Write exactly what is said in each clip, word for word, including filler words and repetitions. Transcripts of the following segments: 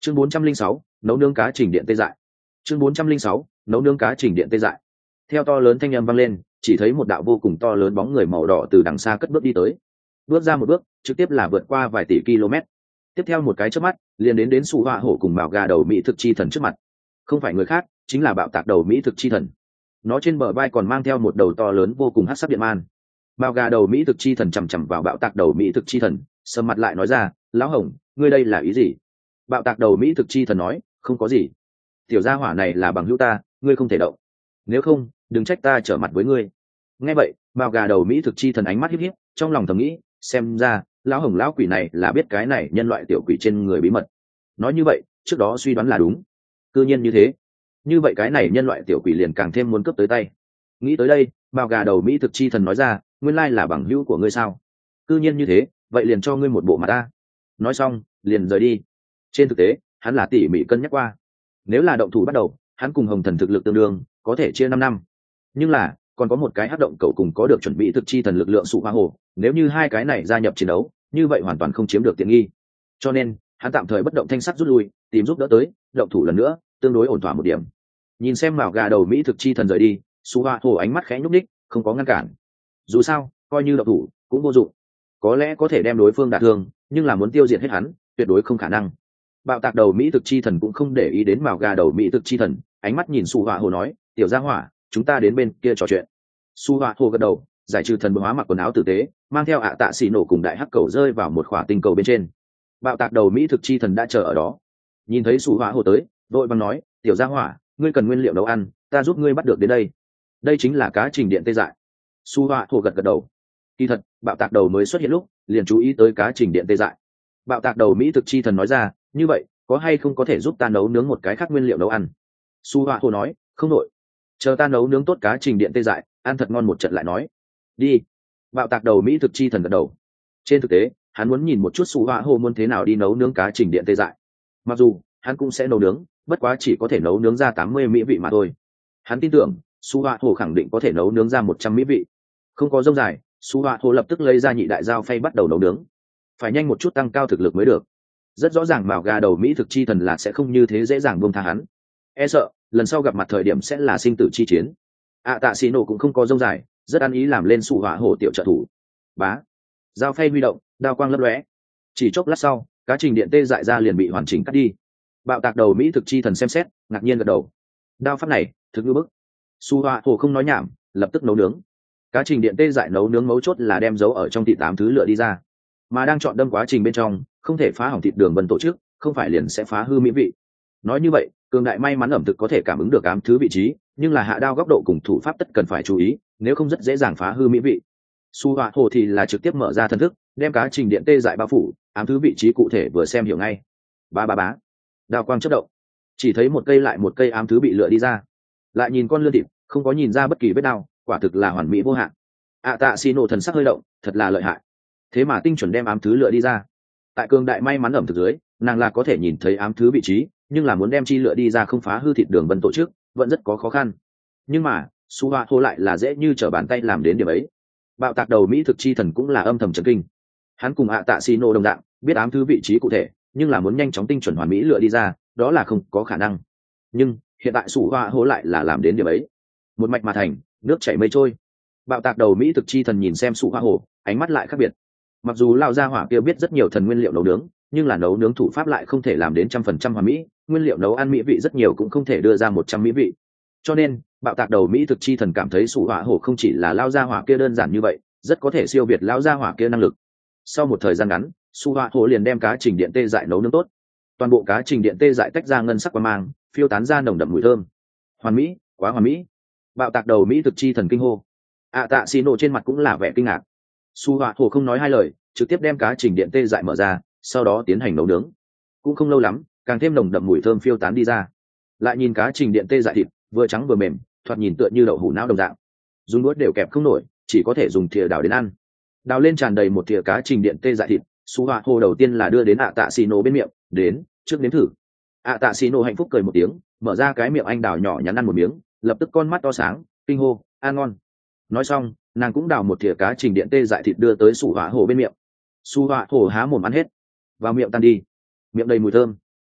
chương bốn trăm linh sáu nấu nướng cá trình điện tê dại. chương bốn trăm linh sáu nấu nướng cá trình điện tê dại. Theo to lớn thanh âm vang lên, chỉ thấy một đạo vô cùng to lớn bóng người màu đỏ từ đằng xa cất bước đi tới. Bước ra một bước, trực tiếp là vượt qua vài tỷ km. Tiếp theo một cái chớp mắt, liền đến đến Sủ Họa Hổ cùng Mạo Gà đầu mỹ thực chi thần trước mặt. Không phải người khác, chính là Bạo Tạc đầu mỹ thực chi thần. Nó trên bờ vai còn mang theo một đầu to lớn vô cùng hắc sắc điện man. Mạo Gà đầu mỹ thực chi thần chằm chằm vào Bạo Tạc đầu mỹ thực chi thần, sầm mặt lại nói ra, lão Hồng, ngươi đây là ý gì? Bạo Tạc đầu mỹ thực chi thần nói, không có gì. Tiểu gia hỏa này là bằng hữu ta, ngươi không thể động. Nếu không, đừng trách ta trở mặt với ngươi. Nghe vậy, Mạo Gà đầu mỹ thực chi thần ánh mắt híp híp, trong lòng thầm nghĩ, xem ra lão Hồng lão quỷ này là biết cái này nhân loại tiểu quỷ trên người bí mật. Nói như vậy, trước đó suy đoán là đúng. Cư nhiên như thế, như vậy cái này nhân loại tiểu quỷ liền càng thêm muốn cướp tới tay. Nghĩ tới đây, Mạo Gà đầu mỹ thực chi thần nói ra, nguyên lai là bằng hữu của ngươi sao? Cư nhiên như thế, vậy liền cho ngươi một bộ mặt ta. Nói xong, liền rời đi. Trên thực tế, hắn là tỉ mỉ cân nhắc qua. Nếu là động thủ bắt đầu, hắn cùng Hồng Thần thực lực tương đương, có thể chia năm năm. Nhưng là, còn có một cái hắc động cậu cùng có được chuẩn bị thực chi thần lực lượng Sủ Họa Hổ, nếu như hai cái này gia nhập chiến đấu, như vậy hoàn toàn không chiếm được tiện nghi. Cho nên, hắn tạm thời bất động thanh sắc rút lui, tìm giúp đỡ tới, động thủ lần nữa, tương đối ổn thỏa một điểm. Nhìn xem Mạo Gà đầu mỹ thực chi thần rời đi, Sủ Họa Hổ ánh mắt khẽ nhúc nhích, không có ngăn cản. Dù sao, coi như động thủ, cũng vô dụng. Có lẽ có thể đem đối phương đả thương, nhưng là muốn tiêu diệt hết hắn, tuyệt đối không khả năng. Bạo Tạc đầu mỹ thực chi thần cũng không để ý đến Mạo Gà đầu mỹ thực chi thần, ánh mắt nhìn Sủ Họa Hổ nói, tiểu gia hỏa, chúng ta đến bên kia trò chuyện. Sủ Họa Hổ gật đầu, giải trừ thần hóa mặc quần áo tử tế, mang theo ạ tạ xì nổ cùng đại hắc cầu rơi vào một khỏa tinh cầu bên trên. Bạo Tạc đầu mỹ thực chi thần đã chờ ở đó, nhìn thấy Sủ Họa Hổ tới, đội bằng nói, tiểu gia hỏa, ngươi cần nguyên liệu nấu ăn, ta giúp ngươi bắt được đến đây. Đây chính là cá trình điện tê dại. Sủ Họa Hổ gật gật đầu. Kỳ thật, Bạo Tạc đầu mới xuất hiện lúc, liền chú ý tới cá trình điện tê dại. Bạo Tạc đầu mỹ thực chi thần nói ra, như vậy, có hay không có thể giúp ta nấu nướng một cái khác nguyên liệu nấu ăn? Sủ Họa Hổ nói, không nội, chờ ta nấu nướng tốt cá trình điện tê dại, ăn thật ngon một trận lại nói. Đi. Bạo Tạc đầu mỹ thực chi thần gật đầu. Trên thực tế, hắn muốn nhìn một chút Sủ Họa Hổ muốn thế nào đi nấu nướng cá trình điện tê dại. Mặc dù hắn cũng sẽ nấu nướng, bất quá chỉ có thể nấu nướng ra tám mươi mỹ vị mà thôi. Hắn tin tưởng Sủ Họa Hổ khẳng định có thể nấu nướng ra một trăm mỹ vị. Không có dông dài, Sủ Họa Hổ lập tức lấy ra nhị đại dao phay bắt đầu nấu nướng. Phải nhanh một chút tăng cao thực lực mới được. Rất rõ ràng Mạo Gà đầu mỹ thực chi thần là sẽ không như thế dễ dàng buông tha hắn. E sợ lần sau gặp mặt thời điểm sẽ là sinh tử chi chiến. ạ tạ xì nổ cũng không có dông dài, rất ăn ý làm lên Sủ Họa Hổ tiểu trợ thủ. Bá, dao phay huy động, đao quang lấp lóe. Chỉ chốc lát sau, cá trình điện tê dại ra liền bị hoàn chỉnh cắt đi. Bạo Tạc đầu mỹ thực chi thần xem xét, ngạc nhiên gật đầu. Đao pháp này thực như bức. Sủ Họa Hổ không nói nhảm, lập tức nấu nướng. Cá trình điện tê dại nấu nướng mấu chốt là đem dấu ở trong thịt tám thứ lựa đi ra, mà đang chọn đâm quá trình bên trong, không thể phá hỏng thịt đường vân tổ chức, không phải liền sẽ phá hư mỹ vị. Nói như vậy, cường đại may mắn ẩm thực có thể cảm ứng được ám thứ vị trí, nhưng là hạ đao góc độ cùng thủ pháp tất cần phải chú ý, nếu không rất dễ dàng phá hư mỹ vị. Sủ Họa Hổ thì là trực tiếp mở ra thần thức, đem cá trình điện tê dại bao phủ, ám thứ vị trí cụ thể vừa xem hiểu ngay. Ba ba bá, đao quang chớp động, chỉ thấy một cây lại một cây ám thứ bị lựa đi ra. Lại nhìn con lươn thịt, không có nhìn ra bất kỳ vết đao, quả thực là hoàn mỹ vô hạn. ạ tạ xì nổ thần sắc hơi động, thật là lợi hại. Thế mà tinh chuẩn đem ám thứ lựa đi ra. Tại cường đại may mắn ẩm thực dưới, nàng là có thể nhìn thấy ám thứ vị trí, nhưng là muốn đem chi lựa đi ra không phá hư thịt đường vân tổ chức, vẫn rất có khó khăn. Nhưng mà Sủ Họa Hổ lại là dễ như trở bàn tay làm đến điểm ấy. Bạo Tạc đầu mỹ thực chi thần cũng là âm thầm chấn kinh. Hắn cùng ạ tạ xì nổ đồng dạng, biết ám thứ vị trí cụ thể, nhưng là muốn nhanh chóng tinh chuẩn hoàn mỹ lựa đi ra, đó là không có khả năng. Nhưng hiện tại Sủ Họa Hổ lại là làm đến điểm ấy, một mạch mà thành, nước chảy mây trôi. Bạo Tạc đầu mỹ thực chi thần nhìn xem Sủ Họa Hổ, ánh mắt lại khác biệt. Mặc dù lão gia hỏa kia biết rất nhiều thần nguyên liệu nấu nướng, nhưng là nấu nướng thủ pháp lại không thể làm đến trăm phần trăm hoàn mỹ, nguyên liệu nấu ăn mỹ vị rất nhiều cũng không thể đưa ra một trăm mỹ vị. Cho nên Bạo Tạc đầu mỹ thực chi thần cảm thấy Sủ Họa Hổ không chỉ là lão gia hỏa kia đơn giản như vậy, rất có thể siêu việt lão gia hỏa kia năng lực. Sau một thời gian ngắn, Sủ Họa Hổ liền đem cá trình điện tê dại nấu nướng tốt. Toàn bộ cá trình điện tê dại tách ra ngân sắc quang mang, phiêu tán ra nồng đậm mùi thơm. Hoàn mỹ, quá hoàn mỹ. Bạo Tạc đầu mỹ thực chi thần kinh hô. ạ tạ xì nổ trên mặt cũng là vẻ kinh ngạc. Sủ Họa Hổ không nói hai lời, trực tiếp đem cá trình điện tê dại mở ra, sau đó tiến hành nấu nướng. Cũng không lâu lắm, càng thêm nồng đậm mùi thơm phiêu tán đi ra. Lại nhìn cá trình điện tê dại thịt, vừa trắng vừa mềm, thoạt nhìn tựa như đậu hũ não đồng dạng. Dùng đũa đều kẹp không nổi, chỉ có thể dùng thìa đào đến ăn. Đào lên tràn đầy một thìa cá trình điện tê dại thịt, Sủ Họa Hổ đầu tiên là đưa đến ạ tạ xì nổ bên miệng, đến, trước nếm thử. ạ tạ xì nổ hạnh phúc cười một tiếng, mở ra cái miệng anh đào nhỏ nhắn ăn một miếng, lập tức con mắt to sáng, kinh hô, ăn ngon. Nói xong, nàng cũng đào một thìa cá trình điện tê dại thịt đưa tới Sủ Họa Hổ bên miệng. Sủ Họa Hổ há mồm ăn hết, vào miệng tan đi, miệng đầy mùi thơm.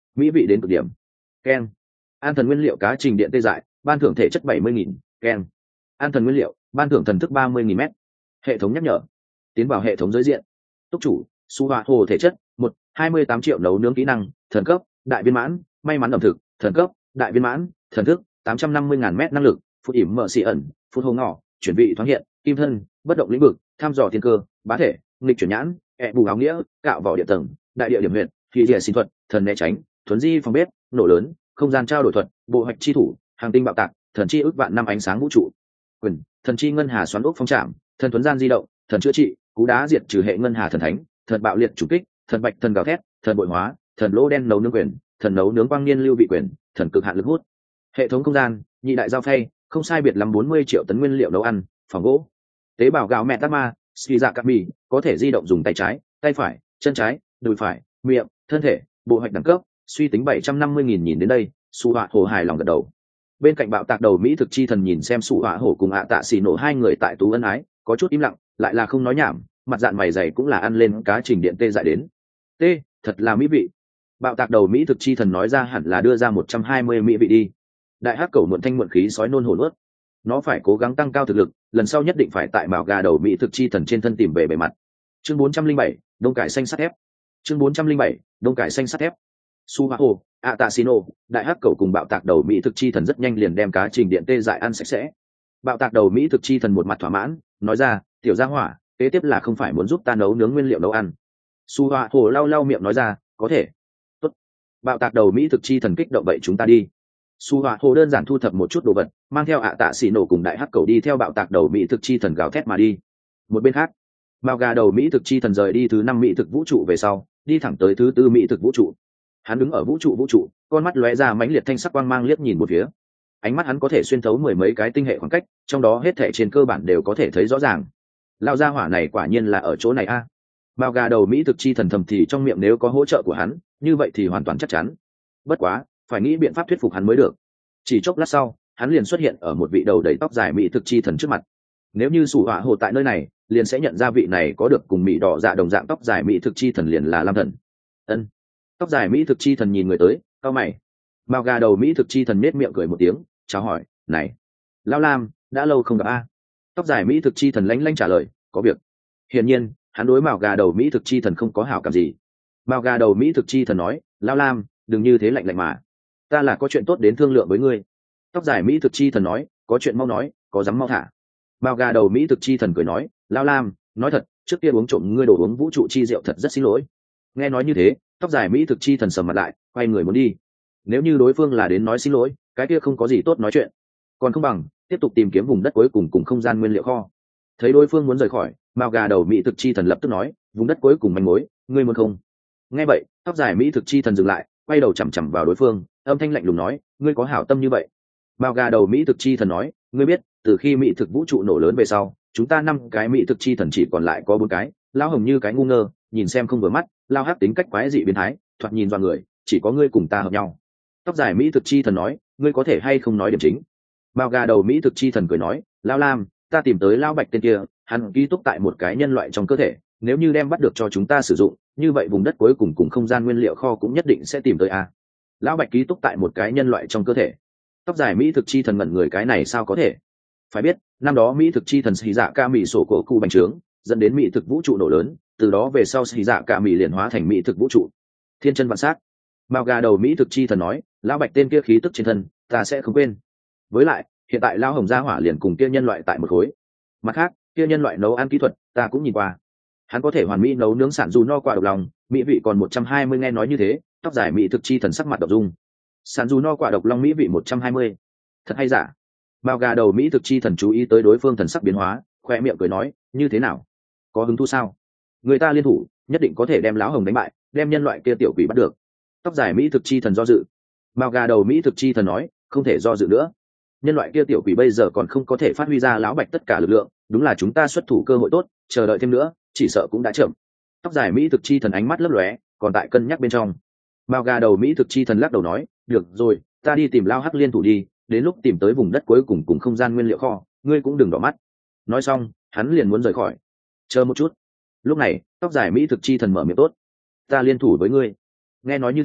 mỹ vị đến cực điểm. Keng. An thần nguyên liệu cá trình điện tê dại, ban thưởng thể chất bảy mươi nghìn. Keng. An thần nguyên liệu, ban thưởng thần thức ba mươi nghìn m. Hệ thống nhắc nhở. Tiến vào hệ thống giới diện. Túc chủ, Su Họa Hồ thể chất, một, hai mươi tám triệu nấu nướng kỹ năng, thần cấp, đại viên mãn, may mắn ẩm thực, thần cấp, đại viên mãn, thần thức, tám trăm năm mươi nghìn m năng lực, phút ỉm mở xì ẩn, phút hồ ngỏ, chuyển vị thoáng hiện, kim thân, bất động lĩnh vực, thăm dò thiên cơ, bá thể, nghịch chuyển nhãn, ẹ bù áo nghĩa, cạo vỏ địa tầng, đại địa điểm huyện, phi địa sinh thuật, thần né tránh, thuấn di phòng bếp, nổ lớn, không gian trao đổi thuật, bộ hoạch chi thủ, hàng tinh bạo tạc, thần chi ước vạn năm ánh sáng vũ trụ, quyền, thần chi ngân hà xoắn ốc phong trạm, thần thuấn gian di động, thần chữa trị, cú đá diệt trừ hệ ngân hà thần thánh, thần bạo liệt chủ kích, thần bạch thần gào thét, thần bội hóa, thần lỗ đen nấu nướng quyền, thần nấu nướng quang niên lưu vị quyền, thần cực hạn lực hút. Hệ thống không gian, nhị đại giao phay, không sai biệt lắm bốn mươi triệu tấn nguyên liệu nấu ăn, phòng gỗ. Tế bào gạo mẹ tát ma, ski dạ cặp mì, có thể di động dùng tay trái, tay phải, chân trái, đùi phải, miệng, thân thể, bộ hoạch đẳng cấp, suy tính bảy trăm năm mươi nghìn. Nhìn đến đây, Su Họa Hồ hài lòng gật đầu. Bên cạnh bạo tạc đầu mỹ thực chi thần nhìn xem Su Họa Hồ cùng ạ tạ xì nổ hai người tại tú ân ái, có chút im lặng, lại là không nói nhảm, mặt dạng mày dày cũng là ăn lên cá trình điện tê dại đến. Tê, thật là mỹ vị. Bạo tạc đầu mỹ thực chi thần nói ra hẳn là đưa ra một trăm hai mươi mỹ vị đi. Đại hắc cầu muộn thanh muộn khí sói nôn hổ nuốt. Nó phải cố gắng tăng cao thực lực, lần sau nhất định phải tại mào gà đầu mỹ thực chi thần trên thân tìm về bề mặt. Chương bốn trăm linh bảy, đông cải xanh sắt thép. Chương bốn trăm linh bảy, đông cải xanh sắt thép. Su Họa Hồ, Atasino, đại hắc cầu cùng bạo tạc đầu mỹ thực chi thần rất nhanh liền đem cá trình điện tê dại ăn sạch sẽ. Bạo tạc đầu mỹ thực chi thần một mặt thỏa mãn, nói ra, tiểu gia hỏa, kế tiếp là không phải muốn giúp ta nấu nướng nguyên liệu nấu ăn. Su Họa Hồ lau lau miệng nói ra, có thể. Tốt. Bạo tạc đầu mỹ thực chi thần kích động vậy chúng ta đi. Su Họa Hồ đơn giản thu thập một chút đồ vật, mang theo ạ tạ xì nổ cùng đại hắc cầu đi theo bạo tạc đầu mỹ thực chi thần gào thét mà đi. Một bên khác, mao gà đầu mỹ thực chi thần rời đi thứ năm mỹ thực vũ trụ về sau, đi thẳng tới thứ tư mỹ thực vũ trụ. Hắn đứng ở vũ trụ vũ trụ, con mắt lóe ra mãnh liệt thanh sắc quang mang liếc nhìn một phía. Ánh mắt hắn có thể xuyên thấu mười mấy cái tinh hệ khoảng cách, trong đó hết thảy trên cơ bản đều có thể thấy rõ ràng. Lao gia hỏa này quả nhiên là ở chỗ này a. À. Mao gà đầu mỹ thực chi thần thầm thì trong miệng nếu có hỗ trợ của hắn, như vậy thì hoàn toàn chắc chắn. Bất quá, phải nghĩ biện pháp thuyết phục hắn mới được. Chỉ chốc lát sau, hắn liền xuất hiện ở một vị đầu đầy tóc dài mỹ thực chi thần trước mặt. Nếu như Su Họa Hồ tại nơi này, liền sẽ nhận ra vị này có được cùng mỹ đỏ dạ đồng dạng tóc dài mỹ thực chi thần liền là Lam Thần. Ân. Tóc dài mỹ thực chi thần nhìn người tới, cau mày. Mao gà đầu mỹ thực chi thần nết miệng cười một tiếng, chào hỏi, này, Lão Lam, đã lâu không gặp a. Tóc dài mỹ thực chi thần lanh lanh trả lời, có việc. Hiển nhiên, hắn đối mao gà đầu mỹ thực chi thần không có hảo cảm gì. Mao gà đầu mỹ thực chi thần nói, Lão Lam, đừng như thế lạnh lạnh mà, ta là có chuyện tốt đến thương lượng với ngươi. Tóc dài mỹ thực chi thần nói, có chuyện mau nói, có dám mau thả. Mao gà đầu mỹ thực chi thần cười nói, Lão Lam, nói thật, trước kia uống trộm ngươi đồ uống vũ trụ chi rượu thật rất xin lỗi. Nghe nói như thế, tóc dài mỹ thực chi thần sầm mặt lại, quay người muốn đi. Nếu như đối phương là đến nói xin lỗi, cái kia không có gì tốt nói chuyện, còn không bằng tiếp tục tìm kiếm vùng đất cuối cùng cùng không gian nguyên liệu kho. Thấy đối phương muốn rời khỏi, mao gà đầu mỹ thực chi thần lập tức nói, vùng đất cuối cùng manh mối, ngươi muốn không? Nghe vậy, tóc dài mỹ thực chi thần dừng lại, quay đầu chằm chằm vào đối phương, âm thanh lạnh lùng nói, ngươi có hảo tâm như vậy? Mao gà đầu mỹ thực chi thần nói, ngươi biết, từ khi mỹ thực vũ trụ nổ lớn về sau, chúng ta năm cái mỹ thực chi thần chỉ còn lại có bốn cái. Lão hồng như cái ngu ngơ, nhìn xem không vừa mắt, lao hắc tính cách quái dị biến thái, thoạt nhìn doa người, chỉ có ngươi cùng ta hợp nhau. Tóc dài mỹ thực chi thần nói, ngươi có thể hay không nói điểm chính? Mao gà đầu mỹ thực chi thần cười nói, Lão Lam, ta tìm tới Lão Bạch tên kia, hắn ký túc tại một cái nhân loại trong cơ thể, nếu như đem bắt được cho chúng ta sử dụng, như vậy vùng đất cuối cùng cùng không gian nguyên liệu kho cũng nhất định sẽ tìm tới a. Lão Bạch ký túc tại một cái nhân loại trong cơ thể. Tóc dài mỹ thực chi thần ngẩn người, cái này sao có thể? Phải biết, năm đó mỹ thực chi thần xì dạ ca mỹ sổ cổ cụ bành trướng, dẫn đến mỹ thực vũ trụ nổ lớn, từ đó về sau xì dạ ca mỹ liền hóa thành mỹ thực vũ trụ. Thiên chân vạn sát. Mao gà đầu mỹ thực chi thần nói, Lão Bạch tên kia khí tức trên thân, ta sẽ không quên. Với lại, hiện tại Lão Hồng gia hỏa liền cùng kia nhân loại tại một khối. Mặt khác, kia nhân loại nấu ăn kỹ thuật, ta cũng nhìn qua. Hắn có thể hoàn mỹ nấu nướng sản dù no quả độc lòng, mỹ vị còn một trăm hai mươi. Nghe nói như thế, tóc dài mỹ thực chi thần sắc mặt đỏ dung. Sản dù no quả độc long mỹ vị một trăm hai mươi, thật hay giả? Mao gà đầu mỹ thực chi thần chú ý tới đối phương thần sắc biến hóa, khoe miệng cười nói, như thế nào? Có hứng thú sao? Người ta liên thủ, nhất định có thể đem Lão Hồng đánh bại, đem nhân loại kia tiểu quỷ bắt được. Tóc dài mỹ thực chi thần do dự. Mao gà đầu mỹ thực chi thần nói, không thể do dự nữa. Nhân loại kia tiểu quỷ bây giờ còn không có thể phát huy ra Lão Bạch tất cả lực lượng, đúng là chúng ta xuất thủ cơ hội tốt, chờ đợi thêm nữa, chỉ sợ cũng đã chậm. Tóc dài mỹ thực chi thần ánh mắt lấp lóe, còn tại cân nhắc bên trong. Mao gà đầu mỹ thực chi thần lắc đầu nói, được rồi, ta đi tìm Lao Hắc liên thủ đi, đến lúc tìm tới vùng đất cuối cùng cùng không gian nguyên liệu kho, ngươi cũng đừng đỏ mắt. Nói xong, hắn liền muốn rời khỏi. Chờ một chút. Lúc này, tóc dài mỹ thực chi thần mở miệng, tốt, ta liên thủ với ngươi. Nghe nói như thế,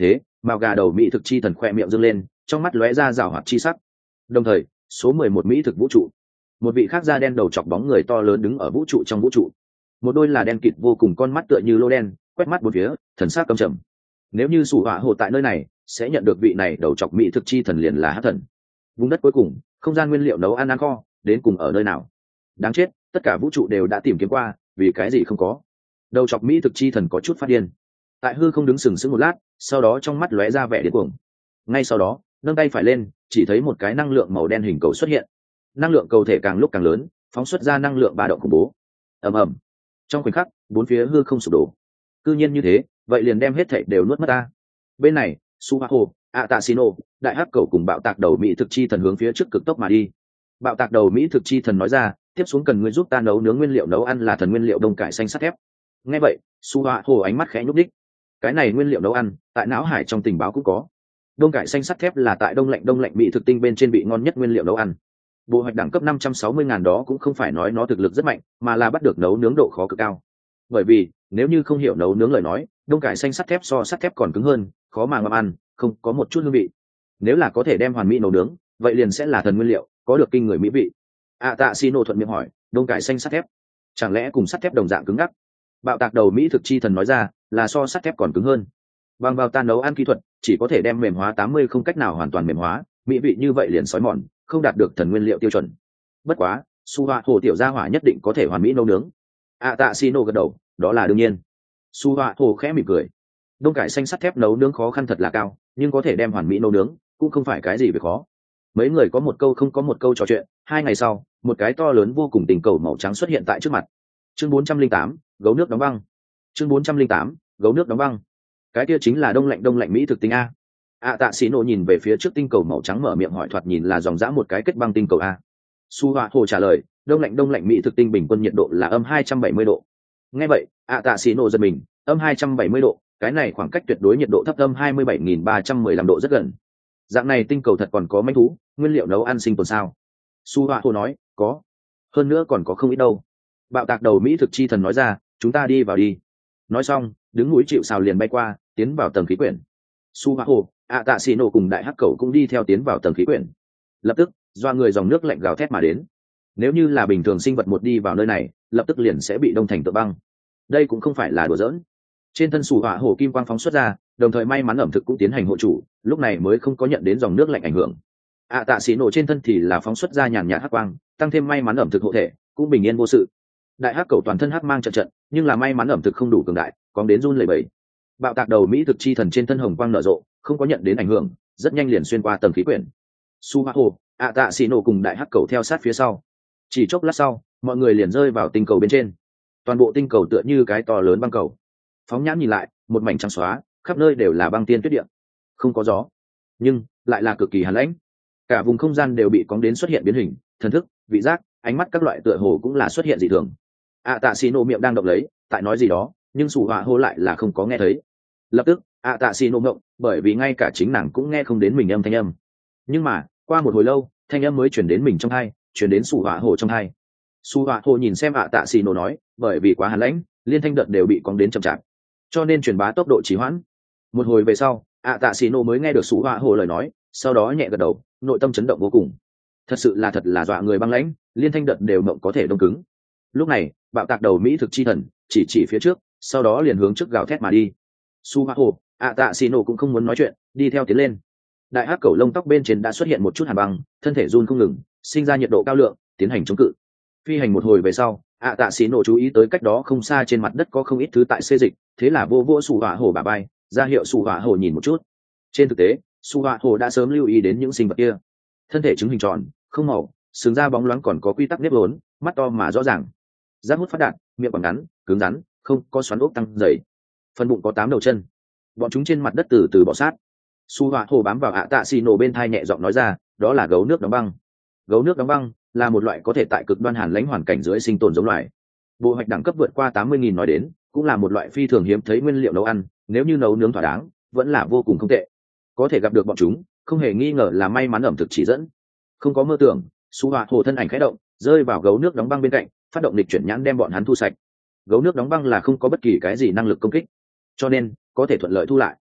màu gà đầu mỹ thực chi thần khoe miệng dâng lên, trong mắt lóe ra rào hoạt chi sắc. Đồng thời số mười một mỹ thực vũ trụ, một vị khác da đen đầu chọc bóng người to lớn đứng ở vũ trụ trong vũ trụ, một đôi là đen kịt vô cùng con mắt tựa như lô đen quét mắt bốn phía, thần sắc căm trầm. Nếu như sủ họa hồ tại nơi này sẽ nhận được vị này đầu chọc mỹ thực chi thần liền là hắc thần. Vùng đất cuối cùng, không gian nguyên liệu nấu ăn ăn kho đến cùng ở nơi nào? Đáng chết, tất cả vũ trụ đều đã tìm kiếm qua, vì cái gì không có? Đầu chọc mỹ thực chi thần có chút phát điên, tại hư không đứng sừng sững một lát, sau đó trong mắt lóe ra vẻ điên cuồng. Ngay sau đó nâng tay phải lên, chỉ thấy một cái năng lượng màu đen hình cầu xuất hiện. Năng lượng cầu thể càng lúc càng lớn, phóng xuất ra năng lượng ba động khủng bố. Ầm ầm. Trong khoảnh khắc bốn phía hư không sụp đổ. Cư nhiên như thế, vậy liền đem hết thảy đều nuốt mất ta. Bên này Subaho, Atasino, đại hắc cầu cùng bạo tạc đầu mỹ thực chi thần hướng phía trước cực tốc mà đi. Bạo tạc đầu mỹ thực chi thần nói ra, tiếp xuống cần ngươi giúp ta nấu nướng nguyên liệu nấu ăn là thần nguyên liệu đông cải xanh sắt thép. Nghe vậy Subaho ánh mắt khẽ nhúc đích. Cái này nguyên liệu nấu ăn tại não hải trong tình báo cũng có. Đông cải xanh sắt thép là tại đông lạnh đông lạnh mỹ thực tinh bên trên bị ngon nhất nguyên liệu nấu ăn. Bộ hoạch đẳng cấp năm trăm sáu mươi ngàn đó cũng không phải nói nó thực lực rất mạnh, mà là bắt được nấu nướng độ khó cực cao. Bởi vì nếu như không hiểu nấu nướng lời nói, đông cải xanh sắt thép so sắt thép còn cứng hơn, khó mà ngậm ăn, không có một chút hương vị. Nếu là có thể đem hoàn mỹ nấu nướng, vậy liền sẽ là thần nguyên liệu, có được kinh người mỹ vị. À tạ Sino thuận miệng hỏi, đông cải xanh sắt thép, chẳng lẽ cùng sắt thép đồng dạng cứng ngắc? Bạo tạc đầu mỹ thực chi thần nói ra, là so sắt thép còn cứng hơn. Bằng vào ta nấu ăn kỹ thuật, chỉ có thể đem mềm hóa tám mươi không cách nào hoàn toàn mềm hóa, mỹ vị như vậy liền sói mòn, không đạt được thần nguyên liệu tiêu chuẩn. Bất quá su hoa hồ tiểu gia hỏa nhất định có thể hoàn mỹ nấu nướng. À tạ Sino gật đầu, đó là đương nhiên. Su hoa hồ khẽ mỉm cười, đông cải xanh sắt thép nấu nướng khó khăn thật là cao, nhưng có thể đem hoàn mỹ nấu nướng cũng không phải cái gì về khó. Mấy người có một câu không có một câu trò chuyện. Hai ngày sau, một cái to lớn vô cùng tình cầu màu trắng xuất hiện tại trước mặt. Chương bốn trăm linh tám, gấu nước đóng băng. Chương bốn trăm linh tám, gấu nước đóng băng. Cái kia chính là đông lạnh đông lạnh mỹ thực tinh a. À tạ Sino nhìn về phía trước tinh cầu màu trắng mở miệng hỏi, thoạt nhìn là dòng dã một cái kết băng tinh cầu a. Su Hoa Hồ trả lời, đông lạnh đông lạnh mỹ thực tinh bình quân nhiệt độ là âm hai trăm bảy mươi độ. Nghe vậy À tạ Sino giật mình, âm hai trăm bảy mươi độ, cái này khoảng cách tuyệt đối nhiệt độ thấp, âm hai mươi bảy nghìn ba trăm mười lăm độ rất gần. Dạng này tinh cầu thật còn có manh thú, nguyên liệu nấu ăn sinh tồn sao? Su Hoa Hồ nói, có, hơn nữa còn có không ít đâu. Bạo tạc đầu mỹ thực chi thần nói ra, chúng ta đi vào đi. Nói xong đứng mũi chịu sào liền bay qua, tiến vào tầng khí quyển. Su Hoa Hồ, ạ tạ xì nổ cùng đại hắc cầu cũng đi theo tiến vào tầng khí quyển. Lập tức doa người dòng nước lạnh gào thét mà đến. Nếu như là bình thường sinh vật một đi vào nơi này, lập tức liền sẽ bị đông thành tượng băng. Đây cũng không phải là đùa giỡn. Trên thân Su Hoa Hồ kim quang phóng xuất ra, đồng thời may mắn ẩm thực cũng tiến hành hộ chủ, lúc này mới không có nhận đến dòng nước lạnh ảnh hưởng. ạ tạ xì nổ trên thân thì là phóng xuất ra nhàn nhạt hắc quang, tăng thêm may mắn ẩm thực hộ thể, cũng bình yên vô sự. Đại hắc cầu toàn thân hắc mang trận trận, nhưng là may mắn ẩm thực không đủ cường đại, còn đến run lẩy bẩy. Bạo tạc đầu mỹ thực chi thần trên thân hồng quang nở rộ, không có nhận đến ảnh hưởng, rất nhanh liền xuyên qua tầng khí quyển. Subaho, ạ tạ xì nổ cùng đại hắc cầu theo sát phía sau. Chỉ chốc lát sau, mọi người liền rơi vào tinh cầu bên trên. Toàn bộ tinh cầu tựa như cái to lớn băng cầu. Phóng nhãn nhìn lại, một mảnh trắng xóa, khắp nơi đều là băng tiên tuyết địa. Không có gió, nhưng lại là cực kỳ hàn lãnh. Cả vùng không gian đều bị cóng đến xuất hiện biến hình, thần thức, vị giác, ánh mắt các loại tựa hồ cũng là xuất hiện dị thường. ạ tạ xì nổ miệng đang động lấy, tại nói gì đó, nhưng sủ họa hô lại là không có nghe thấy. Lập tức ạ tạ xì nổ ngộng, bởi vì ngay cả chính nàng cũng nghe không đến mình âm thanh âm. Nhưng mà qua một hồi lâu, thanh âm mới chuyển đến mình trong hai, chuyển đến sủ họa hô trong hai. Sủ họa hô nhìn xem ạ tạ xì nổ nói, bởi vì quá hàn lãnh, liên thanh đợt đều bị cóng đến chậm chạp, cho nên truyền bá tốc độ trì hoãn. Một hồi về sau, ạ tạ xì nổ mới nghe được sủ họa hô lời nói, sau đó nhẹ gật đầu, nội tâm chấn động vô cùng. Thật sự là thật là dọa người băng lãnh, liên thanh đợt đều mộng có thể đông cứng. Lúc này bạo tạc đầu mỹ thực chi thần chỉ chỉ phía trước, sau đó liền hướng trước gào thét mà đi. Su Hoa Hồ, ạ tạ xì nổ cũng không muốn nói chuyện, đi theo tiến lên. Đại hắc cầu lông tóc bên trên đã xuất hiện một chút hàn băng, thân thể run không ngừng, sinh ra nhiệt độ cao lượng, tiến hành chống cự. Phi hành một hồi về sau, ạ tạ xì nổ chú ý tới cách đó không xa trên mặt đất có không ít thứ tại xê dịch, thế là vô vô Su Hoa Hồ bả bay, ra hiệu Su Hoa Hồ nhìn một chút. Trên thực tế Su Hoa Hồ đã sớm lưu ý đến những sinh vật kia. Thân thể trứng hình tròn, không màu, sừng da bóng loáng, còn có quy tắc nếp vốn, mắt to mà rõ ràng. Giác hút phát đạt, miệng còn ngắn, cứng rắn, không có xoắn ốc tăng dày. Phần bụng có tám đầu chân. Bọn chúng trên mặt đất từ từ bò sát. Su Hoa Hồ bám vào ạ tạ xì nổ bên thai nhẹ giọng nói ra, đó là gấu nước đóng băng. Gấu nước đóng băng là một loại có thể tại cực đoan hàn lãnh hoàn cảnh dưới sinh tồn giống loài. Bộ hoạch đẳng cấp vượt qua tám mươi nghìn nói đến, cũng là một loại phi thường hiếm thấy nguyên liệu nấu ăn, nếu như nấu nướng thỏa đáng, vẫn là vô cùng không tệ. Có thể gặp được bọn chúng, không hề nghi ngờ là may mắn ẩm thực chỉ dẫn. Không có mơ tưởng, Su Hoa Hồ thân ảnh khẽ động, rơi vào gấu nước đóng băng bên cạnh, phát động lịch chuyển nhãn đem bọn hắn thu sạch. Gấu nước đóng băng là không có bất kỳ cái gì năng lực công kích, cho nên có thể thuận lợi thu lại.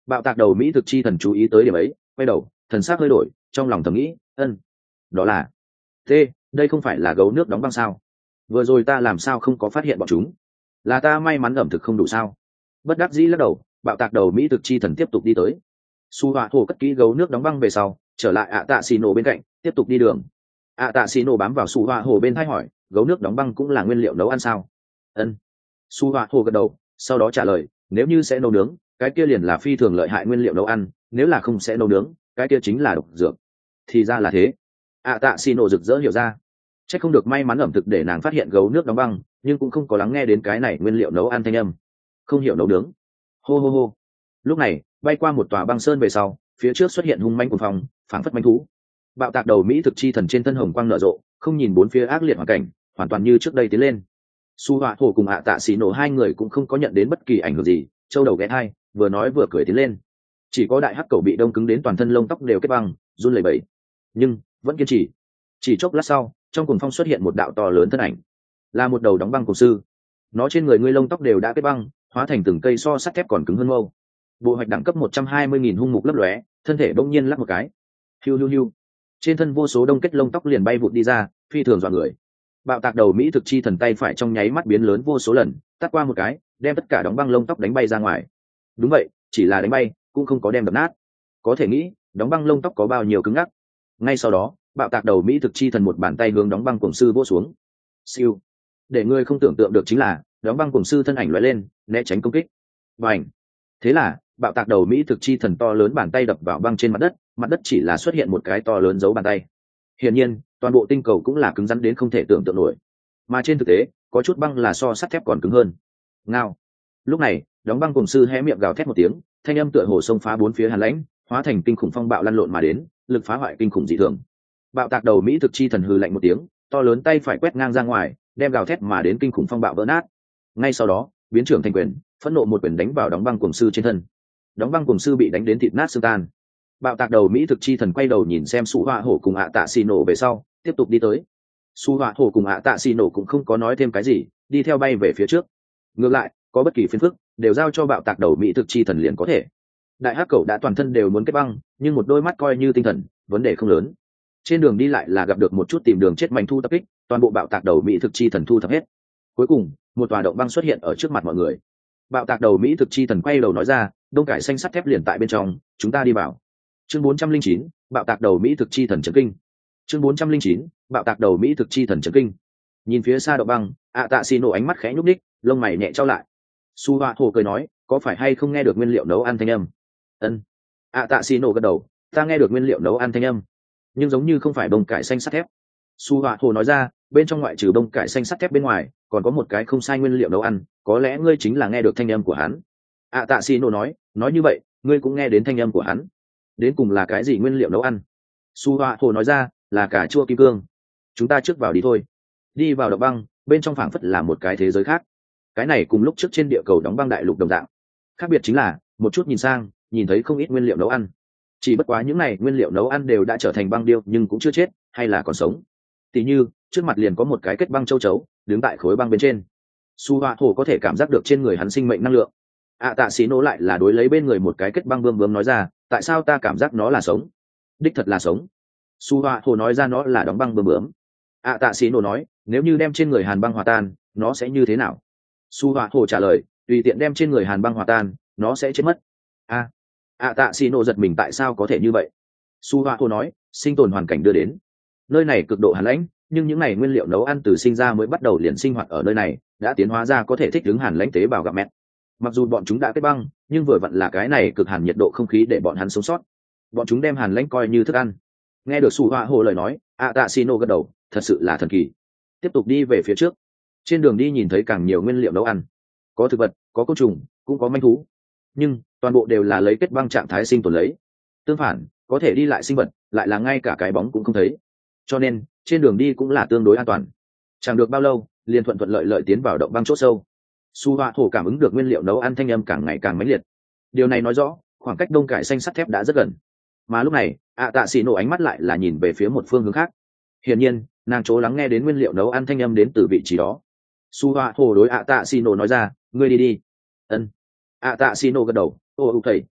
Bạo tạc đầu mỹ thực chi thần chú ý tới điểm ấy, quay đầu, thần sắc hơi đổi, trong lòng thầm nghĩ, ân, đó là t đây không phải là gấu nước đóng băng sao? Vừa rồi ta làm sao không có phát hiện bọn chúng? Là ta may mắn ẩm thực không đủ sao? Bất đắc dĩ lắc đầu, bạo tạc đầu mỹ thực chi thần tiếp tục đi tới. Su họa hồ cất kỹ gấu nước đóng băng về sau, trở lại ạ tạ xì nổ bên cạnh, tiếp tục đi đường. ạ tạ xì nổ bám vào su họa hồ bên thay hỏi, gấu nước đóng băng cũng là nguyên liệu nấu ăn sao? Ân. Su họa hồ gật đầu, sau đó trả lời, nếu như sẽ nấu nướng, cái kia liền là phi thường lợi hại nguyên liệu nấu ăn, nếu là không sẽ nấu nướng, cái kia chính là độc dược. Thì ra là thế. ạ tạ xì nổ rực rỡ hiểu ra. Chắc không được may mắn ẩm thực để nàng phát hiện gấu nước đóng băng, nhưng cũng không có lắng nghe đến cái này nguyên liệu nấu ăn thanh âm. Không hiểu nấu nướng. Hô hô hô. Lúc này, bay qua một tòa băng sơn về sau, phía trước xuất hiện hung manh cuồng phong, phảng phất manh thú. Bạo tạc đầu mỹ thực chi thần trên thân hồng quang nở rộ, không nhìn bốn phía ác liệt hoàn cảnh, hoàn toàn như trước đây tiến lên. Su họa hồ cùng ạ tạ xì nổ hai người cũng không có nhận đến bất kỳ ảnh hưởng gì, châu đầu ghé hai, vừa nói vừa cười tiến lên. Chỉ có đại hắc cầu bị đông cứng đến toàn thân lông tóc đều kết băng, run lẩy bẩy, nhưng vẫn kiên trì. Chỉ chốc lát sau, trong cuồng phong xuất hiện một đạo to lớn thân ảnh, là một đầu đóng băng cổ sư. Nó trên người ngươi lông tóc đều đã kết băng, hóa thành từng cây so sắt thép còn cứng hơn mâu. Bộ hoạch đẳng cấp một trăm hai mươi nghìn hung mục lấp lóe, thân thể bỗng nhiên lắc một cái. Hiu hiu hiu. Trên thân vô số đông kết lông tóc liền bay vụt đi ra, phi thường dọa người. Bạo tạc đầu mỹ thực chi thần tay phải trong nháy mắt biến lớn vô số lần, tát qua một cái, đem tất cả đóng băng lông tóc đánh bay ra ngoài. Đúng vậy, chỉ là đánh bay, cũng không có đem đập nát. Có thể nghĩ, đóng băng lông tóc có bao nhiêu cứng ngắc. Ngay sau đó, bạo tạc đầu mỹ thực chi thần một bàn tay hướng đóng băng cuồng sư vỗ xuống. Siêu. Để ngươi không tưởng tượng được chính là, đóng băng cuồng sư thân ảnh lóe lên, né tránh công kích. Bành. Thế là, bạo tạc đầu mỹ thực chi thần to lớn bàn tay đập vào băng trên mặt đất, mặt đất chỉ là xuất hiện một cái to lớn dấu bàn tay. Hiển nhiên, toàn bộ tinh cầu cũng là cứng rắn đến không thể tưởng tượng nổi. Mà trên thực tế, có chút băng là so sắt thép còn cứng hơn. Ngao. Lúc này, đóng băng cuồng sư hé miệng gào thét một tiếng, thanh âm tựa hồ xông phá bốn phía hàn lãnh, hóa thành kinh khủng phong bạo lăn lộn mà đến, lực phá hoại kinh khủng dị thường. Bạo tạc đầu mỹ thực chi thần hừ lạnh một tiếng, to lớn tay phải quét ngang ra ngoài, đem gào thét mà đến kinh khủng phong bạo vỡ nát. Ngay sau đó, biến trưởng thành quyền, phẫn nộ một quyền đánh vào đóng băng cuồng sư trên thân. Đóng băng cuồng sư bị đánh đến thịt nát xương tan. Bạo tạc đầu mỹ thực chi thần quay đầu nhìn xem Su họa hổ cùng ạ tạ xì nổ về sau, tiếp tục đi tới. Su họa hổ cùng ạ tạ xì nổ cũng không có nói thêm cái gì, đi theo bay về phía trước. Ngược lại, có bất kỳ phiền phức đều giao cho bạo tạc đầu mỹ thực chi thần liền có thể. Đại hắc cầu đã toàn thân đều muốn kết băng, nhưng một đôi mắt coi như tinh thần, vấn đề không lớn. Trên đường đi lại là gặp được một chút tìm đường chết manh thu tập kích, toàn bộ bạo tạc đầu mỹ thực chi thần thu thập hết. Cuối cùng, một tòa động băng xuất hiện ở trước mặt mọi người. Bạo tạc đầu mỹ thực chi thần quay đầu nói ra, đông cải xanh sắt thép liền tại bên trong, chúng ta đi vào. Chương bốn trăm linh chín, bạo tạc đầu mỹ thực chi thần chấn kinh. Chương bốn trăm linh chín, bạo tạc đầu mỹ thực chi thần chấn kinh. Nhìn phía xa động băng, ạ tạ xì nổ ánh mắt khẽ nhúc nhích, lông mày nhẹ trao lại. Su họa hồ cười nói, có phải hay không nghe được nguyên liệu nấu ăn thanh âm? Ân. ạ tạ xì nổ gật đầu, ta nghe được nguyên liệu nấu ăn thanh âm, nhưng giống như không phải bông cải xanh sắt thép. Su họa hồ nói ra, bên trong ngoại trừ bông cải xanh sắt thép bên ngoài, còn có một cái không sai nguyên liệu nấu ăn, có lẽ ngươi chính là nghe được thanh âm của hắn. ạ tạ xì nổ nói, nói như vậy, ngươi cũng nghe đến thanh âm của hắn. Đến cùng là cái gì nguyên liệu nấu ăn? Su họa hồ nói ra, là cà chua kim cương. Chúng ta trước vào đi thôi. Đi vào động băng, bên trong phảng phất là một cái thế giới khác. Cái này cùng lúc trước trên địa cầu đóng băng đại lục đồng dạng. Khác biệt chính là, một chút nhìn sang, nhìn thấy không ít nguyên liệu nấu ăn. Chỉ bất quá những này nguyên liệu nấu ăn đều đã trở thành băng điêu nhưng cũng chưa chết, hay là còn sống. Tỉ như, trước mặt liền có một cái kết băng châu chấu, đứng tại khối băng bên trên. Su họa hồ có thể cảm giác được trên người hắn sinh mệnh năng lượng. ạ tạ xí nổ lại là đối lấy bên người một cái kết băng bươm bướm nói ra, tại sao ta cảm giác nó là sống? Đích thật là sống. Su họa hồ nói ra nó là đóng băng bươm bướm. ạ tạ xí nổ nói, nếu như đem trên người hàn băng hòa tan, nó sẽ như thế nào? Su họa hồ trả lời, tùy tiện đem trên người hàn băng hòa tan, nó sẽ chết mất. a ạ tạ xì nổ giật mình, tại sao có thể như vậy? Su họa hồ nói, sinh tồn hoàn cảnh đưa đến nơi này cực độ hàn lãnh, nhưng những này nguyên liệu nấu ăn từ sinh ra mới bắt đầu liền sinh hoạt ở nơi này, đã tiến hóa ra có thể thích ứng hàn lãnh tế bào gặm mẹt. Mặc dù bọn chúng đã kết băng, nhưng vừa vặn là cái này cực hàn nhiệt độ không khí để bọn hắn sống sót. Bọn chúng đem hàn lãnh coi như thức ăn. Nghe được Su họa hồ lời nói, ạ tạ xì nổ gật đầu, thật sự là thần kỳ. Tiếp tục đi về phía trước. Trên đường đi nhìn thấy càng nhiều nguyên liệu nấu ăn, có thực vật, có côn trùng, cũng có manh thú, nhưng toàn bộ đều là lấy kết băng trạng thái sinh tồn lấy. Tương phản, có thể đi lại sinh vật lại là ngay cả cái bóng cũng không thấy, cho nên trên đường đi cũng là tương đối an toàn. Chẳng được bao lâu, liền thuận thuận lợi lợi tiến vào động băng chỗ sâu. Su họa hổ cảm ứng được nguyên liệu nấu ăn thanh âm càng ngày càng mãnh liệt. Điều này nói rõ khoảng cách đông cải xanh sắt thép đã rất gần. Mà lúc này, ạ tạ xì nổ ánh mắt lại là nhìn về phía một phương hướng khác. Hiển nhiên, nàng chỗ lắng nghe đến nguyên liệu nấu ăn thanh âm đến từ vị trí đó. Su họa hổ đối ạ tạ xì nổ nói ra, ngươi đi đi. Ân. ạ tạ xì nổ gật đầu, ô ô thầy,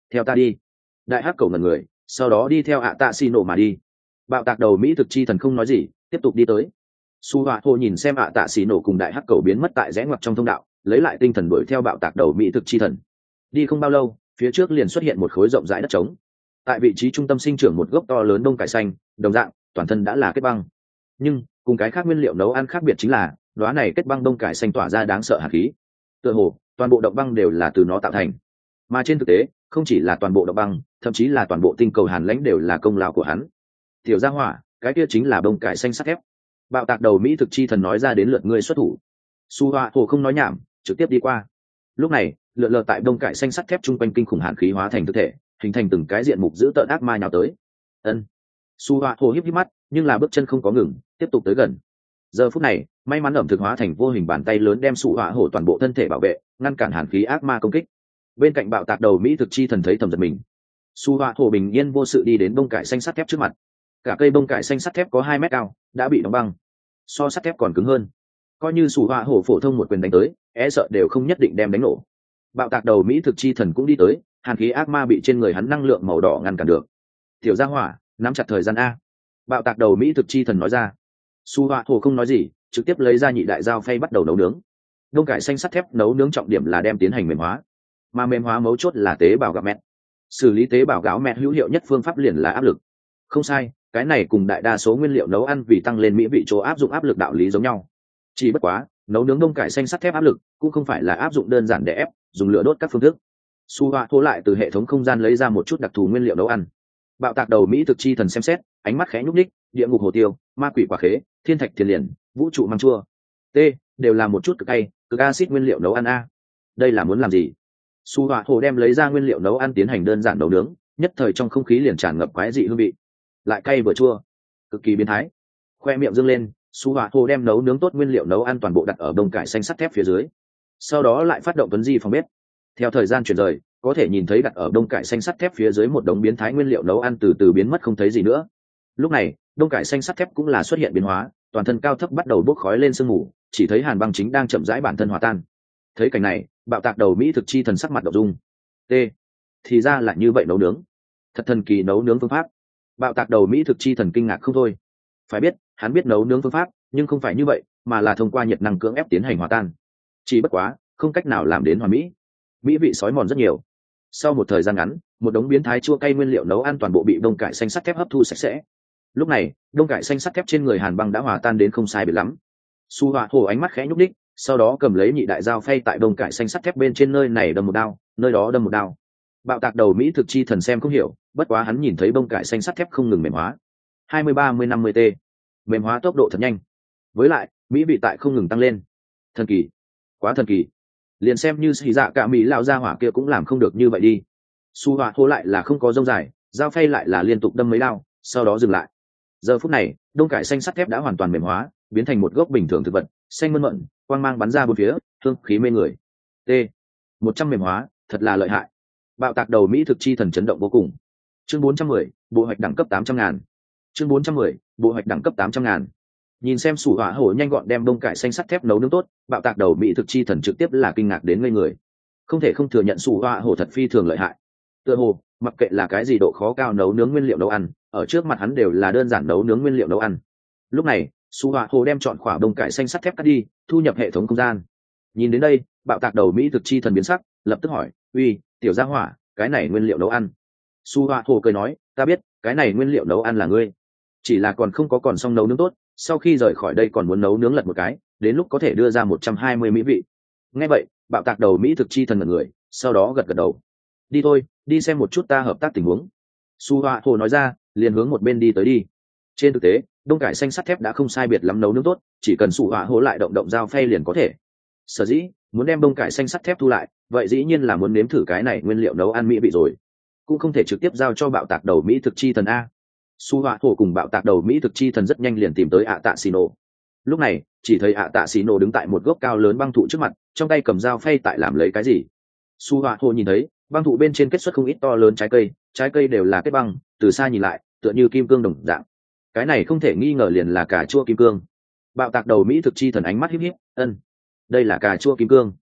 theo ta đi. Đại hắc cầu ngẩn người, sau đó đi theo ạ tạ xì nổ mà đi. Bạo tạc đầu mỹ thực chi thần không nói gì, tiếp tục đi tới. Su Họa Hồ nhìn xem ạ tạ xì nổ cùng đại hắc cầu biến mất tại rẽ ngoặt trong thông đạo, lấy lại tinh thần đuổi theo bạo tạc đầu mỹ thực chi thần. Đi không bao lâu, phía trước liền xuất hiện một khối rộng rãi đất trống. Tại vị trí trung tâm sinh trưởng một gốc to lớn đông cải xanh, đồng dạng, toàn thân đã là kết băng. Nhưng cùng cái khác nguyên liệu nấu ăn khác biệt chính là, đóa này kết băng đông cải xanh tỏa ra đáng sợ hạt khí. Tựa hồ, toàn bộ động băng đều là từ nó tạo thành. Mà trên thực tế, không chỉ là toàn bộ động băng, thậm chí là toàn bộ tinh cầu hàn lãnh đều là công lao của hắn. Tiểu gia hỏa, cái kia chính là đông cải xanh sắt thép. Bạo tạc đầu mỹ thực chi thần nói ra đến lượt ngươi xuất thủ. Su Họa Hồ không nói nhảm, trực tiếp đi qua. Lúc này, lượn lờ tại đông cải xanh sắt thép trung quanh kinh khủng hàn khí hóa thành thực thể, hình thành từng cái diện mục dữ tợn ác ma nhào tới. Ân. Su Họa Hồ híp híp mắt, nhưng là bước chân không có ngừng, tiếp tục tới gần. Giờ phút này, may mắn ẩm thực hóa thành vô hình bàn tay lớn đem Su Họa Hồ toàn bộ thân thể bảo vệ, ngăn cản hàn khí ác ma công kích. Bên cạnh bạo tạc đầu mỹ thực chi thần thấy thầm giật mình. Su Họa Hồ bình yên vô sự đi đến bông cải xanh sắt thép trước mặt. Cả cây bông cải xanh sắt thép có hai mét cao, đã bị đóng băng, so sắt thép còn cứng hơn. Coi như Su Họa Hồ phổ thông một quyền đánh tới, e sợ đều không nhất định đem đánh nổ. Bạo tạc đầu mỹ thực chi thần cũng đi tới, hàn khí ác ma bị trên người hắn năng lượng màu đỏ ngăn cản được. Tiểu gia hỏa, nắm chặt thời gian a. Bạo tạc đầu mỹ thực chi thần nói ra. Su Họa Hồ không nói gì, trực tiếp lấy ra nhị đại dao phay bắt đầu nấu nướng. Đông cải xanh sắt thép nấu nướng trọng điểm là đem tiến hành mềm hóa, mà mềm hóa mấu chốt là tế bào gạo mẹt. Xử lý tế bào gạo mẹt hữu hiệu nhất phương pháp liền là áp lực. Không sai, cái này cùng đại đa số nguyên liệu nấu ăn vì tăng lên mỹ vị chỗ áp dụng áp lực đạo lý giống nhau. Chỉ bất quá, nấu nướng đông cải xanh sắt thép áp lực cũng không phải là áp dụng đơn giản để ép, dùng lửa đốt các phương thức. Su Họa Hồ lại từ hệ thống không gian lấy ra một chút đặc thù nguyên liệu nấu ăn. Bạo tạc đầu mỹ thực chi thần xem xét, ánh mắt khẽ nhúc nhích, địa ngục hồ tiêu, ma quỷ quả khế, thiên thạch thiên liền, vũ trụ măng chua, t đều là một chút cực cay, cực acid nguyên liệu nấu ăn a. Đây là muốn làm gì? Su Họa Hồ đem lấy ra nguyên liệu nấu ăn tiến hành đơn giản nấu nướng, nhất thời trong không khí liền tràn ngập quái dị hương vị, lại cay vừa chua, cực kỳ biến thái. Khoe miệng dương lên, Su Họa Hồ đem nấu nướng tốt nguyên liệu nấu ăn toàn bộ đặt ở đông cải xanh sắt thép phía dưới, sau đó lại phát động tuấn di phòng bếp. Theo thời gian chuyển rời, có thể nhìn thấy đặt ở đông cải xanh sắt thép phía dưới một đống biến thái nguyên liệu nấu ăn từ từ biến mất không thấy gì nữa. Lúc này, đông cải xanh sắt thép cũng là xuất hiện biến hóa, toàn thân cao thấp bắt đầu bốc khói lên sương mù, chỉ thấy hàn băng chính đang chậm rãi bản thân hòa tan. Thấy cảnh này, bạo tạc đầu mỹ thực chi thần sắc mặt đậu dung. T, thì ra là như vậy nấu nướng, thật thần kỳ nấu nướng phương pháp. Bạo tạc đầu mỹ thực chi thần kinh ngạc không thôi. Phải biết, hắn biết nấu nướng phương pháp, nhưng không phải như vậy, mà là thông qua nhiệt năng cưỡng ép tiến hành hòa tan. Chỉ bất quá, không cách nào làm đến hoàn mỹ. Mỹ vị sói mòn rất nhiều. Sau một thời gian ngắn, một đống biến thái chua cay nguyên liệu nấu ăn toàn bộ bị đông cải xanh sắt thép hấp thu sạch sẽ. Lúc này, đông cải xanh sắt thép trên người hàn băng đã hòa tan đến không sai biệt lắm. Su Họa Hồ ánh mắt khẽ nhúc đích, sau đó cầm lấy nhị đại dao phay tại đông cải xanh sắt thép bên trên nơi này đâm một đao, nơi đó đâm một đao. Bạo tạc đầu mỹ thực chi thần xem không hiểu, bất quá hắn nhìn thấy bông cải xanh sắt thép không ngừng mềm hóa. hai mươi ba mươi năm mươi t, mềm hóa tốc độ thật nhanh. Với lại, mỹ vị tại không ngừng tăng lên. Thần kỳ, quá thần kỳ. Liền xem như xì dạ cả mỹ lão gia hỏa kia cũng làm không được như vậy đi. Su Họa Hồ lại là không có rông dài, dao phay lại là liên tục đâm mấy đao, sau đó dừng lại. Giờ phút này, đông cải xanh sắt thép đã hoàn toàn mềm hóa, biến thành một gốc bình thường thực vật, xanh mơn mận, quang mang bắn ra bốn phía, hương khí mê người. T, một trăm mềm hóa, thật là lợi hại. Bạo tạc đầu mỹ thực chi thần chấn động vô cùng. Chương bốn trăm mười, bộ hoạch đẳng cấp tám trăm ngàn. Chương bốn trăm mười, bộ hoạch đẳng cấp tám trăm ngàn. Nhìn xem Su Họa Hồ nhanh gọn đem đông cải xanh sắt thép nấu nướng tốt, bạo tạc đầu mỹ thực chi thần trực tiếp là kinh ngạc đến ngây người. Không thể không thừa nhận Su Họa Hồ thật phi thường lợi hại. Tựa hồ, mặc kệ là cái gì độ khó cao nấu nướng nguyên liệu nấu ăn, ở trước mặt hắn đều là đơn giản nấu nướng nguyên liệu nấu ăn. Lúc này, Su Họa Hồ đem chọn quả đông cải xanh sắt thép cắt đi, thu nhập hệ thống không gian. Nhìn đến đây, bạo tạc đầu mỹ thực chi thần biến sắc, lập tức hỏi: "Uy, tiểu gia hỏa, cái này nguyên liệu nấu ăn?" Su Họa Hồ cười nói: "Ta biết, cái này nguyên liệu nấu ăn là ngươi. Chỉ là còn không có còn xong nấu nướng tốt, sau khi rời khỏi đây còn muốn nấu nướng lật một cái, đến lúc có thể đưa ra một trăm hai mươi mỹ vị." Nghe vậy, bạo tạc đầu mỹ thực chi thần ngẩn người, sau đó gật gật đầu. "Đi thôi, đi xem một chút ta hợp tác tình huống." Su Họa Hồ nói ra, liền hướng một bên đi tới đi. Trên thực tế, đông cải xanh sắt thép đã không sai biệt lắm nấu nướng tốt, chỉ cần Su Họa Hồ lại động động dao phay liền có thể. Sở dĩ muốn đem đông cải xanh sắt thép thu lại, vậy dĩ nhiên là muốn nếm thử cái này nguyên liệu nấu ăn mỹ vị rồi, cũng không thể trực tiếp giao cho bạo tạc đầu mỹ thực chi thần a. Su Họa Hồ cùng bạo tạc đầu mỹ thực chi thần rất nhanh liền tìm tới ạ tạ xì nổ. Lúc này, chỉ thấy ạ tạ xì nổ đứng tại một gốc cao lớn băng thụ trước mặt, trong tay cầm dao phay tại làm lấy cái gì. Su Họa Hồ nhìn thấy băng thụ bên trên kết xuất không ít to lớn trái cây, trái cây đều là kết băng, từ xa nhìn lại tựa như kim cương đồng dạng. Cái này không thể nghi ngờ liền là cà chua kim cương. Bạo tạc đầu mỹ thực chi thần ánh mắt híp híp, ân, đây là cà chua kim cương.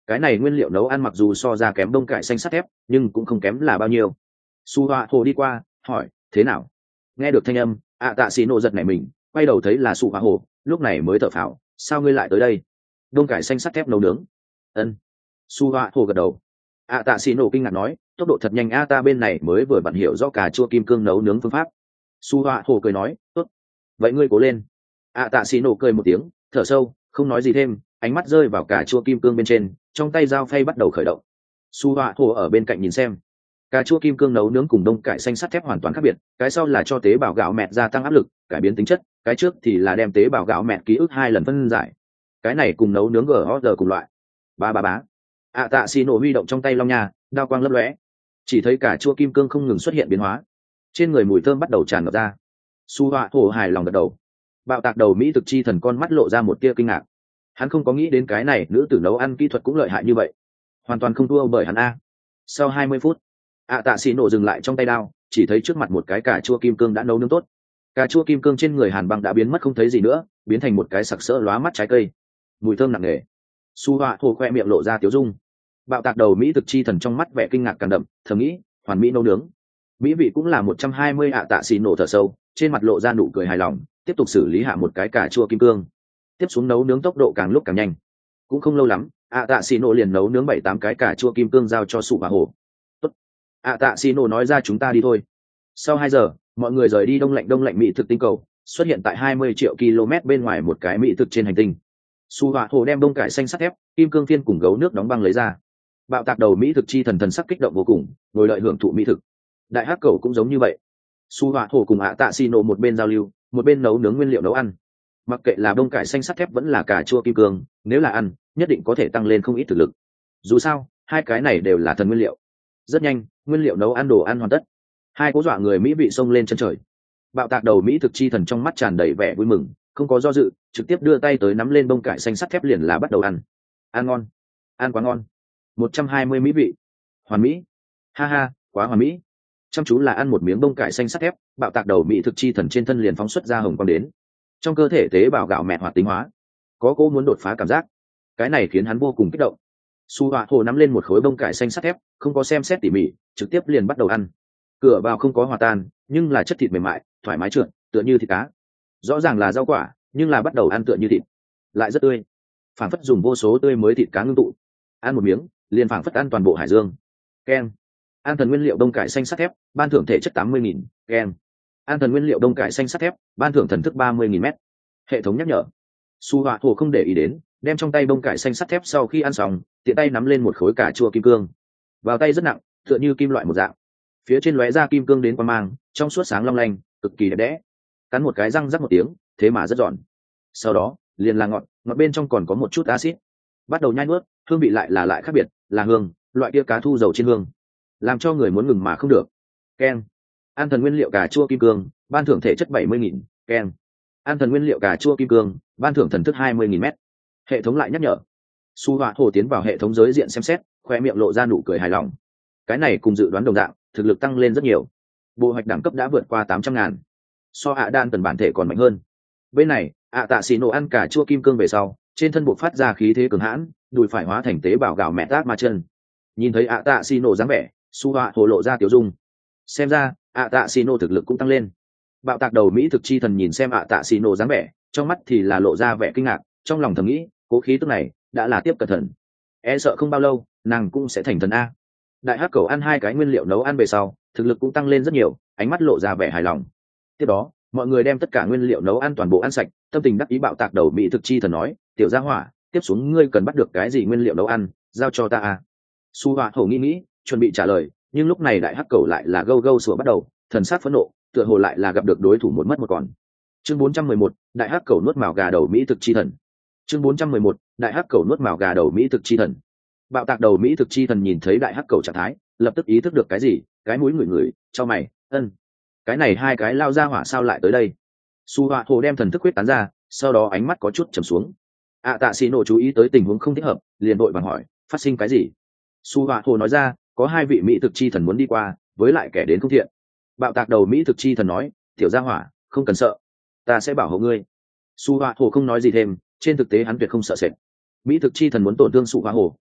cái này nguyên liệu nấu ăn mặc dù so ra kém bông cải xanh sắt thép nhưng cũng không kém là bao nhiêu. Su Hoa Hồ đi qua hỏi thế nào. Nghe được thanh âm, ạ tạ xì nổ giật nảy mình, quay đầu thấy là Su Hoa Hồ, lúc này mới thở phào. Sao ngươi lại tới đây? Bông cải xanh sắt thép nấu nướng. Ân. Su Hoa Hồ gật đầu. ạ tạ xì nổ kinh ngạc nói, tốc độ thật nhanh a, ta bên này mới vừa vặn hiểu rõ cà chua kim cương nấu nướng phương pháp. Su Hoa Hồ cười nói, tốt, vậy ngươi cố lên. ạ tạ xì nổ cười một tiếng, thở sâu, không nói gì thêm, ánh mắt rơi vào cà chua kim cương bên trên, trong tay dao phay bắt đầu khởi động. Su Hoa Hồ ở bên cạnh nhìn xem. Cà chua kim cương nấu nướng cùng đông cải xanh sắt thép hoàn toàn khác biệt, cái sau là cho tế bào gạo mẹt gia tăng áp lực, cải biến tính chất, cái trước thì là đem tế bào gạo mẹt ký ức hai lần phân giải. Cái này cùng nấu nướng gờ cùng loại. Ba ba bá. ạ tạ xì nổ huy động trong tay long nha, đao quang lấp lóe, chỉ thấy cà chua kim cương không ngừng xuất hiện biến hóa, trên người mùi thơm bắt đầu tràn ngập ra. Su Hoa Hồ hài lòng gật đầu. Bạo tạc đầu mỹ thực chi thần con mắt lộ ra một tia kinh ngạc, hắn không có nghĩ đến cái này nữ tử nấu ăn kỹ thuật cũng lợi hại như vậy, hoàn toàn không thua bởi hắn a. Sau hai mươi phút, ạ tạ xì nổ dừng lại trong tay đao, chỉ thấy trước mặt một cái cà chua kim cương đã nấu nướng tốt. Cà chua kim cương trên người hàn băng đã biến mất không thấy gì nữa, biến thành một cái sặc sỡ lóa mắt trái cây, mùi thơm nặng nề. Su Hoa Hồ khoe miệng lộ ra tiếu dung. Bạo tạc đầu mỹ thực chi thần trong mắt vẻ kinh ngạc càng đậm, thầm nghĩ hoàn mỹ nấu nướng, mỹ vị cũng là một trăm hai mươi. ạ tạ xì nổ thở sâu, trên mặt lộ ra nụ cười hài lòng, tiếp tục xử lý hạ một cái cà chua kim cương. Tiếp xuống nấu nướng tốc độ càng lúc càng nhanh, cũng không lâu lắm ạ tạ xì nổ liền nấu nướng bảy tám cái cà chua kim cương giao cho Su Hoa Hồ. Tốt, ạ tạ xì nổ nói ra, chúng ta đi thôi. Sau hai giờ, mọi người rời đi đông lạnh đông lạnh mỹ thực tinh cầu, xuất hiện tại hai mươi triệu km bên ngoài một cái mỹ thực trên hành tinh. Su Hoa Hồ đem bông cải xanh sắt thép, kim cương phiên cùng gấu nước đóng băng lấy ra. Bạo tạc đầu mỹ thực chi thần thần sắc kích động vô cùng, ngồi đợi hưởng thụ mỹ thực. Đại hắc cầu cũng giống như vậy. Su Hoa Hồ cùng ạ tạ xì nổ một bên giao lưu, một bên nấu nướng nguyên liệu nấu ăn. Mặc kệ là bông cải xanh sắt thép vẫn là cà chua kim cương, nếu là ăn, nhất định có thể tăng lên không ít thực lực. Dù sao, hai cái này đều là thần nguyên liệu. Rất nhanh, nguyên liệu nấu ăn đồ ăn hoàn tất. Hai cố dọa người mỹ vị xông lên chân trời. Bạo tạc đầu mỹ thực chi thần trong mắt tràn đầy vẻ vui mừng, không có do dự, trực tiếp đưa tay tới nắm lên bông cải xanh sắt thép liền là bắt đầu ăn. Ăn ngon, ăn quá ngon. Một trăm hai mươi mỹ vị, hoàn mỹ, ha ha, quá hoàn mỹ. Chăm chú là ăn một miếng bông cải xanh sắt thép, bạo tạc đầu mỹ thực chi thần trên thân liền phóng xuất ra hồng quang đến, trong cơ thể tế bào gạo mẹ hoạt tính hóa, có cô muốn đột phá cảm giác. Cái này khiến hắn vô cùng kích động. Su Hoa Hồ nắm lên một khối bông cải xanh sắt thép, không có xem xét tỉ mỉ, trực tiếp liền bắt đầu ăn. Cửa vào không có hòa tan, nhưng là chất thịt mềm mại, thoải mái trượt, tựa như thịt cá. Rõ ràng là rau quả, nhưng là bắt đầu ăn tựa như thịt, lại rất tươi, phảng phất dùng vô số tươi mới thịt cá ngưng tụ. Ăn một miếng, liền phảng phất ăn toàn bộ hải dương. Ken. An thần nguyên liệu đông cải xanh sắt thép, ban thưởng thể chất tám mươi nghìn. Ken. An thần nguyên liệu đông cải xanh sắt thép, ban thưởng thần thức ba mươi nghìn m. Hệ thống nhắc nhở. Su Hoa Hồ không để ý đến, đem trong tay đông cải xanh sắt thép sau khi ăn xong, tiện tay nắm lên một khối cà chua kim cương. Vào tay rất nặng, tựa như kim loại một dạng. Phía trên lóe ra kim cương đến quang mang, trong suốt sáng long lanh, cực kỳ đẹp đẽ. Cắn một cái răng rắc một tiếng, thế mà rất giòn. Sau đó, liền là ngọt, ngọt bên trong còn có một chút axit. Bắt đầu nhai nuốt, hương vị lại là lại khác biệt, là hương, loại kia cá thu dầu trên hương, làm cho người muốn ngừng mà không được. Ken. An thần nguyên liệu cà chua kim cương, ban thưởng thể chất bảy mươi nghìn. Ken. An thần nguyên liệu cà chua kim cương, ban thưởng thần thức hai mươi nghìn m. Hệ thống lại nhắc nhở. Su Hoa Hồ tiến vào hệ thống giới diện xem xét, khoe miệng lộ ra nụ cười hài lòng. Cái này cùng dự đoán đồng dạng, thực lực tăng lên rất nhiều. Bộ hoạch đẳng cấp đã vượt qua tám trăm ngàn, so ạ đan tần bản thể còn mạnh hơn. Bên này, ạ tạ xì nổ ăn cà chua kim cương về sau, trên thân buộc phát ra khí thế cường hãn, đùi phải hóa thành tế bào gạo mẹ tác ma chân. Nhìn thấy ạ tạ xì nổ dáng vẻ, Su Hoa Hồ lộ ra tiểu dung. Xem ra ạ tạ xì nổ thực lực cũng tăng lên. Bạo tạc đầu mỹ thực chi thần nhìn xem ạ tạ xì nổ dáng vẻ, trong mắt thì là lộ ra vẻ kinh ngạc, trong lòng thầm nghĩ, cố khí tức này đã là tiếp cận thần, e sợ không bao lâu nàng cũng sẽ thành thần a. Đại hắc cầu ăn hai cái nguyên liệu nấu ăn về sau, thực lực cũng tăng lên rất nhiều, ánh mắt lộ ra vẻ hài lòng. Tiếp đó, mọi người đem tất cả nguyên liệu nấu ăn toàn bộ ăn sạch, tâm tình đắc ý. Bạo tạc đầu mỹ thực chi thần nói, tiểu gia hỏa, tiếp xuống ngươi cần bắt được cái gì nguyên liệu nấu ăn, giao cho ta a. Su Hoa Hồ nghĩ nghĩ, chuẩn bị trả lời, nhưng lúc này đại hắc cầu lại là gâu gâu sủa bắt đầu, thần sắc phẫn nộ, tựa hồ lại là gặp được đối thủ một mất một còn. Chương bốn trăm mười một, đại hắc cầu nuốt mào gà đầu mỹ thực chi thần. Chương bốn trăm mười một, đại hắc cầu nuốt mào gà đầu mỹ thực chi thần. Bạo tạc đầu mỹ thực chi thần nhìn thấy đại hắc cầu trạng thái, lập tức ý thức được cái gì, cái mũi ngửi ngửi, cho mày, ân, cái này hai cái lao ra hỏa sao lại tới đây. Su Hoa Hồ đem thần thức quyết tán ra, sau đó ánh mắt có chút trầm xuống. ạ tạ xì nổ chú ý tới tình huống không thích hợp, liền vội vàng hỏi, phát sinh cái gì. Su Hoa Hồ nói ra, có hai vị mỹ thực chi thần muốn đi qua, với lại kẻ đến không thiện. Bạo tạc đầu mỹ thực chi thần nói, tiểu gia hỏa, không cần sợ, ta sẽ bảo hộ ngươi. Su Hoa Hồ không nói gì thêm, trên thực tế hắn tuyệt không sợ sệt. Mỹ thực chi thần muốn tổn thương Su Hoa Hồ,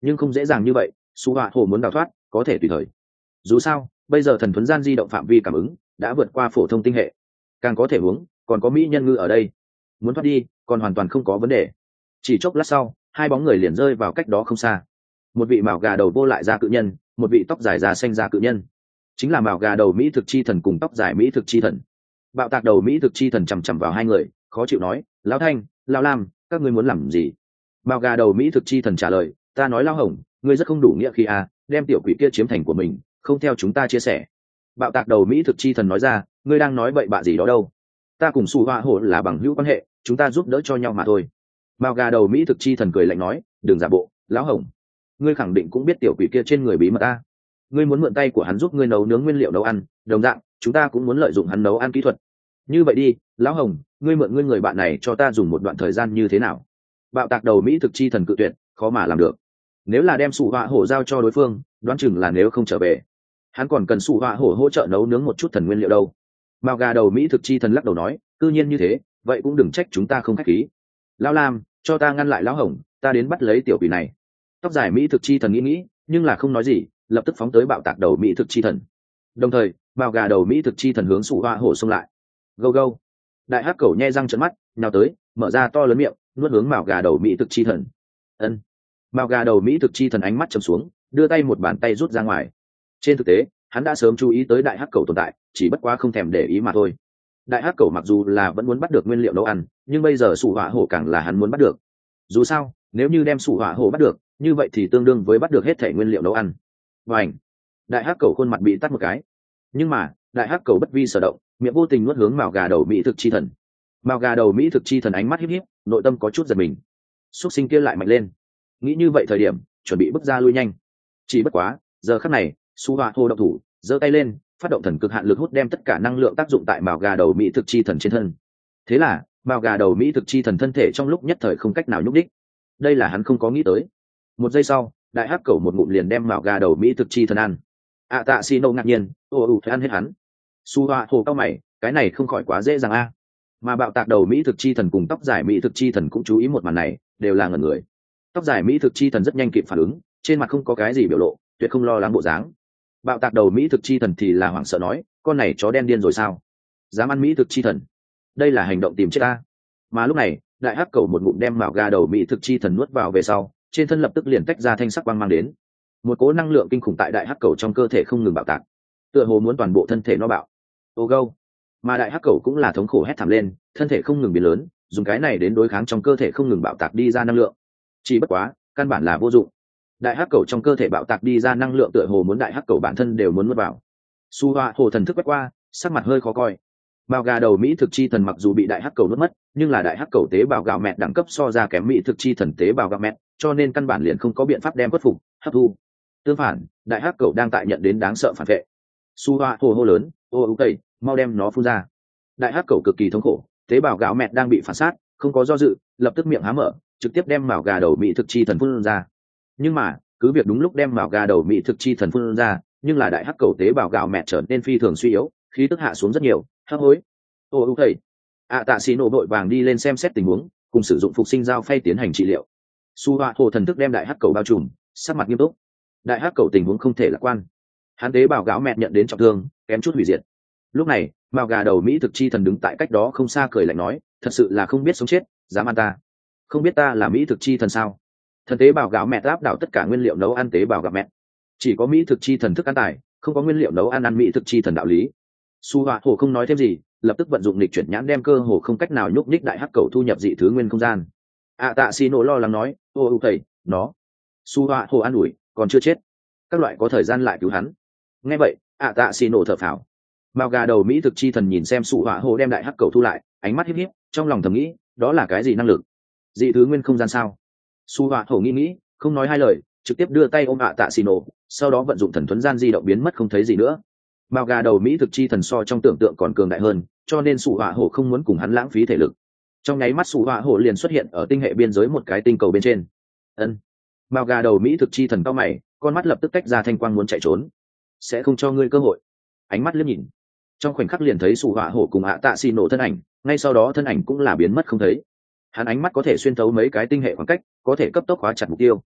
nhưng không dễ dàng như vậy. Su họa hồ muốn đào thoát có thể tùy thời, dù sao bây giờ thần thuấn gian di động phạm vi cảm ứng đã vượt qua phổ thông tinh hệ, càng có thể hướng còn có mỹ nhân ngư ở đây, muốn thoát đi còn hoàn toàn không có vấn đề. Chỉ chốc lát sau, hai bóng người liền rơi vào cách đó không xa. Một vị mào gà đầu vô lại da cự nhân, một vị tóc dài da xanh da cự nhân, chính là mào gà đầu mỹ thực chi thần cùng tóc dài mỹ thực chi thần. Bạo tạc đầu mỹ thực chi thần chằm chằm vào hai người, khó chịu nói: Lão Thanh, Lão Lam, các ngươi muốn làm gì? Mào gà đầu mỹ thực chi thần trả lời: ta nói Lão Hồng, ngươi rất không đủ nghĩa khí à, đem tiểu quỷ kia chiếm thành của mình, không theo chúng ta chia sẻ. Bạo tạc đầu mỹ thực chi thần nói ra: ngươi đang nói bậy bạ gì đó đâu, ta cùng Su Hoa Hổ là bằng hữu quan hệ, chúng ta giúp đỡ cho nhau mà thôi. Mao gà đầu mỹ thực chi thần cười lạnh nói: đừng giả bộ, Lão Hồng, ngươi khẳng định cũng biết tiểu quỷ kia trên người bí mật ta, ngươi muốn mượn tay của hắn giúp ngươi nấu nướng nguyên liệu nấu ăn, đồng dạng chúng ta cũng muốn lợi dụng hắn nấu ăn kỹ thuật. Như vậy đi, Lão Hồng, ngươi mượn ngươi người bạn này cho ta dùng một đoạn thời gian như thế nào? Bạo tạc đầu mỹ thực chi thần cự tuyệt, khó mà làm được. Nếu là đem Su Hoa Hổ giao cho đối phương, đoán chừng là nếu không trở về, hắn còn cần Su Hoa Hổ hỗ trợ nấu nướng một chút thần nguyên liệu đâu. Mao gà đầu mỹ thực chi thần lắc đầu nói: tự nhiên như thế, vậy cũng đừng trách chúng ta không khách khí. Lão Lam, cho ta ngăn lại Lão Hồng, ta đến bắt lấy tiểu quỷ này. Tóc dài mỹ thực chi thần nghĩ nghĩ, nhưng là không nói gì, lập tức phóng tới bạo tạc đầu mỹ thực chi thần. Đồng thời, mao gà đầu mỹ thực chi thần hướng Su Hoa Hổ xông lại. Go go! Đại hắc cẩu nhe răng trợn mắt, nhào tới, mở ra to lớn miệng, nuốt hướng mao gà đầu mỹ thực chi thần. Ân. Mao gà đầu mỹ thực chi thần ánh mắt trầm xuống, đưa tay một bàn tay rút ra ngoài. Trên thực tế, hắn đã sớm chú ý tới đại hắc cẩu tồn tại, chỉ bất quá không thèm để ý mà thôi. Đại hắc cẩu mặc dù là vẫn muốn bắt được nguyên liệu nấu ăn, nhưng bây giờ Su Hỏa Hổ càng là hắn muốn bắt được. Dù sao, nếu như đem Su Hỏa Hổ bắt được, như vậy thì tương đương với bắt được hết thể nguyên liệu nấu ăn. Và ảnh, đại hắc cẩu khuôn mặt bị tắt một cái. Nhưng mà, đại hắc cẩu bất vi sở động, miệng vô tình nuốt hướng mào gà đầu mỹ thực chi thần. Mào gà đầu mỹ thực chi thần ánh mắt híp híp, nội tâm có chút giật mình. Súc sinh kia lại mạnh lên. Nghĩ như vậy thời điểm, chuẩn bị bước ra lui nhanh. Chỉ bất quá, giờ khắc này, Su Hỏa Hổ động thủ, giơ tay lên, phát động thần cực hạn lực hút đem tất cả năng lượng tác dụng tại mào gà đầu mỹ thực chi thần trên thân. Thế là, mào gà đầu mỹ thực chi thần thân thể trong lúc nhất thời không cách nào nhúc đích. Đây là hắn không có nghĩ tới. Một giây sau, đại hắc cẩu một ngụm liền đem mào gà đầu mỹ thực chi thần ăn. À tạ xì nô ngạc nhiên, ô ù phải ăn hết hắn. Su Hoa Hồ cao mày, cái này không khỏi quá dễ dàng a. Mà bạo tạc đầu mỹ thực chi thần cùng tóc dài mỹ thực chi thần cũng chú ý một màn này, đều là ngẩn người. Tóc dài mỹ thực chi thần rất nhanh kịp phản ứng, trên mặt không có cái gì biểu lộ, tuyệt không lo lắng bộ dáng. Bạo tạc đầu mỹ thực chi thần thì là hoảng sợ nói: con này chó đen điên rồi sao, dám ăn mỹ thực chi thần, đây là hành động tìm chết ta. Mà lúc này, đại hắc cầu một ngụm đem mào gà đầu mỹ thực chi thần nuốt vào về sau, trên thân lập tức liền tách ra thanh sắc quang mang đến. Một cỗ năng lượng kinh khủng tại đại hắc cầu trong cơ thể không ngừng bạo tạc, tựa hồ muốn toàn bộ thân thể nó bạo. Ô gâu! Mà đại hắc cầu cũng là thống khổ hét thảm lên, thân thể không ngừng biến lớn, dùng cái này đến đối kháng trong cơ thể không ngừng bạo tạc đi ra năng lượng. Chỉ bất quá, căn bản là vô dụng. Đại hắc cầu trong cơ thể bạo tạc đi ra năng lượng tựa hồ muốn đại hắc cầu bản thân đều muốn nuốt vào. Su Hoa Hồ thần thức quét qua, sắc mặt hơi khó coi. Mào gà đầu mỹ thực chi thần mặc dù bị đại hắc cầu nuốt mất, nhưng là đại hắc cầu tế bào gạo mẹ đẳng cấp so ra kém mỹ thực chi thần tế bào gạo mẹ, cho nên căn bản liền không có biện pháp đem khuất phục hấp thu. Tương phản, đại hắc cầu đang tại nhận đến đáng sợ phản vệ. Su Hoa Hồ hô lớn: ô ô cây, mau đem nó phun ra. Đại hắc cầu cực kỳ thống khổ, tế bào gạo mẹ đang bị phản sát, không có do dự, lập tức miệng há mở, trực tiếp đem mào gà đầu mỹ thực chi thần phun ra. Nhưng mà, cứ việc đúng lúc đem mào gà đầu mỹ thực chi thần phun ra, nhưng là đại hắc cầu tế bào gạo mẹ trở nên phi thường suy yếu, khí tức hạ xuống rất nhiều, hấp hối. Ô ô thầy, ạ tạ xì nổ vội vàng đi lên xem xét tình huống, cùng sử dụng phục sinh dao phay tiến hành trị liệu. Su Hoa Hồ thần thức đem đại hắc cầu bao trùm, sắc mặt nghiêm túc. Đại hắc cầu tình huống không thể lạc quan, hắn tế bào gạo mẹ nhận đến trọng thương, kém chút hủy diệt. Lúc này, mào gà đầu mỹ thực chi thần đứng tại cách đó không xa cười lạnh nói: thật sự là không biết sống chết, dám ăn ta, không biết ta là mỹ thực chi thần sao? Thần tế bào gạo mẹ áp đảo tất cả nguyên liệu nấu ăn tế bào gạo mẹ, chỉ có mỹ thực chi thần thức ăn tài, không có nguyên liệu nấu ăn ăn mỹ thực chi thần đạo lý. Su Hoa Hồ không nói thêm gì, lập tức vận dụng lịch chuyển nhãn đem cơ hồ không cách nào nhúc nhích đại hắc cầu thu nhập dị thứ nguyên không gian. À tạ xì nổ lo lắng nói: ô ô thầy, nó. Su Hoa Hồ an ủi: còn chưa chết, các loại có thời gian lại cứu hắn. Nghe vậy, à tạ xì nổ thở phào. Mao gà đầu mỹ thực chi thần nhìn xem Su Hoa Hồ đem đại hắc cầu thu lại, ánh mắt híp híp, trong lòng thầm nghĩ: đó là cái gì năng lực? Dị thứ nguyên không gian sao? Su Hoa Hồ nghĩ nghĩ, không nói hai lời, trực tiếp đưa tay ôm ạ tạ xì nổ, sau đó vận dụng thần thuấn gian di động biến mất không thấy gì nữa. Mao gà đầu mỹ thực chi thần so trong tưởng tượng còn cường đại hơn, cho nên Su Hoa Hồ không muốn cùng hắn lãng phí thể lực. Trong nháy mắt Su Hoa Hồ liền xuất hiện ở tinh hệ biên giới một cái tinh cầu bên trên. Ân. Mao gà đầu mỹ thực chi thần cao mày, con mắt lập tức tách ra thanh quang muốn chạy trốn. Sẽ không cho ngươi cơ hội. Ánh mắt liếc nhìn, trong khoảnh khắc liền thấy Su Hoa Hồ cùng ạ tạ xì nổ thân ảnh, ngay sau đó thân ảnh cũng là biến mất không thấy. Hắn ánh mắt có thể xuyên thấu mấy cái tinh hệ khoảng cách, có thể cấp tốc khóa chặt mục tiêu.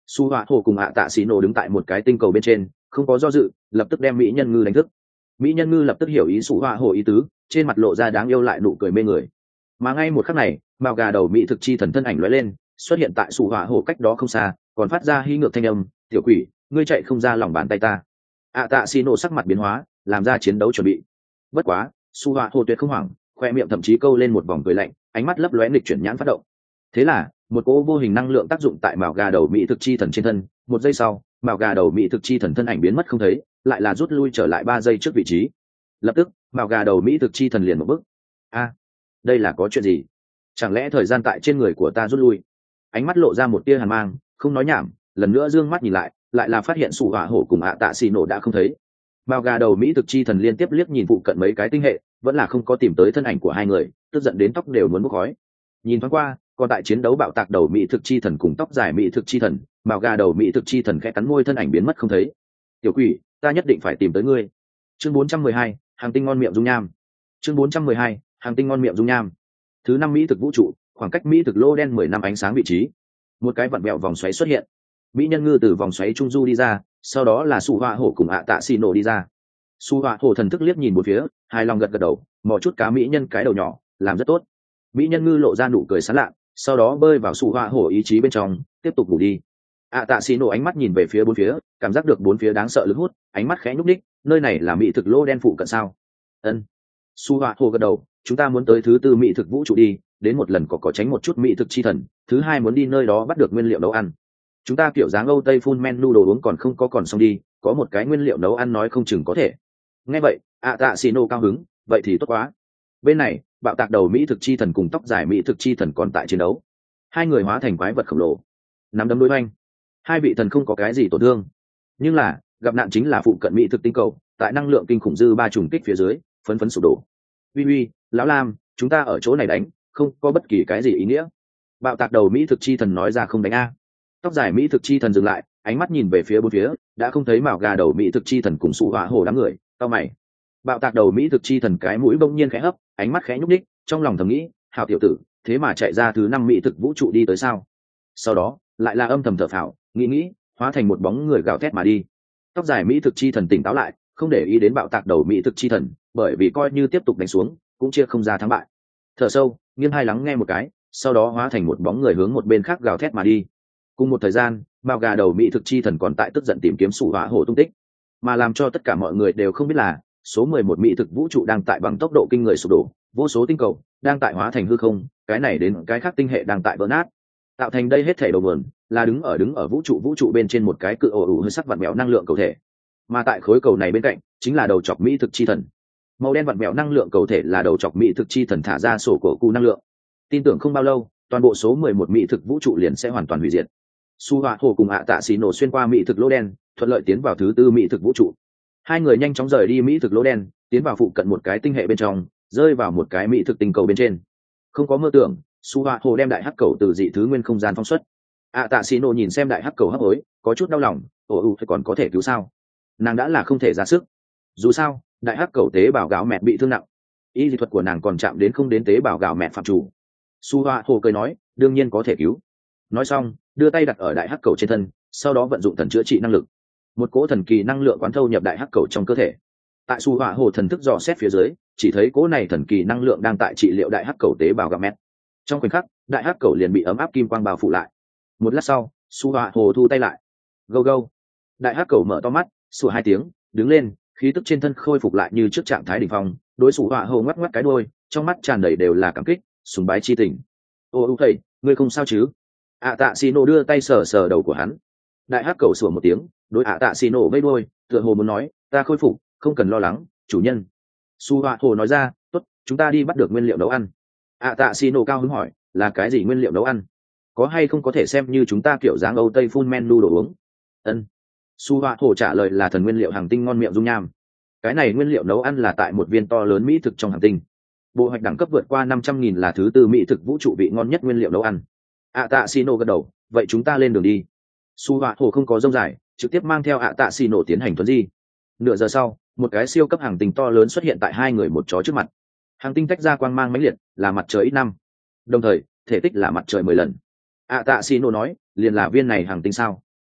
Su họa hồ cùng ạ tạ xì nổ đứng tại một cái tinh cầu bên trên, không có do dự, lập tức đem mỹ nhân ngư đánh thức. Mỹ nhân ngư lập tức hiểu ý Su họa hồ ý tứ, trên mặt lộ ra đáng yêu lại nụ cười mê người. Mà ngay một khắc này, màu gà đầu mỹ thực chi thần thân ảnh lóe lên, xuất hiện tại Su họa hồ cách đó không xa, còn phát ra hí ngược thanh âm, tiểu quỷ, ngươi chạy không ra lòng bàn tay ta. ạ tạ xì nổ sắc mặt biến hóa, làm ra chiến đấu chuẩn bị. Bất quá, Su họa hồ tuyệt không hoảng, khoe miệng thậm chí câu lên một vòng cười lạnh, ánh mắt lấp lóe nghịch chuyển nhãn phát động. Thế là một cỗ vô hình năng lượng tác dụng tại màu gà đầu mỹ thực chi thần trên thân, một giây sau màu gà đầu mỹ thực chi thần thân ảnh biến mất không thấy, lại là rút lui trở lại ba giây trước vị trí. Lập tức màu gà đầu mỹ thực chi thần liền một bước. A, đây là có chuyện gì? Chẳng lẽ thời gian tại trên người của ta rút lui? Ánh mắt lộ ra một tia hàn mang, không nói nhảm, lần nữa dương mắt nhìn lại, lại là phát hiện Sủ Hỏa Hổ cùng ạ tạ xì nổ đã không thấy. Màu gà đầu mỹ thực chi thần liên tiếp liếc nhìn phụ cận mấy cái tinh hệ, vẫn là không có tìm tới thân ảnh của hai người, tức giận đến tóc đều muốn bốc khói. Nhìn thoáng qua, còn tại chiến đấu bạo tạc đầu mỹ thực chi thần cùng tóc dài mỹ thực chi thần, màu gà đầu mỹ thực chi thần khẽ cắn môi, thân ảnh biến mất không thấy. Tiểu quỷ, ta nhất định phải tìm tới ngươi. Chương bốn trăm mười hai, hàng tinh ngon miệng dung nham. Chương bốn trăm mười hai, hàng tinh ngon miệng dung nham. Thứ năm mỹ thực vũ trụ, khoảng cách mỹ thực lô đen mười năm ánh sáng vị trí. Một cái vặn vẹo vòng xoáy xuất hiện. Mỹ nhân ngư từ vòng xoáy trung du đi ra, sau đó là Sủ Họa Hổ cùng ạ tạ xì nổ đi ra. Sủ Họa Hổ thần thức liếc nhìn một phía, hài lòng gật gật đầu, mò chút cá mỹ nhân cái đầu nhỏ, làm rất tốt. Mỹ nhân ngư lộ ra nụ cười sán lạ, sau đó bơi vào Sủ Họa Hổ ý chí bên trong, tiếp tục ngủ đi. ạ tạ xì nổ ánh mắt nhìn về phía bốn phía, cảm giác được bốn phía đáng sợ lực hút, ánh mắt khẽ nhúc đích, nơi này là mỹ thực lô đen phụ cận sao? Ân. Sủ Họa Hổ gật đầu, chúng ta muốn tới thứ tư mỹ thực vũ trụ đi, đến một lần có có tránh một chút mỹ thực chi thần, thứ hai muốn đi nơi đó bắt được nguyên liệu nấu ăn. Chúng ta kiểu dáng Âu Tây full menu đồ uống còn không có còn xong đi, có một cái nguyên liệu nấu ăn nói không chừng có thể. Nghe vậy, ạ tạ xì nổ cao hứng, vậy thì tốt quá. Bên này, bạo tạc đầu mỹ thực chi thần cùng tóc dài mỹ thực chi thần còn tại chiến đấu. Hai người hóa thành quái vật khổng lồ, nắm đấm đối hoành. Hai vị thần không có cái gì tổn thương, nhưng là gặp nạn chính là phụ cận mỹ thực tinh cầu, tại năng lượng kinh khủng dư ba trùng kích phía dưới, phấn phấn sụp đổ. Uy uy, lão lam, chúng ta ở chỗ này đánh, không có bất kỳ cái gì ý nghĩa. Bạo tạc đầu mỹ thực chi thần nói ra không đánh a. Tóc dài mỹ thực chi thần dừng lại, ánh mắt nhìn về phía bốn phía, đã không thấy màu gà đầu mỹ thực chi thần cùng Sủ Họa Hổ đám người, cau mày. Bạo tạc đầu mỹ thực chi thần cái mũi bỗng nhiên khẽ hấp, ánh mắt khẽ nhúc nhích, trong lòng thầm nghĩ, hào tiểu tử, thế mà chạy ra thứ năm mỹ thực vũ trụ đi tới sao? Sau đó, lại là âm thầm thở phào, nghĩ nghĩ, hóa thành một bóng người gào thét mà đi. Tóc dài mỹ thực chi thần tỉnh táo lại, không để ý đến bạo tạc đầu mỹ thực chi thần, bởi vì coi như tiếp tục đánh xuống, cũng chia không ra thắng bại. Thở sâu, nghiêng hai lắng nghe một cái, sau đó hóa thành một bóng người hướng một bên khác gào thét mà đi. Cùng một thời gian, bao gà đầu mỹ thực chi thần còn tại tức giận tìm kiếm Sủ Họa Hổ tung tích, mà làm cho tất cả mọi người đều không biết là số mười một mỹ thực vũ trụ đang tại bằng tốc độ kinh người sụp đổ, vô số tinh cầu đang tại hóa thành hư không, cái này đến cái khác tinh hệ đang tại vỡ nát, tạo thành đây hết thể đầu nguồn là đứng ở đứng ở vũ trụ vũ trụ bên trên một cái cự ổ ủ hơi sắc vặn mèo năng lượng cầu thể, mà tại khối cầu này bên cạnh chính là đầu chọc mỹ thực chi thần. Màu đen vặn mèo năng lượng cầu thể là đầu chọc mỹ thực chi thần thả ra sổ cổ cụ năng lượng. Tin tưởng không bao lâu, toàn bộ số mười một mỹ thực vũ trụ liền sẽ hoàn toàn hủy diệt. Su Họa Hổ cùng ạ tạ xì nổ xuyên qua mỹ thực lỗ đen, thuận lợi tiến vào thứ tư mỹ thực vũ trụ. Hai người nhanh chóng rời đi mỹ thực lỗ đen, tiến vào phụ cận một cái tinh hệ bên trong, rơi vào một cái mỹ thực tinh cầu bên trên. Không có mơ tưởng, Su Họa Hổ đem đại hắc cầu từ dị thứ nguyên không gian phóng xuất. ạ tạ xì nổ nhìn xem đại hắc cầu hấp hối, có chút đau lòng, ồ u còn có thể cứu sao? Nàng đã là không thể ra sức. Dù sao, đại hắc cầu tế bào gạo mẹ bị thương nặng, y dị thuật của nàng còn chạm đến không đến tế bào gạo mẹ phạm chủ. Su Họa Hổ cười nói, đương nhiên có thể cứu. Nói xong, đưa tay đặt ở đại hắc cầu trên thân, sau đó vận dụng thần chữa trị năng lực, một cỗ thần kỳ năng lượng quán thâu nhập đại hắc cầu trong cơ thể. Tại Su Họa Hổ thần thức dò xét phía dưới, chỉ thấy cỗ này thần kỳ năng lượng đang tại trị liệu đại hắc cầu tế bào gạo mẹ. Trong khoảnh khắc, đại hắc cầu liền bị ấm áp kim quang bao phủ lại. Một lát sau, Su Họa Hổ thu tay lại. Gâu gâu. Đại hắc cầu mở to mắt, sủa hai tiếng, đứng lên, khí tức trên thân khôi phục lại như trước trạng thái đỉnh phong, đối Su Họa Hổ ngoắc ngoắc cái đuôi, trong mắt tràn đầy đều là cảm kích, sùng bái chi tình. Ô u thầy, ngươi không sao chứ? ạ tạ xì nổ đưa tay sờ sờ đầu của hắn. Đại hắc cầu sủa một tiếng, đối ạ tạ xì nổ vây đuôi, tựa hồ muốn nói, ta khôi phục, không cần lo lắng, chủ nhân. Su Họa Hổ nói ra, tốt, chúng ta đi bắt được nguyên liệu nấu ăn. ạ tạ xì nổ cao hứng hỏi, là cái gì nguyên liệu nấu ăn? Có hay không có thể xem như chúng ta kiểu dáng Âu Tây full menu đồ uống? Ân. Su Họa Hổ trả lời là thần nguyên liệu hàng tinh ngon miệng dung nham. Cái này nguyên liệu nấu ăn là tại một viên to lớn mỹ thực trong hàng tinh. Bộ hoạch đẳng cấp vượt qua năm trăm nghìn là thứ tư mỹ thực vũ trụ vị ngon nhất nguyên liệu nấu ăn. ạ tạ xì nổ gật đầu, vậy chúng ta lên đường đi. Su Họa Hổ không có rông dài, trực tiếp mang theo ạ tạ xì nổ tiến hành tuấn di. Nửa giờ sau, một cái siêu cấp hàng tinh to lớn xuất hiện tại hai người một chó trước mặt. Hàng tinh tách ra quang mang mãnh liệt, là mặt trời ít năm, đồng thời thể tích là mặt trời mười lần. ạ tạ xì nổ nói, liền là viên này hàng tinh sao?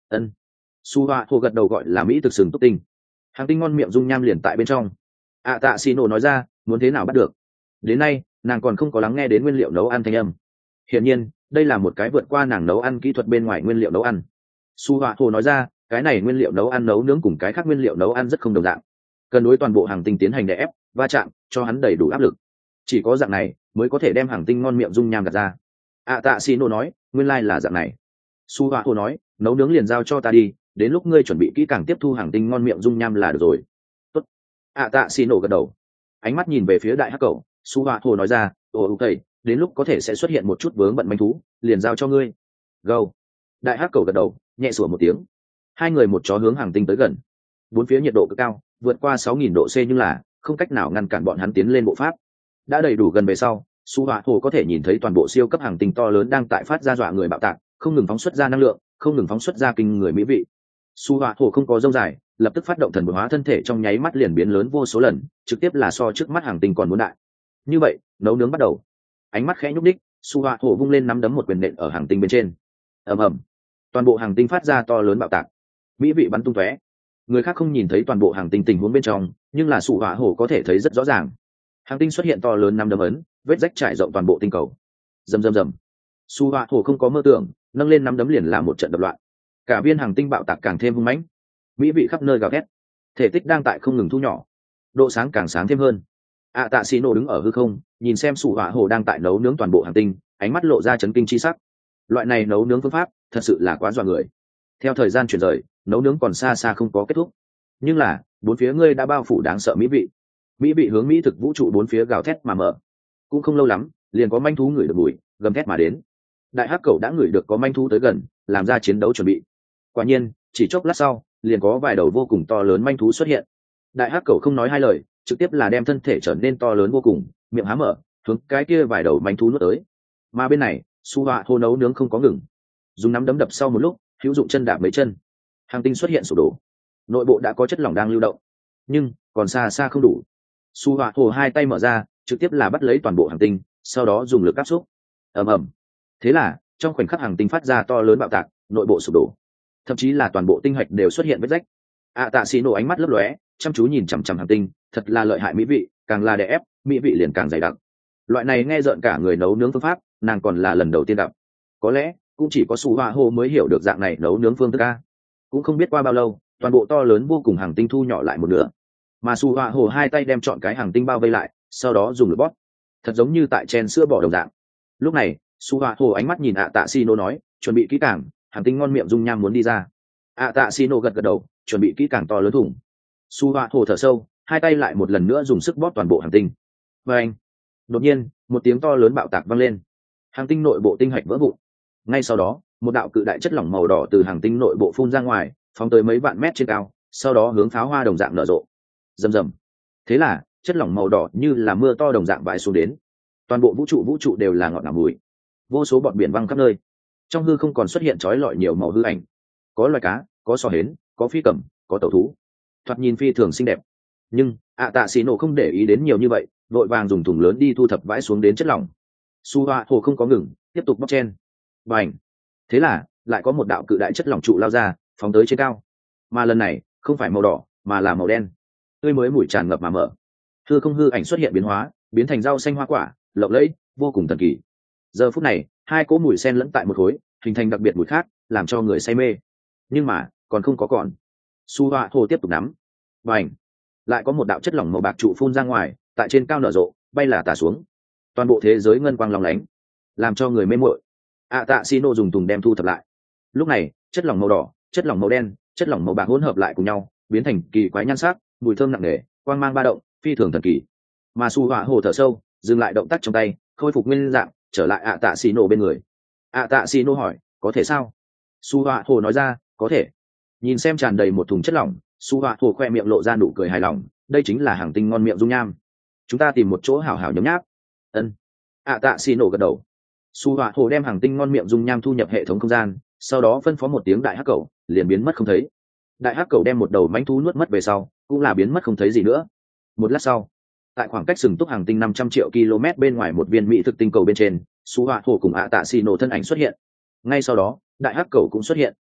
Ân. Su Hoa Hồ gật đầu gọi là mỹ thực sừng túc tinh. Hàng tinh ngon miệng dung nham liền tại bên trong. ạ tạ xì nổ nói ra, muốn thế nào bắt được. Đến nay nàng còn không có lắng nghe đến nguyên liệu nấu ăn thanh âm. Hiển nhiên đây là một cái vượt qua nàng nấu ăn kỹ thuật bên ngoài nguyên liệu nấu ăn. Su Hoa Hồ nói ra, cái này nguyên liệu nấu ăn nấu nướng cùng cái khác nguyên liệu nấu ăn rất không đồng dạng, cần đối toàn bộ hàng tinh tiến hành đè ép va chạm cho hắn đầy đủ áp lực, chỉ có dạng này mới có thể đem hàng tinh ngon miệng dung nham gạt ra. ạ tạ xì nổ nói, nguyên lai là dạng này. Su Hoa Hồ nói, nấu nướng liền giao cho ta đi, đến lúc ngươi chuẩn bị kỹ càng tiếp thu hàng tinh ngon miệng dung nham là được rồi. Tốt. ạ tạ xì nổ gật đầu, ánh mắt nhìn về phía đại hắc cầu. Su Hoa Hồ nói ra, ồ ok, đến lúc có thể sẽ xuất hiện một chút vướng bận manh thú, liền giao cho ngươi. Go. Đại hắc cầu gật đầu, nhẹ sủa một tiếng. Hai người một chó hướng hàng tinh tới gần. Bốn phía nhiệt độ cực cao, vượt qua sáu nghìn độ C, nhưng là không cách nào ngăn cản bọn hắn tiến lên bộ pháp. Đã đầy đủ gần về sau, Su Hoa Hồ có thể nhìn thấy toàn bộ siêu cấp hàng tinh to lớn đang tại phát ra dọa người bạo tạc, không ngừng phóng xuất ra năng lượng, không ngừng phóng xuất ra kinh người mỹ vị. Su Hoa Hồ không có rông dài, lập tức phát động thần hóa thân thể, trong nháy mắt liền biến lớn vô số lần, trực tiếp là so trước mắt hàng tinh còn muốn đại. Như vậy, nấu nướng bắt đầu. Ánh mắt khẽ nhúc đích, Su Hoa Hồ vung lên nắm đấm một quyền nện ở hàng tinh bên trên. Ầm ầm. Toàn bộ hàng tinh phát ra to lớn bạo tạc, mỹ vị bắn tung tóe. Người khác không nhìn thấy toàn bộ hàng tinh tình huống bên trong, nhưng là Su Hoa Hồ có thể thấy rất rõ ràng. Hàng tinh xuất hiện to lớn năm đấm ấn, vết rách trải rộng toàn bộ tinh cầu. Rầm rầm rầm. Su Hoa Hồ không có mơ tưởng, nâng lên nắm đấm liền làm một trận đập loạn. Cả viên hàng tinh bạo tạc càng thêm hung mãnh, mỹ vị khắp nơi gào thét, thể tích đang tại không ngừng thu nhỏ, độ sáng càng sáng thêm hơn. ạ tạ xì nổ đứng ở hư không, nhìn xem Su Hoa Hồ đang tại nấu nướng toàn bộ hàng tinh, ánh mắt lộ ra chấn kinh chi sắc. Loại này nấu nướng phương pháp thật sự là quá dọa người. Theo thời gian chuyển rời, nấu nướng còn xa xa không có kết thúc, nhưng là bốn phía ngươi đã bao phủ đáng sợ mỹ vị. Mỹ vị hướng mỹ thực vũ trụ bốn phía gào thét mà mở. Cũng không lâu lắm, liền có manh thú ngửi được mùi gầm thét mà đến. Đại hắc cẩu đã ngửi được có manh thú tới gần, làm ra chiến đấu chuẩn bị. Quả nhiên, chỉ chốc lát sau, liền có vài đầu vô cùng to lớn manh thú xuất hiện. Đại hắc cẩu không nói hai lời, trực tiếp là đem thân thể trở nên to lớn vô cùng, miệng há mở, hướng cái kia vài đầu manh thú nuốt tới. Mà bên này, Su Hoa Hồ nấu nướng không có ngừng, dùng nắm đấm đập sau một lúc, hữu dụng chân đạp mấy chân, hàng tinh xuất hiện sụp đổ. Nội bộ đã có chất lỏng đang lưu động, nhưng còn xa xa không đủ. Su Hoa Hồ hai tay mở ra, trực tiếp là bắt lấy toàn bộ hàng tinh, sau đó dùng lực áp xúc. Ầm ầm. Thế là trong khoảnh khắc hàng tinh phát ra to lớn bạo tạc, nội bộ sụp đổ, thậm chí là toàn bộ tinh hạch đều xuất hiện vết rách. ạ tạ xì nổ ánh mắt lấp lóe, chăm chú nhìn chằm chằm hàng tinh, thật là lợi hại mỹ vị, càng là đè ép, mỹ vị liền càng dày đặc. Loại này nghe rợn cả người nấu nướng phương pháp, nàng còn là lần đầu tiên gặp. Có lẽ cũng chỉ có Su Hoa Hồ mới hiểu được dạng này nấu nướng phương thức a. Cũng không biết qua bao lâu, toàn bộ to lớn vô cùng hàng tinh thu nhỏ lại một nửa, mà Su Hoa Hồ hai tay đem chọn cái hàng tinh bao vây lại, sau đó dùng lực bóp, thật giống như tại chen sữa bò đồng dạng. Lúc này Su Hoa Hồ ánh mắt nhìn ạ tạ xì nổ nói, chuẩn bị kỹ càng, hàng tinh ngon miệng dung nham muốn đi ra. ạ tạ xì nổ gật gật đầu, chuẩn bị kỹ càng to lớn thủng. Su Hoa Hồ thở sâu, hai tay lại một lần nữa dùng sức bóp toàn bộ hàng tinh. Và anh, đột nhiên một tiếng to lớn bạo tạc vang lên, hàng tinh nội bộ tinh hạch vỡ vụn. Ngay sau đó, một đạo cự đại chất lỏng màu đỏ từ hàng tinh nội bộ phun ra ngoài, phóng tới mấy vạn mét trên cao, sau đó hướng pháo hoa đồng dạng nở rộ. Rầm rầm. Thế là chất lỏng màu đỏ như là mưa to đồng dạng vãi xuống đến, toàn bộ vũ trụ vũ trụ đều là ngọt ngào mùi, vô số bọt biển văng khắp nơi. Trong hư không còn xuất hiện chói lọi nhiều màu hư ảnh, có loài cá, có sò hến, có phi cầm, có tẩu thú, thoạt nhìn phi thường xinh đẹp. Nhưng ạ tạ xì nổ không để ý đến nhiều như vậy, vội vàng dùng thùng lớn đi thu thập vãi xuống đến chất lỏng. Su Hoa Hồ không có ngừng, tiếp tục bóc chen. Bành. Thế là lại có một đạo cự đại chất lỏng trụ lao ra, phóng tới trên cao, mà lần này không phải màu đỏ mà là màu đen, tươi mới mùi tràn ngập mà mở. Hư không hư ảnh xuất hiện biến hóa, biến thành rau xanh hoa quả, lộng lẫy, vô cùng thần kỳ. Giờ phút này, hai cỗ mùi sen lẫn tại một khối, hình thành đặc biệt mùi khác, làm cho người say mê. Nhưng mà còn không có còn. Su Hoa Hồ tiếp tục nắm. Bành. Lại có một đạo chất lỏng màu bạc trụ phun ra ngoài, tại trên cao nở rộ, bay là tả xuống. Toàn bộ thế giới ngân quang lóng lánh, làm cho người mê muội. ạ tạ xì nổ dùng tùng đem thu thập lại. Lúc này chất lỏng màu đỏ, chất lỏng màu đen, chất lỏng màu bạc hỗn hợp lại cùng nhau, biến thành kỳ quái nhan sắc, mùi thơm nặng nề, quang mang ba động, phi thường thần kỳ. Mà Su Hoa Hồ thở sâu, dừng lại động tác trong tay, khôi phục nguyên dạng, trở lại ạ tạ xì nổ bên người. ạ tạ xì nổ hỏi, có thể sao? Su Hoa Hồ nói ra, có thể. Nhìn xem tràn đầy một thùng chất lỏng, Su Hoa Hồ khoe miệng lộ ra nụ cười hài lòng, đây chính là hàng tinh ngon miệng dung nham. Chúng ta tìm một chỗ hảo hảo nhấm nháp. Ân. ạ tạ xì nổ gật đầu. Su Hoa Hồ đem hàng tinh ngon miệng dung nham thu nhập hệ thống không gian, sau đó phân phó một tiếng đại hắc cẩu, liền biến mất không thấy. Đại hắc cẩu đem một đầu mãnh thú nuốt mất về sau, cũng là biến mất không thấy gì nữa. Một lát sau, tại khoảng cách sừng túc hàng tinh năm trăm triệu km bên ngoài một viên mỹ thực tinh cầu bên trên, Su Hoa Hồ cùng ạ tạ xì nổ thân ảnh xuất hiện. Ngay sau đó, đại hắc cẩu cũng xuất hiện.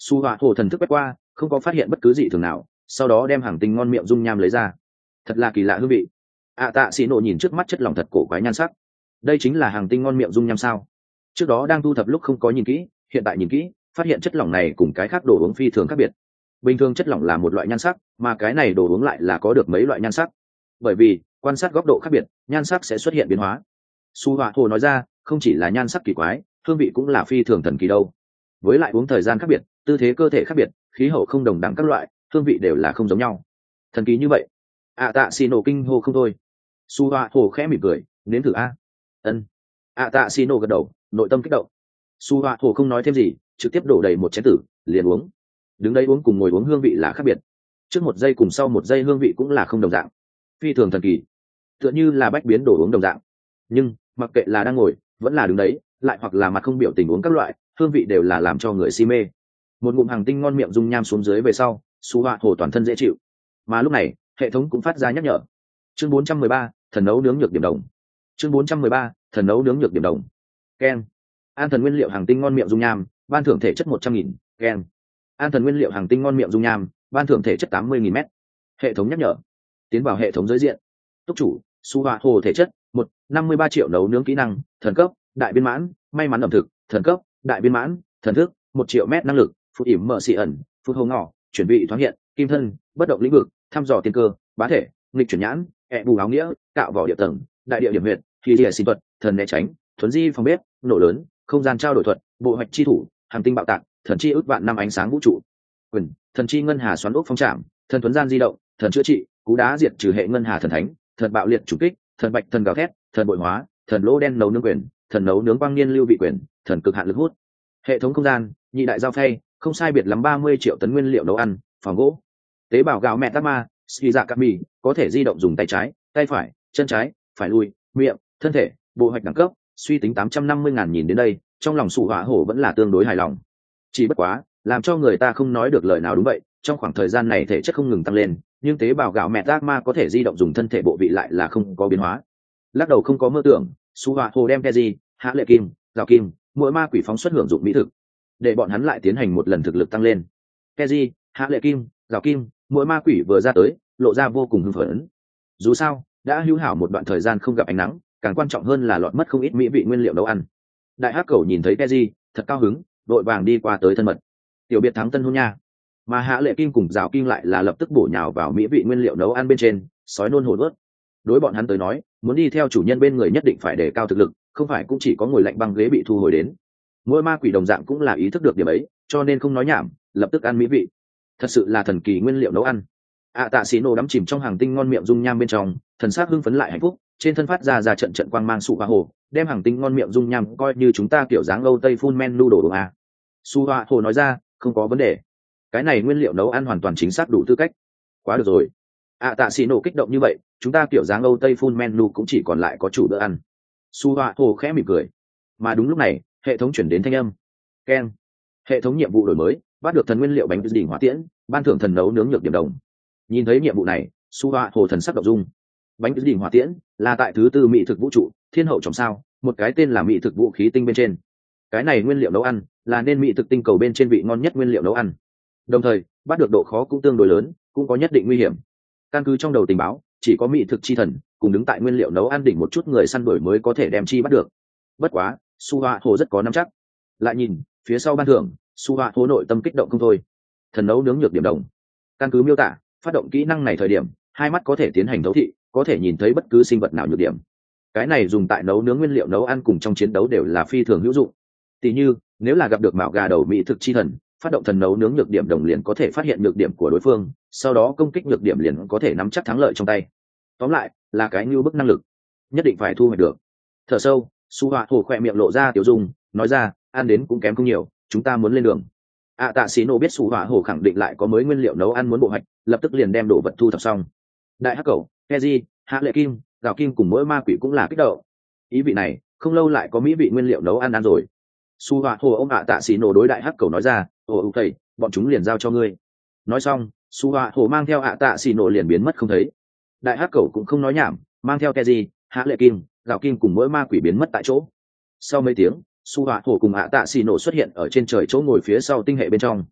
Su họa hồ thần thức quét qua, không có phát hiện bất cứ gì thường nào, sau đó đem hàng tinh ngon miệng dung nham lấy ra. Thật là kỳ lạ hương vị. ạ tạ xì nổ nhìn trước mắt chất lỏng thật cổ quái nhan sắc. Đây chính là hàng tinh ngon miệng dung nham sao? Trước đó đang thu thập lúc không có nhìn kỹ, hiện tại nhìn kỹ, phát hiện chất lỏng này cùng cái khác đồ uống phi thường khác biệt. Bình thường chất lỏng là một loại nhan sắc, mà cái này đồ uống lại là có được mấy loại nhan sắc. Bởi vì quan sát góc độ khác biệt, nhan sắc sẽ xuất hiện biến hóa. Su họa hồ nói ra, không chỉ là nhan sắc kỳ quái, hương vị cũng là phi thường thần kỳ đâu. Với lại uống thời gian khác biệt, tư thế cơ thể khác biệt, khí hậu không đồng đẳng các loại, hương vị đều là không giống nhau. Thần kỳ như vậy. ạ tạ xì nổ kinh hô không thôi. Su họa hồ khẽ mỉm cười, nếm thử a. Ân. ạ tạ xì nổ gật đầu, nội tâm kích động. Su họa hồ không nói thêm gì, trực tiếp đổ đầy một chén tử liền uống. Đứng đây uống cùng ngồi uống hương vị là khác biệt, trước một giây cùng sau một giây hương vị cũng là không đồng dạng, phi thường thần kỳ, tựa như là bách biến đồ uống đồng dạng. Nhưng mặc kệ là đang ngồi vẫn là đứng đấy, lại hoặc là mặt không biểu tình uống các loại, hương vị đều là làm cho người si mê. Một ngụm hàng tinh ngon miệng dung nham xuống dưới về sau, Su họa hồ toàn thân dễ chịu. Mà lúc này hệ thống cũng phát ra nhắc nhở. Chương bốn trăm mười ba, thần nấu nướng nhược điểm đồng. Chương bốn trăm mười ba, thần nấu nướng nhược điểm đồng. Ken. An thần nguyên liệu hàng tinh ngon miệng dung nham, ban thưởng thể chất một trăm nghìn. Ken. An thần nguyên liệu hàng tinh ngon miệng dung nham, ban thưởng thể chất tám mươi nghìn m. Hệ thống nhắc nhở. Tiến vào hệ thống giới diện. Túc chủ, Su họa hồ thể chất một, năm mươi ba triệu nấu nướng kỹ năng, thần cấp, đại viên mãn, may mắn ẩm thực, thần cấp, đại viên mãn, thần thức, một triệu mét năng lực, phút ỉm mở xị ẩn, phút hầu ngỏ, chuẩn bị thoáng hiện, kim thân, bất động lĩnh vực, thăm dò tiên cơ, bá thể, nghịch chuyển nhãn, ẹ bù áo nghĩa, cạo vỏ địa tầng, đại địa điểm huyệt, thì địa sinh thuật, thần né tránh, thuấn di phòng bếp, nổ lớn, không gian trao đổi thuật, bộ hoạch chi thủ, hàng tinh bạo tạc, thần chi ước vạn năm ánh sáng vũ trụ, quyền, thần chi ngân hà xoắn ốc phong trảm, thần thuấn gian di động, thần chữa trị, cú đá diệt trừ hệ ngân hà thần thánh, thần bạo liệt chủ kích, thần bạch thần gào thét, thần bội hóa, thần lỗ đen nấu nướng quyền, thần nấu nướng quang niên lưu vị quyền, thần cực hạn lực hút. Hệ thống không gian, nhị đại giao phay, không sai biệt lắm ba mươi triệu tấn nguyên liệu nấu ăn, phòng gỗ. Tế bào gạo mẹ tắc ma, ski dạ cạp mì, có thể di động dùng tay trái, tay phải, chân trái, phải lui, miệng, thân thể, bộ hoạch đẳng cấp, suy tính tám trăm năm mươi ngàn. Nhìn đến đây, trong lòng Su họa hổ vẫn là tương đối hài lòng. Chỉ bất quá, làm cho người ta không nói được lời nào đúng vậy, trong khoảng thời gian này thể chất không ngừng tăng lên, nhưng tế bào gạo mẹ tắc ma có thể di động dùng thân thể bộ vị lại là không có biến hóa. Lắc đầu không có mơ tưởng, Su họa hổ đem Keji, Hạ Lệ Kim, Rào Kim, mỗi ma quỷ phóng xuất hưởng dụng mỹ thực, để bọn hắn lại tiến hành một lần thực lực tăng lên. Keji, Hạ Lệ Kim, Rào Kim, mỗi ma quỷ vừa ra tới, lộ ra vô cùng hưng phấn. Dù sao, đã hữu hảo một đoạn thời gian không gặp ánh nắng, càng quan trọng hơn là lọt mất không ít mỹ vị nguyên liệu nấu ăn. Đại hắc cầu nhìn thấy Keji, thật cao hứng, đội vàng đi qua tới thân mật. Tiểu biệt thắng tân hôn nha. Mà Hạ Lệ Kim cùng Rào Kim lại là lập tức bổ nhào vào mỹ vị nguyên liệu nấu ăn bên trên, sói nôn hổ nuốt. Đối bọn hắn tới nói, muốn đi theo chủ nhân bên người nhất định phải đề cao thực lực, không phải cũng chỉ có ngồi lạnh băng ghế bị thu hồi đến. Mỗi ma quỷ đồng dạng cũng là ý thức được điểm ấy, cho nên không nói nhảm, lập tức ăn mỹ vị. Thật sự là thần kỳ nguyên liệu nấu ăn. ạ tạ xì nổ đắm chìm trong hàng tinh ngon miệng dung nham bên trong, thần sắc hưng phấn lại hạnh phúc, trên thân phát ra ra trận trận quang mang Su họa hồ, đem hàng tinh ngon miệng dung nham coi như chúng ta kiểu dáng Âu Tây full menu đồ đồ à. Su họa hồ nói ra, không có vấn đề, cái này nguyên liệu nấu ăn hoàn toàn chính xác đủ tư cách. Quá được rồi. ạ tạ xì nổ kích động như vậy, chúng ta kiểu dáng Âu Tây full menu cũng chỉ còn lại có chủ bữa ăn. Su họa hồ khẽ mỉm cười. Mà đúng lúc này, hệ thống chuyển đến thanh âm. Ken. Hệ thống nhiệm vụ đổi mới, bắt được thần nguyên liệu bánh đỉnh hỏa tiễn, ban thưởng thần nấu nướng nhược điểm đồng. Nhìn thấy nhiệm vụ này, Su họa hồ thần sắc động dung. Bánh đỉnh hỏa tiễn là tại thứ tư mỹ thực vũ trụ thiên hậu trong sao, một cái tên là mỹ thực vũ khí tinh bên trên. Cái này nguyên liệu nấu ăn là nên mỹ thực tinh cầu bên trên vị ngon nhất nguyên liệu nấu ăn. Đồng thời, bắt được độ khó cũng tương đối lớn, cũng có nhất định nguy hiểm. Căn cứ trong đầu tình báo, chỉ có mỹ thực chi thần cùng đứng tại nguyên liệu nấu ăn đỉnh một chút người săn đuổi mới có thể đem chi bắt được. Bất quá, Su họa hồ rất có nắm chắc. Lại nhìn phía sau ban thưởng, Su họa hồ nội tâm kích động không thôi. Thần nấu nướng nhược điểm đồng. Căn cứ miêu tả, phát động kỹ năng này thời điểm, hai mắt có thể tiến hành thấu thị, có thể nhìn thấy bất cứ sinh vật nào nhược điểm. Cái này dùng tại nấu nướng nguyên liệu nấu ăn cùng trong chiến đấu đều là phi thường hữu dụng. Tỷ như, nếu là gặp được mạo gà đầu mỹ thực chi thần, phát động thần nấu nướng nhược điểm đồng liền có thể phát hiện nhược điểm của đối phương, sau đó công kích nhược điểm liền có thể nắm chắc thắng lợi trong tay. Tóm lại, là cái như bức năng lực, nhất định phải thu hoạch được. Thở sâu, Su họa hồ khỏe miệng lộ ra tiểu dung, nói ra, ăn đến cũng kém không nhiều, chúng ta muốn lên đường. ạ tạ xì nổ biết Su họa hồ khẳng định lại có mới nguyên liệu nấu ăn muốn bộ hoạch, lập tức liền đem đồ vật thu thập xong. Đại hắc cầu, Keji, Hạ Lệ Kim, Gào Kim cùng mỗi ma quỷ cũng là kích động. Ý vị này, không lâu lại có mỹ vị nguyên liệu nấu ăn ăn rồi. Su họa hồ ông ạ tạ xì nổ đối đại hắc cầu nói ra, ồ ok, bọn chúng liền giao cho ngươi. Nói xong, Su họa hồ mang theo ạ tạ xì nổ liền biến mất không thấy. Đại hắc cầu cũng không nói nhảm, mang theo Keji, Hạ Lệ Kim, Gào Kim cùng mỗi ma quỷ biến mất tại chỗ. Sau mấy tiếng, Su họa hồ cùng ạ tạ xì nổ xuất hiện ở trên trời chỗ ngồi phía sau tinh hệ bên trong.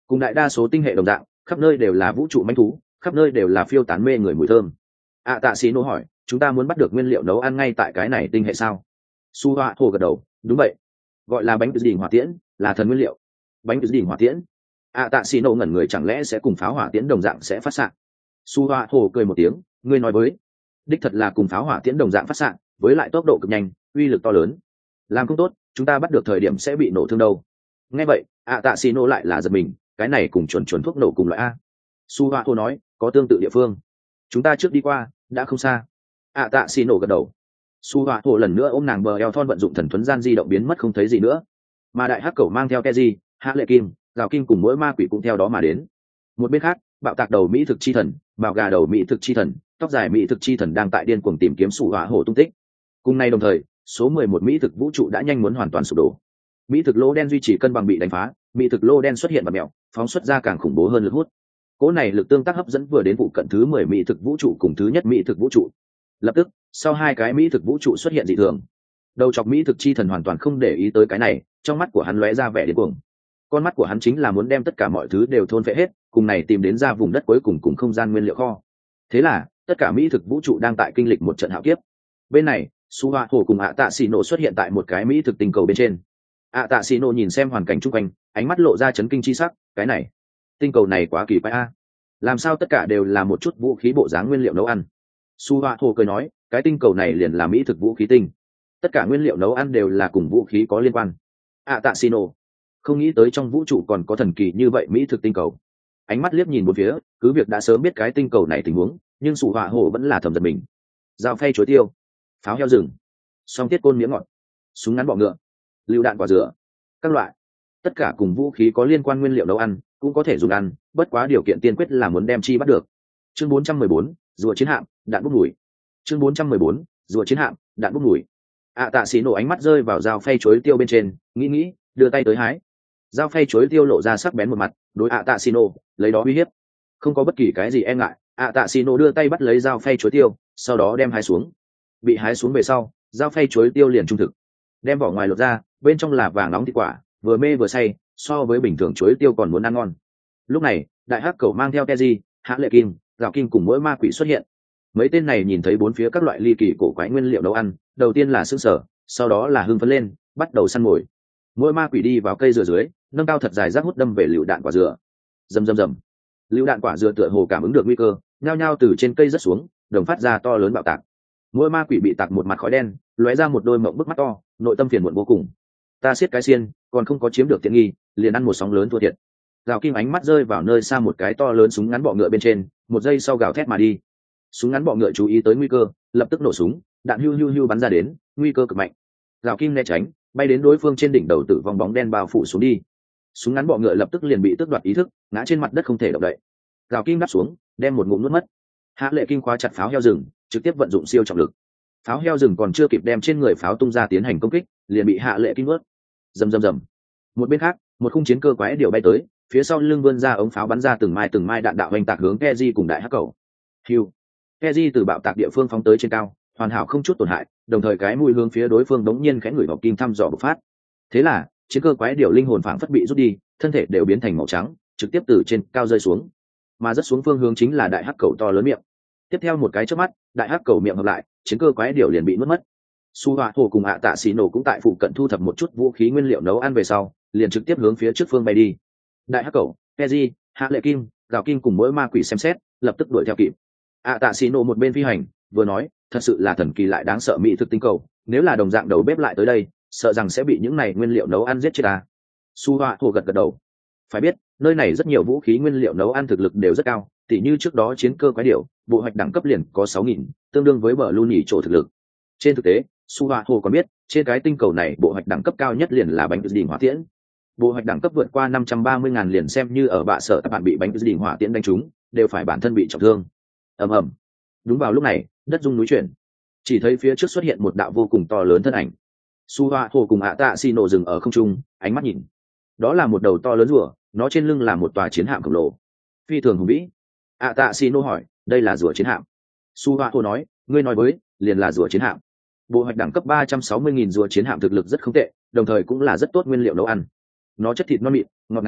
cùng đại đa số tinh hệ đồng dạng, khắp nơi đều là vũ trụ manh thú, khắp nơi đều là phiêu tán mê người mùi thơm. ạ tạ xì nổ hỏi, chúng ta muốn bắt được nguyên liệu nấu ăn ngay tại cái này tinh hệ sao? Su Hoa Hồ gật đầu, đúng vậy, gọi là bánh đỉnh hỏa tiễn, là thần nguyên liệu. Bánh đỉnh hỏa tiễn? ạ tạ xì nổ ngẩn người, chẳng lẽ sẽ cùng pháo hỏa tiễn đồng dạng sẽ phát xạ? Su Hoa Hồ cười một tiếng, ngươi nói với, đích thật là cùng pháo hỏa tiễn đồng dạng phát xạ, với lại tốc độ cực nhanh, uy lực to lớn. Làm không tốt, chúng ta bắt được thời điểm sẽ bị nổ thương đâu. Nghe vậy, ạ tạ xì nổ lại là giật mình, cái này cùng chuẩn chuẩn thuốc nổ cùng loại a. Su Hoa Hồ nói, có tương tự địa phương, chúng ta trước đi qua, đã không xa. ạ tạ xì nổ gật đầu. Su Hoa Hồ lần nữa ôm nàng bờ eo thon, vận dụng thần thuấn gian di động biến mất không thấy gì nữa. Mà đại hắc cẩu mang theo Keji, Hạ Lệ Kim, Gào Kim cùng mỗi ma quỷ cũng theo đó mà đến. Một bên khác, bạo tạc đầu mỹ thực chi thần, bạo gà đầu mỹ thực chi thần, tóc dài mỹ thực chi thần đang tại điên cuồng tìm kiếm Su Hoa Hồ tung tích. Cùng nay đồng thời, số mười một mỹ thực vũ trụ đã nhanh muốn hoàn toàn sụp đổ. Mỹ thực lỗ đen duy trì cân bằng bị đánh phá, mỹ thực lỗ đen xuất hiện và mèo, phóng xuất ra càng khủng bố hơn lực hút. Cỗ này lực tương tác hấp dẫn vừa đến vụ cận thứ mười mỹ thực vũ trụ cùng thứ nhất mỹ thực vũ trụ. Lập tức, sau hai cái mỹ thực vũ trụ xuất hiện dị thường. Đầu chọc mỹ thực chi thần hoàn toàn không để ý tới cái này, trong mắt của hắn lóe ra vẻ điên cuồng. Con mắt của hắn chính là muốn đem tất cả mọi thứ đều thôn phệ hết, cùng này tìm đến ra vùng đất cuối cùng cùng không gian nguyên liệu kho. Thế là, tất cả mỹ thực vũ trụ đang tại kinh lịch một trận hạo kiếp. Bên này, Su Hoa Hồ cùng ạ tạ xì nổ xuất hiện tại một cái mỹ thực tinh cầu bên trên. ạ tạ xì nổ nhìn xem hoàn cảnh chung quanh, ánh mắt lộ ra chấn kinh chi sắc, cái này, tinh cầu này quá kỳ quái a. Làm sao tất cả đều là một chút vũ khí bộ dáng nguyên liệu nấu ăn? Su Hoa Hồ cười nói, cái tinh cầu này liền là mỹ thực vũ khí tinh, tất cả nguyên liệu nấu ăn đều là cùng vũ khí có liên quan. ạ tạ xì nổ không nghĩ tới trong vũ trụ còn có thần kỳ như vậy mỹ thực tinh cầu. Ánh mắt liếc nhìn một phía, cứ việc đã sớm biết cái tinh cầu này tình huống, nhưng Su Hoa Hồ vẫn là thầm giật mình. Dao phay chuối tiêu, pháo heo rừng, song tiết côn miếng ngọt, súng ngắn bọ ngựa, lựu đạn quả dừa, các loại, tất cả cùng vũ khí có liên quan nguyên liệu nấu ăn cũng có thể dùng ăn, bất quá điều kiện tiên quyết là muốn đem chi bắt được. Chương bốn trăm mười bốn, rùa chiến hạm, đạn bút mùi. Chương bốn trăm mười bốn, rùa chiến hạm, đạn bút mùi. ạ tạ xì nổ ánh mắt rơi vào dao phay chuối tiêu bên trên, nghĩ nghĩ, đưa tay tới hái. Dao phay chuối tiêu lộ ra sắc bén một mặt, đối ạ tạ xì nổ, lấy đó uy hiếp. Không có bất kỳ cái gì e ngại, ạ tạ xì nổ đưa tay bắt lấy dao phay chuối tiêu, sau đó đem hái xuống. Bị hái xuống về sau, dao phay chuối tiêu liền trung thực, đem vỏ ngoài lột ra, bên trong là vàng nóng thịt quả, vừa mê vừa say, so với bình thường chuối tiêu còn muốn ăn ngon. Lúc này, đại hắc cẩu mang theo Keji, Hạ Lệ Kim, Gào Kim cùng mỗi ma quỷ xuất hiện. Mấy tên này nhìn thấy bốn phía các loại ly kỳ cổ quái nguyên liệu nấu ăn, đầu tiên là sững sờ, sau đó là hưng phấn lên, bắt đầu săn mồi. Mỗi ma quỷ đi vào cây dừa dưới, nâng cao thật dài rác hút đâm về lựu đạn quả dừa. Rầm rầm rầm. Lựu đạn quả dừa tựa hồ cảm ứng được nguy cơ, nhao nhao từ trên cây rớt xuống, đồng phát ra to lớn bạo tạc. Mỗi ma quỷ bị tạc một mặt khói đen, lóe ra một đôi mộng bức mắt to, nội tâm phiền muộn vô cùng. Ta siết cái xiên, còn không có chiếm được tiện nghi, liền ăn một sóng lớn thua thiệt. Gào Kim ánh mắt rơi vào nơi xa một cái to lớn súng ngắn bọ ngựa bên trên, một giây sau gào thét mà đi. Súng ngắn bọ ngựa chú ý tới nguy cơ, lập tức nổ súng, đạn hưu hưu hưu bắn ra đến, nguy cơ cực mạnh. Gào Kim né tránh, bay đến đối phương trên đỉnh đầu, tử vong bóng đen bao phủ xuống đi. Súng ngắn bọ ngựa lập tức liền bị tước đoạt ý thức, ngã trên mặt đất không thể động đậy. Gào Kim đáp xuống, đem một ngụm nuốt mất. Hạ Lệ Kim khóa chặt pháo heo rừng, trực tiếp vận dụng siêu trọng lực. Pháo heo rừng còn chưa kịp đem trên người pháo tung ra tiến hành công kích, liền bị Hạ Lệ Kim nuốt. Rầm rầm rầm. Một bên khác, một khung chiến cơ quái điều bay tới, phía sau lưng vươn ra ống pháo bắn ra từng mai từng mai đạn đạo hoành tạc hướng Keji cùng đại hắc cầu. Hưu. Keji từ bạo tạc địa phương phóng tới trên cao, hoàn hảo không chút tổn hại, đồng thời cái mũi hướng phía đối phương đống nhiên khẽ ngửi vào kim thăm dò bộc phát. Thế là, chiến cơ quái điều linh hồn phảng phất bị rút đi, thân thể đều biến thành màu trắng, trực tiếp từ trên cao rơi xuống. Mà rất xuống phương hướng chính là đại hắc cầu to lớn miệng. Tiếp theo một cái chớp mắt, đại hắc cầu miệng hợp lại, chiến cơ quái điều liền bị nuốt mất. Su Hoa Hồ cùng ạ tạ xì nổ cũng tại phụ cận thu thập một chút vũ khí nguyên liệu nấu ăn về sau, liền trực tiếp hướng phía trước phương bay đi. Đại hắc cầu, Keji, Hạ Lệ Kim, Gào Kim cùng mỗi ma quỷ xem xét, lập tức đuổi theo kịp. ạ tạ xì nổ một bên phi hành, vừa nói, thật sự là thần kỳ lại đáng sợ mỹ thực tinh cầu, nếu là đồng dạng đầu bếp lại tới đây, sợ rằng sẽ bị những này nguyên liệu nấu ăn giết chết ta. Su Hoa Hồ gật gật đầu. Phải biết, nơi này rất nhiều vũ khí nguyên liệu nấu ăn thực lực đều rất cao, tỉ như trước đó chiến cơ quái điểu, bộ hoạch đẳng cấp liền có sáu nghìn, tương đương với bờ Luni chỗ thực lực. Trên thực tế, Su Hoa Hồ còn biết, trên cái tinh cầu này bộ hoạch đẳng cấp cao nhất liền là bánh đỉnh hỏa tiễn. Bộ hoạch đẳng cấp vượt qua năm trăm ba mươi ngàn liền xem như ở bạ sở các bạn bị bánh đỉnh hỏa tiễn đánh trúng, đều phải bản thân bị trọng thương. Ầm ầm. Đúng vào lúc này, đất rung núi chuyển. Chỉ thấy phía trước xuất hiện một đạo vô cùng to lớn thân ảnh. Su Hoa Hồ cùng ạ tạ xì nổ dừng ở không trung, ánh mắt nhìn. Đó là một đầu to lớn rùa, nó trên lưng là một tòa chiến hạm khổng lồ. Phi thường hùng vĩ. ạ tạ xì nổ hỏi, đây là rùa chiến hạm? Su Hoa Hồ nói, ngươi nói với, liền là rùa chiến hạm. Bộ hoạch đẳng cấp ba trăm sáu mươi nghìn rùa chiến hạm thực lực rất không tệ, đồng thời cũng là rất tốt nguyên liệu nấu ăn. Nó chất thịt non mịn, ngọt ngào,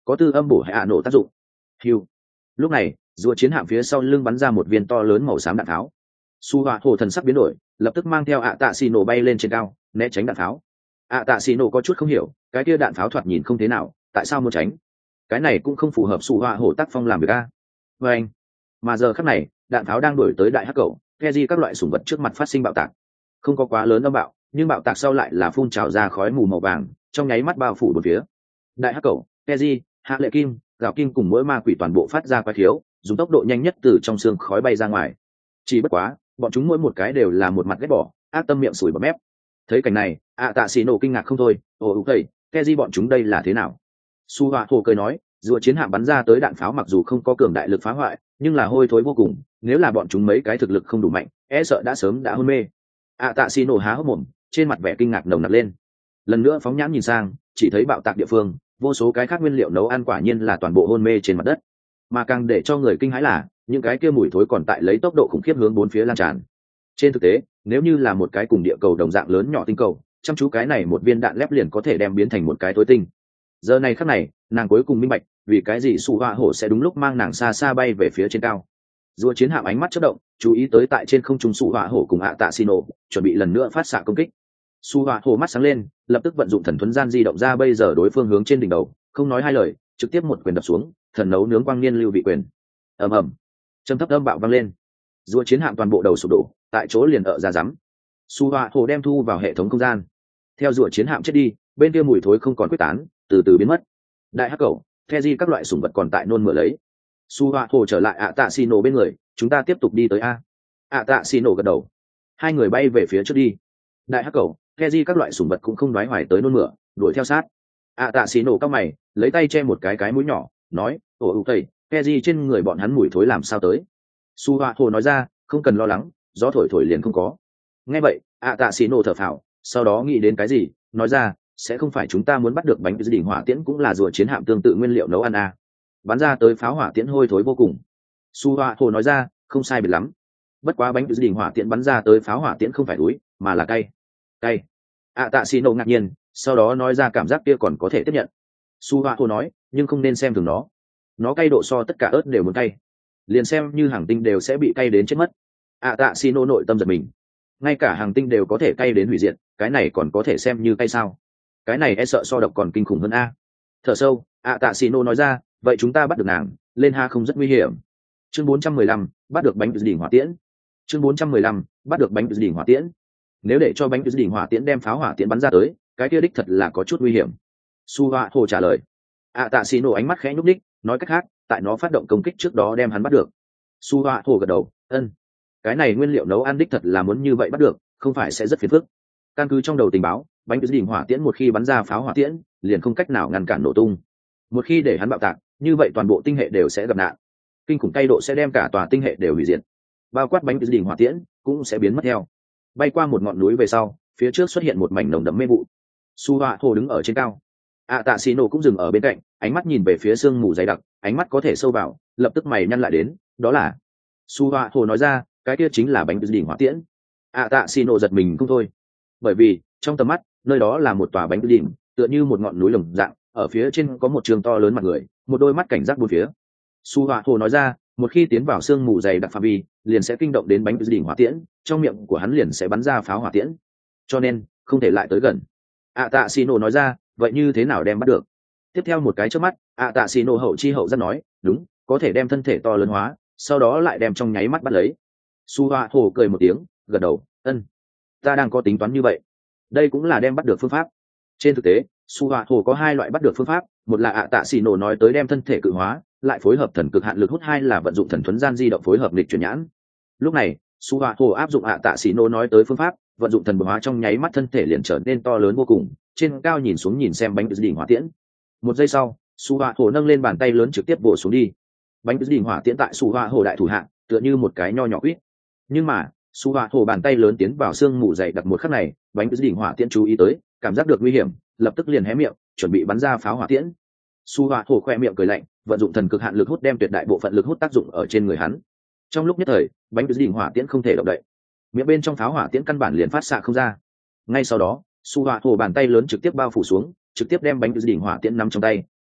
có tư âm bổ hạ nổ tác dụng. Hưu. Lúc này rùa chiến hạm phía sau lưng bắn ra một viên to lớn màu xám đạn tháo. Su Họa Hồ thần sắc biến đổi, lập tức mang theo ạ tạ xì nổ bay lên trên cao, né tránh đạn tháo. ạ tạ xì nổ có chút không hiểu, cái kia đạn tháo thoạt nhìn không thế nào, tại sao muốn tránh? Cái này cũng không phù hợp Su Họa Hồ tác phong làm việc a. Và anh. Mà giờ khắc này, đạn tháo đang đuổi tới đại hắc cầu, Keji các loại sủng vật trước mặt phát sinh bạo tạc. Không có quá lớn âm bạo, nhưng bạo tạc sau lại là phun trào ra khói mù màu vàng, trong nháy mắt bao phủ bốn phía. Đại hắc cầu, Keji, Hạ Lệ Kim, Gạo Kim cùng mỗi ma quỷ toàn bộ phát ra quái thiếu, dùng tốc độ nhanh nhất từ trong xương khói bay ra ngoài. Chỉ bất quá, bọn chúng mỗi một cái đều là một mặt ghét bỏ, ác tâm miệng sủi bọt mép. Thấy cảnh này, ạ tạ xì nổ kinh ngạc không thôi. Ồ ồ thầy, Keji bọn chúng đây là thế nào? Su Họa Hồ cười nói, rùa chiến hạm bắn ra tới đạn pháo mặc dù không có cường đại lực phá hoại, nhưng là hôi thối vô cùng, nếu là bọn chúng mấy cái thực lực không đủ mạnh, e sợ đã sớm đã hôn mê. ạ tạ xì nổ há hốc mồm, trên mặt vẻ kinh ngạc nồng nặc lên. Lần nữa phóng nhãn nhìn sang, chỉ thấy bạo tạc địa phương, vô số cái khác nguyên liệu nấu ăn quả nhiên là toàn bộ hôn mê trên mặt đất. Mà càng để cho người kinh hãi là, những cái kia mùi thối còn tại lấy tốc độ khủng khiếp hướng bốn phía lan tràn. Trên thực tế, nếu như là một cái cùng địa cầu đồng dạng lớn nhỏ tinh cầu, chăm chú cái này một viên đạn lép liền có thể đem biến thành một cái tối tinh. Giờ này khắc này, nàng cuối cùng minh bạch, vì cái gì Su Họa Hổ sẽ đúng lúc mang nàng xa xa bay về phía trên cao. Rùa chiến hạm ánh mắt chớp động, chú ý tới tại trên không trung Su Họa Hổ cùng ạ tạ xì nổ, chuẩn bị lần nữa phát xạ công kích. Su Họa Hổ mắt sáng lên, lập tức vận dụng thần thuấn gian di động ra, bây giờ đối phương hướng trên đỉnh đầu, không nói hai lời, trực tiếp một quyền đập xuống, thần nấu nướng quang niên lưu vị quyền. Ầm ầm, trầm thấp âm bạo vang lên, rùa chiến hạm toàn bộ đầu sụp đổ, tại chỗ liền ở ra rắm. Su Họa Hổ đem thu vào hệ thống không gian. Theo rùa chiến hạm chết đi, bên kia mùi thối không còn quyết tán, từ từ biến mất. Đại hắc cầu, Keji các loại sủng vật còn tại nôn mửa lấy. Su Họa Hổ trở lại ạ tạ xì nổ bên người, chúng ta tiếp tục đi tới a. ạ tạ xì nổ gật đầu. Hai người bay về phía trước đi. Đại hắc cầu, Keji các loại sủng vật cũng không đoái hoài tới nôn mửa, đuổi theo sát. ạ tạ xì nổ cao mày, lấy tay che một cái cái mũi nhỏ, nói, ồ ồ thầy, Keji trên người bọn hắn mùi thối làm sao tới? Su Họa Hổ nói ra, không cần lo lắng, gió thổi thổi liền không có. Nghe vậy, ạ tạ xì nổ thở phào, sau đó nghĩ đến cái gì, nói ra, sẽ không phải chúng ta muốn bắt được bánh đỉnh hỏa tiễn cũng là rùa chiến hạm tương tự nguyên liệu nấu ăn à. Bắn ra tới pháo hỏa tiễn hôi thối vô cùng. Su Họa Hổ nói ra, không sai biệt lắm. Bất quá bánh đỉnh hỏa tiễn bắn ra tới pháo hỏa tiễn không phải túi, mà là cay. Cay. ạ tạ xì nổ ngạc nhiên, sau đó nói ra cảm giác kia còn có thể tiếp nhận. Su Họa Hổ nói, nhưng không nên xem thường nó. Nó cay độ so tất cả ớt đều muốn cay. Liền xem như hàng tinh đều sẽ bị cay đến chết mất. ạ tạ xì nổ nội tâm giật mình. Ngay cả hàng tinh đều có thể cay đến hủy diệt, cái này còn có thể xem như cay sao? Cái này e sợ so độc còn kinh khủng hơn a. Thở sâu, ạ tạ xì nổ nói ra, vậy chúng ta bắt được nàng, lên ha không rất nguy hiểm. Chương bốn trăm mười lăm, bắt được bánh đỉnh hỏa tiễn. Chương bốn trăm mười lăm, bắt được bánh đỉnh hỏa tiễn. Nếu để cho bánh đỉnh hỏa tiễn đem pháo hỏa tiễn bắn ra tới, cái kia đích thật là có chút nguy hiểm. Su Họa Hổ trả lời. ạ tạ xì nổ ánh mắt khẽ nhúc đích, nói cách khác, tại nó phát động công kích trước đó đem hắn bắt được. Su Họa Hổ gật đầu, ân. Cái này nguyên liệu nấu ăn đích thật là muốn như vậy bắt được, không phải sẽ rất phiền phức. Căn cứ trong đầu tình báo, bánh đỉnh hỏa tiễn một khi bắn ra pháo hỏa tiễn, liền không cách nào ngăn cản nổ tung. Một khi để hắn bạo tạc, như vậy toàn bộ tinh hệ đều sẽ gặp nạn. Kinh khủng cay độ sẽ đem cả tòa tinh hệ đều hủy diệt. Bao quát bánh đỉnh hỏa tiễn cũng sẽ biến mất theo. Bay qua một ngọn núi về sau, phía trước xuất hiện một mảnh nồng đậm mê vụ. Su Họa Hổ đứng ở trên cao. ạ tạ xì nổ cũng dừng ở bên cạnh, ánh mắt nhìn về phía sương mù dày đặc, ánh mắt có thể sâu vào, lập tức mày nhăn lại đến, đó là. Su Họa Hổ nói ra, cái kia chính là bánh đỉnh hỏa tiễn. ạ tạ xì nổ giật mình không thôi, bởi vì trong tầm mắt nơi đó là một tòa bánh đỉnh, tựa như một ngọn núi lồng dạng, ở phía trên có một trường to lớn mặt người, một đôi mắt cảnh giác bốn phía. Su Họa Hổ nói ra, một khi tiến vào sương mù dày đặc phạm vi, liền sẽ kinh động đến bánh đỉnh hỏa tiễn, trong miệng của hắn liền sẽ bắn ra pháo hỏa tiễn, cho nên không thể lại tới gần. ạ tạ xì nổ nói ra, vậy như thế nào đem bắt được? Tiếp theo một cái chớp mắt, ạ tạ xì nổ hậu chi hậu giác nói, đúng, có thể đem thân thể to lớn hóa, sau đó lại đem trong nháy mắt bắt lấy. Su Họa Hổ cười một tiếng, gật đầu, ân, ta đang có tính toán như vậy. Đây cũng là đem bắt được phương pháp. Trên thực tế, Su Họa Hổ có hai loại bắt được phương pháp, một là ạ tạ xì nổ nói tới đem thân thể cự hóa, lại phối hợp thần cực hạn lực hút, hai là vận dụng thần thuấn gian di động phối hợp lịch chuyển nhãn. Lúc này, Su Họa Hổ áp dụng ạ tạ xì nổ nói tới phương pháp, vận dụng thần bộc hóa, trong nháy mắt thân thể liền trở nên to lớn vô cùng, trên cao nhìn xuống nhìn xem bánh đỉnh hỏa tiễn. Một giây sau, Su Họa Hổ nâng lên bàn tay lớn trực tiếp bổ xuống đi. Bánh đỉnh hỏa tiễn tại Su Họa Hổ đại thủ hạ, tựa như một cái nho nhỏ quýt. Nhưng mà, Su Họa Hổ bàn tay lớn tiến vào xương mù dày đặc một khắc này, bánh đỉnh hỏa tiễn chú ý tới, cảm giác được nguy hiểm, lập tức liền hé miệng, chuẩn bị bắn ra pháo hỏa tiễn. Su Họa Hổ khoe miệng cười lạnh, vận dụng thần cực hạn lực hút đem tuyệt đại bộ phận lực hút tác dụng ở trên người hắn. Trong lúc nhất thời, bánh đỉnh hỏa tiễn không thể động đậy, miệng bên trong pháo hỏa tiễn căn bản liền phát xạ không ra. Ngay sau đó, Su Họa Hổ bàn tay lớn trực tiếp bao phủ xuống, trực tiếp đem bánh đỉnh hỏa tiễn nắm trong tay,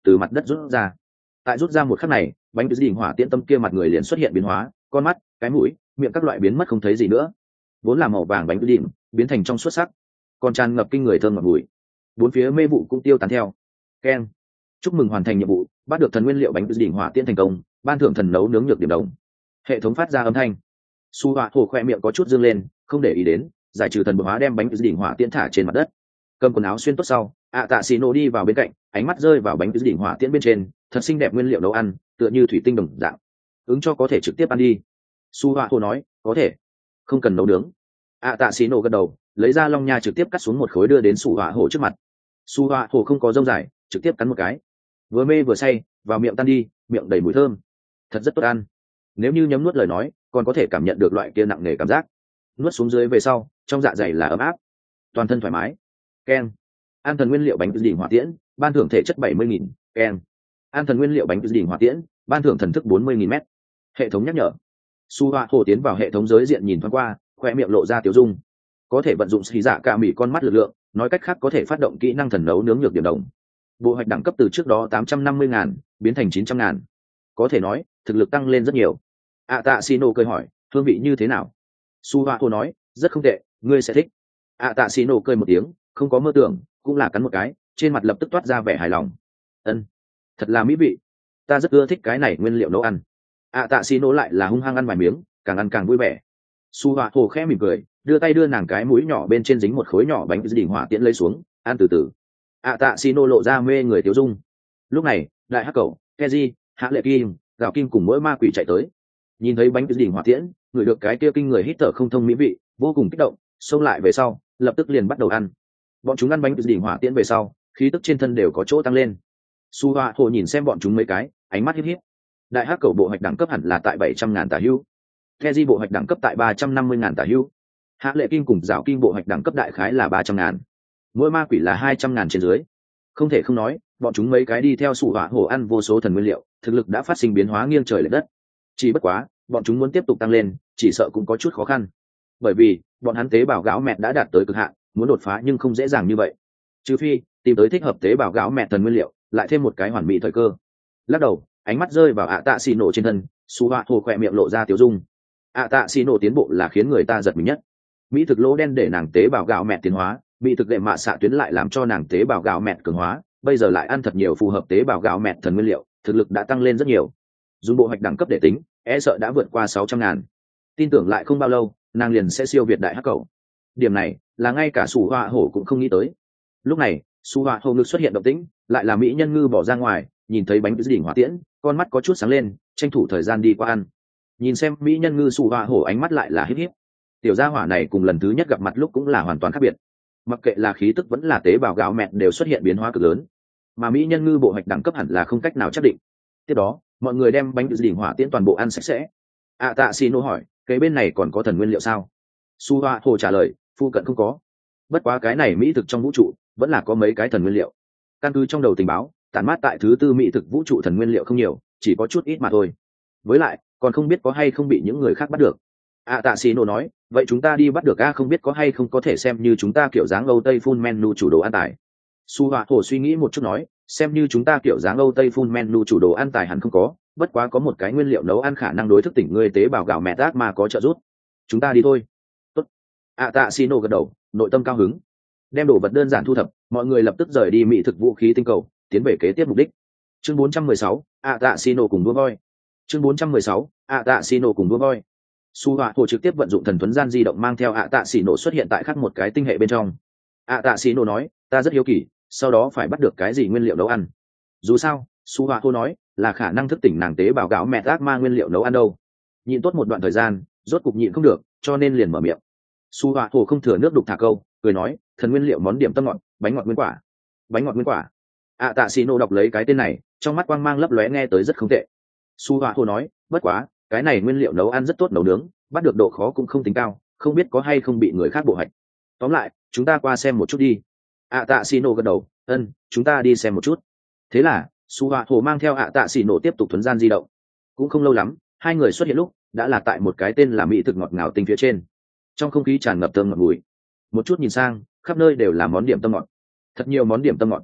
từ mặt đất rút ra. Tại rút ra một khắc này, bánh cứ đỉnh hỏa tiễn tâm kia mặt người liền xuất hiện biến hóa, con mắt, cái mũi, miệng các loại biến mất không thấy gì nữa. Vốn là màu vàng bánh cứ đỉnh biến thành trong suốt sắc, còn tràn ngập kinh người thơm ngọt mùi. Bốn phía mê vụ cũng tiêu tán theo. Keng, chúc mừng hoàn thành nhiệm vụ, bắt được thần nguyên liệu bánh cứ đỉnh hỏa tiễn thành công, ban thưởng thần nấu nướng nhược điểm đồng. Hệ thống phát ra âm thanh. Su Họa Hồ khoe miệng có chút dương lên, không để ý đến, giải trừ thần bộc hóa đem bánh cứ đỉnh hỏa tiễn thả trên mặt đất. Cầm quần áo xuyên tốt sau, ạ tạ xì nổ đi vào bên cạnh, ánh mắt rơi vào bánh cứ đỉnh hỏa tiễn bên trên, thật xinh đẹp nguyên liệu nấu ăn, tựa như thủy tinh đồng dạng. Ứng cho có thể trực tiếp ăn đi. Su Họa Hồ nói, có thể, không cần nấu nướng. ạ tạ xì nổ gật đầu, lấy ra long nha trực tiếp cắt xuống một khối đưa đến Su Họa Hồ trước mặt. Su Họa Hồ không có rông dài, trực tiếp cắn một cái, vừa mê vừa say, vào miệng tan đi, miệng đầy mùi thơm, thật rất tốt ăn. Nếu như nhấm nuốt lời nói, còn có thể cảm nhận được loại kia nặng nề cảm giác. Nuốt xuống dưới về sau, trong dạ dày là ấm áp, toàn thân thoải mái. Keng, an thần nguyên liệu bánh đỉnh hỏa tiễn, ban thưởng thể chất bảy mươi nghìn. Keng, an thần nguyên liệu bánh đỉnh hỏa tiễn, ban thưởng thần thức bốn mươi nghìn m. Hệ thống nhắc nhở. Su Họa Hồ tiến vào hệ thống giới diện nhìn thoáng qua, khoe miệng lộ ra tiểu dung. Có thể vận dụng xì dạ cả mỉ con mắt lực lượng, nói cách khác có thể phát động kỹ năng thần nấu nướng nhược điểm đồng. Bộ hoạch đẳng cấp từ trước đó tám trăm năm mươi ngàn biến thành chín trăm ngàn, có thể nói thực lực tăng lên rất nhiều. ạ tạ xì nổ cười hỏi, hương vị như thế nào? Su Họa Hồ nói, rất không tệ, ngươi sẽ thích. ạ tạ xì nổ cười một tiếng, không có mơ tưởng, cũng là cắn một cái, trên mặt lập tức toát ra vẻ hài lòng. Ân, thật là mỹ vị, ta rất ưa thích cái này nguyên liệu nấu ăn. ạ tạ xì nổ lại là hung hăng ăn vài miếng, càng ăn càng vui vẻ. Su Họa Hồ khẽ mỉm cười, đưa tay đưa nàng cái mũi nhỏ bên trên dính một khối nhỏ bánh đỉnh hỏa tiễn lấy xuống, ăn từ từ. ạ tạ xì nổ lộ ra mê người tiêu dung. Lúc này đại hắc cẩu, Keji, hạ lệ kim, gạo kim cùng mỗi ma quỷ chạy tới, nhìn thấy bánh đỉnh hỏa tiễn, ngửi được cái kia kinh người hít thở không thông mỹ vị, vô cùng kích động, xông lại về sau, lập tức liền bắt đầu ăn. Bọn chúng ăn bánh đỉnh hỏa tiễn về sau, khí tức trên thân đều có chỗ tăng lên. Su Họa Hồ nhìn xem bọn chúng mấy cái, ánh mắt hiếp hiếp. Đại hắc cẩu bộ hoạch đẳng cấp hẳn là tại bảy trăm ngàn tả hữu, Keji bộ hoạch đẳng cấp tại ba trăm năm mươi ngàn tả hữu, hạ lệ kim cùng dạo kim bộ hoạch đẳng cấp đại khái là ba trăm ngàn, mỗi ma quỷ là hai trăm ngàn trên dưới. Không thể không nói, bọn chúng mấy cái đi theo Su Họa Hồ ăn vô số thần nguyên liệu, thực lực đã phát sinh biến hóa nghiêng trời lệch đất. Chỉ bất quá, bọn chúng muốn tiếp tục tăng lên, chỉ sợ cũng có chút khó khăn, bởi vì bọn hắn tế bào gáo mẹ đã đạt tới cực hạn, muốn đột phá nhưng không dễ dàng như vậy, trừ phi tìm tới thích hợp tế bào gáo mẹ thần nguyên liệu, lại thêm một cái hoàn mỹ thời cơ. Lắc đầu, ánh mắt rơi vào ạ tạ xì nổ trên thân, Su Họa Hồ khỏe miệng lộ ra tiểu dung. ạ tạ xì nổ tiến bộ là khiến người ta giật mình nhất. Mỹ thực lỗ đen để nàng tế bào gạo mẹ tiến hóa, mỹ thực đệ mạ xạ tuyến lại làm cho nàng tế bào gạo mẹ cường hóa, bây giờ lại ăn thật nhiều phù hợp tế bào gạo mẹ thần nguyên liệu, thực lực đã tăng lên rất nhiều. Dùng bộ hoạch đẳng cấp để tính, e sợ đã vượt qua sáu trăm ngàn. Tin tưởng lại không bao lâu, nàng liền sẽ siêu việt đại hắc cầu. Điểm này là ngay cả Su Họa Hổ cũng không nghĩ tới. Lúc này, Su Họa Hổ ngực xuất hiện động tĩnh, lại là mỹ nhân ngư bỏ ra ngoài, nhìn thấy bánh đỉnh hỏa tiễn, con mắt có chút sáng lên, tranh thủ thời gian đi qua ăn. Nhìn xem mỹ nhân ngư Su Họa Hổ ánh mắt lại là híp híp. Tiểu gia hỏa này cùng lần thứ nhất gặp mặt lúc cũng là hoàn toàn khác biệt. Mặc kệ là khí tức vẫn là tế bào gạo mẹ đều xuất hiện biến hóa cực lớn, mà mỹ nhân ngư bộ hoạch đẳng cấp hẳn là không cách nào xác định. Tiếp đó, mọi người đem bánh đỉnh hỏa tiễn toàn bộ ăn sạch sẽ. ạ tạ xì nổ hỏi, cái bên này còn có thần nguyên liệu sao? Su Họa Hồ trả lời, phu cận không có, bất quá cái này mỹ thực trong vũ trụ vẫn là có mấy cái thần nguyên liệu. Căn cứ trong đầu tình báo, tản mát tại thứ tư mỹ thực vũ trụ thần nguyên liệu không nhiều, chỉ có chút ít mà thôi. Với lại còn không biết có hay không bị những người khác bắt được. ạ tạ xì nổ nói, vậy chúng ta đi bắt được a, không biết có hay không có thể xem như chúng ta kiểu dáng Âu Tây full menu chủ đồ ăn tài. Su Họa Hồ suy nghĩ một chút nói, xem như chúng ta kiểu dáng Âu Tây full menu chủ đồ ăn tài hẳn không có, bất quá có một cái nguyên liệu nấu ăn khả năng đối thức tỉnh ngươi tế bào gạo mẹ ác mà có trợ giúp. Chúng ta đi thôi. Tốt. ạ tạ xì nổ gật đầu, nội tâm cao hứng. Đem đồ vật đơn giản thu thập, mọi người lập tức rời đi mỹ thực vũ khí tinh cầu, tiến về kế tiếp mục đích. Chương bốn trăm mười sáu, ạ tạ xì nổ cùng đua voi. Chương bốn trăm mười sáu, ạ tạ xì nổ cùng đua voi. Su Họa Hồ trực tiếp vận dụng thần thuấn gian di động mang theo ạ tạ xì nổ xuất hiện tại khắc một cái tinh hệ bên trong. ạ tạ xì nổ nói, ta rất hiếu kỳ, sau đó phải bắt được cái gì nguyên liệu nấu ăn. Dù sao, Su Họa Hồ nói là khả năng thức tỉnh nàng tế bào gạo mẹ ác ma nguyên liệu nấu ăn đâu. Nhịn tốt một đoạn thời gian, rốt cục nhịn không được, cho nên liền mở miệng. Su Họa Hồ không thừa nước đục thả câu, cười nói, thần nguyên liệu món điểm tâm ngọt, bánh ngọt nguyên quả. Bánh ngọt nguyên quả. ạ tạ xì nổ đọc lấy cái tên này, trong mắt quang mang lấp lóe, nghe tới rất không tệ. Su Họa Hồ nói, bất quá cái này nguyên liệu nấu ăn rất tốt nấu nướng, bắt được độ khó cũng không tính cao, không biết có hay không bị người khác bộ hạch. Tóm lại, chúng ta qua xem một chút đi. ạ tạ xì nổ gật đầu, ân, chúng ta đi xem một chút. Thế là Su Họa Hồ mang theo ạ tạ xì nổ tiếp tục thuấn gian di động. Cũng không lâu lắm, hai người xuất hiện lúc đã là tại một cái tên là mỹ thực ngọt ngào tinh phía trên. Trong không khí tràn ngập thơm ngọt mùi, một chút nhìn sang, khắp nơi đều là món điểm tâm ngọt, thật nhiều món điểm tâm ngọt.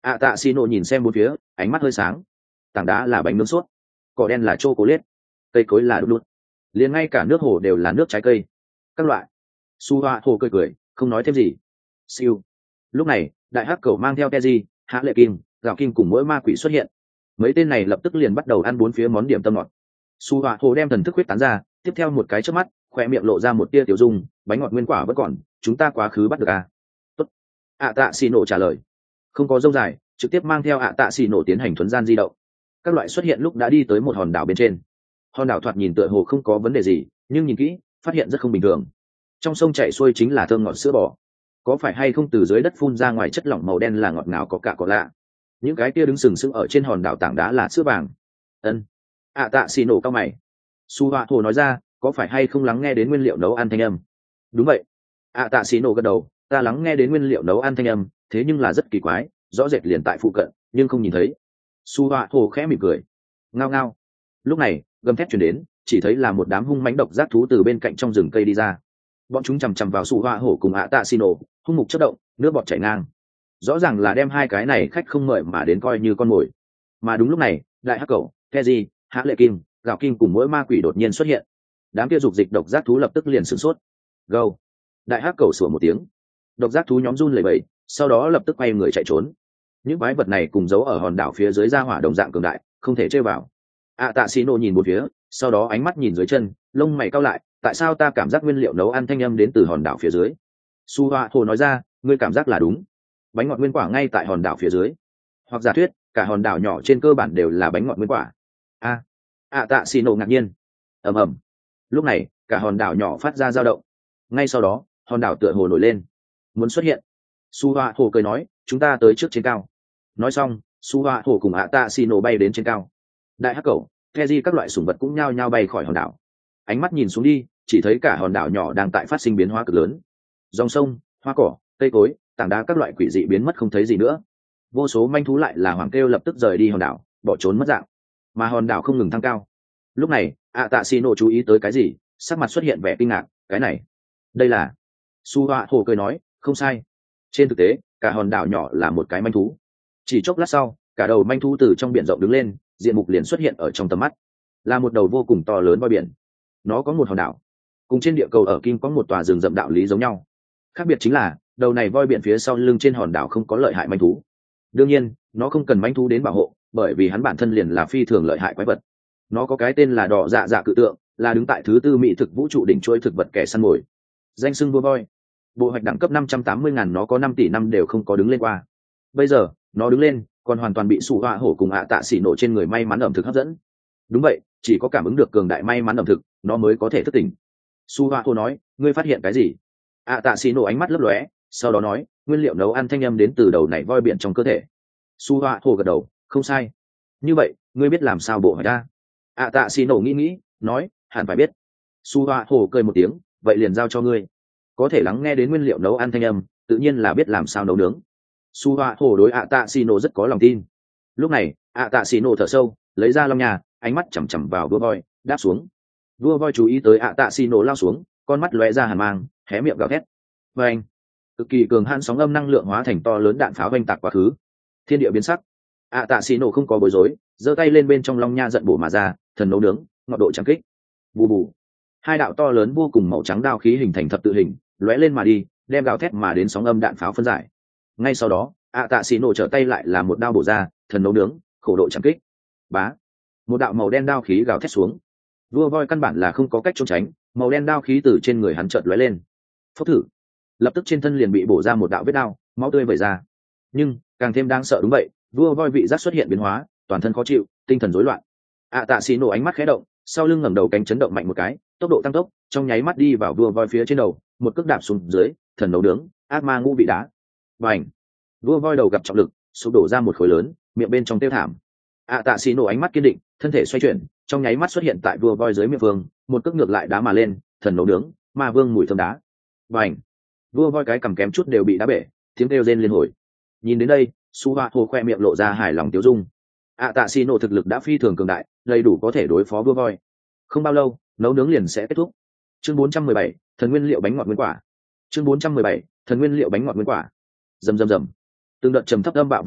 ạ tạ xì nổ nhìn xem bốn phía, ánh mắt hơi sáng. Tảng đá là bánh nướng sốt, cỏ đen là chocolate, cây cối là đút đút, liền ngay cả nước hồ đều là nước trái cây các loại. Su Hoa hồ cười cười không nói thêm gì. Siêu. Lúc này đại hắc cầu mang theo Teji, Hạ Lệ Kim, Gạo Kim cùng mỗi ma quỷ xuất hiện. Mấy tên này lập tức liền bắt đầu ăn bốn phía món điểm tâm ngọt. Su Hoa hồ đem thần thức huyết tán ra, tiếp theo một cái chớp mắt, khoe miệng lộ ra một tia tiểu dung, bánh ngọt nguyên quả vẫn còn, chúng ta quá khứ bắt được à? Tốt. ạ tạ xì nổ trả lời. Không có dâu dài, trực tiếp mang theo ạ tạ xì nổ tiến hành thuấn gian di động. Các loại xuất hiện lúc đã đi tới một hòn đảo bên trên. Hòn đảo thoạt nhìn tựa hồ không có vấn đề gì, nhưng nhìn kỹ phát hiện rất không bình thường. Trong sông chảy xuôi chính là thơm ngọt sữa bò. Có phải hay không từ dưới đất phun ra ngoài chất lỏng màu đen là ngọt ngào có cả có lạ. Những cái kia đứng sừng sững ở trên hòn đảo tảng đá là sữa vàng. Ân. ạ tạ xì nổ cao mày. Su Hoa hồ nói ra, có phải hay không lắng nghe đến nguyên liệu nấu ăn thanh âm? Đúng vậy. ạ tạ xì nổ gật đầu, ta lắng nghe đến nguyên liệu nấu ăn thanh âm, thế nhưng là rất kỳ quái, rõ rệt liền tại phụ cận nhưng không nhìn thấy. Su Hoa hồ khẽ mỉm cười. Ngao ngao. Lúc này gầm thét chuyển đến, chỉ thấy là một đám hung mãnh độc giác thú từ bên cạnh trong rừng cây đi ra. Bọn chúng chằm chằm vào Su Hoa hổ cùng ạ tạ xì nổ, hung mục chất động, nước bọt chảy ngang. Rõ ràng là đem hai cái này khách không mời mà đến coi như con mồi. Mà đúng lúc này đại hắc cẩu, Keji, Hạ Lệ Kim, Gạo Kim cùng mỗi ma quỷ đột nhiên xuất hiện. Đám kia dục dịch độc giác thú lập tức liền sửng sốt. Gâu. Đại hắc cẩu sủa một tiếng. Độc giác thú nhóm run lẩy bẩy, sau đó lập tức quay người chạy trốn. Những quái vật này cùng giấu ở hòn đảo phía dưới ra hỏa đồng dạng cường đại, không thể chơi vào. ạ tạ xì nổ nhìn một phía, sau đó ánh mắt nhìn dưới chân, lông mày cau lại, tại sao ta cảm giác nguyên liệu nấu ăn thanh âm đến từ hòn đảo phía dưới? Su Hoa hồ nói ra, ngươi cảm giác là đúng. Bánh ngọt nguyên quả ngay tại hòn đảo phía dưới, hoặc giả thuyết cả hòn đảo nhỏ trên cơ bản đều là bánh ngọt nguyên quả. A. ạ tạ xì nổ ngạc nhiên. Ầm ầm. Lúc này cả hòn đảo nhỏ phát ra dao động. Ngay sau đó hòn đảo tựa hồ nổi lên, muốn xuất hiện. Su Hoa hồ cười nói, chúng ta tới trước trên cao. Nói xong Su Hoa hồ cùng ạ tạ xì nổ bay đến trên cao. Đại hắc cẩu, Keji các loại sủng vật cũng nhao nhao bay khỏi hòn đảo. Ánh mắt nhìn xuống đi, chỉ thấy cả hòn đảo nhỏ đang tại phát sinh biến hóa cực lớn. Dòng sông, hoa cỏ, cây cối, tảng đá các loại quỷ dị biến mất không thấy gì nữa. Vô số manh thú lại là hoàng kêu lập tức rời đi hòn đảo, bỏ trốn mất dạng. Mà hòn đảo không ngừng thăng cao. Lúc này ạ tạ xì nổ chú ý tới cái gì, sắc mặt xuất hiện vẻ kinh ngạc. Cái này, đây là... Su Hoa hồ cười nói, không sai. Trên thực tế cả hòn đảo nhỏ là một cái manh thú. Chỉ chốc lát sau cả đầu manh thú từ trong biển rộng đứng lên, diện mục liền xuất hiện ở trong tầm mắt, là một đầu vô cùng to lớn voi biển. Nó có một hòn đảo, cùng trên địa cầu ở Kim có một tòa rừng rậm đạo lý giống nhau. Khác biệt chính là đầu này voi biển phía sau lưng trên hòn đảo không có lợi hại manh thú. Đương nhiên nó không cần manh thú đến bảo hộ, bởi vì hắn bản thân liền là phi thường lợi hại quái vật. Nó có cái tên là đỏ dạ dạ cự tượng, là đứng tại thứ tư mỹ thực vũ trụ đỉnh chuỗi thực vật kẻ săn mồi, danh xưng vua voi. Bộ hoạch đẳng cấp năm trăm tám mươi ngàn, nó có năm tỷ năm đều không có đứng lên qua. Bây giờ nó đứng lên, còn hoàn toàn bị Su Hoa hổ cùng ạ tạ xỉ nổ trên người may mắn ẩm thực hấp dẫn. Đúng vậy, chỉ có cảm ứng được cường đại may mắn ẩm thực nó mới có thể thức tỉnh. Su Hoa hổ nói, ngươi phát hiện cái gì? ạ tạ xỉ nổ ánh mắt lấp lóe, sau đó nói, nguyên liệu nấu ăn thanh âm đến từ đầu này voi biển trong cơ thể. Su Hoa hổ gật đầu, không sai. Như vậy ngươi biết làm sao bộ hoạch ta? ạ tạ xỉ nổ nghĩ nghĩ, nói, hẳn phải biết. Su Hoa hổ cười một tiếng, vậy liền giao cho ngươi. Có thể lắng nghe đến nguyên liệu nấu ăn thanh âm, tự nhiên là biết làm sao nấu nướng. Su Hoa hổ đối ạ tạ xì nổ rất có lòng tin. Lúc này ạ tạ xì nổ thở sâu, lấy ra long nhà, ánh mắt chằm chằm vào vua voi, đáp xuống. Vua voi chú ý tới ạ tạ xì nổ lao xuống, con mắt lóe ra hàn mang, hé miệng gào thét. Và anh, cực kỳ cường hãn sóng âm năng lượng hóa thành to lớn đạn pháo oanh tạc quá khứ. Thiên địa biến sắc. ạ tạ xì nổ không có bối rối, giơ tay lên bên trong long nha giận bổ mà ra, thần nấu nướng, ngọn độ trắng kích. Bù bù. Hai đạo to lớn vô cùng màu trắng đao khí hình thành thập tự hình, lóe lên mà đi, đem gào thét mà đến sóng âm đạn pháo phân giải. Ngay sau đó ạ tạ xì nổ trở tay lại là một đao bổ ra, thần nấu nướng, khổ độ chẳng kích. Bá. Một đạo màu đen đao khí gào thét xuống. Vua voi căn bản là không có cách trốn tránh, màu đen đao khí từ trên người hắn chợt lóe lên. Phốc thử. Lập tức trên thân liền bị bổ ra một đạo vết đao, máu tươi vẩy ra. Nhưng càng thêm đáng sợ đúng vậy, vua voi vị giác xuất hiện biến hóa, toàn thân khó chịu, tinh thần rối loạn. ạ tạ xì nổ ánh mắt khẽ động, sau lưng ngẩng đầu cánh chấn động mạnh một cái, tốc độ tăng tốc, trong nháy mắt đi vào vua voi phía trên đầu, một cước đạp xuống dưới, thần nấu nướng, ác ma ngũ vị đá. Bành. Vua voi đầu gặp trọng lực, sụp đổ ra một khối lớn, miệng bên trong tiêu thảm. ạ tạ xì nổ ánh mắt kiên định, thân thể xoay chuyển, trong nháy mắt xuất hiện tại vua voi dưới miệng vương, một cước ngược lại đá mà lên, thần nấu nướng, ma vương mùi thơm đá. Bành. Vua voi cái cầm kém chút đều bị đá bể, tiếng kêu rên liên hồi. Nhìn đến đây Su Hoa hồ khoe miệng lộ ra hài lòng tiêu dung. ạ tạ xì nổ thực lực đã phi thường cường đại, đầy đủ có thể đối phó vua voi. Không bao lâu nấu nướng liền sẽ kết thúc. Chương bốn trăm mười bảy, thần nguyên liệu bánh ngọt nguyên quả. Chương bốn trăm mười bảy, thần nguyên liệu bánh ngọt nguyên quả. Rầm rầm rầm. Từng đợt trầm thấp âm bạo vang lên,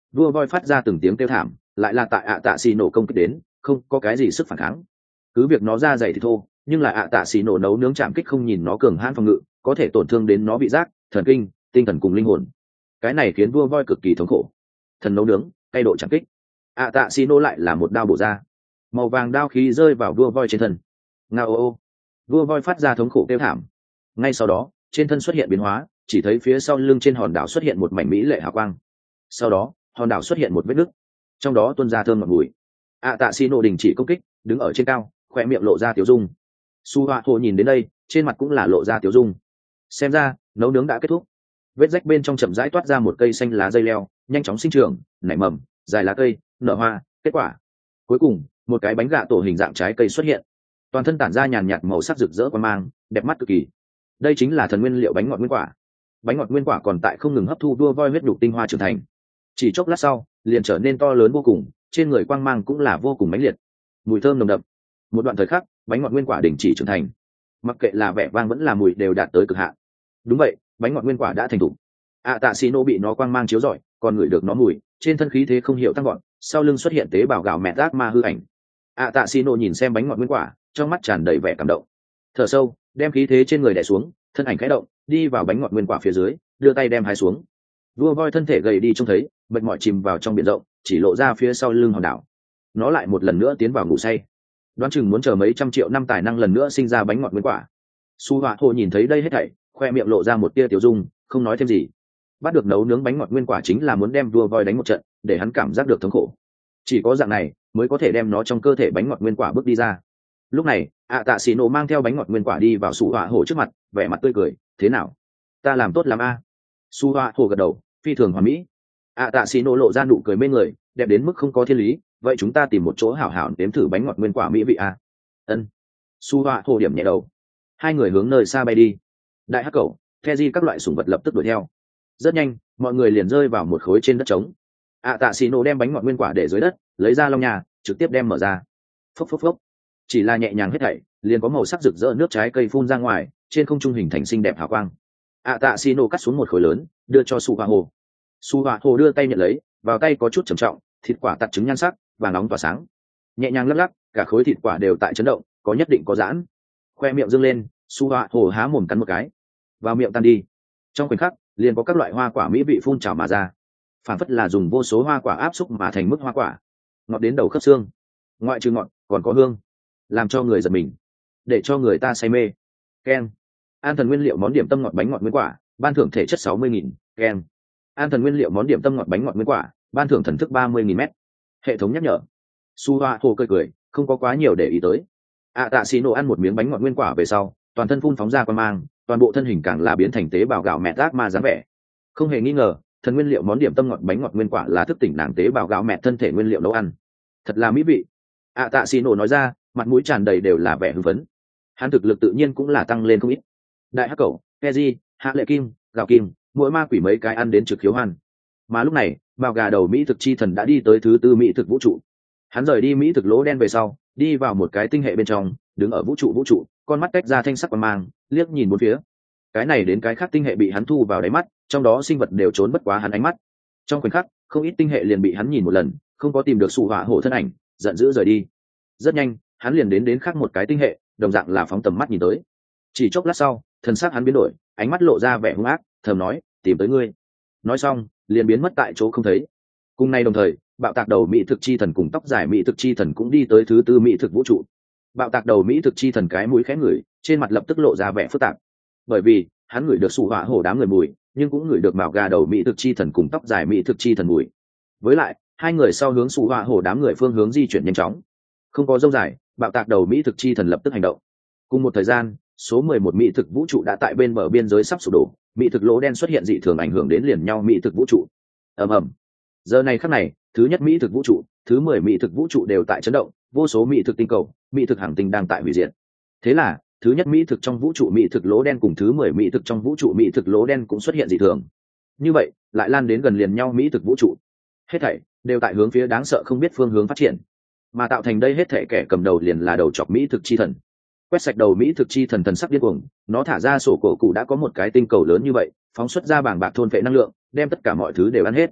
vua voi phát ra từng tiếng kêu thảm, lại là tại ạ tạ xì nổ công kích đến, không có cái gì sức phản kháng. Cứ việc nó ra dày thì thô, nhưng là ạ tạ xì nổ nấu nướng chạm kích không nhìn nó cường hãn phòng ngự, có thể tổn thương đến nó vị giác, thần kinh, tinh thần cùng linh hồn. Cái này khiến vua voi cực kỳ thống khổ. Thần nấu nướng, cay độ chạm kích. ạ tạ xì nổ lại là một đao bổ ra, màu vàng đao khí rơi vào vua voi trên thân. Ngao ô ô, vua voi phát ra thống khổ kêu thảm. Ngay sau đó, trên thân xuất hiện biến hóa, chỉ thấy phía sau lưng trên hòn đảo xuất hiện một mảnh mỹ lệ hào quang. Sau đó, hòn đảo xuất hiện một vết nứt, trong đó tuôn ra thơm ngọt mùi. ạ tạ xì nổ đình chỉ công kích, đứng ở trên cao, khoe miệng lộ ra tiểu dung. Su Hoa Hồ nhìn đến đây, trên mặt cũng là lộ ra tiểu dung. Xem ra, nấu nướng đã kết thúc. Vết rách bên trong chậm rãi toát ra một cây xanh lá dây leo, nhanh chóng sinh trưởng, nảy mầm, dài lá cây, nở hoa, kết quả. Cuối cùng, một cái bánh gạ tổ hình dạng trái cây xuất hiện. Toàn thân tản ra nhàn nhạt màu sắc rực rỡ quan mang, đẹp mắt cực kỳ. Đây chính là thần nguyên liệu bánh ngọt nguyên quả. Bánh ngọt nguyên quả còn tại không ngừng hấp thu đua voi huyết nhục tinh hoa trưởng thành. Chỉ chốc lát sau, liền trở nên to lớn vô cùng, trên người quang mang cũng là vô cùng mãnh liệt. Mùi thơm nồng đậm. Một đoạn thời khắc, bánh ngọt nguyên quả đình chỉ trưởng thành. Mặc kệ là vẻ vang vẫn là mùi đều đạt tới cực hạn. Đúng vậy, bánh ngọt nguyên quả đã thành thục. ạ tạ xì nổ bị nó quang mang chiếu rọi, còn ngửi được nó mùi, trên thân khí thế không hiểu tăng gọn, sau lưng xuất hiện tế bào gạo mẹ ác ma hư ảnh. ạ tạ xì nổ nhìn xem bánh ngọt nguyên quả, trong mắt tràn đầy vẻ cảm động. Thở sâu, đem khí thế trên người đè xuống, thân ảnh khẽ động, đi vào bánh ngọt nguyên quả phía dưới, đưa tay đem hái xuống. Vua voi thân thể gầy đi trông thấy, mệt mỏi chìm vào trong biển rộng, chỉ lộ ra phía sau lưng hòn đảo. Nó lại một lần nữa tiến vào ngủ say. Đoán chừng muốn chờ mấy trăm triệu năm tài năng lần nữa sinh ra bánh ngọt nguyên quả. Su Hoa Hồ nhìn thấy đây hết thảy, khoe miệng lộ ra một tia tiểu dung, không nói thêm gì. Bắt được nấu nướng bánh ngọt nguyên quả chính là muốn đem vua voi đánh một trận, để hắn cảm giác được thống khổ. Chỉ có dạng này mới có thể đem nó trong cơ thể bánh ngọt nguyên quả bước đi ra. Lúc này, ạ tạ xì nổ mang theo bánh ngọt nguyên quả đi vào Su Hoa Hồ trước mặt, vẻ mặt tươi cười, thế nào? Ta làm tốt lắm a. À? Su Hoa Hồ gật đầu, phi thường hoàn mỹ. ạ tạ xì nổ lộ ra nụ cười mê người, đẹp đến mức không có thiên lý. Vậy chúng ta tìm một chỗ hảo hảo nếm thử bánh ngọt nguyên quả mỹ vị a. Ân. Su Hoa Hồ điểm nhẹ đầu. Hai người hướng nơi xa bay đi. Đại hắc cẩu, Keji các loại sủng vật lập tức đuổi theo. Rất nhanh, mọi người liền rơi vào một khối trên đất trống. ạ tạ xì nổ đem bánh ngọt nguyên quả để dưới đất, lấy ra long nhà, trực tiếp đem mở ra. Phốc phốc phốc. Chỉ là nhẹ nhàng hết thảy, liền có màu sắc rực rỡ nước trái cây phun ra ngoài, trên không trung hình thành xinh đẹp hào quang. ạ tạ xì nổ cắt xuống một khối lớn, đưa cho Su Hoa Hồ. Su Hoa Hồ đưa tay nhận lấy, vào tay có chút trầm trọng, thịt quả tạt trứng nhan sắc, vàng nóng tỏa sáng, nhẹ nhàng lắc lắc, cả khối thịt quả đều tại chấn động, có nhất định có giãn. Khoe miệng dương lên, Su Hoa Hồ há mồm cắn một cái, vào miệng tan đi. Trong khoảnh khắc, liền có các loại hoa quả mỹ vị phun trào mà ra, phản phất là dùng vô số hoa quả áp xúc mà thành mức hoa quả, ngọt đến đầu khớp xương, ngoại trừ ngọt còn có hương, làm cho người giật mình, để cho người ta say mê. Ken, an thần nguyên liệu món điểm tâm ngọt bánh ngọt nguyên quả, ban thưởng thể chất sáu mươi nghìn. Ken, an thần nguyên liệu món điểm tâm ngọt bánh ngọt nguyên quả, ban thưởng thần thức ba mươi nghìn mét. Hệ thống nhắc nhở. Su Hoa Hồ cười cười, không có quá nhiều để ý tới. ạ tạ xì nổ ăn một miếng bánh ngọt nguyên quả về sau, toàn thân phun phóng ra quang mang, toàn bộ thân hình càng là biến thành tế bào gạo mẹ ác ma dáng vẻ. Không hề nghi ngờ, thần nguyên liệu món điểm tâm ngọt bánh ngọt nguyên quả là thức tỉnh nàng tế bào gạo mẹ thân thể nguyên liệu nấu ăn. Thật là mỹ vị. ạ tạ xì nổ nói ra, mặt mũi tràn đầy đều là vẻ hưng phấn. Hắn thực lực tự nhiên cũng là tăng lên không ít. Đại hắc cẩu, Keji, hạ lệ kim, gạo kim, mỗi ma quỷ mấy cái ăn đến trực khiếu hoan. Mà lúc này, bào gà đầu mỹ thực chi thần đã đi tới thứ tư mỹ thực vũ trụ. Hắn rời đi mỹ thực lỗ đen về sau, đi vào một cái tinh hệ bên trong, đứng ở vũ trụ vũ trụ, con mắt tách ra thanh sắc quang mang, liếc nhìn bốn phía. Cái này đến cái khác tinh hệ bị hắn thu vào đáy mắt, trong đó sinh vật đều trốn bất quá hắn ánh mắt. Trong khoảnh khắc, không ít tinh hệ liền bị hắn nhìn một lần, không có tìm được Su Hoa Hồ thân ảnh, giận dữ rời đi. Rất nhanh, hắn liền đến đến khác một cái tinh hệ, đồng dạng là phóng tầm mắt nhìn tới. Chỉ chốc lát sau, thần sắc hắn biến đổi, ánh mắt lộ ra vẻ hung ác, thầm nói, tìm tới ngươi. Nói xong, liền biến mất tại chỗ không thấy. Cùng nay đồng thời, bạo tạc đầu mỹ thực chi thần cùng tóc dài mỹ thực chi thần cũng đi tới thứ tư mỹ thực vũ trụ. Bạo tạc đầu mỹ thực chi thần cái mũi khẽ ngửi, trên mặt lập tức lộ ra vẻ phức tạp, bởi vì hắn ngửi được Su Hoa Hồ đám người mùi, nhưng cũng ngửi được mào gà đầu mỹ thực chi thần cùng tóc dài mỹ thực chi thần mùi. Với lại, hai người sau hướng Su Hoa Hồ đám người phương hướng di chuyển nhanh chóng. Không có dông dài, bạo tạc đầu mỹ thực chi thần lập tức hành động. Cùng một thời gian, số mười một mỹ thực vũ trụ đã tại bên bờ biên giới sắp sụp đổ, mỹ thực lỗ đen xuất hiện dị thường ảnh hưởng đến liền nhau mỹ thực vũ trụ. Ầm ầm. Giờ này khắc này, thứ nhất mỹ thực vũ trụ, thứ mười mỹ thực vũ trụ đều tại chấn động, vô số mỹ thực tinh cầu, mỹ thực hàng tinh đang tại hủy diệt. Thế là, thứ nhất mỹ thực trong vũ trụ mỹ thực lỗ đen cùng thứ mười mỹ thực trong vũ trụ mỹ thực lỗ đen cũng xuất hiện dị thường. Như vậy, lại lan đến gần liền nhau mỹ thực vũ trụ. Hết thảy đều tại hướng phía đáng sợ không biết phương hướng phát triển. Mà tạo thành đây hết thảy kẻ cầm đầu liền là đầu chọc mỹ thực chi thần. Quét sạch đầu mỹ thực chi thần thần sắc điên cuồng, nó thả ra sổ cổ cụ đã có một cái tinh cầu lớn như vậy, phóng xuất ra bảng bạc thôn phệ năng lượng, đem tất cả mọi thứ đều ăn hết.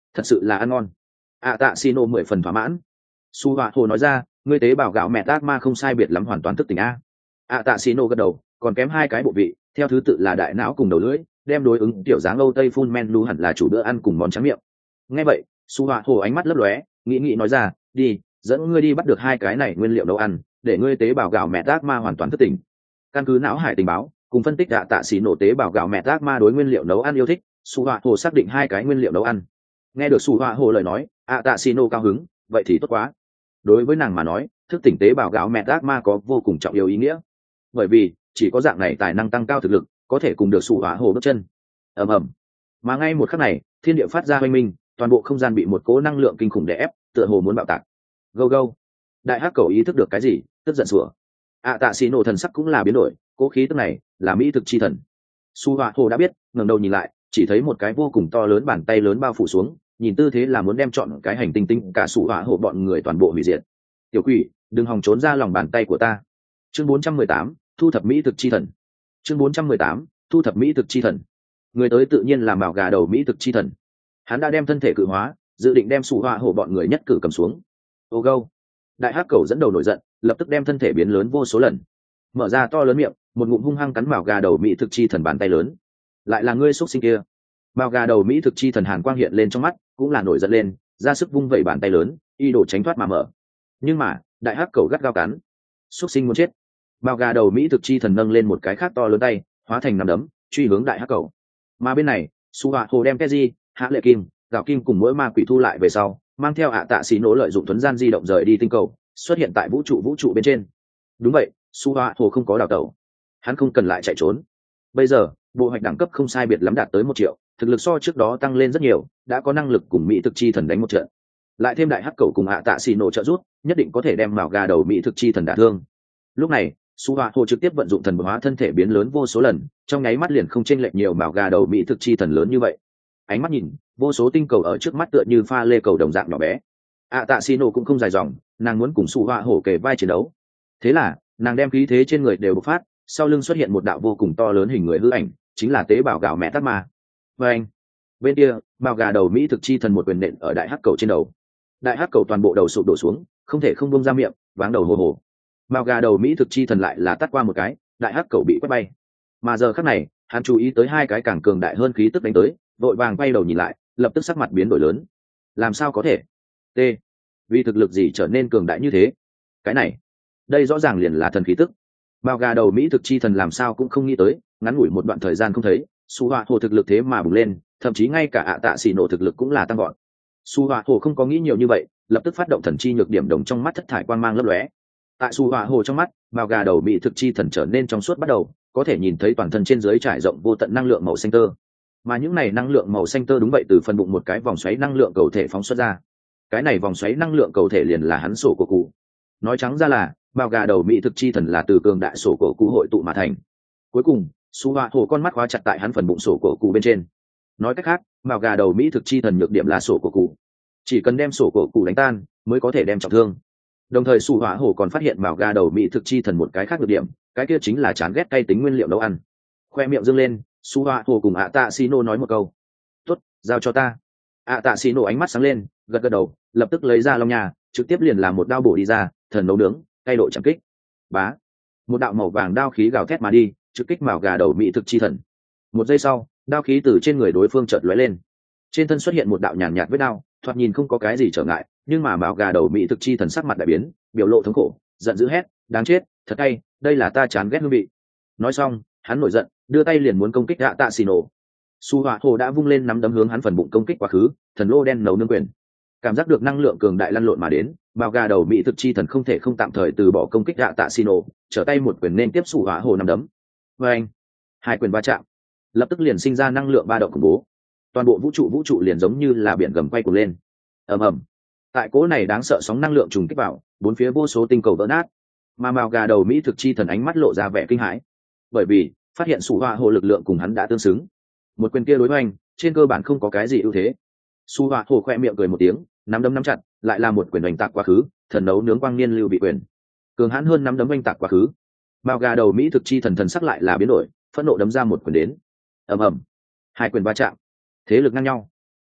thật sự là ăn ngon. ạ tạ xì nổ mười phần thỏa mãn. Su họa hồ nói ra, ngươi tế bào gạo mẹ ác ma không sai biệt lắm hoàn toàn thức tỉnh a. ạ tạ xì nổ gật đầu, còn kém hai cái bộ vị, theo thứ tự là đại não cùng đầu lưỡi, đem đối ứng tiểu dáng âu tây phun men lu hẳn là chủ bữa ăn cùng món tráng miệng. Nghe vậy, Su họa hồ ánh mắt lấp lóe, nghĩ nghĩ nói ra, đi, dẫn ngươi đi bắt được hai cái này nguyên liệu nấu ăn, để ngươi tế bào gạo mẹ ác ma hoàn toàn thức tỉnh. Căn cứ não hải tình báo cùng phân tích ạ tạ xì nổ tế bào gạo mẹ ác ma đối nguyên liệu nấu ăn yêu thích, Su họa hồ xác định hai cái nguyên liệu nấu ăn. Nghe được Su họa hồ lời nói, ạ tạ xì nổ cao hứng, vậy thì tốt quá. Đối với nàng mà nói, thức tỉnh tế bào gạo mẹ ác ma có vô cùng trọng yếu ý nghĩa, bởi vì chỉ có dạng này tài năng tăng cao thực lực, có thể cùng được Su họa hồ bước chân. Ầm ầm. Mà ngay một khắc này, thiên địa phát ra hoanh minh, toàn bộ không gian bị một cỗ năng lượng kinh khủng đè ép, tựa hồ muốn bạo tạc. Go go. Đại hắc cầu ý thức được cái gì, tức giận sủa. ạ tạ xì nổ thần sắc cũng là biến đổi, cố khí tức này là mỹ thực chi thần. Su họa hồ đã biết, ngẩng đầu nhìn lại, chỉ thấy một cái vô cùng to lớn bàn tay lớn bao phủ xuống, nhìn tư thế là muốn đem chọn cái hành tinh tinh cả Su họa hồ bọn người toàn bộ hủy diệt. Tiểu quỷ, đừng hòng trốn ra lòng bàn tay của ta. Chương bốn trăm mười tám, thu thập mỹ thực chi thần. Chương bốn trăm mười tám, thu thập mỹ thực chi thần. Người tới tự nhiên là mạo gà đầu mỹ thực chi thần. Hắn đã đem thân thể cự hóa, dự định đem Su họa hồ bọn người nhất cử cầm xuống. Ô gâu. Đại hắc cầu dẫn đầu nổi giận, lập tức đem thân thể biến lớn vô số lần, mở ra to lớn miệng, một ngụm hung hăng cắn vào gà đầu mỹ thực chi thần bàn tay lớn. Lại là ngươi xuất sinh kia. Mao gà đầu mỹ thực chi thần hàn quang hiện lên trong mắt, cũng là nổi giận lên, ra sức vung vẩy bàn tay lớn, y đổ tránh thoát mà mở. Nhưng mà đại hắc cầu gắt gao cắn. Xuất sinh muốn chết. Mao gà đầu mỹ thực chi thần nâng lên một cái khác to lớn tay, hóa thành nắm đấm, truy hướng đại hắc cầu. Mà bên này, Su họa hồ đem Keji, Hạ Lệ Kim, Gạo Kim cùng mỗi ma quỷ thu lại về sau, mang theo ạ tạ xì nổ lợi dụng thuấn gian di động rời đi tinh cầu, xuất hiện tại vũ trụ vũ trụ bên trên. Đúng vậy, Su họa hồ không có đào tẩu, hắn không cần lại chạy trốn. Bây giờ bộ hoạch đẳng cấp không sai biệt lắm đạt tới một triệu, thực lực so trước đó tăng lên rất nhiều, đã có năng lực cùng mỹ thực chi thần đánh một trận, lại thêm đại hắc cầu cùng ạ tạ xì nổ trợ giúp, nhất định có thể đem mào gà đầu mỹ thực chi thần đả thương. Lúc này Su họa hồ trực tiếp vận dụng thần hóa thân thể biến lớn vô số lần, trong nháy mắt liền không chênh lệch nhiều mào gà đầu mỹ thực chi thần lớn như vậy. Ánh mắt nhìn, vô số tinh cầu ở trước mắt tựa như pha lê cầu đồng dạng nhỏ bé. ạ tạ xì nổ cũng không dài dòng, nàng muốn cùng Su họa hồ kề vai chiến đấu. Thế là nàng đem khí thế trên người đều bộc phát, sau lưng xuất hiện một đạo vô cùng to lớn hình người hư ảnh, chính là tế bào gạo mẹ tắc ma. Và anh, bên kia mào gà đầu mỹ thực chi thần một quyền nện ở đại hắc cầu trên đầu. Đại hắc cầu toàn bộ đầu sụp đổ xuống, không thể không bông ra miệng, váng đầu hồ hồ. Mào gà đầu mỹ thực chi thần lại là tắt qua một cái, đại hắc cầu bị quét bay. Mà giờ khắc này hắn chú ý tới hai cái càng cường đại hơn khí tức đánh tới, vội vàng quay đầu nhìn lại, lập tức sắc mặt biến đổi lớn. Làm sao có thể? T. Vì thực lực gì trở nên cường đại như thế? Cái này, đây rõ ràng liền là thần khí tức. Mao gà đầu mỹ thực chi thần làm sao cũng không nghĩ tới, ngắn ngủi một đoạn thời gian không thấy, Su họa hồ thực lực thế mà bùng lên, thậm chí ngay cả ạ tạ xỉ nổ thực lực cũng là tăng gọn. Su họa hồ không có nghĩ nhiều như vậy, lập tức phát động thần chi nhược điểm đồng trong mắt thất thải quang mang lấp lóe. Tại Su họa hồ trong mắt, Mao gà đầu mỹ thực chi thần trở nên trong suốt bắt đầu, có thể nhìn thấy toàn thân trên dưới trải rộng vô tận năng lượng màu xanh tơ. Mà những này năng lượng màu xanh tơ đúng vậy từ phần bụng một cái vòng xoáy năng lượng cầu thể phóng xuất ra. Cái này vòng xoáy năng lượng cầu thể liền là hắn sổ của cụ. Nói trắng ra là bao gà đầu mỹ thực chi thần là từ cường đại sổ cổ cụ hội tụ mà thành. Cuối cùng Su họa hồ con mắt khóa chặt tại hắn phần bụng sổ cổ cụ bên trên. Nói cách khác, bao gà đầu mỹ thực chi thần nhược điểm là sổ cổ cụ, chỉ cần đem sổ cổ cụ đánh tan mới có thể đem trọng thương. Đồng thời Su họa hồ còn phát hiện bao gà đầu mỹ thực chi thần một cái khác nhược điểm, cái kia chính là chán ghét cay tính nguyên liệu nấu ăn. Khoe miệng dâng lên, Su họa hồ cùng ạ tạ xì nổ nói một câu, tốt, giao cho ta. ạ tạ xì nổ ánh mắt sáng lên, gật gật đầu, lập tức lấy ra long nhà, trực tiếp liền làm một đao bổ đi ra, thần nấu nướng cay độ chẳng kích. Bá, một đạo màu vàng đao khí gào thét mà đi, trực kích mào gà đầu mỹ thực chi thần. Một giây sau, đao khí từ trên người đối phương chợt lóe lên, trên thân xuất hiện một đạo nhàn nhạt vết đao, thoạt nhìn không có cái gì trở ngại, nhưng mà mào gà đầu mỹ thực chi thần sắc mặt đại biến, biểu lộ thống khổ, giận dữ hét, đáng chết, thật cay, đây là ta chán ghét hương vị. Nói xong hắn nổi giận, đưa tay liền muốn công kích ạ tạ xì nổ. Su họa hồ đã vung lên nắm đấm hướng hắn phần bụng công kích quá khứ, thần lô đen nấu nương quyền. Cảm giác được năng lượng cường đại lăn lộn mà đến, bao gà đầu mỹ thực chi thần không thể không tạm thời từ bỏ công kích ạ tạ xì nổ, trở tay một quyền nên tiếp Su họa hồ nắm đấm. Và anh, hai quyền va chạm, lập tức liền sinh ra năng lượng ba động khủng bố, toàn bộ vũ trụ vũ trụ liền giống như là biển gầm quay cuồng lên. Ầm ầm, tại cố này đáng sợ sóng năng lượng trùng kích vào, bốn phía vô số tinh cầu vỡ nát, mà mào gà đầu mỹ thực chi thần ánh mắt lộ ra vẻ kinh hãi, bởi vì phát hiện Su họa hồ lực lượng cùng hắn đã tương xứng, một quyền kia đối với anh trên cơ bản không có cái gì ưu thế. Su họa hồ khoe miệng cười một tiếng, nắm đấm nắm chặt, lại là một quyền đánh tạc quá khứ, thần nấu nướng quang niên lưu bị quyền cường hãn hơn nắm đấm đánh tạc quá khứ. Mao gà đầu mỹ thực chi thần thần sắc lại là biến đổi, phẫn nộ đấm ra một quyền đến. Ầm ầm, hai quyền va chạm, thế lực ngang nhau.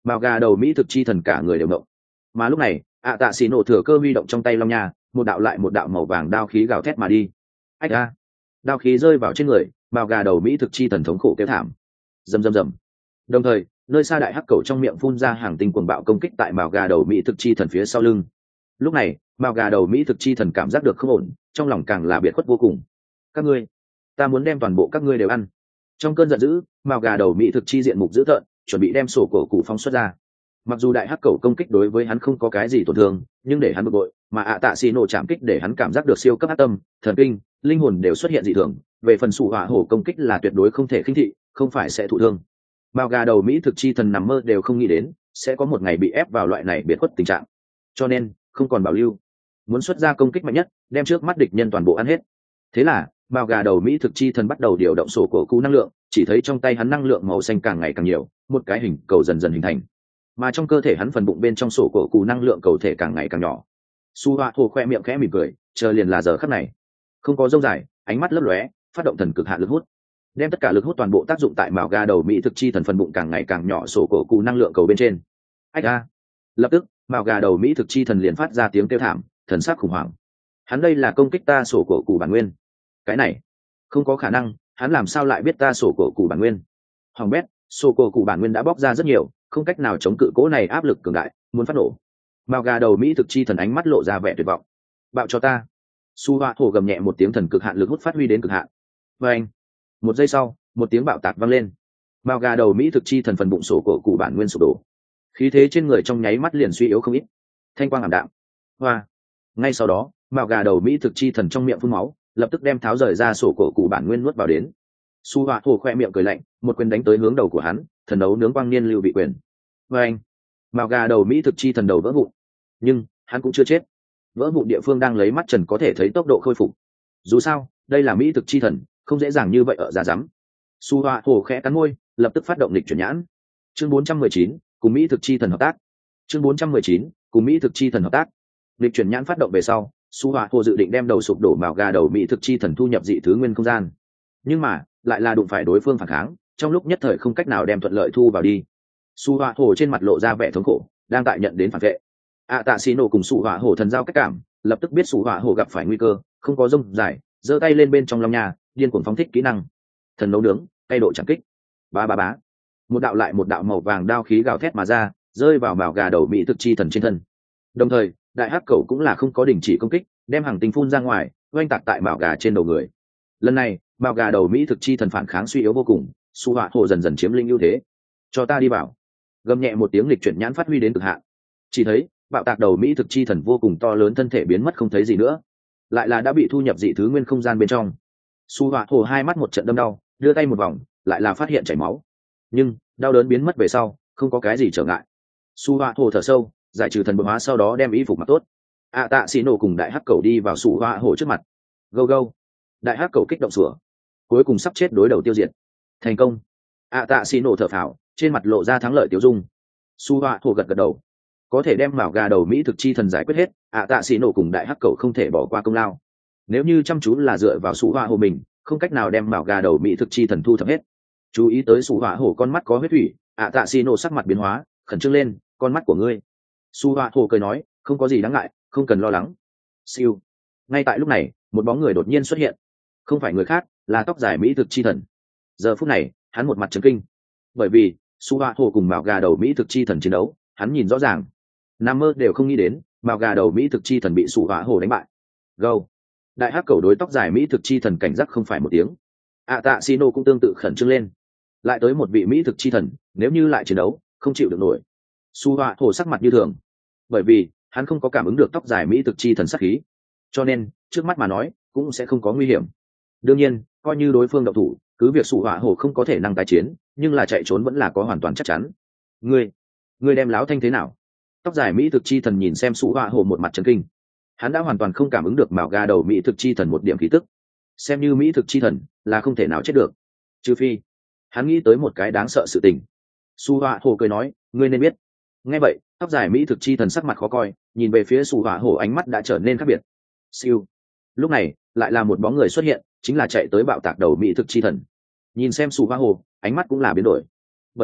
mao gà đầu mỹ thực chi thần cả người đều động. Mà lúc này ạ tạ xì nổ thừa cơ huy động trong tay long nha, một đạo lại một đạo màu vàng đao khí gào thét mà đi. Ách a, đao khí rơi vào trên người mao gà đầu mỹ thực chi thần thống khổ kêu thảm. Rầm rầm rầm. Đồng thời nơi xa đại hắc cầu trong miệng phun ra hàng tinh cuồng bạo công kích tại mao gà đầu mỹ thực chi thần phía sau lưng. Lúc này mao gà đầu mỹ thực chi thần cảm giác được không ổn, trong lòng càng là biệt khuất vô cùng. Các ngươi, ta muốn đem toàn bộ các ngươi đều ăn. Trong cơn giận dữ mao gà đầu mỹ thực chi diện mục dữ tợn, chuẩn bị đem sổ cổ cụ phóng xuất ra. Mặc dù đại hắc cầu công kích đối với hắn không có cái gì tổn thương, nhưng để hắn bực bội, mà ạ tạ xì nổ chạm kích để hắn cảm giác được siêu cấp ác tâm, thần kinh, linh hồn đều xuất hiện dị thường. Về phần sủ hỏa hổ công kích là tuyệt đối không thể khinh thị, không phải sẽ thụ thương. Mao gà đầu mỹ thực chi thần nằm mơ đều không nghĩ đến sẽ có một ngày bị ép vào loại này biệt khuất tình trạng, cho nên không còn bảo lưu, muốn xuất ra công kích mạnh nhất, đem trước mắt địch nhân toàn bộ ăn hết. Thế là mao gà đầu mỹ thực chi thần bắt đầu điều động sổ cổ cụ năng lượng, chỉ thấy trong tay hắn năng lượng màu xanh càng ngày càng nhiều, một cái hình cầu dần dần hình thành, mà trong cơ thể hắn phần bụng bên trong sổ cổ cụ năng lượng cầu thể càng ngày càng nhỏ. Su Hoa Hồ khoe miệng khẽ mỉm cười, chờ liền là giờ khắc này. Không có rông dài, ánh mắt lấp lóe, phát động thần cực hạn lực hút, đem tất cả lực hút toàn bộ tác dụng tại mao gà đầu mỹ thực chi thần phần bụng càng ngày càng nhỏ sổ cổ cụ năng lượng cầu bên trên. Ách a! Lập tức mao gà đầu mỹ thực chi thần liền phát ra tiếng kêu thảm, thần sắc khủng hoảng. Hắn đây là công kích ta sổ cổ cụ bản nguyên. Cái này không có khả năng, hắn làm sao lại biết ta sổ cổ cụ bản nguyên? Hoàng bét, sổ cổ cụ bản nguyên đã bóc ra rất nhiều, không cách nào chống cự cố này áp lực cường đại, muốn phát nổ. Mao gà đầu mỹ thực chi thần ánh mắt lộ ra vẻ tuyệt vọng. Bạo cho ta! Su Hoa Hồ gầm nhẹ một tiếng, thần cực hạn lực hút phát huy đến cực hạn. Và anh, một giây sau, một tiếng bạo tạc vang lên. Mao gà đầu mỹ thực chi thần phần bụng sổ cổ cụ bản nguyên sụp đổ, khí thế trên người trong nháy mắt liền suy yếu không ít, thanh quang ảm đạm. Hoa! Ngay sau đó, mao gà đầu mỹ thực chi thần trong miệng phun máu, lập tức đem tháo rời ra sổ cổ cụ bản nguyên nuốt vào đến. Su Hoa Hồ khoe miệng cười lạnh, một quyền đánh tới hướng đầu của hắn, thần đấu nướng quang niên lưu bị quyền. Và anh, mao gà đầu mỹ thực chi thần đầu vỡ vụn, nhưng hắn cũng chưa chết. Vỡ vụn địa phương đang lấy mắt trần có thể thấy tốc độ khôi phục. Dù sao đây là mỹ thực chi thần, không dễ dàng như vậy ở ra rắm. Su Hoa Hồ khẽ cắn môi, lập tức phát động lịch chuyển nhãn. Chương bốn trăm mười chín, cùng mỹ thực chi thần hợp tác. Chương bốn trăm mười chín, cùng mỹ thực chi thần hợp tác. Lịch chuyển nhãn phát động về sau, Su Hoa Hồ dự định đem đầu sụp đổ mào gà đầu mỹ thực chi thần thu nhập dị thứ nguyên không gian, nhưng mà lại là đụng phải đối phương phản kháng, trong lúc nhất thời không cách nào đem thuận lợi thu vào đi. Su Hoa Hồ trên mặt lộ ra vẻ thống khổ, đang tại nhận đến phản vệ. ạ tạ xì nổ cùng Su Hoa Hồ thần giao cách cảm, lập tức biết Su Hoa Hồ gặp phải nguy cơ, không có rông dài, giơ tay lên bên trong long nhà, điên cuồng phóng thích kỹ năng thần nấu nướng, tay độ chẳng kích. Ba ba bá, một đạo lại một đạo màu vàng đao khí gào thét mà ra, rơi vào mào gà đầu mỹ thực chi thần trên thân. Đồng thời đại hắc cầu cũng là không có đình chỉ công kích, đem hàng tinh phun ra ngoài, oanh tạc tại mào gà trên đầu người. Lần này mào gà đầu mỹ thực chi thần phản kháng suy yếu vô cùng, Su Hoa Hồ dần dần chiếm lĩnh ưu thế. Cho ta đi vào! Gầm nhẹ một tiếng, lịch chuyển nhãn phát huy đến cực hạn. Chỉ thấy bạo tạc đầu mỹ thực chi thần vô cùng to lớn thân thể biến mất không thấy gì nữa, lại là đã bị thu nhập dị thứ nguyên không gian bên trong. Su Hoa Hồ hai mắt một trận đâm đau, đưa tay một vòng, lại là phát hiện chảy máu, nhưng đau đớn biến mất về sau không có cái gì trở ngại. Su Hoa Hồ thở sâu, giải trừ thần bộc hóa, sau đó đem y phục mặc tốt. ạ tạ xì nổ cùng đại hắc cầu đi vào Su Hoa Hồ trước mặt. Go go! Đại hắc cầu kích động sủa, cuối cùng sắp chết đối đầu tiêu diệt thành công. ạ tạ xì nổ thở phào, trên mặt lộ ra thắng lợi tiêu dung. Su Hoa Hồ gật gật đầu, có thể đem mào gà đầu mỹ thực chi thần giải quyết hết, ạ tạ xì nổ cùng đại hắc cầu không thể bỏ qua công lao. Nếu như chăm chú là dựa vào Su Hoa Hồ mình, không cách nào đem mào gà đầu mỹ thực chi thần thu thập hết. Chú ý tới Su Hoa Hồ con mắt có huyết thủy, ạ tạ xì nổ sắc mặt biến hóa, khẩn trương lên. Con mắt của ngươi? Su Hoa Hồ cười nói, không có gì đáng ngại, không cần lo lắng. Siêu. Ngay tại lúc này một bóng người đột nhiên xuất hiện, không phải người khác, là tóc dài mỹ thực chi thần. Giờ phút này hắn một mặt trấn kinh, bởi vì Su Hoa Hồ cùng mào gà đầu mỹ thực chi thần chiến đấu, hắn nhìn rõ ràng, nằm mơ đều không nghĩ đến mào gà đầu mỹ thực chi thần bị Su Hoa Hồ đánh bại. Gâu! Đại hắc cầu đối tóc dài mỹ thực chi thần cảnh giác không phải một tiếng. ạ tạ xì nổ cũng tương tự khẩn trương lên, lại tới một vị mỹ thực chi thần, nếu như lại chiến đấu không chịu được nổi. Su Hoa Hồ sắc mặt như thường, bởi vì hắn không có cảm ứng được tóc dài mỹ thực chi thần sát khí, cho nên trước mắt mà nói cũng sẽ không có nguy hiểm. Đương nhiên coi như đối phương động thủ, cứ việc Su Hoa Hồ không có thể năng tái chiến, nhưng là chạy trốn vẫn là có hoàn toàn chắc chắn. Ngươi, ngươi đem láo thanh thế nào? Tóc dài mỹ thực chi thần nhìn xem Su Hoa Hồ một mặt chấn kinh, hắn đã hoàn toàn không cảm ứng được mào gà đầu mỹ thực chi thần một điểm khí tức, xem như mỹ thực chi thần là không thể nào chết được, trừ phi hắn nghĩ tới một cái đáng sợ sự tình. Su Hoa Hồ cười nói, ngươi nên biết. Nghe vậy tóc dài mỹ thực chi thần sắc mặt khó coi, nhìn về phía Su Hoa Hồ ánh mắt đã trở nên khác biệt. Siêu. Lúc này lại là một bóng người xuất hiện, chính là chạy tới bạo tạc đầu mỹ thực chi thần. Nhìn xem Su Hoa Hồ, ánh mắt cũng là biến đổi, bởi vì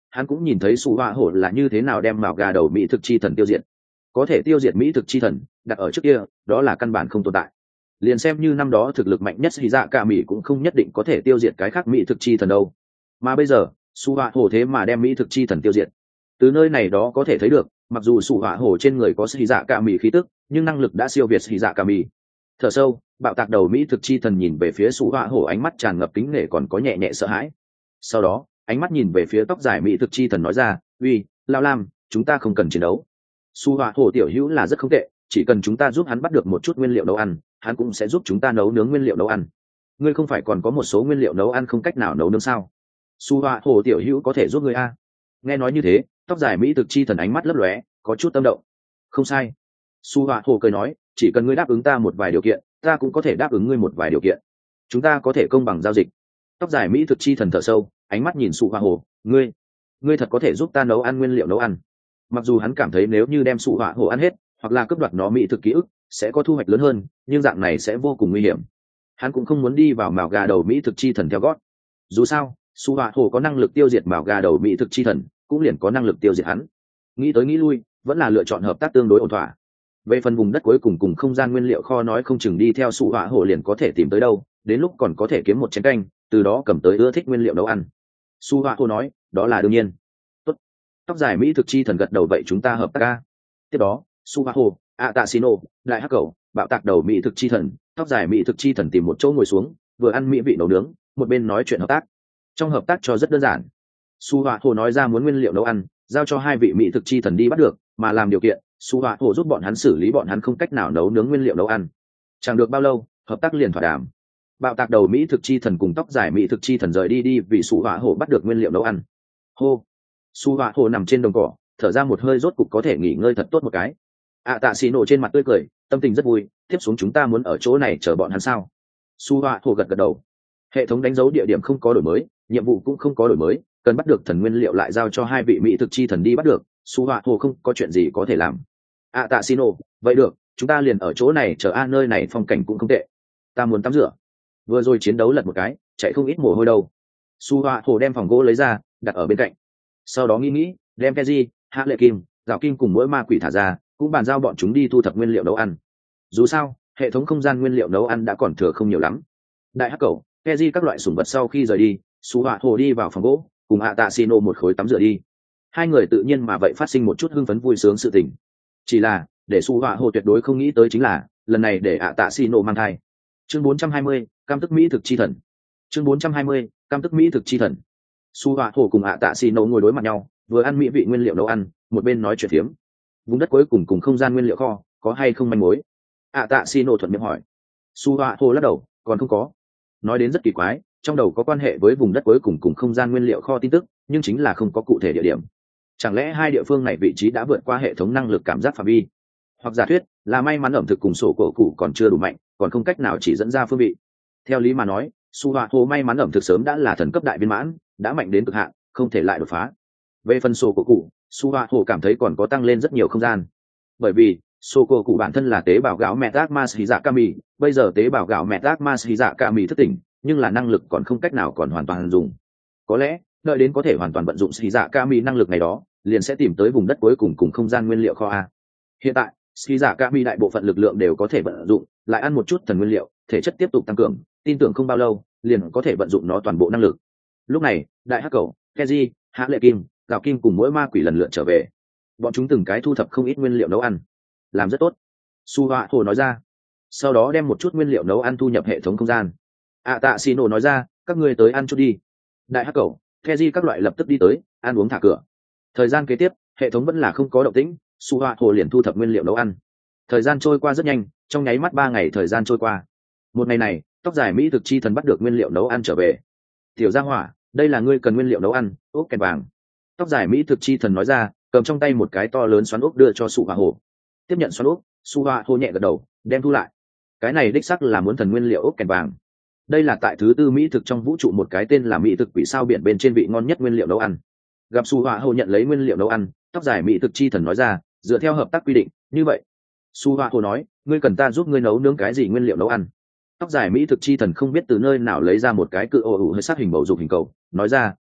hắn cũng nhìn thấy sủ họa hổ là như thế nào đem mào gà đầu mỹ thực chi thần tiêu diệt. Có thể tiêu diệt mỹ thực chi thần đặt ở trước kia đó là căn bản không tồn tại. Liền xem như năm đó thực lực mạnh nhất hỉ dạ cả mỹ cũng không nhất định có thể tiêu diệt cái khác mỹ thực chi thần đâu. Mà bây giờ sủ họa hổ thế mà đem mỹ thực chi thần tiêu diệt. Từ nơi này đó có thể thấy được, mặc dù sủ họa hổ trên người có hỉ dạ cả mỹ khí tức, nhưng năng lực đã siêu việt hỉ dạ cả mỹ. Thở sâu, bạo tạc đầu mỹ thực chi thần nhìn về phía sủ họa hổ, ánh mắt tràn ngập kính nể còn có nhẹ nhẹ sợ hãi. Sau đó ánh mắt nhìn về phía tóc dài mỹ thực chi thần nói ra, uy lao lam, chúng ta không cần chiến đấu. Sủ họa hổ tiểu hữu là rất không tệ, chỉ cần chúng ta giúp hắn bắt được một chút nguyên liệu nấu ăn, hắn cũng sẽ giúp chúng ta nấu nướng nguyên liệu nấu ăn. Ngươi không phải còn có một số nguyên liệu nấu ăn không cách nào nấu nướng sao? Sủ họa hổ tiểu hữu có thể giúp ngươi a. Nghe nói như thế, tóc dài mỹ thực chi thần ánh mắt lấp lóe, có chút tâm động. Không sai. Sủ họa hổ cười nói, chỉ cần ngươi đáp ứng ta một vài điều kiện, ta cũng có thể đáp ứng ngươi một vài điều kiện. Chúng ta có thể công bằng giao dịch. Tóc dài mỹ thực chi thần thở sâu, ánh mắt nhìn sủ họa hổ, ngươi ngươi thật có thể giúp ta nấu ăn nguyên liệu nấu ăn. Mặc dù hắn cảm thấy nếu như đem sủ họa hổ ăn hết hoặc là cướp đoạt nó mỹ thực ký ức sẽ có thu hoạch lớn hơn, nhưng dạng này sẽ vô cùng nguy hiểm. Hắn cũng không muốn đi vào mào gà đầu mỹ thực chi thần theo gót. Dù sao sủ họa hổ có năng lực tiêu diệt mào gà đầu mỹ thực chi thần, cũng liền có năng lực tiêu diệt hắn. Nghĩ tới nghĩ lui, vẫn là lựa chọn hợp tác tương đối ổn thỏa. Về phần vùng đất cuối cùng cùng không gian nguyên liệu kho, nói không chừng đi theo sủ họa hổ liền có thể tìm tới đâu, đến lúc còn có thể kiếm một chén canh, từ đó cầm tới ưa thích nguyên liệu nấu ăn. Sủ họa hổ nói, đó là đương nhiên. Tốt. Tóc dài mỹ thực chi thần gật đầu, vậy chúng ta hợp tác ca. Tiếp đó sủ họa hổ, ạ tạ xì nổ, đại hắc cầu, bạo tạc đầu mỹ thực chi thần, tóc dài mỹ thực chi thần tìm một chỗ ngồi xuống, vừa ăn mỹ vị nấu nướng, một bên nói chuyện hợp tác. Trong hợp tác cho rất đơn giản. Sủ họa hổ nói ra muốn nguyên liệu nấu ăn, giao cho hai vị mỹ thực chi thần đi bắt được, mà làm điều kiện sủ họa hổ giúp bọn hắn xử lý bọn hắn không cách nào nấu nướng nguyên liệu nấu ăn. Chẳng được bao lâu, hợp tác liền thỏa đàm. Bạo tạc đầu mỹ thực chi thần cùng tóc dài mỹ thực chi thần rời đi đi vì sủ họa hổ bắt được nguyên liệu nấu ăn. Hô. Sủ họa hổ nằm trên đồng cỏ, thở ra một hơi, rốt cục có thể nghỉ ngơi thật tốt một cái. ạ tạ xì nổ trên mặt tươi cười, tâm tình rất vui, tiếp xuống chúng ta muốn ở chỗ này chờ bọn hắn sao? Sủ họa hổ gật gật đầu. Hệ thống đánh dấu địa điểm không có đổi mới, nhiệm vụ cũng không có đổi mới, cần bắt được thần nguyên liệu lại giao cho hai vị mỹ thực chi thần đi bắt được, sủ họa hổ không có chuyện gì có thể làm. ạ tạ xì nổ, vậy được, chúng ta liền ở chỗ này chờ a, nơi này phong cảnh cũng không tệ. Ta muốn tắm rửa. Vừa rồi chiến đấu lật một cái, chạy không ít mồ hôi đâu. Sủ họa hổ đem phòng gỗ lấy ra, đặt ở bên cạnh. Sau đó nghĩ nghĩ, đem Keji, Hạ Lệ Kim, Gạo Kim cùng mỗi ma quỷ thả ra, cũng bàn giao bọn chúng đi thu thập nguyên liệu nấu ăn. Dù sao hệ thống không gian nguyên liệu nấu ăn đã còn thừa không nhiều lắm. Đại hắc cầu, Keji các loại sủng vật sau khi rời đi, sủ họa hổ đi vào phòng gỗ, cùng ạ tạ xì nổ một khối tắm rửa đi. Hai người tự nhiên mà vậy phát sinh một chút hưng phấn vui sướng sự tình. Chỉ là để sủ họa hổ tuyệt đối không nghĩ tới chính là lần này để ạ tạ xì nổ mang thai. Chương bốn trăm hai mươi, cam tức mỹ thực chi thần. Chương bốn trăm hai mươi, cam tức mỹ thực chi thần. Sủ họa hổ cùng ạ tạ xì nổ ngồi đối mặt nhau, vừa ăn mỹ vị nguyên liệu nấu ăn, một bên nói chuyện phiếm. Vùng đất cuối cùng cùng không gian nguyên liệu kho có hay không manh mối? ạ tạ xì nổ thuận miệng hỏi. Sủ họa hổ lắc đầu, còn không có. Nói đến rất kỳ quái, trong đầu có quan hệ với vùng đất cuối cùng cùng không gian nguyên liệu kho tin tức, nhưng chính là không có cụ thể địa điểm. Chẳng lẽ hai địa phương này vị trí đã vượt qua hệ thống năng lực cảm giác phạm vi? Hoặc giả thuyết là may mắn ẩm thực cùng sổ cổ cụ còn chưa đủ mạnh, còn không cách nào chỉ dẫn ra phương vị. Theo lý mà nói, Su Họa Hồ may mắn ẩm thực sớm đã là thần cấp đại viên mãn, đã mạnh đến cực hạn, không thể lại đột phá. Về phần sổ cổ cụ, Su Họa Hồ cảm thấy còn có tăng lên rất nhiều không gian. Bởi vì sổ cổ cụ bản thân là tế bào gạo Metak Mashiza Kami, bây giờ tế bào gạo Metak Mashiza Kami thức tỉnh, nhưng là năng lực còn không cách nào còn hoàn toàn dùng. Có lẽ đợi đến có thể hoàn toàn vận dụng Shiza Kami năng lực này đó, liền sẽ tìm tới vùng đất cuối cùng cùng không gian nguyên liệu kho a. Hiện tại Shiza Kami đại bộ phận lực lượng đều có thể vận dụng, lại ăn một chút thần nguyên liệu, thể chất tiếp tục tăng cường, tin tưởng không bao lâu liền có thể vận dụng nó toàn bộ năng lực. Lúc này đại hắc cầu, Keji, Hạ Lệ Kim, Gạo Kim cùng mỗi ma quỷ lần lượt trở về. Bọn chúng từng cái thu thập không ít nguyên liệu nấu ăn, làm rất tốt. Su Họa Hồ nói ra, sau đó đem một chút nguyên liệu nấu ăn thu nhập hệ thống không gian. À tạ Xì Nổ nói ra, các ngươi tới ăn chút đi. Đại hắc cầu, Keji các loại lập tức đi tới, ăn uống thả cửa. Thời gian kế tiếp hệ thống vẫn là không có động tĩnh, Su Họa Hồ liền thu thập nguyên liệu nấu ăn. Thời gian trôi qua rất nhanh, trong nháy mắt ba ngày thời gian trôi qua. Một ngày này tóc dài mỹ thực chi thần bắt được nguyên liệu nấu ăn trở về. Tiểu gia hỏa, đây là ngươi cần nguyên liệu nấu ăn, ốc kèn vàng. Tóc dài mỹ thực chi thần nói ra, cầm trong tay một cái to lớn xoắn ốc đưa cho Su Họa Hồ. Tiếp nhận xoắn ốc, Su Họa Hồ nhẹ gật đầu, đem thu lại. Cái này đích xác là muốn thần nguyên liệu ốc kèn vàng. Đây là tại thứ tư mỹ thực trong vũ trụ một cái tên là mỹ thực quỷ sao biển bên trên vị ngon nhất nguyên liệu nấu ăn. Gặp Su Họa Hồ nhận lấy nguyên liệu nấu ăn, tóc dài mỹ thực chi thần nói ra, dựa theo hợp tác quy định như vậy. Su Họa Hồ nói, ngươi cần ta giúp ngươi nấu nướng cái gì nguyên liệu nấu ăn? Tóc dài mỹ thực chi thần không biết từ nơi nào lấy ra một cái cự ô ủ hơi sát hình bầu dục hình cầu, nói ra,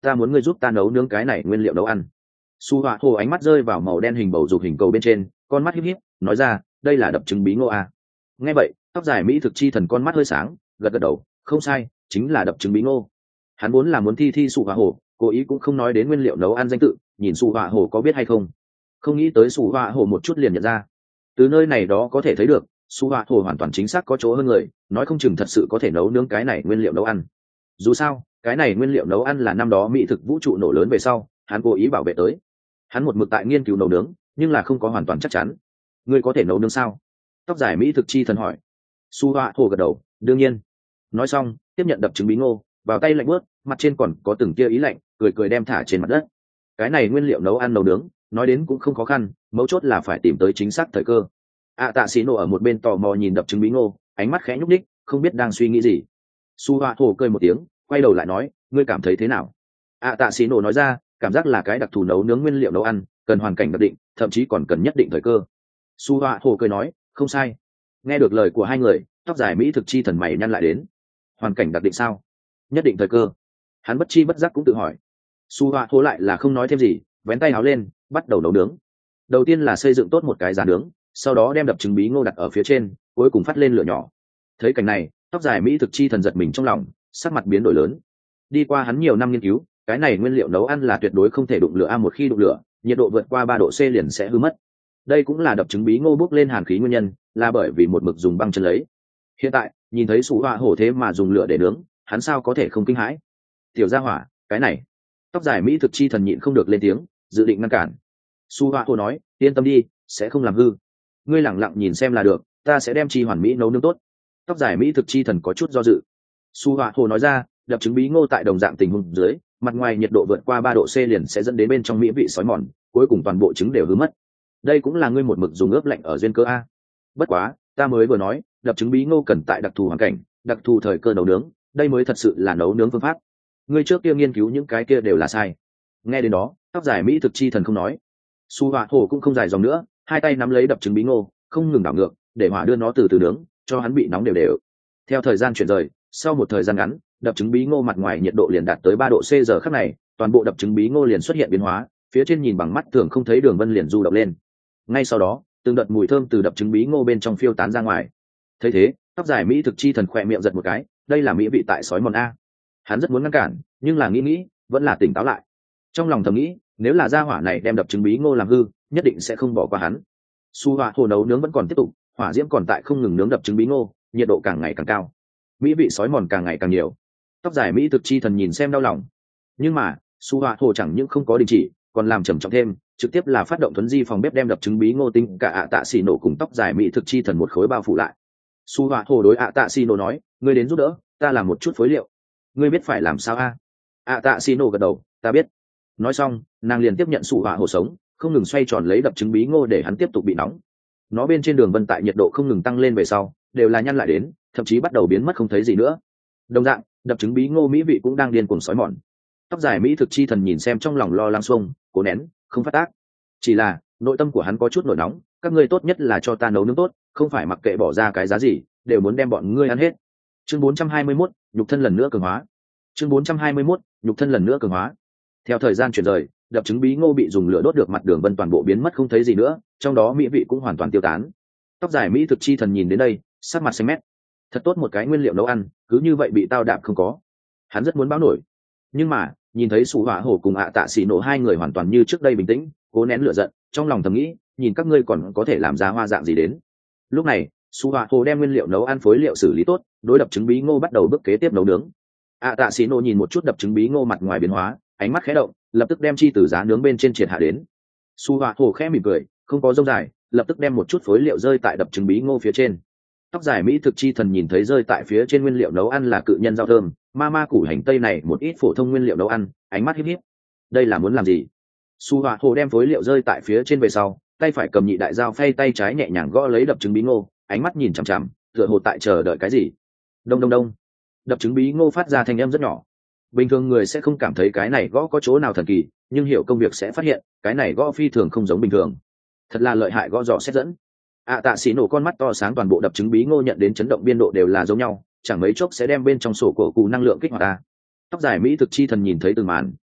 ta muốn ngươi giúp ta nấu nướng cái này nguyên liệu nấu ăn. Su Họa Hồ ánh mắt rơi vào màu đen hình bầu dục hình cầu bên trên, con mắt híp híp, nói ra, đây là đập trứng bí ngô à. Nghe vậy, tóc dài mỹ thực chi thần con mắt hơi sáng, gật gật đầu, không sai, chính là đập trứng bí ngô. Hắn vốn là muốn thi thi Su Họa Hồ, cố ý cũng không nói đến nguyên liệu nấu ăn danh tự, nhìn Su Họa Hồ có biết hay không. Không nghĩ tới Su Họa Hồ một chút liền nhận ra. Từ nơi này đó có thể thấy được, Su Họa Hồ hoàn toàn chính xác có chỗ hơn người, nói không chừng thật sự có thể nấu nướng cái này nguyên liệu nấu ăn. Dù sao, cái này nguyên liệu nấu ăn là năm đó mỹ thực vũ trụ nổ lớn về sau, hắn cố ý bảo vệ tới. Hắn một mực tại nghiên cứu nấu nướng, nhưng là không có hoàn toàn chắc chắn. Ngươi có thể nấu nướng sao? Tóc dài mỹ thực chi thần hỏi. Su Họa Hồ gật đầu, đương nhiên. Nói xong, tiếp nhận đập trứng bí ngô, vào tay lạnh bớt, mặt trên còn có từng tia ý lạnh, cười cười đem thả trên mặt đất. Cái này nguyên liệu nấu ăn nấu nướng, nói đến cũng không khó khăn, mấu chốt là phải tìm tới chính xác thời cơ. À tạ xí nổ ở một bên tò mò nhìn đập trứng bí ngô, ánh mắt khẽ nhúc nhích, không biết đang suy nghĩ gì. Su Họa Hồ cười một tiếng, quay đầu lại nói, ngươi cảm thấy thế nào? À tạ xí nổ nói ra, cảm giác là cái đặc thù nấu nướng nguyên liệu nấu ăn, cần hoàn cảnh đặc định, thậm chí còn cần nhất định thời cơ. Su Họa Hồ cười nói, không sai. Nghe được lời của hai người, tóc dài mỹ thực chi thần mày nhăn lại đến. Hoàn cảnh đặc định sao? Nhất định thời cơ. Hắn bất chi bất giác cũng tự hỏi. Su Họa Hồ lại là không nói thêm gì, vén tay áo lên, bắt đầu nấu nướng. Đầu tiên là xây dựng tốt một cái giá nướng, sau đó đem đập trứng bí ngô đặt ở phía trên, cuối cùng phát lên lửa nhỏ. Thấy cảnh này, tóc dài mỹ thực chi thần giật mình trong lòng, sắc mặt biến đổi lớn. Đi qua hắn nhiều năm nghiên cứu, cái này nguyên liệu nấu ăn là tuyệt đối không thể đụng lửa, a một khi đụng lửa, nhiệt độ vượt qua ba độ C liền sẽ hư mất. Đây cũng là đập trứng bí ngô bốc lên hàn khí nguyên nhân, là bởi vì một mực dùng băng chân lấy. Hiện tại, nhìn thấy Su Họa Hổ thế mà dùng lửa để nướng, hắn sao có thể không kinh hãi? Tiểu gia hỏa, cái này. Tóc dài mỹ thực chi thần nhịn không được lên tiếng, dự định ngăn cản. Su Họa Hổ nói, yên tâm đi, sẽ không làm hư. Ngươi lẳng lặng nhìn xem là được, ta sẽ đem chi hoàn mỹ nấu nướng tốt. Tóc dài mỹ thực chi thần có chút do dự. Su Họa Hổ nói ra, đập trứng bí ngô tại đồng dạng tình huống dưới, mặt ngoài nhiệt độ vượt qua ba độ C liền sẽ dẫn đến bên trong mỹ vị sói mòn, cuối cùng toàn bộ trứng đều hư mất. Đây cũng là ngươi một mực dùng ướp lạnh ở duyên cơ a. Bất quá, ta mới vừa nói, đập trứng bí ngô cần tại đặc thù hoàn cảnh, đặc thù thời cơ nấu nướng, đây mới thật sự là nấu nướng phương pháp. Ngươi trước kia nghiên cứu những cái kia đều là sai. Nghe đến đó, tóc dài mỹ thực chi thần không nói. Su Họa Hổ cũng không dài dòng nữa, hai tay nắm lấy đập trứng bí ngô, không ngừng đảo ngược, để hỏa đưa nó từ từ nướng, cho hắn bị nóng đều đều. Theo thời gian chuyển rời, sau một thời gian ngắn, đập trứng bí ngô mặt ngoài nhiệt độ liền đạt tới ba độ C, giờ khắc này, toàn bộ đập trứng bí ngô liền xuất hiện biến hóa, phía trên nhìn bằng mắt thường không thấy đường vân liền du động lên. Ngay sau đó, từng đợt mùi thơm từ đập trứng bí ngô bên trong phiêu tán ra ngoài. Thấy thế, tóc dài mỹ thực chi thần khỏe miệng giật một cái, đây là mỹ vị tại sói mòn a. Hắn rất muốn ngăn cản, nhưng là nghĩ nghĩ, vẫn là tỉnh táo lại. Trong lòng thầm nghĩ, nếu là gia hỏa này đem đập trứng bí ngô làm hư, nhất định sẽ không bỏ qua hắn. Su Họa Hồ nấu nướng vẫn còn tiếp tục, hỏa diễm còn tại không ngừng nướng đập trứng bí ngô, nhiệt độ càng ngày càng cao, mỹ vị sói mòn càng ngày càng nhiều. Tóc dài mỹ thực chi thần nhìn xem đau lòng, nhưng mà Su Họa Hồ chẳng những không có đình chỉ, còn làm trầm trọng thêm, trực tiếp là phát động thuấn di phòng bếp đem đập trứng bí ngô tinh cả ạ tạ xì nổ cùng tóc dài mỹ thực chi thần một khối bao phủ lại. Su Họa Hồ đối ạ tạ xì nổ nói, ngươi đến giúp đỡ, ta làm một chút phối liệu. Ngươi biết phải làm sao a? ạ tạ xì nổ gật đầu, ta biết. Nói xong, nàng liền tiếp nhận Su Họa Hồ sống, không ngừng xoay tròn lấy đập trứng bí ngô để hắn tiếp tục bị nóng. Nó bên trên đường vân tại nhiệt độ không ngừng tăng lên về sau, đều là nhăn lại đến, thậm chí bắt đầu biến mất không thấy gì nữa. Đồng dạng, đập trứng bí ngô mỹ vị cũng đang điên cuồng sói mòn. Tóc dài mỹ thực chi thần nhìn xem trong lòng lo lắng xuông, cố nén, không phát tác. Chỉ là nội tâm của hắn có chút nổi nóng, các ngươi tốt nhất là cho ta nấu nướng tốt, không phải mặc kệ bỏ ra cái giá gì, đều muốn đem bọn ngươi ăn hết. Chương bốn trăm hai mươi mốt, nhục thân lần nữa cường hóa. Chương bốn trăm hai mươi mốt, nhục thân lần nữa cường hóa. Theo thời gian chuyển rời, đập trứng bí ngô bị dùng lửa đốt được mặt đường vân toàn bộ biến mất không thấy gì nữa, trong đó mỹ vị cũng hoàn toàn tiêu tán. Tóc dài mỹ thực chi thần nhìn đến đây, sắc mặt xanh mét. Thật tốt một cái nguyên liệu nấu ăn, cứ như vậy bị tao đạp không có. Hắn rất muốn báo nổi, nhưng mà nhìn thấy Su Họa Hổ cùng ạ tạ xỉ nổ hai người hoàn toàn như trước đây bình tĩnh, cố nén lửa giận, trong lòng thầm nghĩ, nhìn các ngươi còn có thể làm ra hoa dạng gì đến. Lúc này, Su Họa Hổ đem nguyên liệu nấu ăn phối liệu xử lý tốt, đối đập trứng bí ngô bắt đầu bước kế tiếp nấu nướng. ạ tạ xỉ nổ nhìn một chút đập trứng bí ngô mặt ngoài biến hóa, ánh mắt khẽ động, lập tức đem chi từ giá nướng bên trên triệt hạ đến. Su Họa Hổ khẽ mỉm cười, không có dông dài, lập tức đem một chút phối liệu rơi tại đập trứng bí ngô phía trên. Tóc dài mỹ thực chi thần nhìn thấy rơi tại phía trên nguyên liệu nấu ăn là cự nhân rau thơm, ma ma củ hành tây này một ít phổ thông nguyên liệu nấu ăn, ánh mắt híp híp. Đây là muốn làm gì? Su Họa Hồ đem phối liệu rơi tại phía trên về sau, tay phải cầm nhị đại dao phay, tay trái nhẹ nhàng gõ lấy đập trứng bí ngô, ánh mắt nhìn chằm chằm, tựa hồ tại chờ đợi cái gì. Đông đông đông. Đập trứng bí ngô phát ra thanh âm rất nhỏ. Bình thường người sẽ không cảm thấy cái này gõ có chỗ nào thần kỳ, nhưng hiểu công việc sẽ phát hiện, cái này gõ phi thường không giống bình thường. Thật là lợi hại gõ dò xét dẫn. ạ tạ xỉ nổ con mắt to sáng, toàn bộ đập trứng bí ngô nhận đến chấn động biên độ đều là giống nhau, chẳng mấy chốc sẽ đem bên trong sổ cổ cụ năng lượng kích hoạt ta. Tóc dài mỹ thực chi thần nhìn thấy từng màn,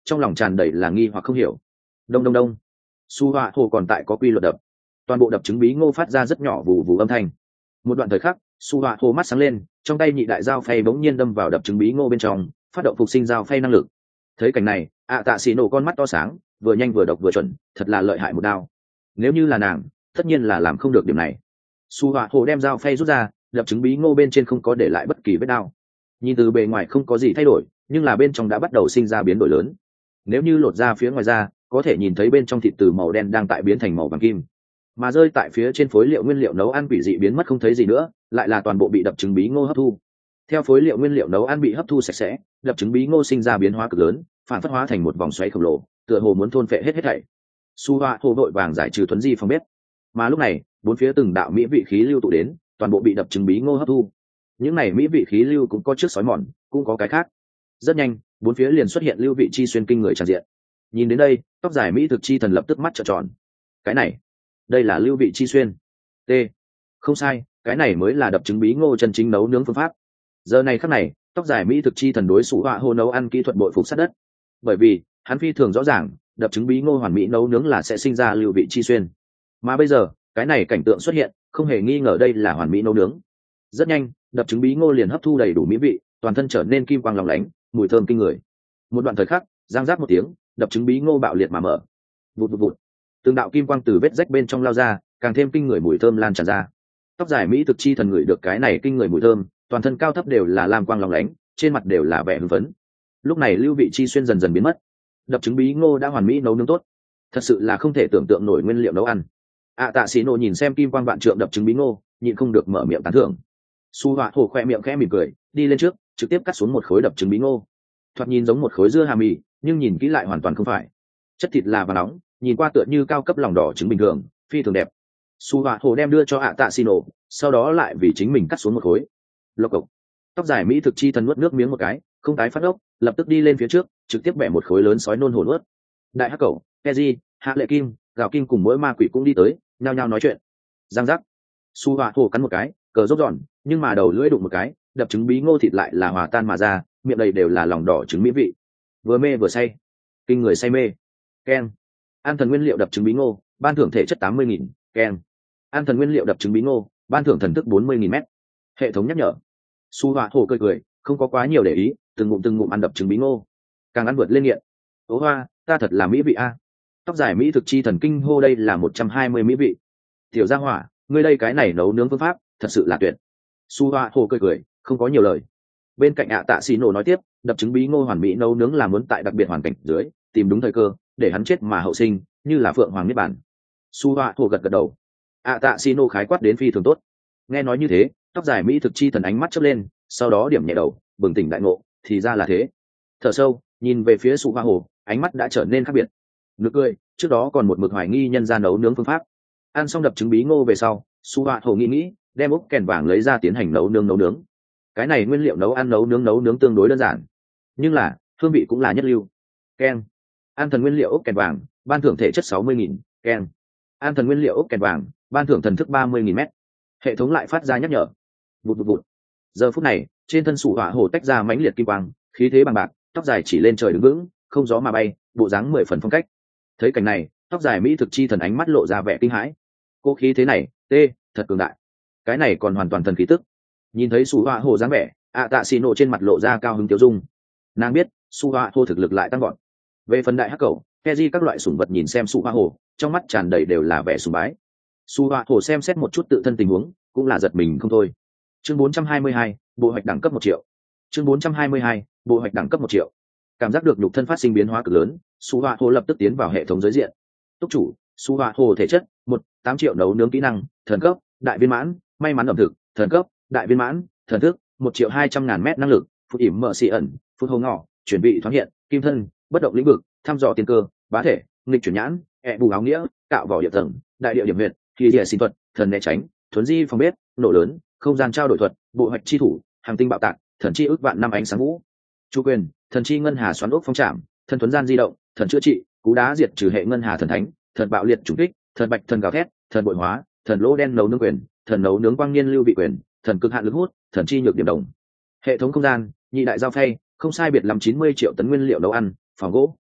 trong lòng tràn đầy là nghi hoặc không hiểu. Đông đông đông, su họa hồ còn tại có quy luật đập, toàn bộ đập trứng bí ngô phát ra rất nhỏ vù vù âm thanh. Một đoạn thời khắc, su họa hồ mắt sáng lên, trong tay nhị đại dao phay bỗng nhiên đâm vào đập trứng bí ngô bên trong, phát động phục sinh dao phay năng lực. Thấy cảnh này, ạ tạ xì nổ con mắt to sáng, vừa nhanh vừa độc vừa chuẩn, thật là lợi hại một đao. Nếu như là nàng, tất nhiên là làm không được điểm này. Su họa hồ đem dao phay rút ra, đập trứng bí ngô bên trên không có để lại bất kỳ vết đao. Nhìn từ bề ngoài không có gì thay đổi, nhưng là bên trong đã bắt đầu sinh ra biến đổi lớn. Nếu như lột ra phía ngoài ra, có thể nhìn thấy bên trong thịt từ màu đen đang tại biến thành màu vàng kim, mà rơi tại phía trên phối liệu nguyên liệu nấu ăn quỷ dị biến mất không thấy gì nữa, lại là toàn bộ bị đập trứng bí ngô hấp thu. Theo phối liệu nguyên liệu nấu ăn bị hấp thu sạch sẽ, đập trứng bí ngô sinh ra biến hóa cực lớn, phản phất hóa thành một vòng xoáy khổng lồ, tựa hồ muốn thôn phệ hết hết thảy. Su Hoa hồ đội vàng giải trừ thuấn di phòng bếp, mà lúc này bốn phía từng đạo mỹ vị khí lưu tụ đến, toàn bộ bị đập trứng bí ngô hấp thu. Những này mỹ vị khí lưu cũng có trước sói mòn, cũng có cái khác. Rất nhanh, bốn phía liền xuất hiện lưu vị chi xuyên kinh người tràn diện. Nhìn đến đây, tóc dài mỹ thực chi thần lập tức mắt trợn tròn. Cái này, đây là lưu vị chi xuyên. T. Không sai, cái này mới là đập trứng bí ngô chân chính nấu nướng phương pháp. Giờ này khắc này, tóc dài mỹ thực chi thần đối Su Hoa hồ nấu ăn kỹ thuật bội phục sát đất. Bởi vì, hắn phi thường rõ ràng, đập trứng bí ngô hoàn mỹ nấu nướng là sẽ sinh ra lưu vị chi xuyên. Mà bây giờ, cái này cảnh tượng xuất hiện, không hề nghi ngờ đây là hoàn mỹ nấu nướng. Rất nhanh, đập trứng bí ngô liền hấp thu đầy đủ mỹ vị, toàn thân trở nên kim quang lóng lánh, mùi thơm kinh người. Một đoạn thời khắc, giang giác một tiếng, đập trứng bí ngô bạo liệt mà mở. Vụt vụt vụt. Từng đạo kim quang từ vết rách bên trong lao ra, càng thêm kinh người mùi thơm lan tràn ra. Tóc dài mỹ thực chi thần ngửi được cái này kinh người mùi thơm, toàn thân cao thấp đều là lam quang lóng lánh, trên mặt đều là vẻ hưng phấn. Lúc này lưu vị chi xuyên dần dần biến mất, đập trứng bí ngô đã hoàn mỹ nấu nướng tốt, thật sự là không thể tưởng tượng nổi nguyên liệu nấu ăn. ạ tạ xì nổ nhìn xem kim quang vạn trượng đập trứng bí ngô, nhịn không được mở miệng tán thưởng. Su Hoa hồ khoe miệng khẽ mỉm cười, đi lên trước, trực tiếp cắt xuống một khối đập trứng bí ngô. Thoạt nhìn giống một khối dưa hà mì, nhưng nhìn kỹ lại hoàn toàn không phải. Chất thịt là vàng nóng, nhìn qua tựa như cao cấp lòng đỏ trứng bình thường, phi thường đẹp. Su Hoa hồ đem đưa cho ạ tạ xì nổ, sau đó lại vì chính mình cắt xuống một khối. Lộc cộc. Tóc dài mỹ thực chi thần nuốt nước miếng một cái, không tái phát ốc, lập tức đi lên phía trước, trực tiếp bẻ một khối lớn sói nôn hổ nuốt. Đại hắc cẩu, Keji, Hạ Lệ Kim, Gào Kim cùng mỗi ma quỷ cũng đi tới, nhao nhao nói chuyện. Giang giác. Su Hoa hồ cắn một cái, cờ rốt giòn, nhưng mà đầu lưỡi đụng một cái, đập trứng bí ngô thịt lại là hòa tan mà ra, miệng đầy đều là lòng đỏ trứng mỹ vị. Vừa mê vừa say, kinh người say mê. Ken. An thần nguyên liệu đập trứng bí ngô, ban thưởng thể chất tám mươi nghìn. Ken. An thần nguyên liệu đập trứng bí ngô, ban thưởng thần thức bốn mươi nghìn mét. Hệ thống nhắc nhở. Su Hoa hồ cười cười, không có quá nhiều để ý, từng ngụm từng ngụm ăn đập trứng bí ngô, càng ăn vượt lên nghiện. Tố Hoa, ta thật là mỹ vị a. Tóc dài mỹ thực chi thần kinh hô đây là một trăm hai mươi mỹ vị. Tiểu gia hỏa, ngươi đây cái này nấu nướng phương pháp, thật sự là tuyệt. Su Hoa hồ cười cười, không có nhiều lời. Bên cạnh ạ tạ xì nổ nói tiếp, đập trứng bí ngô hoàn mỹ nấu nướng là muốn tại đặc biệt hoàn cảnh dưới, tìm đúng thời cơ, để hắn chết mà hậu sinh, như là phượng hoàng niết bản. Su Hoa hồ gật gật đầu. ạ tạ xì nổ khái quát đến phi thường tốt. Nghe nói như thế, tóc dài mỹ thực chi thần ánh mắt chớp lên, sau đó điểm nhẹ đầu, bừng tỉnh đại ngộ, thì ra là thế. Thở sâu, nhìn về phía Su Hoa hồ, ánh mắt đã trở nên khác biệt. Nực cười, trước đó còn một mực hoài nghi nhân gia nấu nướng phương pháp. Ăn xong đập trứng bí ngô về sau, Su Hoa hồ nghĩ nghĩ, đem ốc kèn vàng lấy ra tiến hành nấu nướng nấu nướng. Cái này nguyên liệu nấu ăn nấu nướng nấu nướng tương đối đơn giản, nhưng là hương vị cũng là nhất lưu. Ken. An thần nguyên liệu ốc kèn vàng, ban thưởng thể chất sáu mươi nghìn. Ken. An thần nguyên liệu ốc kèn vàng, ban thưởng thần thức ba mươi nghìn mét. Hệ thống lại phát ra nhắc nhở. Vụt vụt vụt. Giờ phút này, trên thân Su Hoa hồ tách ra mãnh liệt kim quang, khí thế bằng bạc, tóc dài chỉ lên trời đứng vững, không gió mà bay, bộ dáng mười phần phong cách. Thấy cảnh này, tóc dài mỹ thực chi thần ánh mắt lộ ra vẻ kinh hãi. Cô khí thế này, tê, thật cường đại. Cái này còn hoàn toàn thần khí tức. Nhìn thấy Su Hoa hồ dáng vẻ, ạ tạ xì nổ trên mặt lộ ra cao hứng tiêu dung. Nàng biết Su Hoa hồ thực lực lại tăng gọn. Về phần đại hắc cầu, Keji các loại sủng vật nhìn xem Su Hoa hồ, trong mắt tràn đầy đều là vẻ sùng bái. Su Hoa hồ xem xét một chút tự thân tình huống, cũng là giật mình không thôi. Chương bốn trăm hai mươi hai, bộ hoạch đẳng cấp một triệu. Chương bốn trăm hai mươi hai, bộ hoạch đẳng cấp một triệu. Cảm giác được nhục thân phát sinh biến hóa cực lớn, Su Hoa hồ lập tức tiến vào hệ thống giới diện. Túc chủ, Su Hoa hồ thể chất một, tám triệu nấu nướng kỹ năng, thần cấp, đại viên mãn, may mắn ẩm thực, thần cấp, đại viên mãn, thần thức, một triệu hai trăm ngàn mét năng lực, phút ỉm mở xì ẩn, phút hô ngỏ, chuyển vị thoáng hiện, kim thân, bất động lĩnh vực, thăm dò tiên cơ, bá thể, nghịch chuyển nhãn, ẹ bù áo nghĩa, cạo vỏ địa tầng, đại địa điểm huyệt, kỳ địa sinh thuật, thần né tránh, thuấn di phòng bếp, nổ lớn, không gian trao đổi thuật, bộ hoạch chi thủ, hàng tinh bạo tạc, thần chi ước vạn năm ánh sáng vũ, chu quyền, thần chi ngân hà xoắn ốc phong trảm, thần thuấn gian di động, thần chữa trị, cú đá diệt trừ hệ ngân hà thần thánh, thần bạo liệt trùng kích, thần bạch thần gào thét, thần bội hóa, thần lỗ đen nấu nướng quyền, thần nấu nướng quang niên lưu vị quyền, thần cực hạn lực hút, thần chi nhược điểm đồng. Hệ thống không gian, nhị đại giao phay, không sai biệt làm chín mươi triệu tấn nguyên liệu nấu ăn, phòng gỗ.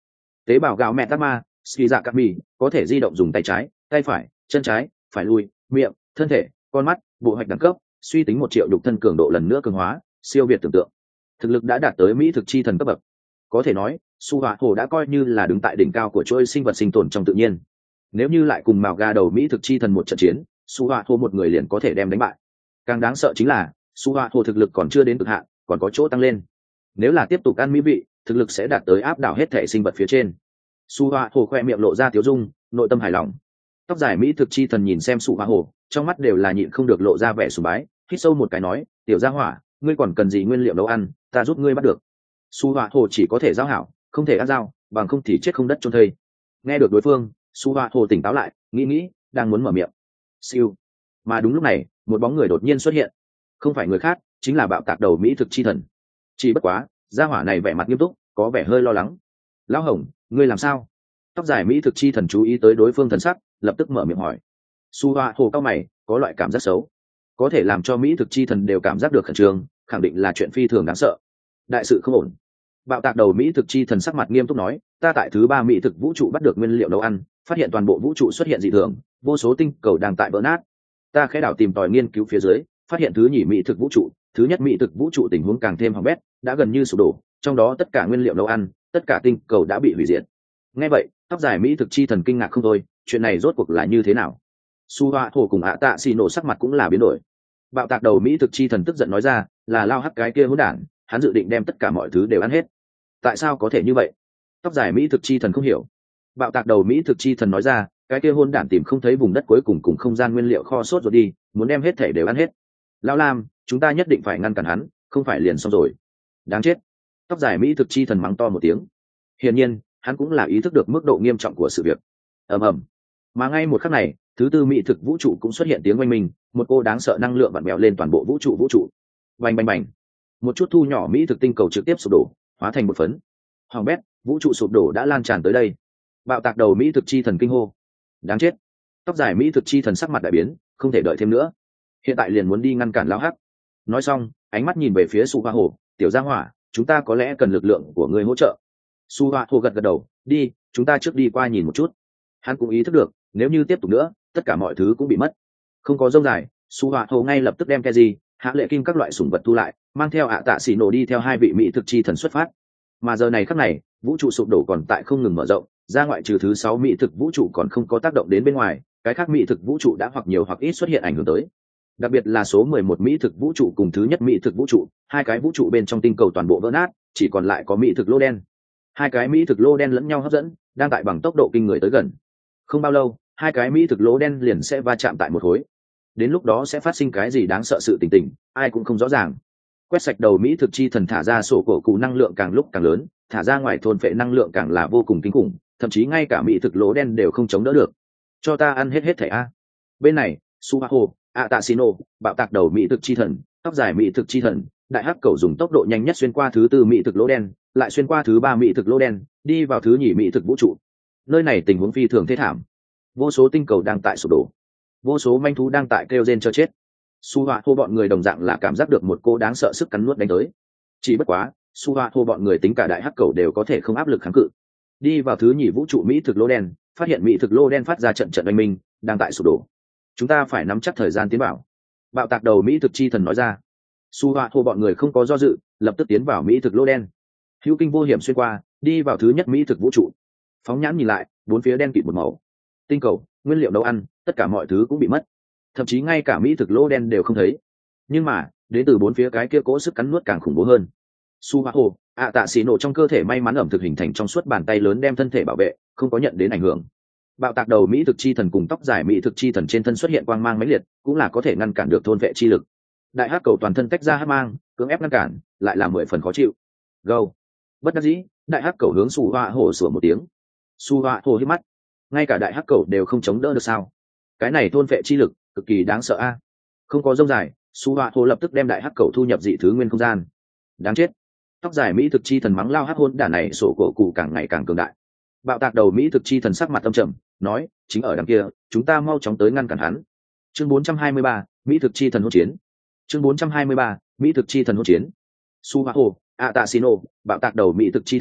tế bào gạo mẹ tắc ma ski dạ cặp mì có thể di động dùng tay trái tay phải chân trái phải lui miệng thân thể con mắt bộ hoạch đẳng cấp suy tính một triệu đục thân cường độ lần nữa cường hóa siêu việt tưởng tượng, thực lực đã đạt tới mỹ thực chi thần cấp bậc. Có thể nói su họa hồ đã coi như là đứng tại đỉnh cao của chuỗi sinh vật sinh tồn trong tự nhiên. Nếu như lại cùng mào ga đầu mỹ thực chi thần một trận chiến, su họa hồ một người liền có thể đem đánh bại. Càng đáng sợ chính là su họa hồ thực lực còn chưa đến cực hạn, còn có chỗ tăng lên. Nếu là tiếp tục ăn mỹ vị, thực lực sẽ đạt tới áp đảo hết thể sinh vật phía trên. Su họa hồ khoe miệng lộ ra tiếu dung, nội tâm hài lòng. Tóc dài mỹ thực chi thần nhìn xem su họa hồ, trong mắt đều là nhịn không được lộ ra vẻ sùng bái, hít sâu một cái nói, tiểu gia hỏa, ngươi còn cần gì nguyên liệu nấu ăn, ta giúp ngươi bắt được. Su họa hồ chỉ có thể giao hảo, không thể ác giao, bằng không thì chết không đất chôn thây. Nghe được đối phương, su họa hồ tỉnh táo lại, nghĩ nghĩ, đang muốn mở miệng. Siêu. Mà đúng lúc này, một bóng người đột nhiên xuất hiện, không phải người khác, chính là bạo tạc đầu mỹ thực chi thần. Chỉ bất quá, gia hỏa này vẻ mặt nghiêm túc, có vẻ hơi lo lắng. Lão Hồng, ngươi làm sao? Tóc dài mỹ thực chi thần chú ý tới đối phương thần sắc, lập tức mở miệng hỏi. Su họa hồ cao mày, có loại cảm giác xấu, có thể làm cho mỹ thực chi thần đều cảm giác được khẩn trương, khẳng định là chuyện phi thường đáng sợ. Đại sự không ổn. Bạo tạc đầu mỹ thực chi thần sắc mặt nghiêm túc nói, ta tại thứ ba mỹ thực vũ trụ bắt được nguyên liệu nấu ăn, phát hiện toàn bộ vũ trụ xuất hiện dị thường, vô số tinh cầu đang tại vỡ nát. Ta khẽ đảo tìm tòi nghiên cứu phía dưới, phát hiện thứ nhì mỹ thực vũ trụ, thứ nhất mỹ thực vũ trụ tình huống càng thêm hỏng bét, đã gần như sụp đổ, trong đó tất cả nguyên liệu nấu ăn, tất cả tinh cầu đã bị hủy diệt. Nghe vậy, tóc dài mỹ thực chi thần kinh ngạc không thôi, chuyện này rốt cuộc là như thế nào? Su Hoa Hồ cùng ạ tạ xì nổ sắc mặt cũng là biến đổi. Bạo tạc đầu mỹ thực chi thần tức giận nói ra, là lao hắc cái kia hỗn đản, hắn dự định đem tất cả mọi thứ đều ăn hết. Tại sao có thể như vậy? Tóc dài mỹ thực chi thần không hiểu. Bạo tạc đầu mỹ thực chi thần nói ra, cái kia hỗn đản tìm không thấy vùng đất cuối cùng cùng không gian nguyên liệu kho sốt rồi đi, muốn đem hết thể đều ăn hết. Lão Lam, chúng ta nhất định phải ngăn cản hắn, không phải liền xong rồi. Đáng chết. Tóc dài mỹ thực chi thần mắng to một tiếng. Hiển nhiên, hắn cũng là ý thức được mức độ nghiêm trọng của sự việc. Ầm ầm. Mà ngay một khắc này, thứ tư mỹ thực vũ trụ cũng xuất hiện tiếng oanh minh, một cô đáng sợ năng lượng vặn vẹo lên toàn bộ vũ trụ vũ trụ. Bành bành bành. Một chút thu nhỏ mỹ thực tinh cầu trực tiếp sụp đổ, hóa thành một phấn. Hoàng bét, vũ trụ sụp đổ đã lan tràn tới đây. Bạo tạc đầu mỹ thực chi thần kinh hô. Đáng chết. Tóc dài mỹ thực chi thần sắc mặt đại biến, không thể đợi thêm nữa. Hiện tại liền muốn đi ngăn cản lão hắc. Nói xong, ánh mắt nhìn về phía Su Hoa Hồ, tiểu gia hỏa, chúng ta có lẽ cần lực lượng của ngươi hỗ trợ. Su Hoa Hồ gật gật đầu, đi, chúng ta trước đi qua nhìn một chút. Hắn cũng ý thức được, nếu như tiếp tục nữa, tất cả mọi thứ cũng bị mất. Không có dông dài, Su Hoa Hồ ngay lập tức đem Keji, Hạ Lệ Kim các loại sủng vật thu lại, mang theo ạ tạ xỉ nổ đi theo hai vị mỹ thực chi thần xuất phát. Mà giờ này khắc này, vũ trụ sụp đổ còn tại không ngừng mở rộng, ra ngoại trừ thứ sáu mỹ thực vũ trụ còn không có tác động đến bên ngoài, cái khác mỹ thực vũ trụ đã hoặc nhiều hoặc ít xuất hiện ảnh hưởng tới. Đặc biệt là số mười một mỹ thực vũ trụ cùng thứ nhất mỹ thực vũ trụ, hai cái vũ trụ bên trong tinh cầu toàn bộ vỡ nát, chỉ còn lại có mỹ thực lô đen. Hai cái mỹ thực lô đen lẫn nhau hấp dẫn, đang tại bằng tốc độ kinh người tới gần. Không bao lâu, hai cái mỹ thực lô đen liền sẽ va chạm tại một khối. Đến lúc đó sẽ phát sinh cái gì đáng sợ sự tình tình, ai cũng không rõ ràng. Quét sạch đầu mỹ thực chi thần thả ra sổ cổ cụ năng lượng càng lúc càng lớn, thả ra ngoài thôn phệ năng lượng càng là vô cùng kinh khủng, thậm chí ngay cả mỹ thực lỗ đen đều không chống đỡ được. Cho ta ăn hết hết thảy a. Bên này, Subaho, Atasino, bạo tạc đầu mỹ thực chi thần, tóc dài mỹ thực chi thần, đại hắc cầu dùng tốc độ nhanh nhất xuyên qua thứ tư mỹ thực lỗ đen, lại xuyên qua thứ ba mỹ thực lỗ đen, đi vào thứ nhì mỹ thực vũ trụ. Nơi này tình huống phi thường thế thảm, vô số tinh cầu đang tại sụp đổ, vô số manh thú đang tại kêu rên cho chết. Su Hoa Hô bọn người đồng dạng là cảm giác được một cô đáng sợ sức cắn nuốt đánh tới. Chỉ bất quá, Su Hoa Hô bọn người tính cả đại hắc cầu đều có thể không áp lực kháng cự. Đi vào thứ nhì vũ trụ mỹ thực lô đen, phát hiện mỹ thực lô đen phát ra trận trận oanh minh, đang tại sụp đổ. Chúng ta phải nắm chắc thời gian tiến vào. Bạo tạc đầu mỹ thực chi thần nói ra. Su Hoa Hô bọn người không có do dự, lập tức tiến vào mỹ thực lô đen. Hữu kinh vô hiểm xuyên qua, đi vào thứ nhất mỹ thực vũ trụ. Phóng nhãn nhìn lại, bốn phía đen kịt một màu. Tinh cầu, nguyên liệu nấu ăn, tất cả mọi thứ cũng bị mất. Thậm chí ngay cả mỹ thực lô đen đều không thấy. Nhưng mà, đến từ bốn phía cái kia cỗ sức cắn nuốt càng khủng bố hơn. Subaho, ạ tạ xì nổ trong cơ thể may mắn ẩm thực hình thành trong suốt bàn tay lớn đem thân thể bảo vệ, không có nhận đến ảnh hưởng. Bạo tạc đầu mỹ thực chi thần cùng tóc dài mỹ thực chi thần trên thân xuất hiện quang mang mãnh liệt, cũng là có thể ngăn cản được thôn vệ chi lực. Đại hắc cầu toàn thân tách ra hắc mang, cưỡng ép ngăn cản, lại là mười phần khó chịu. Go. Bất đắc dĩ, đại hắc cầu hướng Subaho sủa một tiếng. Subaho hít mắt. Ngay cả đại hắc cầu đều không chống đỡ được sao? Cái này thôn vệ chi lực cực kỳ đáng sợ a. Không có dông dài, Subaho lập tức đem đại hắc cầu thu nhập dị thứ nguyên không gian. Đáng chết. Tóc dài mỹ thực chi thần mắng lao hắc hôn đả này sổ cổ cụ càng ngày càng cường đại. Bạo tạc đầu mỹ thực chi thần sắc mặt âm trầm, nói, chính ở đằng kia, chúng ta mau chóng tới ngăn cản hắn. Chương bốn trăm hai mươi ba, mỹ thực chi thần hỗn chiến. Chương bốn trăm hai mươi ba, mỹ thực chi thần hỗn chiến. Subaho, Atasino, bạo tạc đầu mỹ thực chi thần,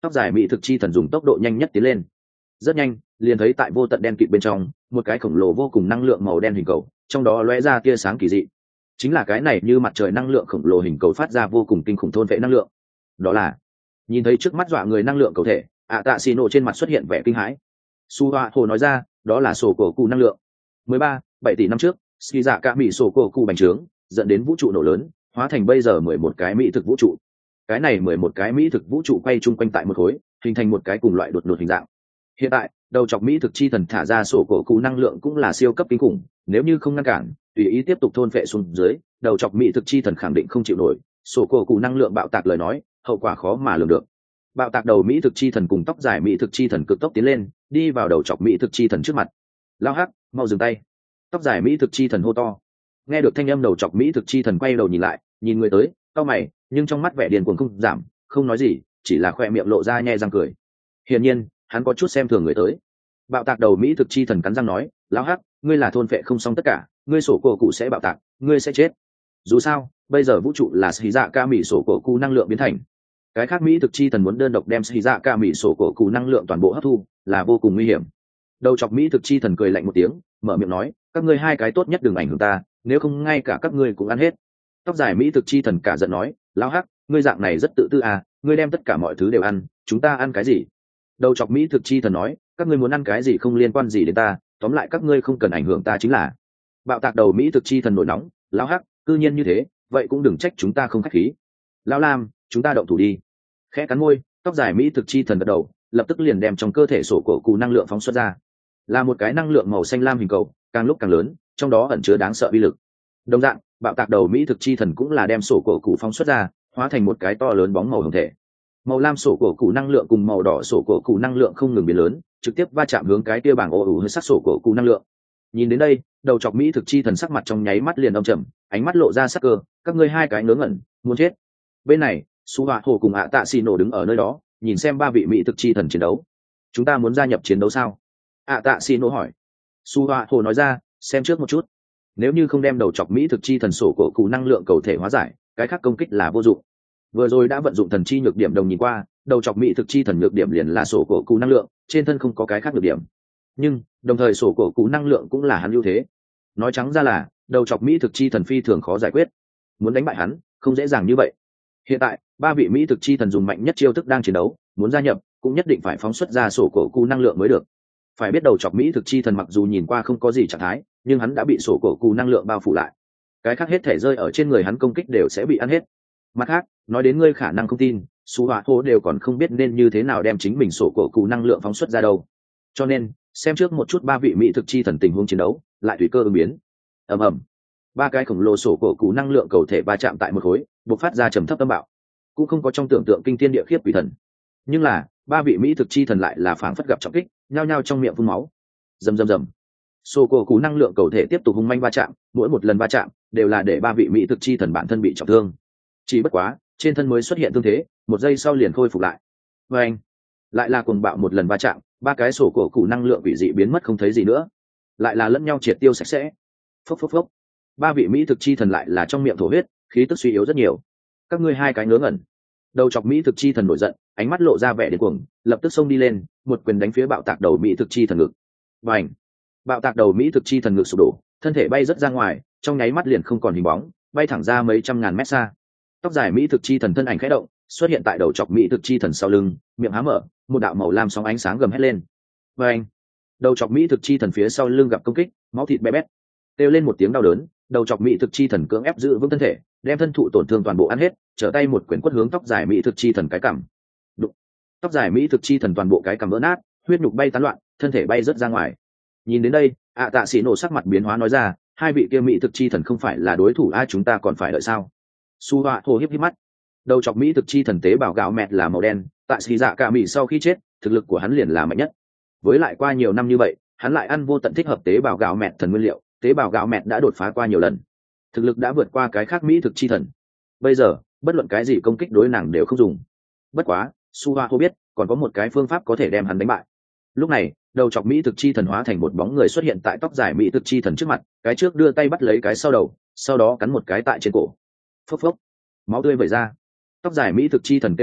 tóc dài mỹ thực chi thần dùng tốc độ nhanh nhất tiến lên. Rất nhanh liền thấy tại vô tận đen kịt bên trong một cái khổng lồ vô cùng năng lượng màu đen hình cầu, trong đó lóe ra tia sáng kỳ dị. Chính là cái này như mặt trời năng lượng khổng lồ hình cầu phát ra vô cùng kinh khủng thôn vệ năng lượng. Đó là nhìn thấy trước mắt dọa người năng lượng cầu thể, ạ tạ xì nổ trên mặt xuất hiện vẻ kinh hãi. Su Hoa Hồ nói ra, đó là sổ cổ cụ năng lượng. mười ba, bảy tỷ năm trước, ski dạ cả mỹ sổ cổ cụ bành trướng, dẫn đến vũ trụ nổ lớn, hóa thành bây giờ mười một cái mỹ thực vũ trụ. Cái này mười một cái mỹ thực vũ trụ quay chung quanh tại một khối, hình thành một cái cùng loại đột đột hình dạng. Hiện tại, đầu chọc mỹ thực chi thần thả ra sổ cổ cụ năng lượng cũng là siêu cấp kinh khủng, nếu như không ngăn cản, tùy ý tiếp tục thôn phệ xuống dưới, đầu chọc mỹ thực chi thần khẳng định không chịu nổi, sổ cổ cụ năng lượng bạo tạc lời nói, hậu quả khó mà lường được. Bạo tạc đầu mỹ thực chi thần cùng tóc dài mỹ thực chi thần cực tốc tiến lên, đi vào đầu chọc mỹ thực chi thần trước mặt. Lao hắc, mau dừng tay! Tóc dài mỹ thực chi thần hô to. Nghe được thanh âm đầu chọc mỹ thực chi thần quay đầu nhìn lại, nhìn người tới, cau mày, nhưng trong mắt vẻ điên cuồng không giảm, không nói gì, chỉ là khoe miệng lộ ra nhe răng cười. Hiển nhiên, hắn có chút xem thường người tới. Bạo tạc đầu mỹ thực chi thần cắn răng nói, lão hắc, ngươi là thôn phệ không xong tất cả, ngươi sổ cổ cụ sẽ bạo tạc, ngươi sẽ chết. Dù sao, bây giờ vũ trụ là xì dạ ca mỹ sổ cổ cụ năng lượng biến thành. Cái khác mỹ thực chi thần muốn đơn độc đem xì dạ ca mỹ sổ cổ cụ năng lượng toàn bộ hấp thu, là vô cùng nguy hiểm. Đầu chọc mỹ thực chi thần cười lạnh một tiếng, mở miệng nói, các ngươi hai cái tốt nhất đừng ảnh hưởng ta, nếu không ngay cả các ngươi cũng ăn hết. Tóc dài mỹ thực chi thần cả giận nói, lão hắc, ngươi dạng này rất tự tư à, ngươi đem tất cả mọi thứ đều ăn, chúng ta ăn cái gì? Đầu chọc mỹ thực chi thần nói, các ngươi muốn ăn cái gì không liên quan gì đến ta, tóm lại các ngươi không cần ảnh hưởng ta chính là. Bạo tạc đầu mỹ thực chi thần nổi nóng, lão hắc, cư nhiên như thế, vậy cũng đừng trách chúng ta không khách khí. Lão lam, chúng ta động thủ đi. Khẽ cắn môi, tóc dài mỹ thực chi thần gật đầu, lập tức liền đem trong cơ thể sổ cổ cụ năng lượng phóng xuất ra, là một cái năng lượng màu xanh lam hình cầu, càng lúc càng lớn, trong đó ẩn chứa đáng sợ uy lực. Đồng dạng, bạo tạc đầu mỹ thực chi thần cũng là đem sổ cổ cụ phóng xuất ra, hóa thành một cái to lớn bóng màu hồng thể. Màu lam sổ cổ cụ năng lượng cùng màu đỏ sổ cổ cụ năng lượng không ngừng biến lớn, trực tiếp va chạm hướng cái kia bảng ô ủ hơi sắc sổ cổ cụ năng lượng. Nhìn đến đây, đầu chọc mỹ thực chi thần sắc mặt trong nháy mắt liền âm trầm, ánh mắt lộ ra sắc cơ, các ngươi hai cái ngớ ngẩn, muốn chết. Bên này, Su Hoa Hồ cùng ạ tạ xì nổ đứng ở nơi đó, nhìn xem ba vị mỹ thực chi thần chiến đấu. Chúng ta muốn gia nhập chiến đấu sao? ạ tạ xì nổ hỏi. Su Hoa Hồ nói ra, xem trước một chút. Nếu như không đem đầu chọc mỹ thực chi thần sổ cổ cụ năng lượng cầu thể hóa giải, cái khác công kích là vô dụng. Vừa rồi đã vận dụng thần chi nhược điểm đồng nhìn qua, đầu chọc mỹ thực chi thần nhược điểm liền là sổ cổ cụ năng lượng, trên thân không có cái khác nhược điểm. Nhưng đồng thời sổ cổ cụ năng lượng cũng là hắn ưu thế. Nói trắng ra là đầu chọc mỹ thực chi thần phi thường khó giải quyết, muốn đánh bại hắn không dễ dàng như vậy. Hiện tại ba vị mỹ thực chi thần dùng mạnh nhất chiêu thức đang chiến đấu, muốn gia nhập cũng nhất định phải phóng xuất ra sổ cổ cụ năng lượng mới được. Phải biết đầu chọc mỹ thực chi thần mặc dù nhìn qua không có gì trạng thái, nhưng hắn đã bị sổ cổ cụ năng lượng bao phủ lại, cái khác hết thể rơi ở trên người hắn công kích đều sẽ bị ăn hết. Mặt khác, nói đến ngươi khả năng không tin, Su Hoa Hồ đều còn không biết nên như thế nào đem chính mình sổ cổ cụ năng lượng phóng xuất ra đâu. Cho nên xem trước một chút ba vị mỹ thực chi thần tình huống chiến đấu, lại tùy cơ ứng biến. Ầm ầm, ba cái khổng lồ sổ cổ cụ năng lượng cầu thể va chạm tại một khối, bộc phát ra trầm thấp âm bạo, cũng không có trong tưởng tượng kinh thiên địa khiếp quỷ thần. Nhưng là ba vị mỹ thực chi thần lại là phảng phất gặp trọng kích, nhao nhao trong miệng phun máu. Rầm rầm rầm, sổ cổ cụ năng lượng cầu thể tiếp tục hung manh va chạm, mỗi một lần va chạm đều là để ba vị mỹ thực chi thần bản thân bị trọng thương. Chỉ bất quá trên thân mới xuất hiện thương thế, một giây sau liền khôi phục lại. Và anh lại là cuồng bạo một lần va chạm, ba cái sổ cổ cụ năng lượng quỷ dị biến mất không thấy gì nữa, lại là lẫn nhau triệt tiêu sạch sẽ. Phốc phốc phốc, ba vị mỹ thực chi thần lại là trong miệng thổ huyết, khí tức suy yếu rất nhiều. Các ngươi hai cái ngớ ngẩn. Đầu chọc mỹ thực chi thần nổi giận, ánh mắt lộ ra vẻ điên cuồng, lập tức xông đi lên, một quyền đánh phía bạo tạc đầu mỹ thực chi thần ngực. Bành! Bạo tạc đầu mỹ thực chi thần ngực sụp đổ, thân thể bay rất ra ngoài, trong nháy mắt liền không còn hình bóng, bay thẳng ra mấy trăm ngàn mét xa. Tóc dài mỹ thực chi thần thân ảnh khẽ động, xuất hiện tại đầu chọc mỹ thực chi thần sau lưng, miệng há mở, một đạo màu lam sóng ánh sáng gầm hét lên. Và anh, đầu chọc mỹ thực chi thần phía sau lưng gặp công kích, máu thịt bé bét, kêu lên một tiếng đau đớn. Đầu chọc mỹ thực chi thần cưỡng ép giữ vững thân thể, đem thân thụ tổn thương toàn bộ ăn hết, trở tay một quyển quất hướng tóc dài mỹ thực chi thần cái cằm. Đụng. Tóc dài mỹ thực chi thần toàn bộ cái cằm vỡ nát, huyết nhục bay tán loạn, thân thể bay rớt ra ngoài. Nhìn đến đây, ạ tạ sĩ nổ sắc mặt biến hóa nói ra, hai vị kia mỹ thực chi thần không phải là đối thủ, ai chúng ta còn phải đợi sao? Su Hoa Hồ híp híp mắt. Đầu chọc mỹ thực chi thần tế bào gạo mẹt là màu đen, tại xì dạ cả mỹ sau khi chết, thực lực của hắn liền là mạnh nhất. Với lại qua nhiều năm như vậy, hắn lại ăn vô tận thích hợp tế bào gạo mẹt thần nguyên liệu, tế bào gạo mẹt đã đột phá qua nhiều lần, thực lực đã vượt qua cái khác mỹ thực chi thần. Bây giờ bất luận cái gì công kích đối nàng đều không dùng. Bất quá Su Hoa Hồ biết còn có một cái phương pháp có thể đem hắn đánh bại. Lúc này đầu chọc mỹ thực chi thần hóa thành một bóng người xuất hiện tại tóc dài mỹ thực chi thần trước mặt, cái trước đưa tay bắt lấy cái sau đầu, sau đó cắn một cái tại trên cổ. Phốc phốc, máu tươi vẩy ra. Tóc dài mỹ thực chi thần kêu thảm,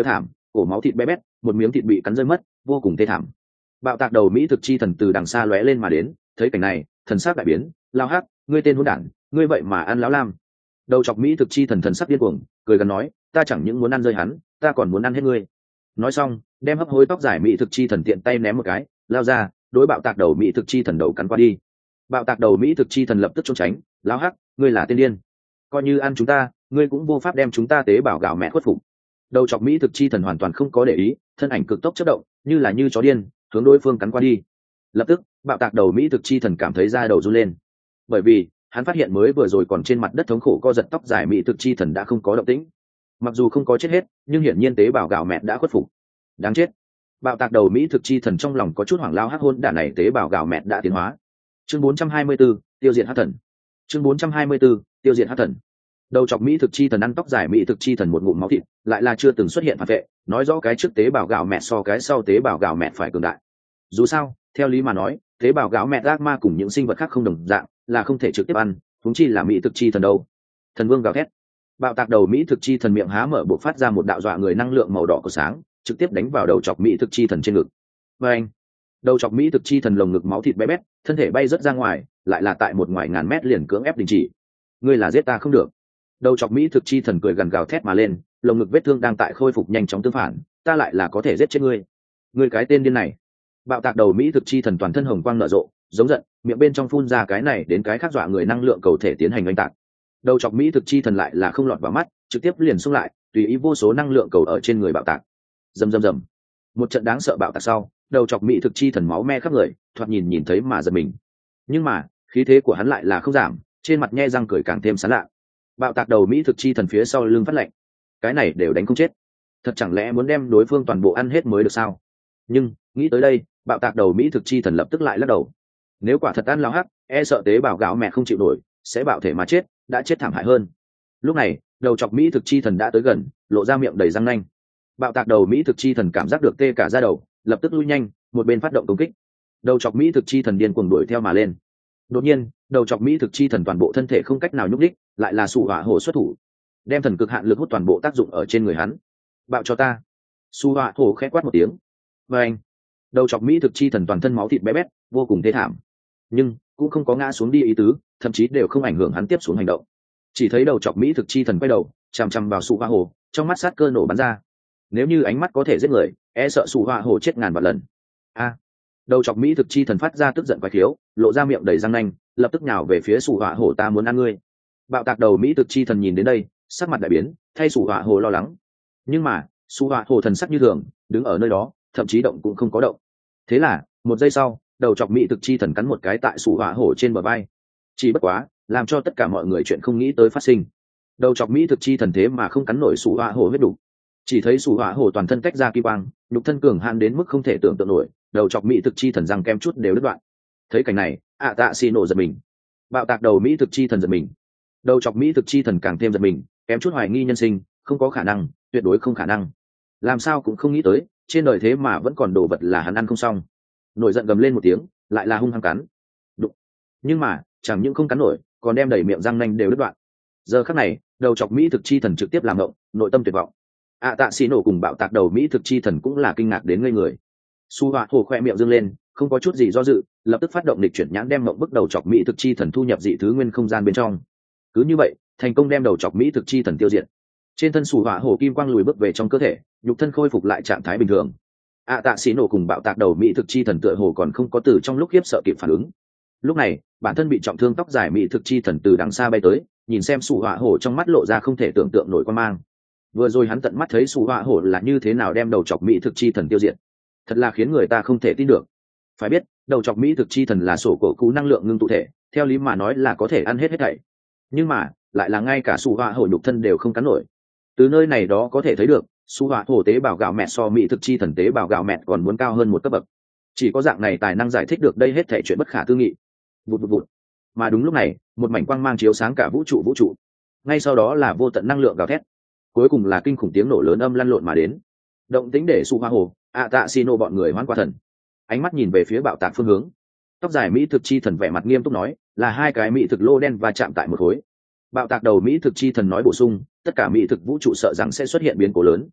cổ máu thịt bé bét, một miếng thịt bị cắn rơi mất, vô cùng thê thảm. Bạo tạc đầu mỹ thực chi thần từ đằng xa lóe lên mà đến, thấy cảnh này thần sắc đại biến. Lao hắc, ngươi tên hỗn đản, ngươi vậy mà ăn lão lam. Đầu chọc mỹ thực chi thần thần sắc điên cuồng, cười gần nói, ta chẳng những muốn ăn rơi hắn, ta còn muốn ăn hết ngươi. Nói xong đem hấp hối tóc dài mỹ thực chi thần tiện tay ném một cái, lao ra đối bạo tạc đầu mỹ thực chi thần đầu cắn qua đi. Bạo tạc đầu mỹ thực chi thần lập tức trốn tránh. Lão hắc, ngươi là tên điên, coi như ăn chúng ta ngươi cũng vô pháp đem chúng ta tế bào gạo mẹ khuất phục. Đầu chọc mỹ thực chi thần hoàn toàn không có để ý, thân ảnh cực tốc chất động, như là như chó điên hướng đối phương cắn qua đi. Lập tức bạo tạc đầu mỹ thực chi thần cảm thấy da đầu run lên, bởi vì hắn phát hiện mới vừa rồi còn trên mặt đất thống khổ co giật tóc dài mỹ thực chi thần đã không có động tĩnh. Mặc dù không có chết hết, nhưng hiển nhiên tế bào gạo mẹ đã khuất phục. Đáng chết. Bạo tạc đầu mỹ thực chi thần trong lòng có chút hoảng lao hắc hôn đản này tế bào gạo mẹ đã tiến hóa. Chương bốn trăm hai mươi 4, tiêu diệt hắc thần. Chương bốn trăm hai mươi 4, tiêu diệt hắc thần. Đầu chọc mỹ thực chi thần ăn tóc dài mỹ thực chi thần một ngụm máu thịt, lại là chưa từng xuất hiện phản vệ, nói rõ cái trước tế bào gạo mẹ so cái sau tế bào gạo mẹ phải cường đại. Dù sao theo lý mà nói, tế bào gạo mẹ ác ma cùng những sinh vật khác không đồng dạng, là không thể trực tiếp ăn, huống chi là mỹ thực chi thần đâu. Thần vương gào thét. Bạo tạc đầu mỹ thực chi thần miệng há mở bộc phát ra một đạo dọa người năng lượng màu đỏ của sáng, trực tiếp đánh vào đầu chọc mỹ thực chi thần trên ngực. Và anh, đầu chọc mỹ thực chi thần lồng ngực máu thịt bé bét, thân thể bay rất ra ngoài, lại là tại một ngoài ngàn mét liền cưỡng ép đình chỉ. Ngươi là giết ta không được. Đầu chọc mỹ thực chi thần cười gần gào thét mà lên, lồng ngực vết thương đang tại khôi phục nhanh chóng tương phản, ta lại là có thể giết chết ngươi. Ngươi cái tên điên này. Bạo tạc đầu mỹ thực chi thần toàn thân hồng quang nở rộ, giống giận, miệng bên trong phun ra cái này đến cái khác dọa người năng lượng cầu thể tiến hành oanh tạc. Đầu chọc mỹ thực chi thần lại là không lọt vào mắt, trực tiếp liền xung lại, tùy ý vô số năng lượng cầu ở trên người bạo tạc. Rầm rầm rầm. Một trận đáng sợ bạo tạc sau, đầu chọc mỹ thực chi thần máu me khắp người, thoạt nhìn nhìn thấy mà giật mình. Nhưng mà khí thế của hắn lại là không giảm, trên mặt nhe răng cười càng thêm sán lạ. Bạo tạc đầu mỹ thực chi thần phía sau lưng phát lạnh, cái này đều đánh không chết, thật chẳng lẽ muốn đem đối phương toàn bộ ăn hết mới được sao? Nhưng nghĩ tới đây, bạo tạc đầu mỹ thực chi thần lập tức lại lắc đầu. Nếu quả thật ăn lao hắc, e sợ tế bào gạo mẹ không chịu nổi, sẽ bạo thể mà chết, đã chết thảm hại hơn. Lúc này đầu chọc mỹ thực chi thần đã tới gần, lộ ra miệng đầy răng nanh. Bạo tạc đầu mỹ thực chi thần cảm giác được tê cả da đầu, lập tức lui nhanh, một bên phát động công kích. Đầu chọc mỹ thực chi thần điên cuồng đuổi theo mà lên. Đột nhiên đầu chọc mỹ thực chi thần toàn bộ thân thể không cách nào nhúc đích, lại là Su Hỏa Hổ xuất thủ, đem thần cực hạn lực hút toàn bộ tác dụng ở trên người hắn. Bạo cho ta. Su Hỏa Hổ khẽ quát một tiếng. Và anh, đầu chọc mỹ thực chi thần toàn thân máu thịt bé bét, vô cùng thê thảm, nhưng cũng không có ngã xuống đi ý tứ, thậm chí đều không ảnh hưởng hắn tiếp xuống hành động. Chỉ thấy đầu chọc mỹ thực chi thần quay đầu chằm chằm vào Su Hỏa Hổ, trong mắt sát cơ nổ bắn ra. Nếu như ánh mắt có thể giết người, e sợ Su Hỏa Hổ chết ngàn vạn lần. A. Đầu chọc mỹ thực chi thần phát ra tức giận quái khiếu, lộ ra miệng đầy răng nanh, lập tức nhào về phía Su Hỏa Hổ, ta muốn ăn ngươi. Bạo tạc đầu mỹ thực chi thần nhìn đến đây, sắc mặt đại biến, thay Su Hỏa Hổ lo lắng. Nhưng mà Su Hỏa Hổ thần sắc như thường, đứng ở nơi đó, thậm chí động cũng không có động. Thế là một giây sau, đầu chọc mỹ thực chi thần cắn một cái tại Su Hỏa Hổ trên bờ vai. Chỉ bất quá làm cho tất cả mọi người chuyện không nghĩ tới phát sinh. Đầu chọc mỹ thực chi thần thế mà không cắn nổi Su Hỏa Hổ huyết đủ, chỉ thấy Su Hỏa Hổ toàn thân cách ra kim quang, nhục thân cường hãn đến mức không thể tưởng tượng nổi, đầu chọc mỹ thực chi thần răng kem chút đều đứt đoạn. Thấy cảnh này, ạ tạ xì nổ giật mình. Bạo tạc đầu mỹ thực chi thần giật mình, đầu chọc mỹ thực chi thần càng thêm giật mình, kém chút hoài nghi nhân sinh, không có khả năng, tuyệt đối không khả năng. Làm sao cũng không nghĩ tới, trên đời thế mà vẫn còn đồ vật là hắn ăn không xong. Nổi giận gầm lên một tiếng, lại là hung hăng cắn. Đụng. Nhưng mà chẳng những không cắn nổi, còn đem đầy miệng răng nanh đều đứt đoạn. Giờ khắc này, đầu chọc mỹ thực chi thần trực tiếp làm ngộng, nội tâm tuyệt vọng. ạ tạ xì nổ cùng bạo tạc đầu mỹ thực chi thần cũng là kinh ngạc đến ngây người. Su Hỏa Hổ khoe miệng dương lên, không có chút gì do dự, lập tức phát động lịch chuyển nhãn đem mộng bức đầu chọc mỹ thực chi thần thu nhập dị thứ nguyên không gian bên trong. Cứ như vậy, thành công đem đầu chọc mỹ thực chi thần tiêu diệt. Trên thân Su Hỏa Hổ kim quang lùi bước về trong cơ thể, nhục thân khôi phục lại trạng thái bình thường. ạ tạ xì nổ cùng bạo tạc đầu mỹ thực chi thần tựa hồ còn không có từ trong lúc khiếp sợ kịp phản ứng. Lúc này bản thân bị trọng thương tóc dài mỹ thực chi thần từ đằng xa bay tới, nhìn xem Su Hỏa Hổ trong mắt lộ ra không thể tưởng tượng nổi quan mang. Vừa rồi hắn tận mắt thấy Su Hỏa Hổ là như thế nào đem đầu chọc mỹ thực chi thần tiêu diệt, thật là khiến người ta không thể tin được. Phải biết đầu chọc mỹ thực chi thần là sổ cổ cú năng lượng ngưng tụ thể, theo lý mà nói là có thể ăn hết hết thảy, nhưng mà lại là ngay cả Su Hỏa Hổ nhục thân đều không cắn nổi. Từ nơi này đó có thể thấy được, Su Hỏa Hổ tế bào gạo mẹ so mỹ thực chi thần tế bào gạo mẹ còn muốn cao hơn một cấp bậc. Chỉ có dạng này tài năng giải thích được đây hết thảy chuyện bất khả tư nghị. Vụt vụt vụt. Mà đúng lúc này, một mảnh quang mang chiếu sáng cả vũ trụ vũ trụ. Ngay sau đó là vô tận năng lượng gào thét. Cuối cùng là kinh khủng tiếng nổ lớn âm lăn lộn mà đến. Động tĩnh để Su Hỏa Hổ, ạ tạ xì nổ bọn người hoán qua thần, ánh mắt nhìn về phía bạo tạc phương hướng. Tóc dài mỹ thực chi thần vẻ mặt nghiêm túc nói, là hai cái mỹ thực lô đen va chạm tại một khối. Bạo tạc đầu mỹ thực chi thần nói bổ sung, tất cả mỹ thực vũ trụ sợ rằng sẽ xuất hiện biến cố lớn.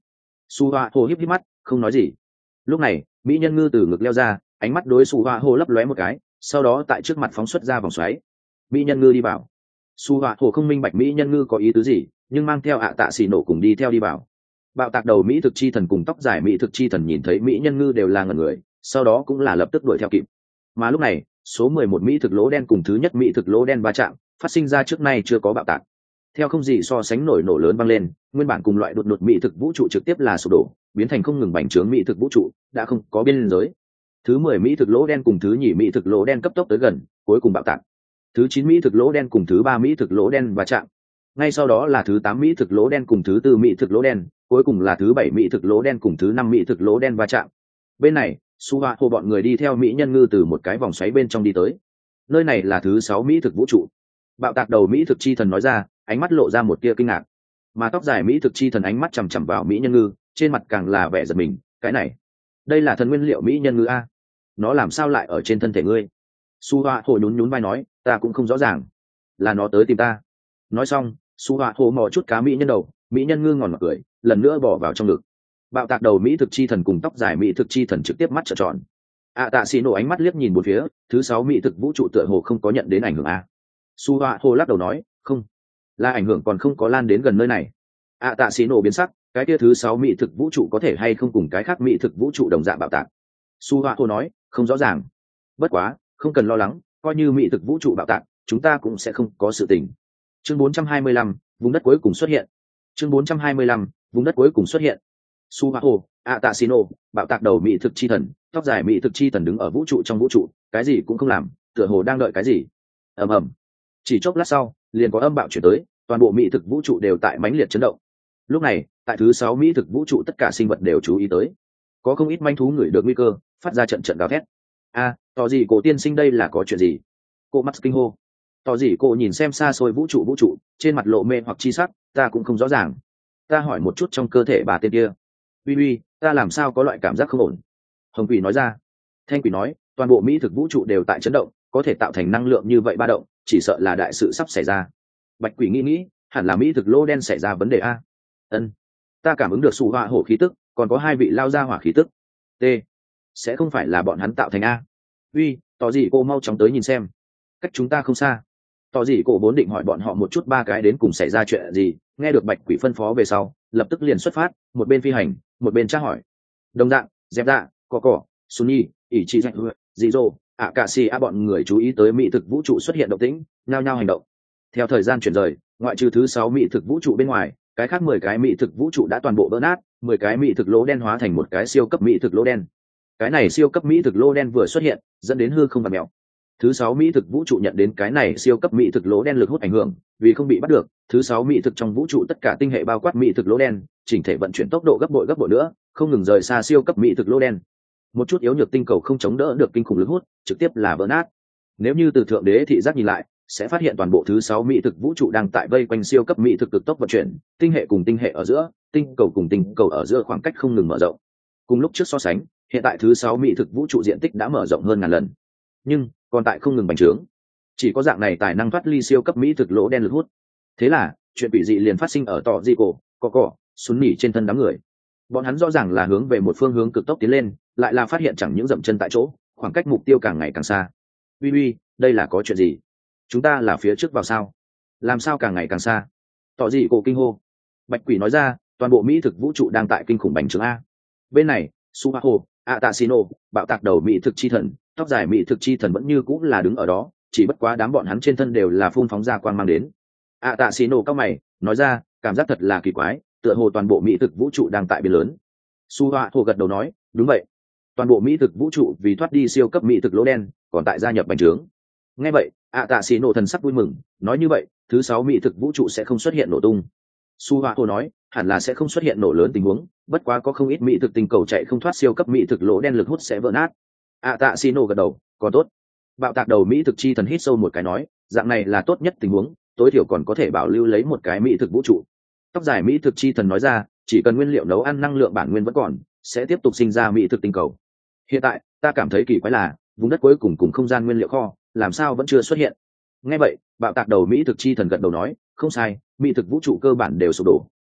Su Hoa Hồ híp híp mắt không nói gì. Lúc này mỹ nhân ngư từ ngực leo ra, ánh mắt đối Su Hoa Hồ lấp lóe một cái, sau đó tại trước mặt phóng xuất ra vòng xoáy. Mỹ nhân ngư đi vào. Su Hoa Hồ không minh bạch mỹ nhân ngư có ý tứ gì, nhưng mang theo ạ tạ xì nổ cùng đi theo đi vào. Bạo tạc đầu mỹ thực chi thần cùng tóc dài mỹ thực chi thần nhìn thấy mỹ nhân ngư đều là ngẩn người, sau đó cũng là lập tức đuổi theo kịp. Mà lúc này số mười một mỹ thực lỗ đen cùng thứ nhất mỹ thực lỗ đen va chạm, phát sinh ra trước nay chưa có bạo tạc. Theo không gì so sánh nổi nổ lớn vang lên, nguyên bản cùng loại đột đột mỹ thực vũ trụ trực tiếp là sụp đổ, biến thành không ngừng bành trướng mỹ thực vũ trụ, đã không có biên giới. Thứ mười mỹ thực lỗ đen cùng thứ nhì mỹ thực lỗ đen cấp tốc tới gần, cuối cùng bạo tạc. Thứ chín mỹ thực lỗ đen cùng thứ ba mỹ thực lỗ đen va chạm. Ngay sau đó là thứ tám mỹ thực lỗ đen cùng thứ tư mỹ thực lỗ đen, cuối cùng là thứ bảy mỹ thực lỗ đen cùng thứ năm mỹ thực lỗ đen va chạm. Bên này, Su Hoa Hồ bọn người đi theo mỹ nhân ngư từ một cái vòng xoáy bên trong đi tới. Nơi này là thứ sáu mỹ thực vũ trụ. Bạo tạc đầu mỹ thực chi thần nói ra, ánh mắt lộ ra một tia kinh ngạc. Mà tóc dài mỹ thực chi thần ánh mắt chằm chằm vào mỹ nhân ngư, trên mặt càng là vẻ giật mình, cái này, đây là thần nguyên liệu mỹ nhân ngư a, nó làm sao lại ở trên thân thể ngươi? Su Hoa Hồ nhún nhún vai nói, ta cũng không rõ ràng, là nó tới tìm ta. Nói xong, Su Hoa Hồ mò chút cá mỹ nhân đầu, mỹ nhân ngư ngòn mặt cười, lần nữa bỏ vào trong ngực. Bạo tạc đầu mỹ thực chi thần cùng tóc dài mỹ thực chi thần trực tiếp mắt trợn tròn. ạ tạ xì nổ ánh mắt liếc nhìn một phía, thứ sáu mỹ thực vũ trụ tựa hồ không có nhận đến ảnh hưởng a. Su Hoa Hồ lắc đầu nói, không, là ảnh hưởng còn không có lan đến gần nơi này. ạ tạ xì nổ biến sắc, cái kia thứ sáu mỹ thực vũ trụ có thể hay không cùng cái khác mỹ thực vũ trụ đồng dạng bạo tạc? Su Hoa Hồ nói, không rõ ràng, bất quá không cần lo lắng, coi như mỹ thực vũ trụ bạo tạc chúng ta cũng sẽ không có sự tình. Chương bốn trăm hai mươi lăm, vùng đất cuối cùng xuất hiện. Chương bốn trăm hai mươi lăm, vùng đất cuối cùng xuất hiện. Su Hoa Hồ, ạ tạ xì nổ, bạo tạc đầu mỹ thực chi thần, tóc dài mỹ thực chi thần đứng ở vũ trụ trong vũ trụ, cái gì cũng không làm, tựa hồ đang đợi cái gì. Ầm ầm. Chỉ chốc lát sau, liền có âm bạo chuyển tới, toàn bộ mỹ thực vũ trụ đều tại mãnh liệt chấn động. Lúc này, tại thứ sáu mỹ thực vũ trụ tất cả sinh vật đều chú ý tới, có không ít manh thú ngửi được nguy cơ, phát ra trận trận gào thét. A, tỏ gì cổ tiên sinh đây là có chuyện gì? Cô mắt kinh hô. Tỏ gì cổ nhìn xem xa xôi vũ trụ vũ trụ, trên mặt lộ mê hoặc chi sắc, ta cũng không rõ ràng. Ta hỏi một chút trong cơ thể bà tên kia. Uy uy, ta làm sao có loại cảm giác không ổn? Hồng Quỷ nói ra. Thanh Quỷ nói, toàn bộ mỹ thực vũ trụ đều tại chấn động, có thể tạo thành năng lượng như vậy ba động, chỉ sợ là đại sự sắp xảy ra. Bạch Quỷ nghĩ nghĩ, hẳn là mỹ thực lô đen xảy ra vấn đề a. Ân, ta cảm ứng được Su Hoa Hổ khí tức, còn có hai vị lao ra hỏa khí tức. T, sẽ không phải là bọn hắn tạo thành a? Uy, tỏ gì cô mau chóng tới nhìn xem. Cách chúng ta không xa. Tỏ gì cổ vốn định hỏi bọn họ một chút ba cái đến cùng xảy ra chuyện gì, nghe được Bạch Quỷ phân phó về sau, lập tức liền xuất phát, một bên phi hành, một bên tra hỏi. Đồng dạng, dẹp dạ, cỏ cỏ, Sunny, ỷ trị dạy dị dô, ạ cà si a bọn người chú ý tới mỹ thực vũ trụ xuất hiện động tĩnh, nhao nhao hành động. Theo thời gian chuyển rời, ngoại trừ thứ sáu mỹ thực vũ trụ bên ngoài, cái khác mười cái mỹ thực vũ trụ đã toàn bộ vỡ nát, mười cái mỹ thực lỗ đen hóa thành một cái siêu cấp mỹ thực lỗ đen. Cái này siêu cấp mỹ thực lỗ đen vừa xuất hiện, dẫn đến hư không và mèo. Thứ sáu mỹ thực vũ trụ nhận đến cái này siêu cấp mỹ thực lỗ đen lực hút ảnh hưởng, vì không bị bắt được, thứ sáu mỹ thực trong vũ trụ tất cả tinh hệ bao quát mỹ thực lỗ đen, chỉnh thể vận chuyển tốc độ gấp bội gấp bội nữa, không ngừng rời xa siêu cấp mỹ thực lỗ đen. Một chút yếu nhược tinh cầu không chống đỡ được kinh khủng lực hút, trực tiếp là vỡ nát. Nếu như từ thượng đế thị giác nhìn lại, sẽ phát hiện toàn bộ thứ sáu mỹ thực vũ trụ đang tại vây quanh siêu cấp mỹ thực cực tốc vận chuyển, tinh hệ cùng tinh hệ ở giữa, tinh cầu cùng tinh cầu ở giữa khoảng cách không ngừng mở rộng. Cùng lúc trước so sánh, hiện tại thứ sáu mỹ thực vũ trụ diện tích đã mở rộng hơn ngàn lần, nhưng còn tại không ngừng bành trướng. Chỉ có dạng này tài năng thoát ly siêu cấp mỹ thực lỗ đen lực hút. Thế là chuyện quỷ dị liền phát sinh ở tỏ dị cổ, cỏ cỏ, Sún Nỉ trên thân đám người. Bọn hắn rõ ràng là hướng về một phương hướng cực tốc tiến lên, lại là phát hiện chẳng những dậm chân tại chỗ, khoảng cách mục tiêu càng ngày càng xa. Uy uy, đây là có chuyện gì? Chúng ta là phía trước vào sao? Làm sao càng ngày càng xa? Tỏ dị cổ kinh hô. Bạch Quỷ nói ra, toàn bộ mỹ thực vũ trụ đang tại kinh khủng bành trướng a. Bên này, Subaho, Atasino, bạo tạc đầu mỹ thực chi thần, tóc dài mỹ thực chi thần vẫn như cũng là đứng ở đó, chỉ bất quá đám bọn hắn trên thân đều là phun phóng ra quang mang đến. Atasino cao mày, nói ra, cảm giác thật là kỳ quái, tựa hồ toàn bộ mỹ thực vũ trụ đang tại biến lớn. Subaho gật đầu nói, đúng vậy, toàn bộ mỹ thực vũ trụ vì thoát đi siêu cấp mỹ thực lỗ đen, còn tại gia nhập bành trướng. Nghe vậy, Atasino thần sắc vui mừng, nói như vậy, thứ sáu mỹ thực vũ trụ sẽ không xuất hiện nổ tung. Subaho nói, hẳn là sẽ không xuất hiện nổ lớn tình huống, bất quá có không ít mỹ thực tinh cầu chạy không thoát siêu cấp mỹ thực lỗ đen lực hút sẽ vỡ nát. Atasino gật đầu, còn tốt. Bạo tạc đầu mỹ thực chi thần hít sâu một cái nói, dạng này là tốt nhất tình huống, tối thiểu còn có thể bảo lưu lấy một cái mỹ thực vũ trụ. Tóc dài mỹ thực chi thần nói ra, chỉ cần nguyên liệu nấu ăn năng lượng bản nguyên vẫn còn, sẽ tiếp tục sinh ra mỹ thực tinh cầu. Hiện tại, ta cảm thấy kỳ quái là, vùng đất cuối cùng cùng không gian nguyên liệu kho, làm sao vẫn chưa xuất hiện. Nghe vậy, bạo tạc đầu mỹ thực chi thần gật đầu nói, không sai, mỹ thực vũ trụ cơ bản đều sụp đổ,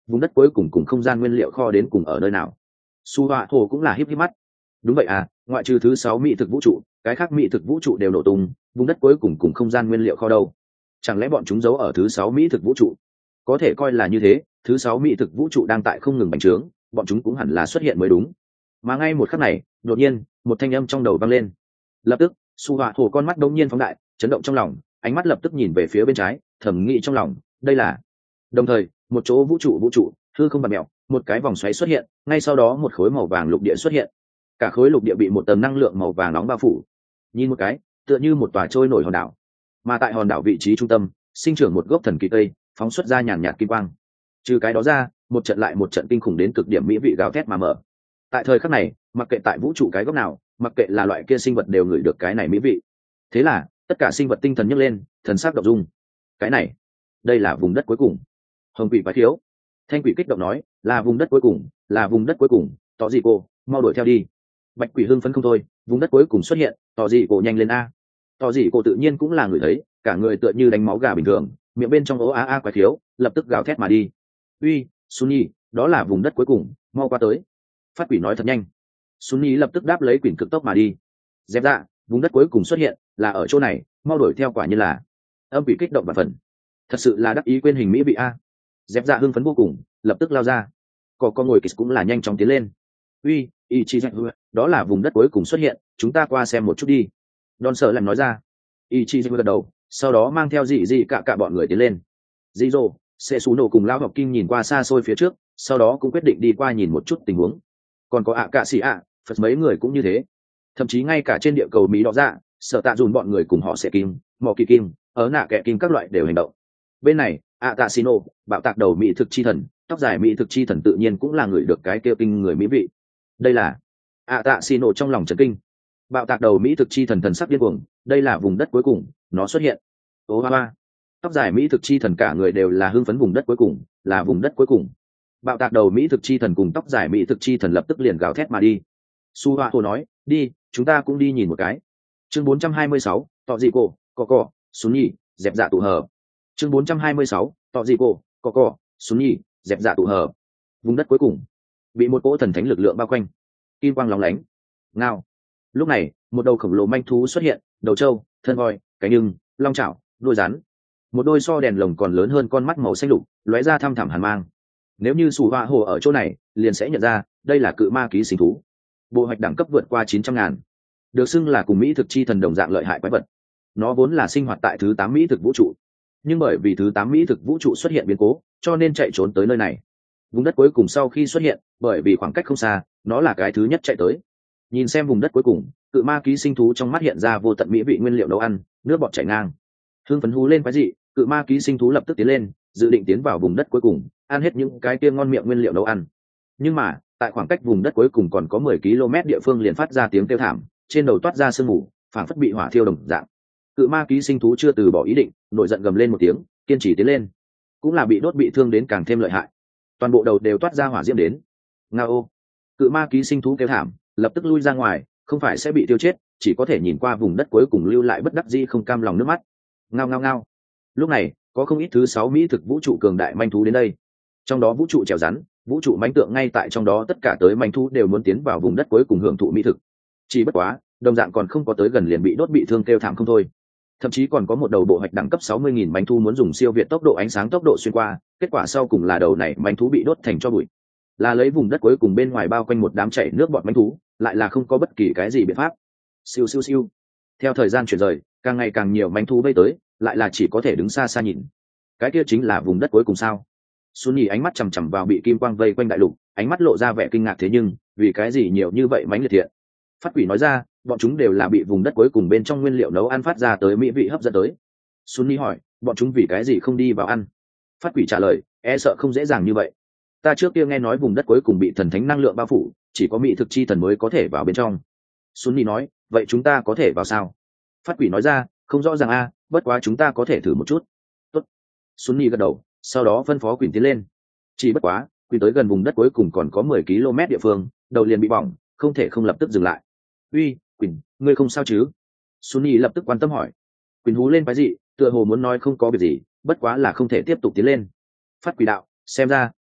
vùng đất cuối cùng cùng không gian nguyên liệu kho đến cùng ở nơi nào? Su Họa Hồ cũng là híp híp mắt. Đúng vậy à, ngoại trừ thứ sáu mỹ thực vũ trụ, cái khác mỹ thực vũ trụ đều nổ tung, vùng đất cuối cùng cùng không gian nguyên liệu kho đâu? Chẳng lẽ bọn chúng giấu ở thứ sáu mỹ thực vũ trụ? Có thể coi là như thế, thứ sáu mỹ thực vũ trụ đang tại không ngừng bành trướng, bọn chúng cũng hẳn là xuất hiện mới đúng. Mà ngay một khắc này, đột nhiên, một thanh âm trong đầu vang lên. Lập tức, Su Họa Hồ con mắt đống nhiên phóng đại, chấn động trong lòng, ánh mắt lập tức nhìn về phía bên trái, thầm nghĩ trong lòng, đây là. Đồng thời, một chỗ vũ trụ vũ trụ, hư không bạt mèo, một cái vòng xoáy xuất hiện, ngay sau đó một khối màu vàng lục địa xuất hiện. Cả khối lục địa bị một tầng năng lượng màu vàng nóng bao phủ. Nhìn một cái, tựa như một tòa trôi nổi hòn đảo. Mà tại hòn đảo vị trí trung tâm, sinh trưởng một gốc thần kỳ cây, phóng xuất ra nhàn nhạt kim quang. Trừ cái đó ra, một trận lại một trận kinh khủng đến cực điểm mỹ vị gào thét mà mở. Tại thời khắc này, mặc kệ tại vũ trụ cái góc nào, mặc kệ là loại kia sinh vật đều ngửi được cái này mỹ vị. Thế là, tất cả sinh vật tinh thần nhấc lên, thần sắc động dung. Cái này, đây là vùng đất cuối cùng. Hồng quỷ quái thiếu. Thanh quỷ kích động nói, là vùng đất cuối cùng, là vùng đất cuối cùng, tỏ gì cô, mau đuổi theo đi. Bạch quỷ hưng phấn không thôi, vùng đất cuối cùng xuất hiện, tỏ gì cô nhanh lên a. Tỏ gì cô tự nhiên cũng là người thấy, cả người tựa như đánh máu gà bình thường, miệng bên trong ố a a quái thiếu, lập tức gào thét mà đi. Uy, Sunny, đó là vùng đất cuối cùng, mau qua tới. Phát quỷ nói thật nhanh. Sunny lập tức đáp lấy quỷ cực tốc mà đi. Dẹp dạ, vùng đất cuối cùng xuất hiện, là ở chỗ này, mau đuổi theo quả nhiên là. Âm quỷ kích động và phần. Thật sự là đắc ý quên hình mỹ vị a. Dẹp dạ hưng phấn vô cùng, lập tức lao ra. Có con ngồi Kiss cũng là nhanh chóng tiến lên. Uy, Ichizu, đó là vùng đất cuối cùng xuất hiện, chúng ta qua xem một chút đi. Don sợ làm nói ra. Ichizu gật đầu, sau đó mang theo dị dị cả cả bọn người tiến lên. Zizo, Setsuno cùng lão học kim nhìn qua xa xôi phía trước, sau đó cũng quyết định đi qua nhìn một chút tình huống. Còn có ạ cạ sĩ ạ, Phật mấy người cũng như thế. Thậm chí ngay cả trên địa cầu Mỹ đỏ dạ, Sở Tạ Dùn bọn người cùng họ sẽ kim, mò kỳ kim, ở nạ kẹ kim các loại đều hành động. Bên này, ạ tạ Sino, bạo tạc đầu mỹ thực chi thần, tóc dài mỹ thực chi thần tự nhiên cũng là người được cái kêu kinh người mỹ vị. Đây là ạ tạ Sino trong lòng chấn kinh. Bạo tạc đầu mỹ thực chi thần thần sắc điên cuồng, đây là vùng đất cuối cùng, nó xuất hiện. Ô ba ba. Tóc dài mỹ thực chi thần cả người đều là hưng phấn vùng đất cuối cùng, là vùng đất cuối cùng. Bạo tạc đầu mỹ thực chi thần cùng tóc dài mỹ thực chi thần lập tức liền gào thét mà đi. Su Hoa Hồ nói, đi, chúng ta cũng đi nhìn một cái. Chương bốn trăm hai mươi sáu, tọ dị cổ, cọ cọ, xuống nhì, dẹp dạ tụ hờ. Chương bốn trăm hai mươi sáu, tọ dị cổ, cọ cọ, xuống nhì, dẹp dạ tụ hờ. Vùng đất cuối cùng bị một cỗ thần thánh lực lượng bao quanh, kim quang lóng lánh. Ngao. Lúc này, một đầu khổng lồ manh thú xuất hiện, đầu trâu, thân voi, cánh nhưng, long chảo, đuôi rắn. Một đôi so đèn lồng còn lớn hơn con mắt màu xanh lục, lóe ra thăm thẳm hàn mang. Nếu như Sủ Hoa Hồ ở chỗ này, liền sẽ nhận ra, đây là cự ma ký sinh thú. Bộ hoạch đẳng cấp vượt qua chín trăm ngàn, được xưng là cùng mỹ thực chi thần đồng dạng lợi hại quái vật. Nó vốn là sinh hoạt tại thứ tám mỹ thực vũ trụ, nhưng bởi vì thứ tám mỹ thực vũ trụ xuất hiện biến cố, cho nên chạy trốn tới nơi này. Vùng đất cuối cùng sau khi xuất hiện, bởi vì khoảng cách không xa, nó là cái thứ nhất chạy tới. Nhìn xem vùng đất cuối cùng, cự ma ký sinh thú trong mắt hiện ra vô tận mỹ vị nguyên liệu nấu ăn, nước bọt chảy ngang. Hương phấn hú lên quái dị, cự ma ký sinh thú lập tức tiến lên, dự định tiến vào vùng đất cuối cùng, ăn hết những cái kia ngon miệng nguyên liệu nấu ăn. Nhưng mà, tại khoảng cách vùng đất cuối cùng còn có mười ki lô mét địa phương liền phát ra tiếng kêu thảm, trên đầu toát ra sương mù, phảng phất bị hỏa thiêu đồng dạng. Cự ma ký sinh thú chưa từ bỏ ý định, nổi giận gầm lên một tiếng, kiên trì tiến lên. Cũng là bị đốt bị thương đến càng thêm lợi hại. Toàn bộ đầu đều toát ra hỏa diễm đến. Ngao. Cự ma ký sinh thú kêu thảm, lập tức lui ra ngoài, không phải sẽ bị tiêu chết, chỉ có thể nhìn qua vùng đất cuối cùng lưu lại bất đắc dĩ không cam lòng nước mắt. Ngao ngao ngao. Lúc này, có không ít thứ sáu mỹ thực vũ trụ cường đại manh thú đến đây. Trong đó vũ trụ trèo rắn, vũ trụ mãnh tượng ngay tại trong đó tất cả tới manh thú đều muốn tiến vào vùng đất cuối cùng hưởng thụ mỹ thực. Chỉ bất quá, đồng dạng còn không có tới gần liền bị đốt bị thương kêu thảm không thôi. Thậm chí còn có một đầu bộ hoạch đẳng cấp sáu mươi nghìn manh thú muốn dùng siêu việt tốc độ ánh sáng tốc độ xuyên qua, kết quả sau cùng là đầu này manh thú bị đốt thành tro bụi. Là lấy vùng đất cuối cùng bên ngoài bao quanh một đám chảy nước bọt manh thú, lại là không có bất kỳ cái gì biện pháp. Siêu siêu siêu. Theo thời gian chuyển rời, càng ngày càng nhiều manh thú vây tới, lại là chỉ có thể đứng xa xa nhìn. Cái kia chính là vùng đất cuối cùng sao? Xuân Nhì ánh mắt chằm chằm vào bị kim quang vây quanh đại lục, ánh mắt lộ ra vẻ kinh ngạc thế nhưng, vì cái gì nhiều như vậy mãnh liệt thiện? Phát quỷ nói ra, bọn chúng đều là bị vùng đất cuối cùng bên trong nguyên liệu nấu ăn phát ra tới mỹ vị hấp dẫn tới. Xuân Nhì hỏi, bọn chúng vì cái gì không đi vào ăn? Phát quỷ trả lời, e sợ không dễ dàng như vậy. Ta trước kia nghe nói vùng đất cuối cùng bị thần thánh năng lượng bao phủ, chỉ có mỹ thực chi thần mới có thể vào bên trong. Xuân Nhì nói, vậy chúng ta có thể vào sao? Phát quỷ nói ra, không rõ ràng a, bất quá chúng ta có thể thử một chút. Tốt. Xuân Nhì gật đầu, sau đó phân phó quỷ tiến lên. Chỉ bất quá, quỷ tới gần vùng đất cuối cùng còn có mười ki lô mét địa phương, đầu liền bị bỏng, không thể không lập tức dừng lại. Uy, quỷ, ngươi không sao chứ? Xuân Nhì lập tức quan tâm hỏi. Quỷ hú lên cái gì, tựa hồ muốn nói không có việc gì, bất quá là không thể tiếp tục tiến lên. Phát quỷ đạo, xem ra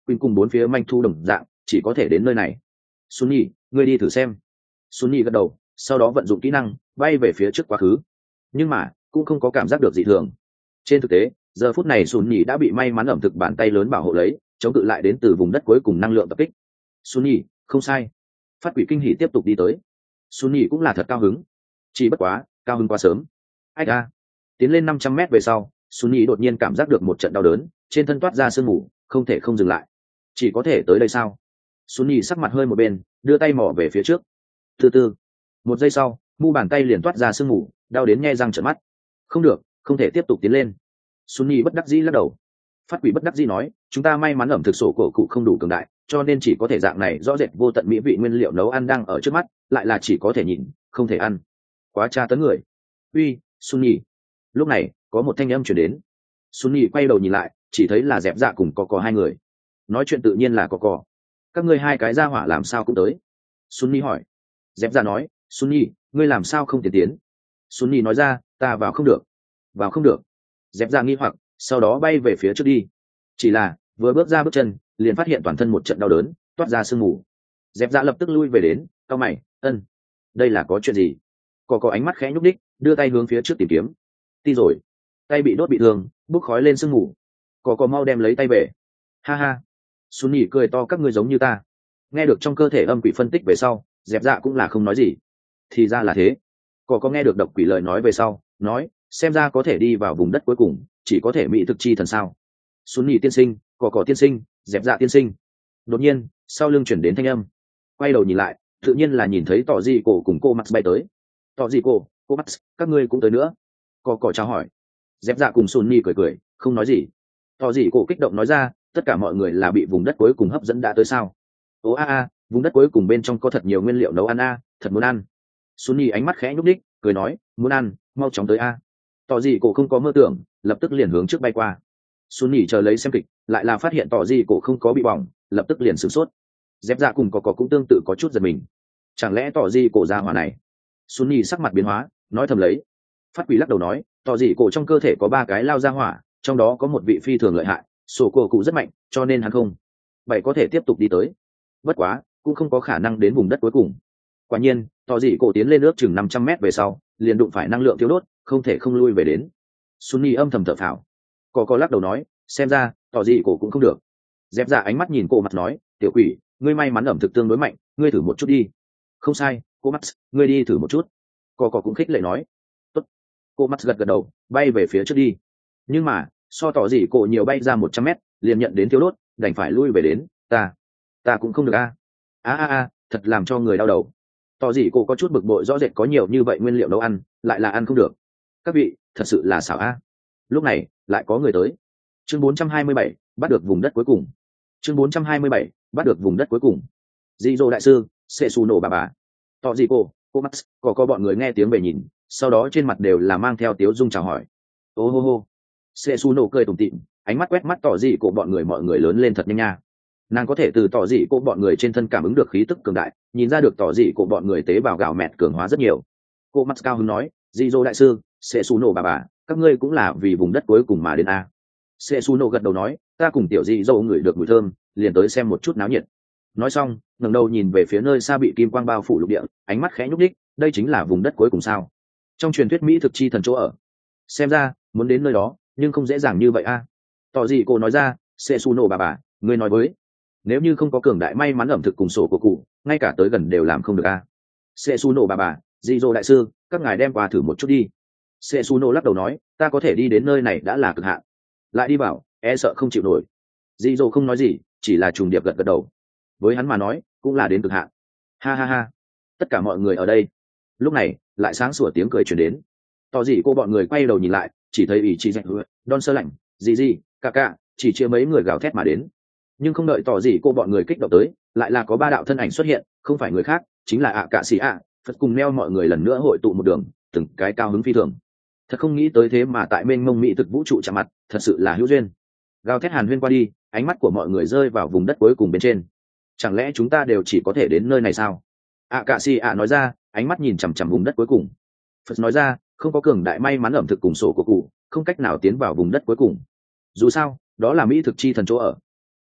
quỳnh cùng bốn phía manh thu đồng dạng chỉ có thể đến nơi này. Sunny, ngươi đi thử xem. Sunny gật đầu, sau đó vận dụng kỹ năng bay về phía trước quá khứ, nhưng mà cũng không có cảm giác được dị thường. Trên thực tế giờ phút này Sunny đã bị may mắn ẩm thực bàn tay lớn bảo hộ lấy, chống cự lại đến từ vùng đất cuối cùng năng lượng tập kích. Sunny, không sai. Phát quỷ kinh hỉ tiếp tục đi tới. Sunny cũng là thật cao hứng, chỉ bất quá cao hứng quá sớm. Ách a. Tiến lên năm trăm mét về sau, Sunny đột nhiên cảm giác được một trận đau đớn, trên thân toát ra sương mù, không thể không dừng lại. Chỉ có thể tới đây sao? Sunny sắc mặt hơi một bên, đưa tay mò về phía trước. Từ từ, một giây sau, mu bàn tay liền toát ra sương mù, đau đến nhe răng trợn mắt. Không được, không thể tiếp tục tiến lên. Sunny bất đắc dĩ lắc đầu. Phát quỷ bất đắc dĩ nói, chúng ta may mắn ẩm thực sổ cổ cụ không đủ cường đại, cho nên chỉ có thể dạng này rõ rệt vô tận mỹ vị nguyên liệu nấu ăn đang ở trước mắt, lại là chỉ có thể nhìn, không thể ăn. Quá tra tấn người. Uy, Sunny. Lúc này, có một thanh âm truyền đến. Sunny quay đầu nhìn lại, chỉ thấy là Dẹp Dạ cùng Cò Cò hai người. Nói chuyện tự nhiên là Cò Cò. Các ngươi hai cái ra hỏa làm sao cũng tới? Sunny hỏi. Dẹp Dạ nói, Sunny, ngươi làm sao không tiến tiến? Sunny nói ra, ta vào không được. Vào không được. Dẹp Dạ nghi hoặc, sau đó bay về phía trước đi. Chỉ là vừa bước ra bước chân, liền phát hiện toàn thân một trận đau đớn, toát ra sương mù. Dẹp Dạ lập tức lui về đến, cau mày, ân, đây là có chuyện gì? Cò Cò ánh mắt khẽ nhúc đích, đưa tay hướng phía trước tìm kiếm. Ti rồi, tay bị đốt bị thương, bốc khói lên sương mù. Cò Cò mau đem lấy tay về. Ha ha. Sunny cười to, các ngươi giống như ta. Nghe được trong cơ thể âm quỷ phân tích về sau, Dẹp Dạ cũng là không nói gì. Thì ra là thế. Cò Cò nghe được độc quỷ lời nói về sau, nói, xem ra có thể đi vào vùng đất cuối cùng, chỉ có thể mỹ thực chi thần sao? Sunny tiên sinh, Cò Cò tiên sinh, Dẹp Dạ tiên sinh. Đột nhiên, sau lưng chuyển đến thanh âm. Quay đầu nhìn lại, tự nhiên là nhìn thấy Tỏ Dị Cổ cùng cô Max bay tới. Tỏ Dị Cổ, cô Max, các ngươi cũng tới nữa. Cò Cò chào hỏi. Dẹp Dạ cùng Sunny cười cười, không nói gì. Tỏ Dị Cổ kích động nói ra, tất cả mọi người là bị vùng đất cuối cùng hấp dẫn đã tới sao? Ố a a, vùng đất cuối cùng bên trong có thật nhiều nguyên liệu nấu ăn a, thật muốn ăn. Sunny ánh mắt khẽ nhúc đích, cười nói, muốn ăn, mau chóng tới a. Tỏ Dị Cổ không có mơ tưởng, lập tức liền hướng trước bay qua. Sunny chờ lấy xem kịch, lại là phát hiện Tỏ Dị Cổ không có bị bỏng, lập tức liền sửng sốt. Dẹp Dạ cùng Cò Cò cũng tương tự có chút giật mình. Chẳng lẽ Tỏ Dị Cổ ra hỏa này? Sunny sắc mặt biến hóa, nói thầm lấy. Phát quỷ lắc đầu nói, Tỏ Dị Cổ trong cơ thể có ba cái lao ra hỏa, trong đó có một vị phi thường lợi hại, sổ cổ cụ rất mạnh, cho nên hắn không bảy có thể tiếp tục đi tới. Bất quá cũng không có khả năng đến vùng đất cuối cùng. Quả nhiên Tỏ Dị Cổ tiến lên nước chừng năm trăm mét về sau, liền đụng phải năng lượng thiếu đốt, không thể không lui về đến. Sunny âm thầm thở phào. Cò Cò lắc đầu nói, xem ra Tỏ Dị Cổ cũng không được. Dẹp Dạ ánh mắt nhìn cô mặt nói, tiểu quỷ, ngươi may mắn ẩm thực tương đối mạnh, ngươi thử một chút đi. Không sai, cô Max, ngươi đi thử một chút. Cò Cò cũng khích lệ nói. Tốt. Cô Max gật gật đầu, bay về phía trước đi. Nhưng mà so Tỏ Dị Cổ nhiều bay ra một trăm mét, liền nhận đến thiếu đốt, đành phải lui về đến. Ta, ta cũng không được a. A a a, thật làm cho người đau đầu. Tỏ Dị Cổ có chút bực bội, rõ rệt có nhiều như vậy nguyên liệu nấu ăn, lại là ăn không được. Các vị, thật sự là xảo a. Lúc này lại có người tới. Chương bốn trăm hai mươi bảy, bắt được vùng đất cuối cùng. Chương bốn trăm hai mươi bảy, bắt được vùng đất cuối cùng. Dị Dỗ đại sư, Sệ Su nổ bà bà. Tỏ Dị Cổ, cô Max, có có bọn người nghe tiếng về nhìn, sau đó trên mặt đều là mang theo tiếu dung chào hỏi. Ô hô hô. Sệ Su nổ cười tủm tỉm, ánh mắt quét mắt Tỏ Dị Cổ bọn người, mọi người lớn lên thật nhanh nha. Nàng có thể từ Tỏ Dị Cổ bọn người trên thân cảm ứng được khí tức cường đại, nhìn ra được Tỏ Dị Cổ bọn người tế bào gạo mẹt cường hóa rất nhiều. Cô Max cao hứng nói, Dị Dỗ đại sư, Sệ Su nổ bà bà, các ngươi cũng là vì vùng đất cuối cùng mà đến a. Sệ Su nổ gật đầu nói, ta cùng tiểu Dị Dỗ ngửi được mùi thơm, liền tới xem một chút náo nhiệt. Nói xong, ngẩng đầu nhìn về phía nơi xa bị kim quang bao phủ lục địa, ánh mắt khẽ nhúc nhích, đây chính là vùng đất cuối cùng sao? Trong truyền thuyết mỹ thực chi thần chỗ ở. Xem ra muốn đến nơi đó, nhưng không dễ dàng như vậy a. Tỏ Dị Cổ nói ra, Sệ Su nổ bà bà, ngươi nói với, nếu như không có cường đại may mắn ẩm thực cùng sổ của cụ, ngay cả tới gần đều làm không được a. Sệ Su nổ bà bà, Dị Dỗ đại sư, các ngài đem qua thử một chút đi. Sệ Su nổ lắc đầu nói, ta có thể đi đến nơi này đã là cực hạn, lại đi bảo, e sợ không chịu nổi. Dị Dỗ không nói gì, chỉ là trùng điệp gật gật đầu. Với hắn mà nói, cũng là đến cực hạn. Ha ha ha, tất cả mọi người ở đây. Lúc này lại sáng sủa tiếng cười truyền đến. Tỏ Dị Cổ bọn người quay đầu nhìn lại, chỉ thấy ý chị dạy hứa, Don sơ lạnh, Dị Dị, cả cả, chỉ chia mấy người gào thét mà đến. Nhưng không đợi Tỏ Dị Cổ bọn người kích động tới, lại là có ba đạo thân ảnh xuất hiện, không phải người khác, chính là ạ cạ sĩ ạ, Phật cùng neo mọi người lần nữa hội tụ một đường, từng cái cao hứng phi thường. Thật không nghĩ tới thế mà tại mênh mông mỹ thực vũ trụ chạm mặt, thật sự là hữu duyên. Gào thét hàn huyên qua đi, ánh mắt của mọi người rơi vào vùng đất cuối cùng bên trên. Chẳng lẽ chúng ta đều chỉ có thể đến nơi này sao? ạ cạ sĩ ạ nói ra, ánh mắt nhìn chằm chằm vùng đất cuối cùng. Phật nói ra, không có cường đại may mắn ẩm thực cùng sổ của cụ, không cách nào tiến vào vùng đất cuối cùng. Dù sao, đó là mỹ thực chi thần chỗ ở.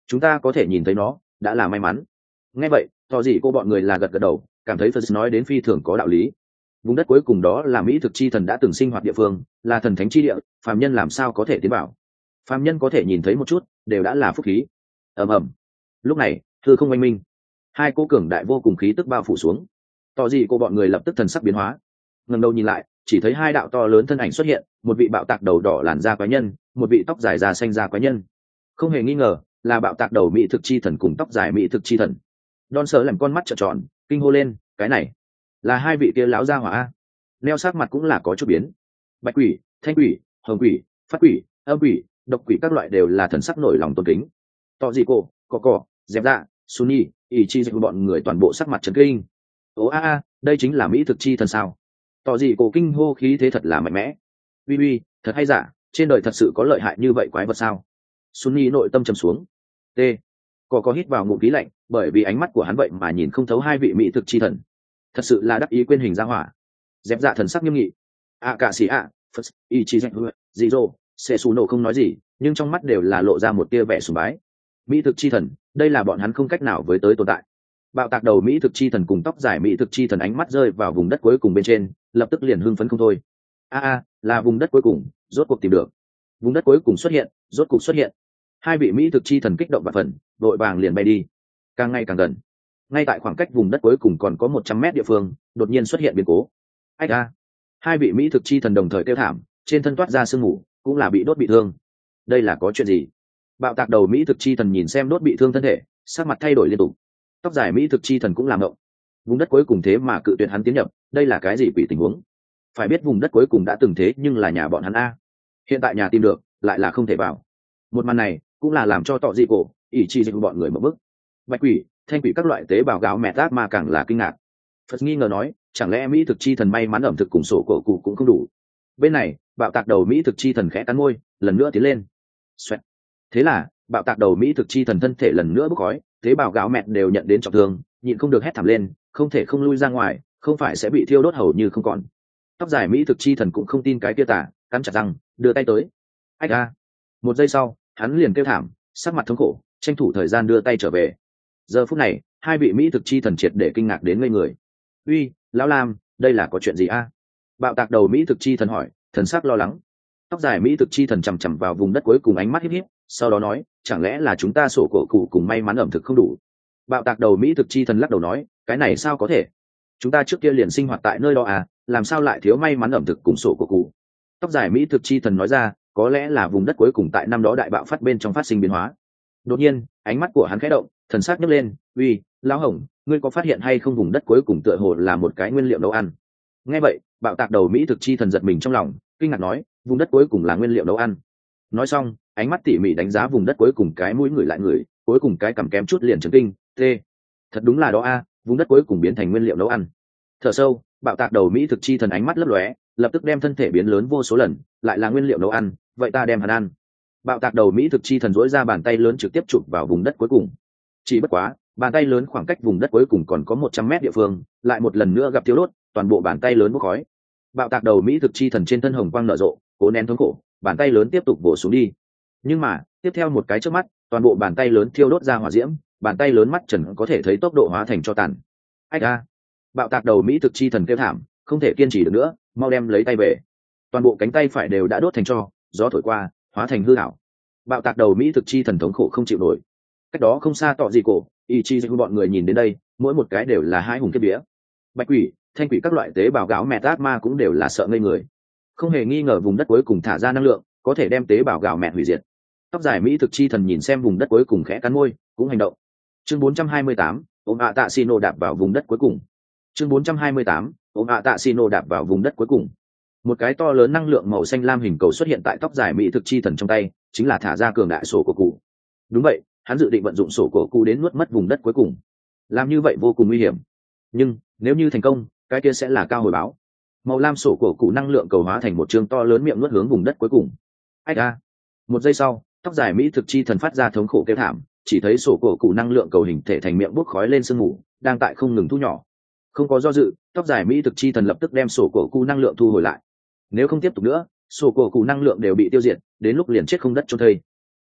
chúng ta có thể nhìn thấy nó đã là may mắn. Nghe vậy tỏ gì cô bọn người là gật gật đầu, cảm thấy Phật nói đến phi thường có đạo lý. Vùng đất cuối cùng đó là mỹ thực chi thần đã từng sinh hoạt địa phương, là thần thánh chi địa, phàm nhân làm sao có thể tiến vào. Phàm nhân có thể nhìn thấy một chút đều đã là phúc khí. Ầm ầm. Lúc này thư không oanh minh, hai cô cường đại vô cùng khí tức bao phủ xuống. Tỏ gì cô bọn người lập tức thần sắc biến hóa, ngẩng đầu nhìn lại chỉ thấy hai đạo to lớn thân ảnh xuất hiện, một vị bạo tạc đầu đỏ làn da quái nhân, một vị tóc dài da xanh da quái nhân. Không hề nghi ngờ là bạo tạc đầu mỹ thực chi thần cùng tóc dài mỹ thực chi thần. Đon sờ làm con mắt trợn tròn kinh hô lên, cái này là hai vị kia láo gia hỏa a. Neo sắc mặt cũng là có chút biến. Bạch quỷ, thanh quỷ, hồng quỷ, phát quỷ, âm quỷ, độc quỷ các loại đều là thần sắc nổi lòng tôn kính. Tỏ gì cô, cọ cọ, dẹp dạ, Sunny, ý chi dịch bọn người toàn bộ sắc mặt trấn kinh. Ố a a, đây chính là mỹ thực chi thần sao? Tỏ gì cô kinh hô khí thế thật là mạnh mẽ. Uy uy, thật hay giả, trên đời thật sự có lợi hại như vậy quái vật sao? Sunny nội tâm trầm xuống. T. Cọ có hít vào ngụm khí lạnh, bởi vì ánh mắt của hắn vậy mà nhìn không thấu hai vị mỹ thực chi thần. Thật sự là đắc ý quên hình ra hỏa. Dẹp dạ thần sắc nghiêm nghị. A cả sĩ a, Phật, ý chi dịch, dị rô, sẽ xù nổ không nói gì, nhưng trong mắt đều là lộ ra một tia vẻ sùng bái. Mỹ thực chi thần, đây là bọn hắn không cách nào với tới tồn tại. Bạo tạc đầu mỹ thực chi thần cùng tóc dài mỹ thực chi thần ánh mắt rơi vào vùng đất cuối cùng bên trên, lập tức liền hưng phấn không thôi. A a, là vùng đất cuối cùng, rốt cuộc tìm được. Vùng đất cuối cùng xuất hiện, rốt cuộc xuất hiện. Hai vị mỹ thực chi thần kích động và phần, đội vàng liền bay đi, càng ngày càng gần. Ngay tại khoảng cách vùng đất cuối cùng còn có một trăm mét địa phương, đột nhiên xuất hiện biến cố. Ách a! Hai vị mỹ thực chi thần đồng thời kêu thảm, trên thân toát ra sương mù, cũng là bị đốt bị thương. Đây là có chuyện gì? Bạo tạc đầu mỹ thực chi thần nhìn xem đốt bị thương thân thể, sắc mặt thay đổi liên tục. Tóc dài mỹ thực chi thần cũng làm ngộng. Vùng đất cuối cùng thế mà cự tuyệt hắn tiến nhập, đây là cái gì quỷ tình huống? Phải biết vùng đất cuối cùng đã từng thế nhưng là nhà bọn hắn a. Hiện tại nhà tìm được, lại là không thể vào. Một màn này cũng là làm cho tọ dị cổ, ỷ chi dịch bọn người mở bức. Bạch quỷ, thanh quỷ các loại tế bào gáo mẹ tác mà càng là kinh ngạc. Phật nghi ngờ nói, chẳng lẽ mỹ thực chi thần may mắn ẩm thực cùng sổ cổ cụ cũng không đủ. Bên này bạo tạc đầu mỹ thực chi thần khẽ cắn môi, lần nữa tiến lên. Xoẹt. Thế là bạo tạc đầu mỹ thực chi thần thân thể lần nữa bốc khói, tế bào gáo mẹ đều nhận đến trọng thương, nhịn không được hét thảm lên, không thể không lui ra ngoài, không phải sẽ bị thiêu đốt hầu như không còn. Tóc dài mỹ thực chi thần cũng không tin cái kia tả, cắn chặt răng, đưa tay tới. Ách a! Một giây sau hắn liền kêu thảm, sắc mặt thống khổ, tranh thủ thời gian đưa tay trở về. Giờ phút này hai vị mỹ thực chi thần triệt để kinh ngạc đến ngây người. Uy, lão lam, đây là có chuyện gì a? Bạo tạc đầu mỹ thực chi thần hỏi, thần sắc lo lắng. Tóc dài mỹ thực chi thần chằm chằm vào vùng đất cuối cùng ánh mắt híp híp, sau đó nói, chẳng lẽ là chúng ta sổ cổ cụ cùng may mắn ẩm thực không đủ? Bạo tạc đầu mỹ thực chi thần lắc đầu nói, cái này sao có thể? Chúng ta trước kia liền sinh hoạt tại nơi đó à, làm sao lại thiếu may mắn ẩm thực cùng sổ cổ cụ? Tóc dài mỹ thực chi thần nói ra, có lẽ là vùng đất cuối cùng tại năm đó đại bạo phát bên trong phát sinh biến hóa. Đột nhiên ánh mắt của hắn khẽ động, thần sắc nhấc lên, uy, lão hồng, ngươi có phát hiện hay không vùng đất cuối cùng tựa hồ là một cái nguyên liệu nấu ăn? Nghe vậy bạo tạc đầu mỹ thực chi thần giật mình trong lòng, kinh ngạc nói, vùng đất cuối cùng là nguyên liệu nấu ăn? Nói xong ánh mắt tỉ mỉ đánh giá vùng đất cuối cùng, cái mũi người lại người, cuối cùng cái cằm kém chút liền chấn kinh, tê, thật đúng là đó a, vùng đất cuối cùng biến thành nguyên liệu nấu ăn. Thở sâu bạo tạc đầu mỹ thực chi thần ánh mắt lấp lóe, lập tức đem thân thể biến lớn vô số lần, lại là nguyên liệu nấu ăn, vậy ta đem hắn ăn. Bạo tạc đầu mỹ thực chi thần dỗi ra bàn tay lớn trực tiếp chụp vào vùng đất cuối cùng. Chỉ bất quá bàn tay lớn khoảng cách vùng đất cuối cùng còn có một trăm mét địa phương, lại một lần nữa gặp thiếu đốt, toàn bộ bàn tay lớn bốc khói. Bạo tạc đầu mỹ thực chi thần trên thân hồng quang nở rộ, cố nén thống khổ, bàn tay lớn tiếp tục bổ xuống đi. Nhưng mà tiếp theo một cái chớp mắt, toàn bộ bàn tay lớn thiêu đốt ra hỏa diễm, bàn tay lớn mắt trần có thể thấy tốc độ hóa thành tro tàn. Ách a! Bạo tạc đầu mỹ thực chi thần kêu thảm, không thể kiên trì được nữa, mau đem lấy tay về. Toàn bộ cánh tay phải đều đã đốt thành tro, gió thổi qua hóa thành hư ảo. Bạo tạc đầu mỹ thực chi thần thống khổ không chịu nổi. Cách đó không xa tọ gì cổ, ý chi dịch bọn người nhìn đến đây, mỗi một cái đều là hai hùng kiếp vía. Bạch quỷ, thanh quỷ các loại tế bào gáo mẹ ác ma cũng đều là sợ ngây người. Không hề nghi ngờ vùng đất cuối cùng thả ra năng lượng, có thể đem tế bào gạo mẹ hủy diệt. Tóc dài mỹ thực chi thần nhìn xem vùng đất cuối cùng khẽ cắn môi, cũng hành động. Chương bốn trăm hai mươi tám, ôm ạ tạ Sino đạp vào vùng đất cuối cùng. Chương bốn trăm hai mươi tám, ôm ạ tạ Sino đạp vào vùng đất cuối cùng. Một cái to lớn năng lượng màu xanh lam hình cầu xuất hiện tại tóc dài mỹ thực chi thần trong tay, chính là thả ra cường đại sổ của cụ. Đúng vậy, hắn dự định vận dụng sổ của cụ đến nuốt mất vùng đất cuối cùng. Làm như vậy vô cùng nguy hiểm, nhưng nếu như thành công, cái kia sẽ là cao hồi báo. Màu lam sổ của cụ năng lượng cầu hóa thành một trường to lớn miệng nuốt hướng vùng đất cuối cùng. Ách a! Một giây sau, tóc dài mỹ thực chi thần phát ra thống khổ kêu thảm, chỉ thấy sổ của cụ năng lượng cầu hình thể thành miệng bốc khói lên sương mù, đang tại không ngừng thu nhỏ. Không có do dự, tóc dài mỹ thực chi thần lập tức đem sổ của cụ năng lượng thu hồi lại. Nếu không tiếp tục nữa, sổ của cụ năng lượng đều bị tiêu diệt, đến lúc liền chết không đất chôn thây.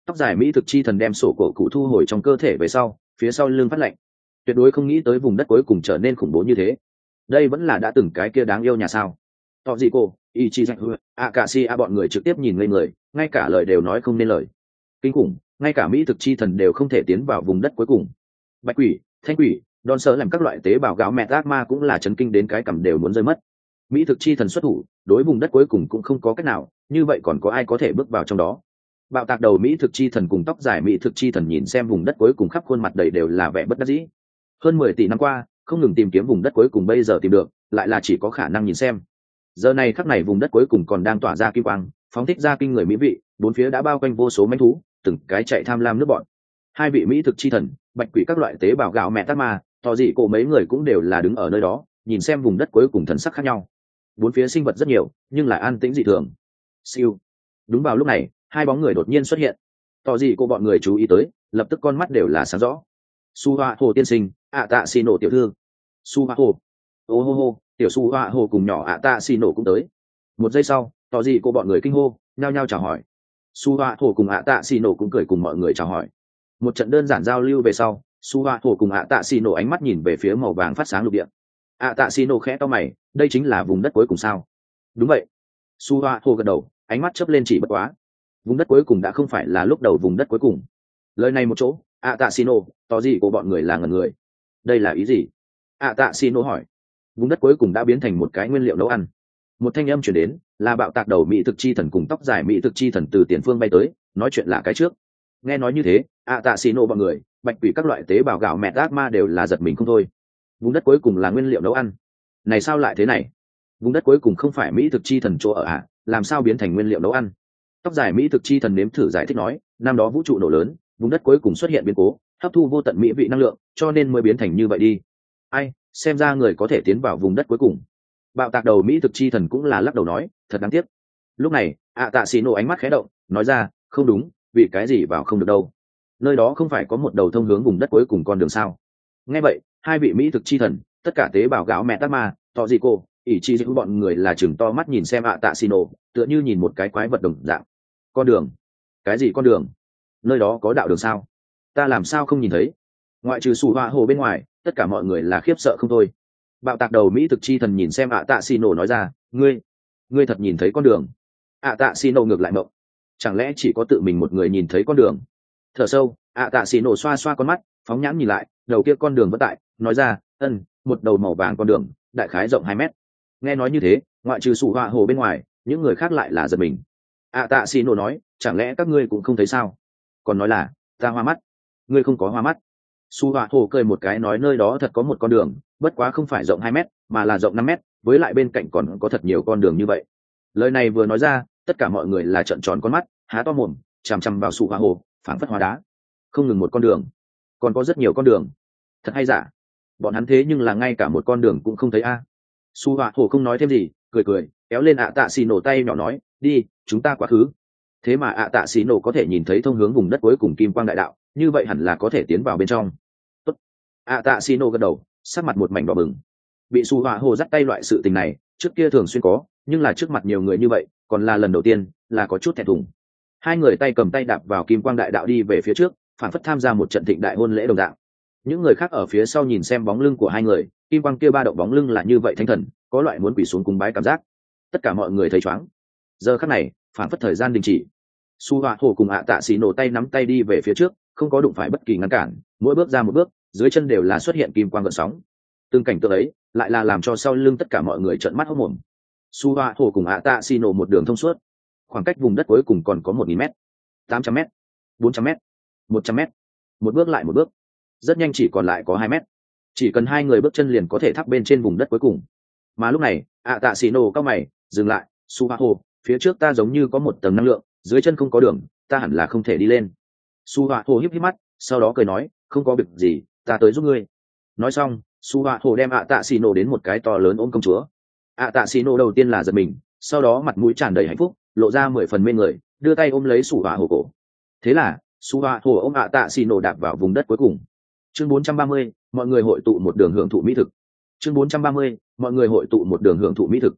Tóc dài mỹ thực chi thần đem sổ cổ cụ thu hồi trong cơ thể về sau, phía sau lưng phát lạnh. Tuyệt đối không nghĩ tới vùng đất cuối cùng trở nên khủng bố như thế. Đây vẫn là đã từng cái kia đáng yêu nhà sao? Tọ gì cô, Ichizaku, Akashi bọn người trực tiếp nhìn ngây người, ngay cả lời đều nói không nên lời. Kinh khủng, ngay cả mỹ thực chi thần đều không thể tiến vào vùng đất cuối cùng. Bạch quỷ, thanh quỷ, đòn sơ làm các loại tế bào gạo mẹ ác ma cũng là chấn kinh đến cái cằm đều muốn rơi mất. Mỹ thực chi thần xuất thủ, đối vùng đất cuối cùng cũng không có cách nào, như vậy còn có ai có thể bước vào trong đó? Bạo tạc đầu mỹ thực chi thần cùng tóc dài mỹ thực chi thần nhìn xem vùng đất cuối cùng khắp khuôn mặt đầy đều là vẻ bất đắc dĩ. Hơn mười tỷ năm qua, không ngừng tìm kiếm vùng đất cuối cùng bây giờ tìm được, lại là chỉ có khả năng nhìn xem. Giờ này khắc này vùng đất cuối cùng còn đang tỏa ra kim quang, phóng thích ra kinh người mỹ vị, bốn phía đã bao quanh vô số manh thú, từng cái chạy tham lam nước bọn. Hai vị mỹ thực chi thần, bạch quỷ các loại tế bào gạo mẹ tát ma, tỏ dị cổ mấy người cũng đều là đứng ở nơi đó, nhìn xem vùng đất cuối cùng thần sắc khác nhau. Bốn phía sinh vật rất nhiều, nhưng lại an tĩnh dị thường. Siêu. Đúng vào lúc này, hai bóng người đột nhiên xuất hiện. Tỏ dị cổ bọn người chú ý tới, lập tức con mắt đều là sáng rõ. Su Hoa Hồ tiên sinh, ạ tạ xì nổ tiểu thư. Su Hoa Hồ. Ô hô hô, tiểu Su Hoa Hồ cùng nhỏ ạ tạ xì nổ cũng tới. Một giây sau, tỏ dị cổ bọn người kinh hô, nhao nhao chào hỏi. Su Hoa Hồ cùng ạ tạ xì nổ cũng cười cùng mọi người chào hỏi. Một trận đơn giản giao lưu về sau, Su Hoa Hồ cùng ạ tạ xì nổ ánh mắt nhìn về phía màu vàng phát sáng lục địa. ạ tạ xì nổ khẽ to mày, đây chính là vùng đất cuối cùng sao? Đúng vậy. Su Hoa Hồ gật đầu, ánh mắt chớp lên chỉ bất quá. Vùng đất cuối cùng đã không phải là lúc đầu vùng đất cuối cùng. Lời này một chỗ, ạ tạ xì nổ, tỏ gì của bọn người là ngẩn người. Đây là ý gì? ạ tạ xì nổ hỏi. Vùng đất cuối cùng đã biến thành một cái nguyên liệu nấu ăn. Một thanh âm chuyển đến, là bạo tạc đầu mỹ thực chi thần cùng tóc dài mỹ thực chi thần từ tiền phương bay tới, nói chuyện là cái trước. Nghe nói như thế, ạ tạ xì nổ bọn người, bạch quỷ các loại tế bào gạo mẹ ác ma đều là giật mình không thôi. Vùng đất cuối cùng là nguyên liệu nấu ăn. Này sao lại thế này? Vùng đất cuối cùng không phải mỹ thực chi thần chỗ ở ạ, làm sao biến thành nguyên liệu nấu ăn? Tóc dài mỹ thực chi thần nếm thử giải thích nói, năm đó vũ trụ nổ lớn, vùng đất cuối cùng xuất hiện biến cố, hấp thu vô tận mỹ vị năng lượng, cho nên mới biến thành như vậy đi. Ai, xem ra người có thể tiến vào vùng đất cuối cùng. Bạo tạc đầu mỹ thực chi thần cũng là lắc đầu nói, thật đáng tiếc. Lúc này, ạ tạ xì nổ ánh mắt khẽ động, nói ra, không đúng, vì cái gì vào không được đâu? Nơi đó không phải có một đầu thông hướng vùng đất cuối cùng con đường sao? Nghe vậy, hai vị mỹ thực chi thần, tất cả tế bào gạo mẹ tát ma, tỏ gì cô, ỷ chi giữ bọn người là chừng to mắt nhìn xem ạ tạ xì nổ, tựa như nhìn một cái quái vật đồng dạng. Con đường? Cái gì con đường? Nơi đó có đạo đường sao? Ta làm sao không nhìn thấy? Ngoại trừ Su Hoa Hồ bên ngoài, tất cả mọi người là khiếp sợ không thôi. Bạo tạc đầu mỹ thực chi thần nhìn xem ạ tạ xì nổ nói ra, ngươi, ngươi thật nhìn thấy con đường? ạ tạ xì nổ ngược lại mộng, chẳng lẽ chỉ có tự mình một người nhìn thấy con đường? Thở sâu, ạ tạ xì nổ xoa xoa con mắt, phóng nhãn nhìn lại, đầu kia con đường vẫn tại, nói ra, ân, một đầu màu vàng con đường, đại khái rộng hai mét. Nghe nói như thế, ngoại trừ Su Hoa Hồ bên ngoài, những người khác lại là giật mình. ạ tạ xì nổ nói, chẳng lẽ các ngươi cũng không thấy sao? Còn nói là, ta hoa mắt. Ngươi không có hoa mắt. Su Hoa Hồ cười một cái nói, nơi đó thật có một con đường, bất quá không phải rộng hai mét, mà là rộng năm mét, với lại bên cạnh còn có thật nhiều con đường như vậy. Lời này vừa nói ra, tất cả mọi người là trợn tròn con mắt, há to mồm, chằm chằm vào Su Hoa Hồ, phảng phất hóa đá. Không ngừng một con đường, còn có rất nhiều con đường. Thật hay giả? Bọn hắn thế nhưng là ngay cả một con đường cũng không thấy a. À. Su Hoa Hồ không nói thêm gì, cười cười, kéo lên ạ tạ xì nổ tay nhỏ nói, đi, chúng ta quá khứ. Thế mà ạ tạ xì nổ có thể nhìn thấy thông hướng vùng đất cuối cùng kim quang đại đạo, như vậy hẳn là có thể tiến vào bên trong. Tốt. ạ tạ xì nổ gật đầu, sắc mặt một mảnh đỏ bừng. Bị Su Hoa Hồ dắt tay loại sự tình này, trước kia thường xuyên có, nhưng là trước mặt nhiều người như vậy, còn là lần đầu tiên, là có chút thẹn thùng. Hai người tay cầm tay đạp vào kim quang đại đạo đi về phía trước, phản phất tham gia một trận thịnh đại hôn lễ đồng dạng. Những người khác ở phía sau nhìn xem bóng lưng của hai người, kim quang kia ba động bóng lưng là như vậy thánh thần, có loại muốn quỳ xuống cung bái cảm giác. Tất cả mọi người thấy choáng. Giờ khắc này, phản phất thời gian đình chỉ. Su Hoa Hồ cùng ạ tạ xì nổ tay nắm tay đi về phía trước, không có đụng phải bất kỳ ngăn cản, mỗi bước ra một bước, dưới chân đều là xuất hiện kim quang gợn sóng. Từng cảnh tượng ấy, lại là làm cho sau lưng tất cả mọi người trợn mắt hốt mồm. Su Hoa Hồ cùng ạ tạ xì nổ một đường thông suốt, khoảng cách vùng đất cuối cùng còn có một nghìn mét, tám trăm mét, bốn trăm mét, một trăm mét, một bước lại một bước, rất nhanh chỉ còn lại có hai mét. Chỉ cần hai người bước chân liền có thể thắp bên trên vùng đất cuối cùng. Mà lúc này, ạ tạ xì nổ cao mày, dừng lại. Su Hoa Hồ, phía trước ta giống như có một tầng năng lượng, dưới chân không có đường, ta hẳn là không thể đi lên. Su Hoa Hồ híp híp mắt, sau đó cười nói, không có việc gì, ta tới giúp ngươi. Nói xong, Su Hoa Hồ đem ạ tạ xì nổ đến một cái to lớn ôm công chúa. ạ tạ xì nổ đầu tiên là giật mình, sau đó mặt mũi tràn đầy hạnh phúc, lộ ra mười phần mê người, đưa tay ôm lấy Su Hoa Hồ cổ. Thế là, Su Hoa Hồ ôm ạ tạ xì nổ đạp vào vùng đất cuối cùng. Chương bốn trăm ba mươi, mọi người hội tụ một đường hưởng thụ mỹ thực. Chương bốn trăm ba mươi, mọi người hội tụ một đường hưởng thụ mỹ thực.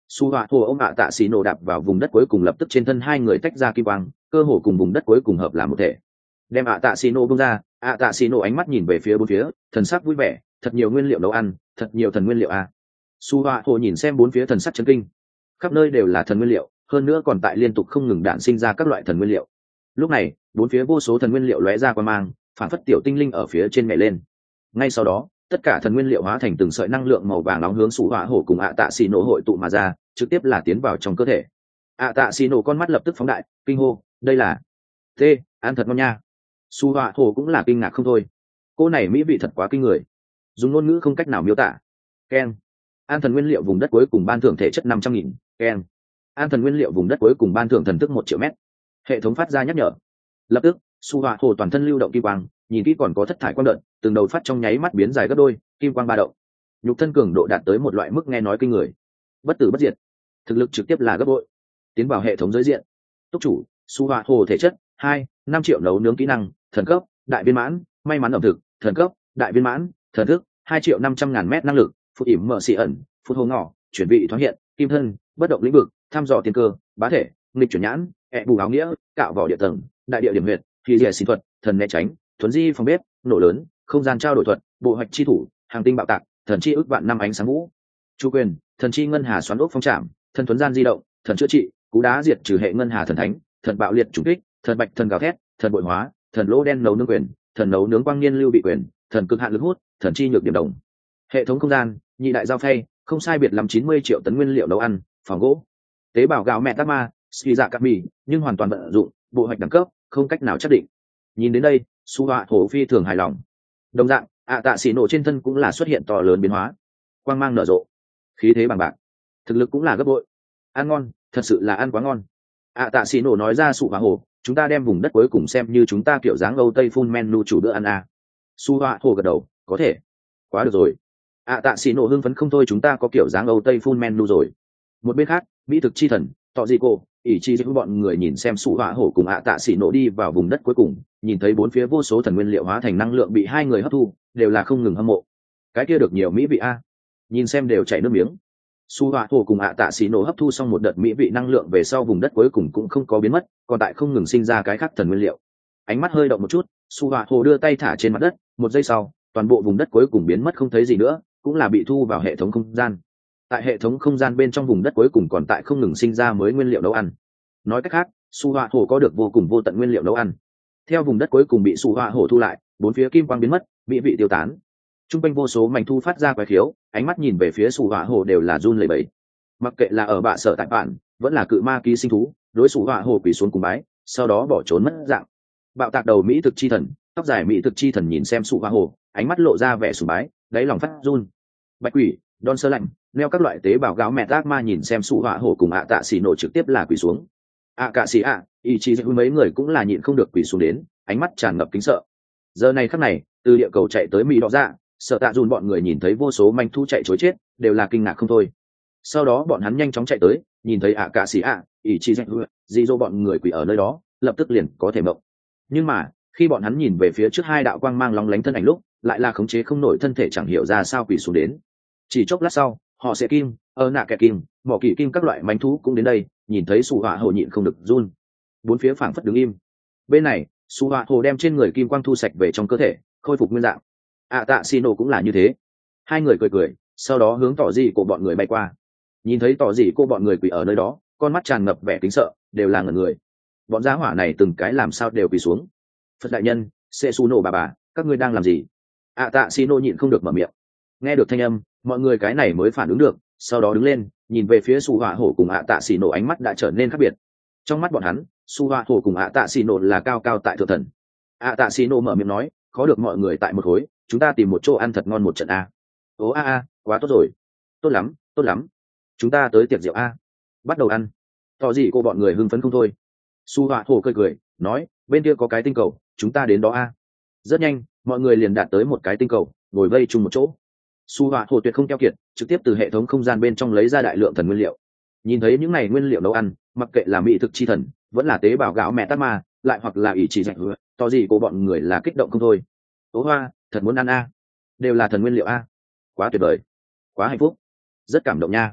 su họa hồ ông ạ tạ xì nổ đạp vào vùng đất cuối cùng, lập tức trên thân hai người tách ra kim quang, cơ hồ cùng vùng đất cuối cùng hợp làm một thể. Đem ạ tạ xì nổ bung ra, ạ tạ xì nổ ánh mắt nhìn về phía bốn phía, thần sắc vui vẻ, thật nhiều nguyên liệu nấu ăn, thật nhiều thần nguyên liệu a. Su họa hồ nhìn xem bốn phía, thần sắc chấn kinh, khắp nơi đều là thần nguyên liệu, hơn nữa còn tại liên tục không ngừng đạn sinh ra các loại thần nguyên liệu. Lúc này bốn phía vô số thần nguyên liệu lóe ra qua mang, phản phất tiểu tinh linh ở phía trên nhảy lên. Ngay sau đó tất cả thần nguyên liệu hóa thành từng sợi năng lượng màu vàng nóng hướng Su họa hổ cùng ạ tạ xì nổ hội tụ mà ra, trực tiếp là tiến vào trong cơ thể. ạ tạ xì nổ con mắt lập tức phóng đại, kinh hô, đây là t ăn thật ngon nha. Su họa hổ cũng là kinh ngạc không thôi, cô này mỹ vị thật quá kinh người, dùng ngôn ngữ không cách nào miêu tả. Keng, an thần nguyên liệu vùng đất cuối cùng ban thưởng thể chất năm trăm nghìn. Keng, an thần nguyên liệu vùng đất cuối cùng ban thưởng thần thức một triệu mét. Hệ thống phát ra nhắc nhở. Lập tức Su họa hồ toàn thân lưu động kim quang, nhìn kỹ còn có thất thải quang đợt, từng đầu phát trong nháy mắt biến dài gấp đôi, kim quang ba động, nhục thân cường độ đạt tới một loại mức nghe nói kinh người, bất tử bất diệt, thực lực trực tiếp là gấp bội. Tiến vào hệ thống giới diện. Túc chủ Su họa hồ thể chất hai, năm triệu nấu nướng kỹ năng thần cấp đại viên mãn, may mắn ẩm thực thần cấp đại viên mãn, thần thức hai triệu năm trăm ngàn mét năng lực, phụt ỉm mở xị ẩn, phụt hồ ngỏ, chuyển vị thoáng hiện, kim thân, bất động lĩnh vực, thăm dò tiên cơ, bá thể, nghịch chuyển nhãn, ẹ bù áo nghĩa, cạo vỏ địa tầng, đại địa điểm huyệt, thì rìa xin thuật, thần né tránh, thuấn di phòng bếp, nổ lớn, không gian trao đổi thuật, bộ hoạch chi thủ, hàng tinh bạo tạc, thần chi ước vạn năm ánh sáng ngũ, chu quyền, thần chi ngân hà xoắn ốc phong trảm, thần thuấn gian di động, thần chữa trị, cú đá diệt trừ hệ ngân hà thần thánh, thần bạo liệt trùng kích, thần bạch thần gào thét, thần bội hóa, thần lỗ đen nấu nướng quyền, thần nấu nướng quang niên lưu bị quyền, thần cực hạn lực hút, thần chi nhược điểm đồng. Hệ thống không gian nhị đại giao phay, không sai biệt làm chín mươi triệu tấn nguyên liệu nấu ăn, phòng gỗ, tế bào gạo mẹ tắc ma, ski dạ cắt mì, nhưng hoàn toàn vận dụng bộ hoạch đẳng cấp, không cách nào xác định. Nhìn đến đây Su họa hổ phi thường hài lòng. Đồng dạng ạ tạ xì nổ trên thân cũng là xuất hiện to lớn biến hóa, quang mang nở rộ, khí thế bằng bạc, thực lực cũng là gấp bội. Ăn ngon, thật sự là ăn quá ngon. ạ tạ xì nổ nói ra Su họa hổ, chúng ta đem vùng đất cuối cùng xem như chúng ta kiểu dáng Âu Tây full menu chủ bữa ăn à. Su họa hổ gật đầu, có thể, quá được rồi. ạ tạ xì nổ hưng phấn không thôi, chúng ta có kiểu dáng Âu Tây full menu rồi. Một bên khác mỹ thực chi thần tọ dị cô ỷ chi giúp bọn người nhìn xem Su họa hổ cùng ạ tạ xì nổ đi vào vùng đất cuối cùng, nhìn thấy bốn phía vô số thần nguyên liệu hóa thành năng lượng bị hai người hấp thu, đều là không ngừng hâm mộ. Cái kia được nhiều mỹ vị a, nhìn xem đều chảy nước miếng. Su họa hổ cùng ạ tạ xì nổ hấp thu xong một đợt mỹ vị năng lượng về sau, vùng đất cuối cùng cũng không có biến mất, còn tại không ngừng sinh ra cái khác thần nguyên liệu. Ánh mắt hơi động một chút, Su họa hổ đưa tay thả trên mặt đất, một giây sau toàn bộ vùng đất cuối cùng biến mất không thấy gì nữa, cũng là bị thu vào hệ thống không gian. Tại hệ thống không gian bên trong vùng đất cuối cùng còn tại không ngừng sinh ra mới nguyên liệu nấu ăn. Nói cách khác Su họa hổ có được vô cùng vô tận nguyên liệu nấu ăn. Theo vùng đất cuối cùng bị Su họa hổ thu lại, bốn phía kim quang biến mất, mỹ vị tiêu tán. Trung quanh vô số mảnh thu phát ra quái khiếu, ánh mắt nhìn về phía Su họa hổ đều là run lẩy bẩy. Mặc kệ là ở bạ sở tại bạn, vẫn là cự ma ký sinh thú, đối Su họa hổ quỳ xuống cùng bái, sau đó bỏ trốn mất dạng. Bạo tạc đầu mỹ thực chi thần, tóc dài mỹ thực chi thần nhìn xem Su họa hổ, ánh mắt lộ ra vẻ sùng bái, đáy lòng phát run. Bạch quỷ, Don sơ lạnh, neo các loại tế bào gáo mẹ ác ma nhìn xem Su họa hổ cùng ạ tạ xì nổ trực tiếp là quỳ xuống. ạ cạ xì ạ ý chí dạy mấy người cũng là nhịn không được quỳ xuống đến, ánh mắt tràn ngập kính sợ. Giờ này khắc này từ địa cầu chạy tới mỹ đỏ ra, sợ tạ dùn bọn người nhìn thấy vô số manh thu chạy chối chết, đều là kinh ngạc không thôi. Sau đó bọn hắn nhanh chóng chạy tới, nhìn thấy ạ cạ xì ạ ý chí dạy dị dỗ bọn người quỳ ở nơi đó, lập tức liền có thể mộng. Nhưng mà khi bọn hắn nhìn về phía trước hai đạo quang mang lóng lánh thân ảnh lúc, lại là khống chế không nổi thân thể, chẳng hiểu ra sao quỳ xuống đến. Chỉ chốc lát sau họ sẽ kim ơ nạ kẻ kim mỏ kỳ kim các loại manh thú cũng đến đây, nhìn thấy Su họa hồ nhịn không được run, bốn phía phảng phất đứng im. Bên này Su họa hồ đem trên người kim quang thu sạch về trong cơ thể, khôi phục nguyên dạng. ạ tạ xì nổ cũng là như thế, hai người cười cười, sau đó hướng tỏ dị của bọn người bay qua. Nhìn thấy tỏ dị cô bọn người quỳ ở nơi đó, con mắt tràn ngập vẻ kính sợ, đều là ngẩn người. Bọn giá hỏa này từng cái làm sao đều quỳ xuống. Phật đại nhân, sê su nổ bà bà, các ngươi đang làm gì? ạ tạ xì nổ nhịn không được mở miệng. Nghe được thanh âm, mọi người cái này mới phản ứng được, sau đó đứng lên nhìn về phía Su họa hổ cùng ạ tạ xì nổ, ánh mắt đã trở nên khác biệt. Trong mắt bọn hắn Su họa hổ cùng ạ tạ xì nổ là cao cao tại thượng thần. ạ tạ xì nổ mở miệng nói, khó được mọi người tại một khối, chúng ta tìm một chỗ ăn thật ngon một trận a. Ố a a, quá tốt rồi, tốt lắm tốt lắm, chúng ta tới tiệc rượu a. Bắt đầu ăn. Tỏ gì cô bọn người hưng phấn không thôi. Su họa hổ cười cười nói, bên kia có cái tinh cầu, chúng ta đến đó a. Rất nhanh mọi người liền đạt tới một cái tinh cầu, ngồi vây chung một chỗ. Su họa hồ tuyệt không keo kiệt, trực tiếp từ hệ thống không gian bên trong lấy ra đại lượng thần nguyên liệu. Nhìn thấy những này nguyên liệu nấu ăn, mặc kệ là mỹ thực chi thần, vẫn là tế bào gạo mẹ tát ma, lại hoặc là ỷ chỉ dạy hứa, to gì của bọn người là kích động không thôi. Tố hoa, thật muốn ăn a, đều là thần nguyên liệu a, quá tuyệt vời, quá hạnh phúc, rất cảm động nha.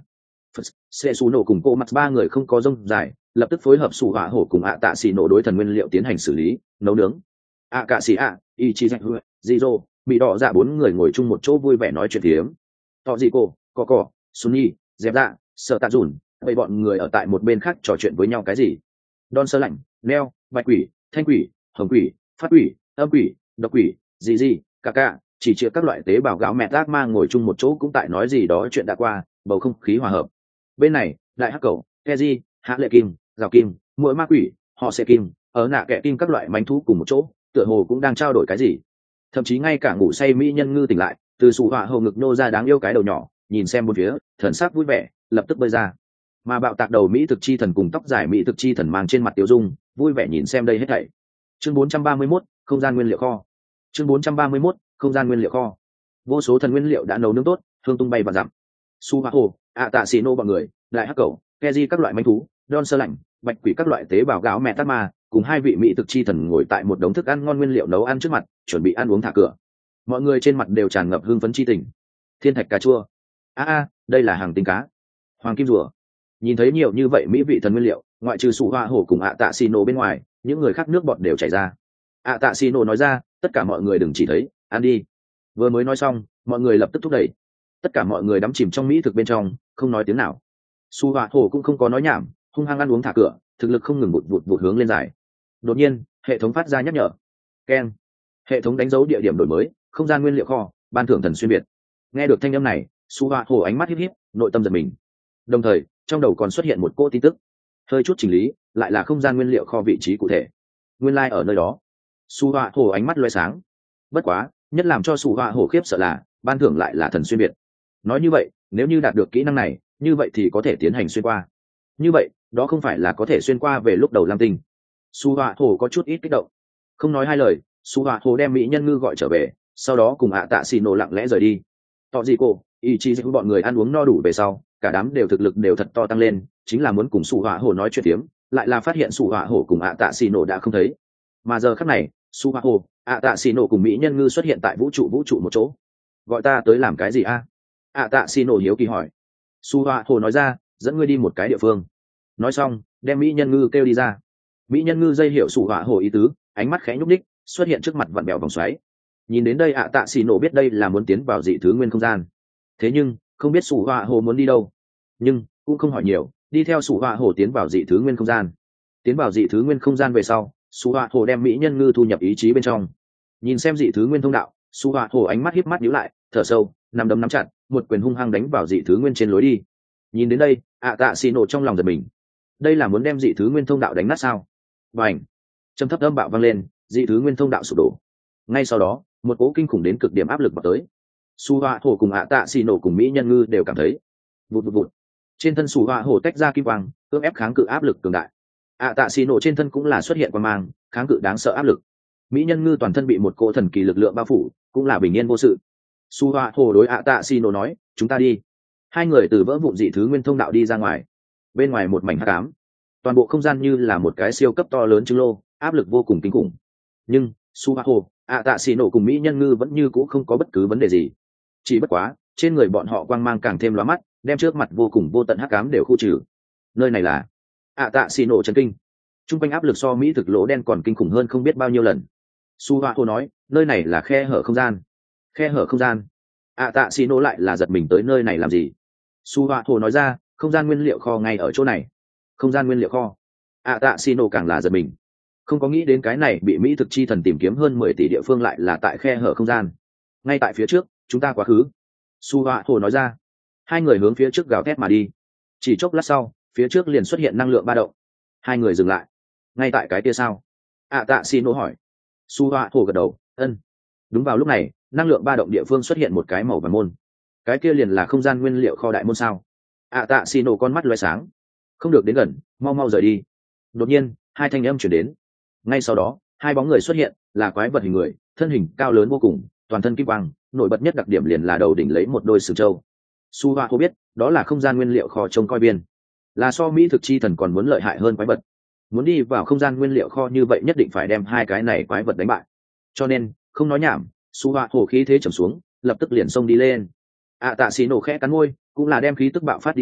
sẽ xù nổ cùng cô mặt ba người không có rông dài, lập tức phối hợp sủ hỏa hổ cùng ạ tạ xì nổ đối thần nguyên liệu tiến hành xử lý nấu nướng. ạ cạ xì ạ y chi dạch dị dô mỹ đỏ dạ bốn người ngồi chung một chỗ vui vẻ nói chuyện tiếm. Tọ dị cô co co sunny dẹp dạ sợ tạ dùn vậy bọn người ở tại một bên khác trò chuyện với nhau cái gì. Don sơ lạnh neo bạch quỷ thanh quỷ hồng quỷ phát quỷ âm quỷ độc quỷ gì gì cả cả chỉ chữa các loại tế bào gáo mẹ ác ma ngồi chung một chỗ cũng tại nói gì đó chuyện đã qua, bầu không khí hòa hợp. Bên này đại hắc cầu keji hạ lệ kim rào kim mũi ma quỷ họ sẽ kim ở nạ kẻ kim các loại manh thú cùng một chỗ, tựa hồ cũng đang trao đổi cái gì. Thậm chí ngay cả ngủ say mỹ nhân ngư tỉnh lại, từ sủ họa hầu ngực nô ra đáng yêu cái đầu nhỏ, nhìn xem bốn phía thần sắc vui vẻ, lập tức bơi ra. Mà bạo tạc đầu mỹ thực chi thần cùng tóc dài mỹ thực chi thần mang trên mặt tiêu dung vui vẻ nhìn xem đây hết thảy. Chương bốn trăm ba mươi mốt, không gian nguyên liệu kho. Chương bốn trăm ba mươi mốt, không gian nguyên liệu kho. Vô số thần nguyên liệu đã nấu nướng tốt, hương tung bay và dặm. Su Hoa Hồ, ạ tạ xì nô bọn người, lại hắc cầu, keji các loại manh thú, Don sơ lạnh, bạch quỷ các loại tế bào gáo mẹ tát ma, cùng hai vị mỹ thực chi thần ngồi tại một đống thức ăn ngon nguyên liệu nấu ăn trước mặt, chuẩn bị ăn uống thả cửa. Mọi người trên mặt đều tràn ngập hương phấn chi tình. Thiên thạch cà chua, a a, đây là hàng tinh cá. Hoàng kim rùa. Nhìn thấy nhiều như vậy mỹ vị thần nguyên liệu, ngoại trừ Su Hoa Hổ cùng ạ tạ xì nô bên ngoài, những người khác nước bọt đều chảy ra. ạ tạ xì nô nói ra, tất cả mọi người đừng chỉ thấy, ăn đi. Vừa mới nói xong, mọi người lập tức thúc đẩy. Tất cả mọi người đắm chìm trong mỹ thực bên trong, không nói tiếng nào. Su Hoa Hổ cũng không có nói nhảm, hung hăng ăn uống thả cửa, thực lực không ngừng vụt vụt vụt hướng lên dài. Đột nhiên, hệ thống phát ra nhắc nhở. Keng. Hệ thống đánh dấu địa điểm đổi mới, không gian nguyên liệu kho, ban thưởng thần xuyên biệt. Nghe được thanh âm này, Su Hoa Hổ ánh mắt híp híp, nội tâm giật mình. Đồng thời, trong đầu còn xuất hiện một cỗ tin tức. Hơi chút chỉnh lý, lại là không gian nguyên liệu kho vị trí cụ thể. Nguyên lai like ở nơi đó. Su Hoa Hổ ánh mắt lóe sáng. Bất quá, nhất làm cho Su Hoa Hổ khiếp sợ là, ban thưởng lại là thần xuyên biệt. Nói như vậy, nếu như đạt được kỹ năng này, như vậy thì có thể tiến hành xuyên qua. Như vậy, đó không phải là có thể xuyên qua về lúc đầu lam tinh. Su Hoa Hổ có chút ít kích động. Không nói hai lời, Su Hoa Hổ đem mỹ nhân ngư gọi trở về, sau đó cùng ạ tạ xì nổ lặng lẽ rời đi. Tọ gì cô, ý chí giúp bọn người ăn uống no đủ về sau, cả đám đều thực lực đều thật to tăng lên, chính là muốn cùng Su Hoa Hổ nói chuyện tiếm, lại là phát hiện Su Hoa Hổ cùng ạ tạ xì nổ đã không thấy. Mà giờ khắc này, Su Hoa Hổ, ạ tạ xì nổ cùng mỹ nhân ngư xuất hiện tại vũ trụ vũ trụ một chỗ. Gọi ta tới làm cái gì a? ạ tạ xì nổ hiếu kỳ hỏi. Su Hoa Hổ nói ra, dẫn ngươi đi một cái địa phương. Nói xong, đem mỹ nhân ngư kêu đi ra. Mỹ nhân ngư dây hiểu Su Hoa Hổ ý tứ, ánh mắt khẽ nhúc ních, xuất hiện trước mặt vặn bèo vòng xoáy. Nhìn đến đây ạ tạ xì nổ biết đây là muốn tiến vào dị thứ nguyên không gian. Thế nhưng không biết Su Hoa Hổ muốn đi đâu, nhưng cũng không hỏi nhiều, đi theo Su Hoa Hổ tiến vào dị thứ nguyên không gian. Tiến vào dị thứ nguyên không gian về sau, Su Hoa Hổ đem mỹ nhân ngư thu nhập ý chí bên trong. Nhìn xem dị thứ nguyên thông đạo, Su Hoa Hổ ánh mắt híp mắt nhíu lại, thở sâu, nắm đấm nắm chặt, một quyền hung hăng đánh vào dị thứ nguyên trên lối đi. Nhìn đến đây, ạ tạ xì nổ trong lòng giật mình. Đây là muốn đem dị thứ nguyên thông đạo đánh nát sao? Bành! Trầm thấp âm bạo vang lên, dị thứ nguyên thông đạo sụp đổ. Ngay sau đó, một cỗ kinh khủng đến cực điểm áp lực vào tới. Su Hoa Hổ cùng ạ tạ xì nổ cùng mỹ nhân ngư đều cảm thấy vụt vụt vụt. Trên thân Su Hoa Hổ tách ra kim quang, cưỡng ép kháng cự áp lực cường đại. ạ tạ xì nổ trên thân cũng là xuất hiện quang mang, kháng cự đáng sợ áp lực. Mỹ nhân ngư toàn thân bị một cỗ thần kỳ lực lượng bao phủ, cũng là bình yên vô sự. Su Hoa Hổ đối ạ tạ xì nổ nói, chúng ta đi. Hai người từ vỡ vụn dị thứ nguyên thông đạo đi ra ngoài. Bên ngoài một mảnh hắc ám, toàn bộ không gian như là một cái siêu cấp to lớn trứng lô, áp lực vô cùng kinh khủng. Nhưng Su Hoa Hổ, ạ tạ xì nổ cùng mỹ nhân ngư vẫn như cũ không có bất cứ vấn đề gì. Chỉ bất quá, trên người bọn họ quang mang càng thêm lóa mắt, đem trước mặt vô cùng vô tận hắc ám đều khu trừ. Nơi này là ạ tạ xì nổ chấn kinh. Trung quanh áp lực so mỹ thực lỗ đen còn kinh khủng hơn không biết bao nhiêu lần. Su Hoa Hổ nói, nơi này là khe hở không gian. Khe hở không gian? ạ tạ xì nổ lại là giật mình, tới nơi này làm gì? Su Hoa Hổ nói ra, không gian nguyên liệu kho ngay ở chỗ này. Không gian nguyên liệu kho? ạ tạ xì nổ càng là giật mình. Không có nghĩ đến cái này bị mỹ thực chi thần tìm kiếm hơn mười tỷ địa phương lại là tại khe hở không gian. Ngay tại phía trước, chúng ta quá khứ. Su Hoa Hổ nói ra. Hai người hướng phía trước gào thét mà đi. Chỉ chốc lát sau, phía trước liền xuất hiện năng lượng ba động. Hai người dừng lại. Ngay tại cái kia sao? ạ tạ xì nổ hỏi. Su Hoa Hổ gật đầu, ân. Đúng vào lúc này, năng lượng ba động địa phương xuất hiện một cái màu vàng môn. Cái kia liền là không gian nguyên liệu kho đại môn sao? ạ tạ xì nổ con mắt loé sáng. Không được đến gần, mau mau rời đi. Đột nhiên, hai thanh âm chuyển đến. Ngay sau đó, hai bóng người xuất hiện, là quái vật hình người, thân hình cao lớn vô cùng, toàn thân kim quang, nổi bật nhất đặc điểm liền là đầu đỉnh lấy một đôi sừng trâu. Su Hoa Hổ biết, đó là không gian nguyên liệu kho trông coi biên, là so mỹ thực chi thần còn muốn lợi hại hơn quái vật. Muốn đi vào không gian nguyên liệu kho như vậy nhất định phải đem hai cái này quái vật đánh bại. Cho nên, không nói nhảm, Su Hoa Hổ khí thế trầm xuống, lập tức liền xông đi lên. ạ tạ xì nổ khẽ cắn môi, cũng là đem khí tức bạo phát đi ra,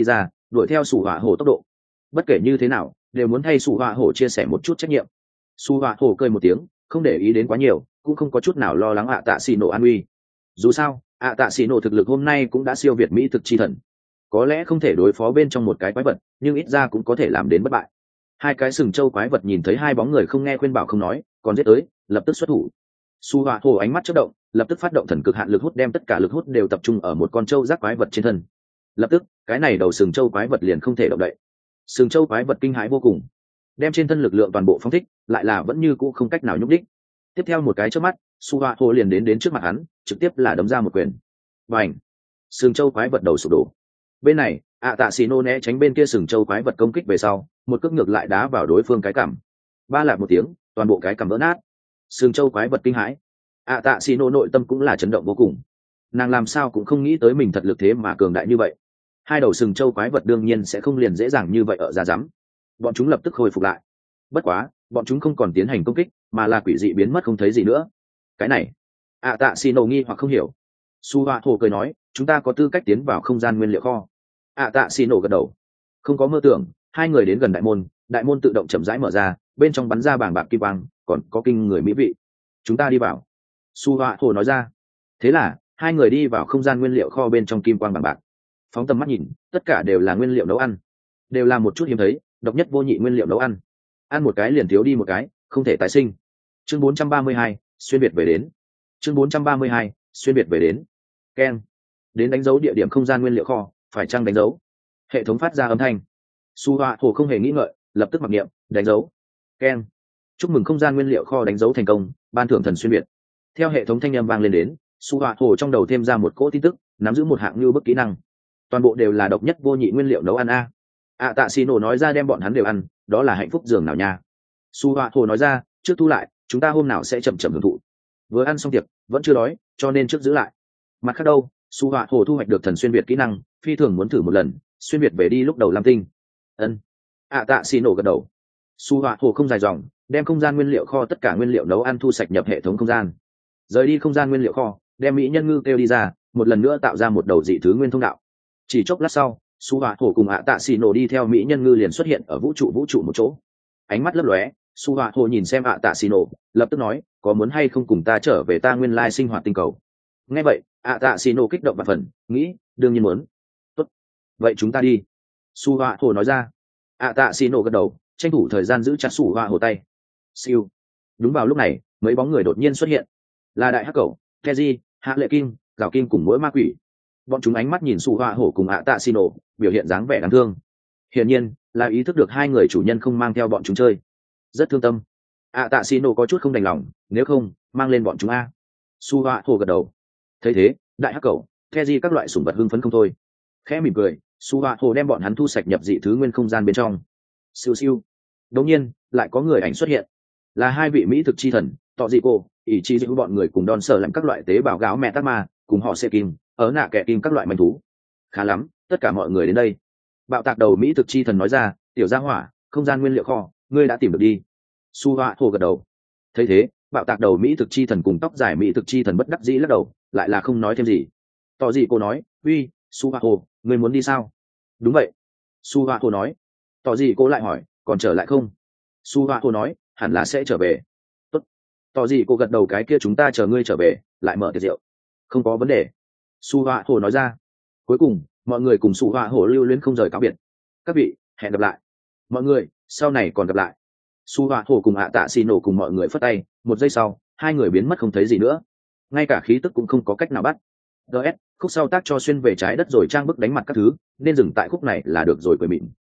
đuổi theo sủ hỏa hổ tốc độ. Bất kể như thế nào đều muốn thay sủ hỏa hổ chia sẻ một chút trách nhiệm. Sủ hỏa hổ cười một tiếng, không để ý đến quá nhiều, cũng không có chút nào lo lắng ạ tạ xì nổ an uy. Dù sao ạ tạ xì nổ thực lực hôm nay cũng đã siêu việt mỹ thực chi thần, có lẽ không thể đối phó bên trong một cái quái vật, nhưng ít ra cũng có thể làm đến bất bại. Hai cái sừng trâu quái vật nhìn thấy hai bóng người không nghe khuyên bảo không nói, còn giết tới, lập tức xuất thủ. Su Hỏa Hổ ánh mắt chớp động, lập tức phát động thần cực hạn lực hút, đem tất cả lực hút đều tập trung ở một con trâu rác quái vật trên thân. Lập tức, cái này đầu sừng trâu quái vật liền không thể động đậy. Sừng trâu quái vật kinh hãi vô cùng, đem trên thân lực lượng toàn bộ phóng thích, lại là vẫn như cũ không cách nào nhúc đích. Tiếp theo một cái chớp mắt, Su Hỏa Hổ liền đến đến trước mặt hắn, trực tiếp là đấm ra một quyền. Bành! Sừng trâu quái vật đầu sụp đổ. Bên này, ạ tạ xì nô né tránh bên kia sừng trâu quái vật công kích về sau, một cước ngược lại đá vào đối phương cái cằm. Ba lạp một tiếng, toàn bộ cái cằm vỡ nát. Sừng trâu quái vật kinh hãi, ạ tạ xì nô nội tâm cũng là chấn động vô cùng. Nàng làm sao cũng không nghĩ tới mình thật lực thế mà cường đại như vậy. Hai đầu sừng trâu quái vật đương nhiên sẽ không liền dễ dàng như vậy ở ra rắm. Bọn chúng lập tức hồi phục lại. Bất quá, bọn chúng không còn tiến hành công kích, mà là quỷ dị biến mất không thấy gì nữa. Cái này, ạ tạ xì nô nghi hoặc không hiểu. Su Hỏa Hổ cười nói, chúng ta có tư cách tiến vào không gian nguyên liệu kho. ạ tạ xì nổ gật đầu. Không có mơ tưởng, hai người đến gần đại môn, đại môn tự động chậm rãi mở ra, bên trong bắn ra bàng bạc kim quang, còn có kinh người mỹ vị. Chúng ta đi vào. Su Hỏa Hổ nói ra. Thế là hai người đi vào không gian nguyên liệu kho bên trong kim quang bàng bạc. Phóng tầm mắt nhìn, tất cả đều là nguyên liệu nấu ăn, đều là một chút hiếm thấy, độc nhất vô nhị nguyên liệu nấu ăn. Ăn một cái liền thiếu đi một cái, không thể tái sinh. Chương bốn trăm ba mươi hai, xuyên việt về đến. Chương bốn trăm ba mươi hai, xuyên việt về đến. Ken. Đến đánh dấu địa điểm không gian nguyên liệu kho, phải chăng đánh dấu? Hệ thống phát ra âm thanh. Su Hỏa Hổ không hề nghĩ ngợi, lập tức mặc niệm, đánh dấu. Ken. Chúc mừng không gian nguyên liệu kho đánh dấu thành công, ban thưởng thần xuyên việt. Theo hệ thống thanh âm vang lên đến, Su Hỏa Hổ trong đầu thêm ra một cỗ tin tức, nắm giữ một hạng như bức kỹ năng. Toàn bộ đều là độc nhất vô nhị nguyên liệu nấu ăn a. À, tạ xì nổ nói ra đem bọn hắn đều ăn, đó là hạnh phúc giường nào nha. Su Hỏa Hổ nói ra, trước thu lại, chúng ta hôm nào sẽ chậm chậm hưởng thụ. Vừa ăn xong tiệc, vẫn chưa đói, cho nên trước giữ lại. Mặt khác đâu, Su Hỏa Hổ thu hoạch được thần xuyên việt kỹ năng, phi thường muốn thử một lần, xuyên việt về đi lúc đầu lam tinh. Ân. À, tạ xì nổ gật đầu. Su Hỏa Hổ không dài dòng, đem không gian nguyên liệu kho tất cả nguyên liệu nấu ăn thu sạch nhập hệ thống không gian. Rời đi không gian nguyên liệu kho, đem mỹ nhân ngư kêu đi ra, một lần nữa tạo ra một đầu dị thứ nguyên thông đạo. Chỉ chốc lát sau, Su Hỏa Hổ cùng ạ tạ xì nổ đi theo mỹ nhân ngư liền xuất hiện ở vũ trụ vũ trụ một chỗ. Ánh mắt lấp lóe, Su Hỏa Hổ nhìn xem ạ tạ xì nổ, lập tức nói, có muốn hay không cùng ta trở về ta nguyên lai sinh hoạt tinh cầu. Nghe vậy, ạ tạ xì nổ kích động và phần, nghĩ, đương nhiên muốn. Tốt, vậy chúng ta đi. Su Hỏa Hổ nói ra. ạ tạ xì nổ gật đầu, tranh thủ thời gian giữ chặt Su Hỏa Hổ tay. Siêu. Đúng vào lúc này, mấy bóng người đột nhiên xuất hiện, là đại hắc cẩu, Keji, Hạ Lệ Kim, Gào Kim cùng mỗi ma quỷ. Bọn chúng ánh mắt nhìn Su Hỏa Hổ cùng ạ tạ xì nổ, biểu hiện dáng vẻ đáng thương. Hiển nhiên là ý thức được hai người chủ nhân không mang theo bọn chúng chơi, rất thương tâm. ạ tạ xì nổ có chút không đành lòng, nếu không mang lên bọn chúng a. Su Hỏa Hổ gật đầu. Thấy thế, đại hắc cẩu, Keji các loại sủng vật hưng phấn không thôi. Khẽ mỉm cười, Su Hỏa Hổ đem bọn hắn thu sạch nhập dị thứ nguyên không gian bên trong. Siêu siêu. Đột nhiên, lại có người ảnh xuất hiện, là hai vị mỹ thực chi thần, Tọ Dị Cô, ỷ chi giữ bọn người cùng đòn sở làm các loại tế bào gáo mẹ tát ma, cùng họ sẽ kim, ở nạ kẻ kim các loại manh thú. Khá lắm, tất cả mọi người đến đây. Bạo tạc đầu mỹ thực chi thần nói ra, tiểu gia hỏa, không gian nguyên liệu kho, ngươi đã tìm được đi. Su Hỏa Hổ gật đầu. Thấy thế, bạo tạc đầu mỹ thực chi thần cùng tóc dài mỹ thực chi thần bất đắc dĩ lắc đầu, lại là không nói thêm gì. Tọ Dị Cô nói, uy, Su Hỏa Hổ, ngươi muốn đi sao? Đúng vậy. Su Hỏa Hổ nói. Tọ Dị Cô lại hỏi, còn trở lại không? Su Hỏa Hổ nói, hẳn là sẽ trở về. Tốt. Tọ Dị Cô gật đầu, cái kia chúng ta chờ ngươi trở về, lại mở tiệc rượu. Không có vấn đề. Su Hỏa Hổ nói ra. Cuối cùng, mọi người cùng Su Hỏa Hổ lưu luyến không rời cáo biệt. Các vị, hẹn gặp lại. Mọi người, sau này còn gặp lại. Su Hỏa Hổ cùng ạ tạ xì nổ cùng mọi người phất tay, một giây sau, hai người biến mất không thấy gì nữa, ngay cả khí tức cũng không có cách nào bắt. gs khúc sau tác cho xuyên về trái đất rồi trang bức đánh mặt các thứ, nên dừng tại khúc này là được rồi, cười mịn.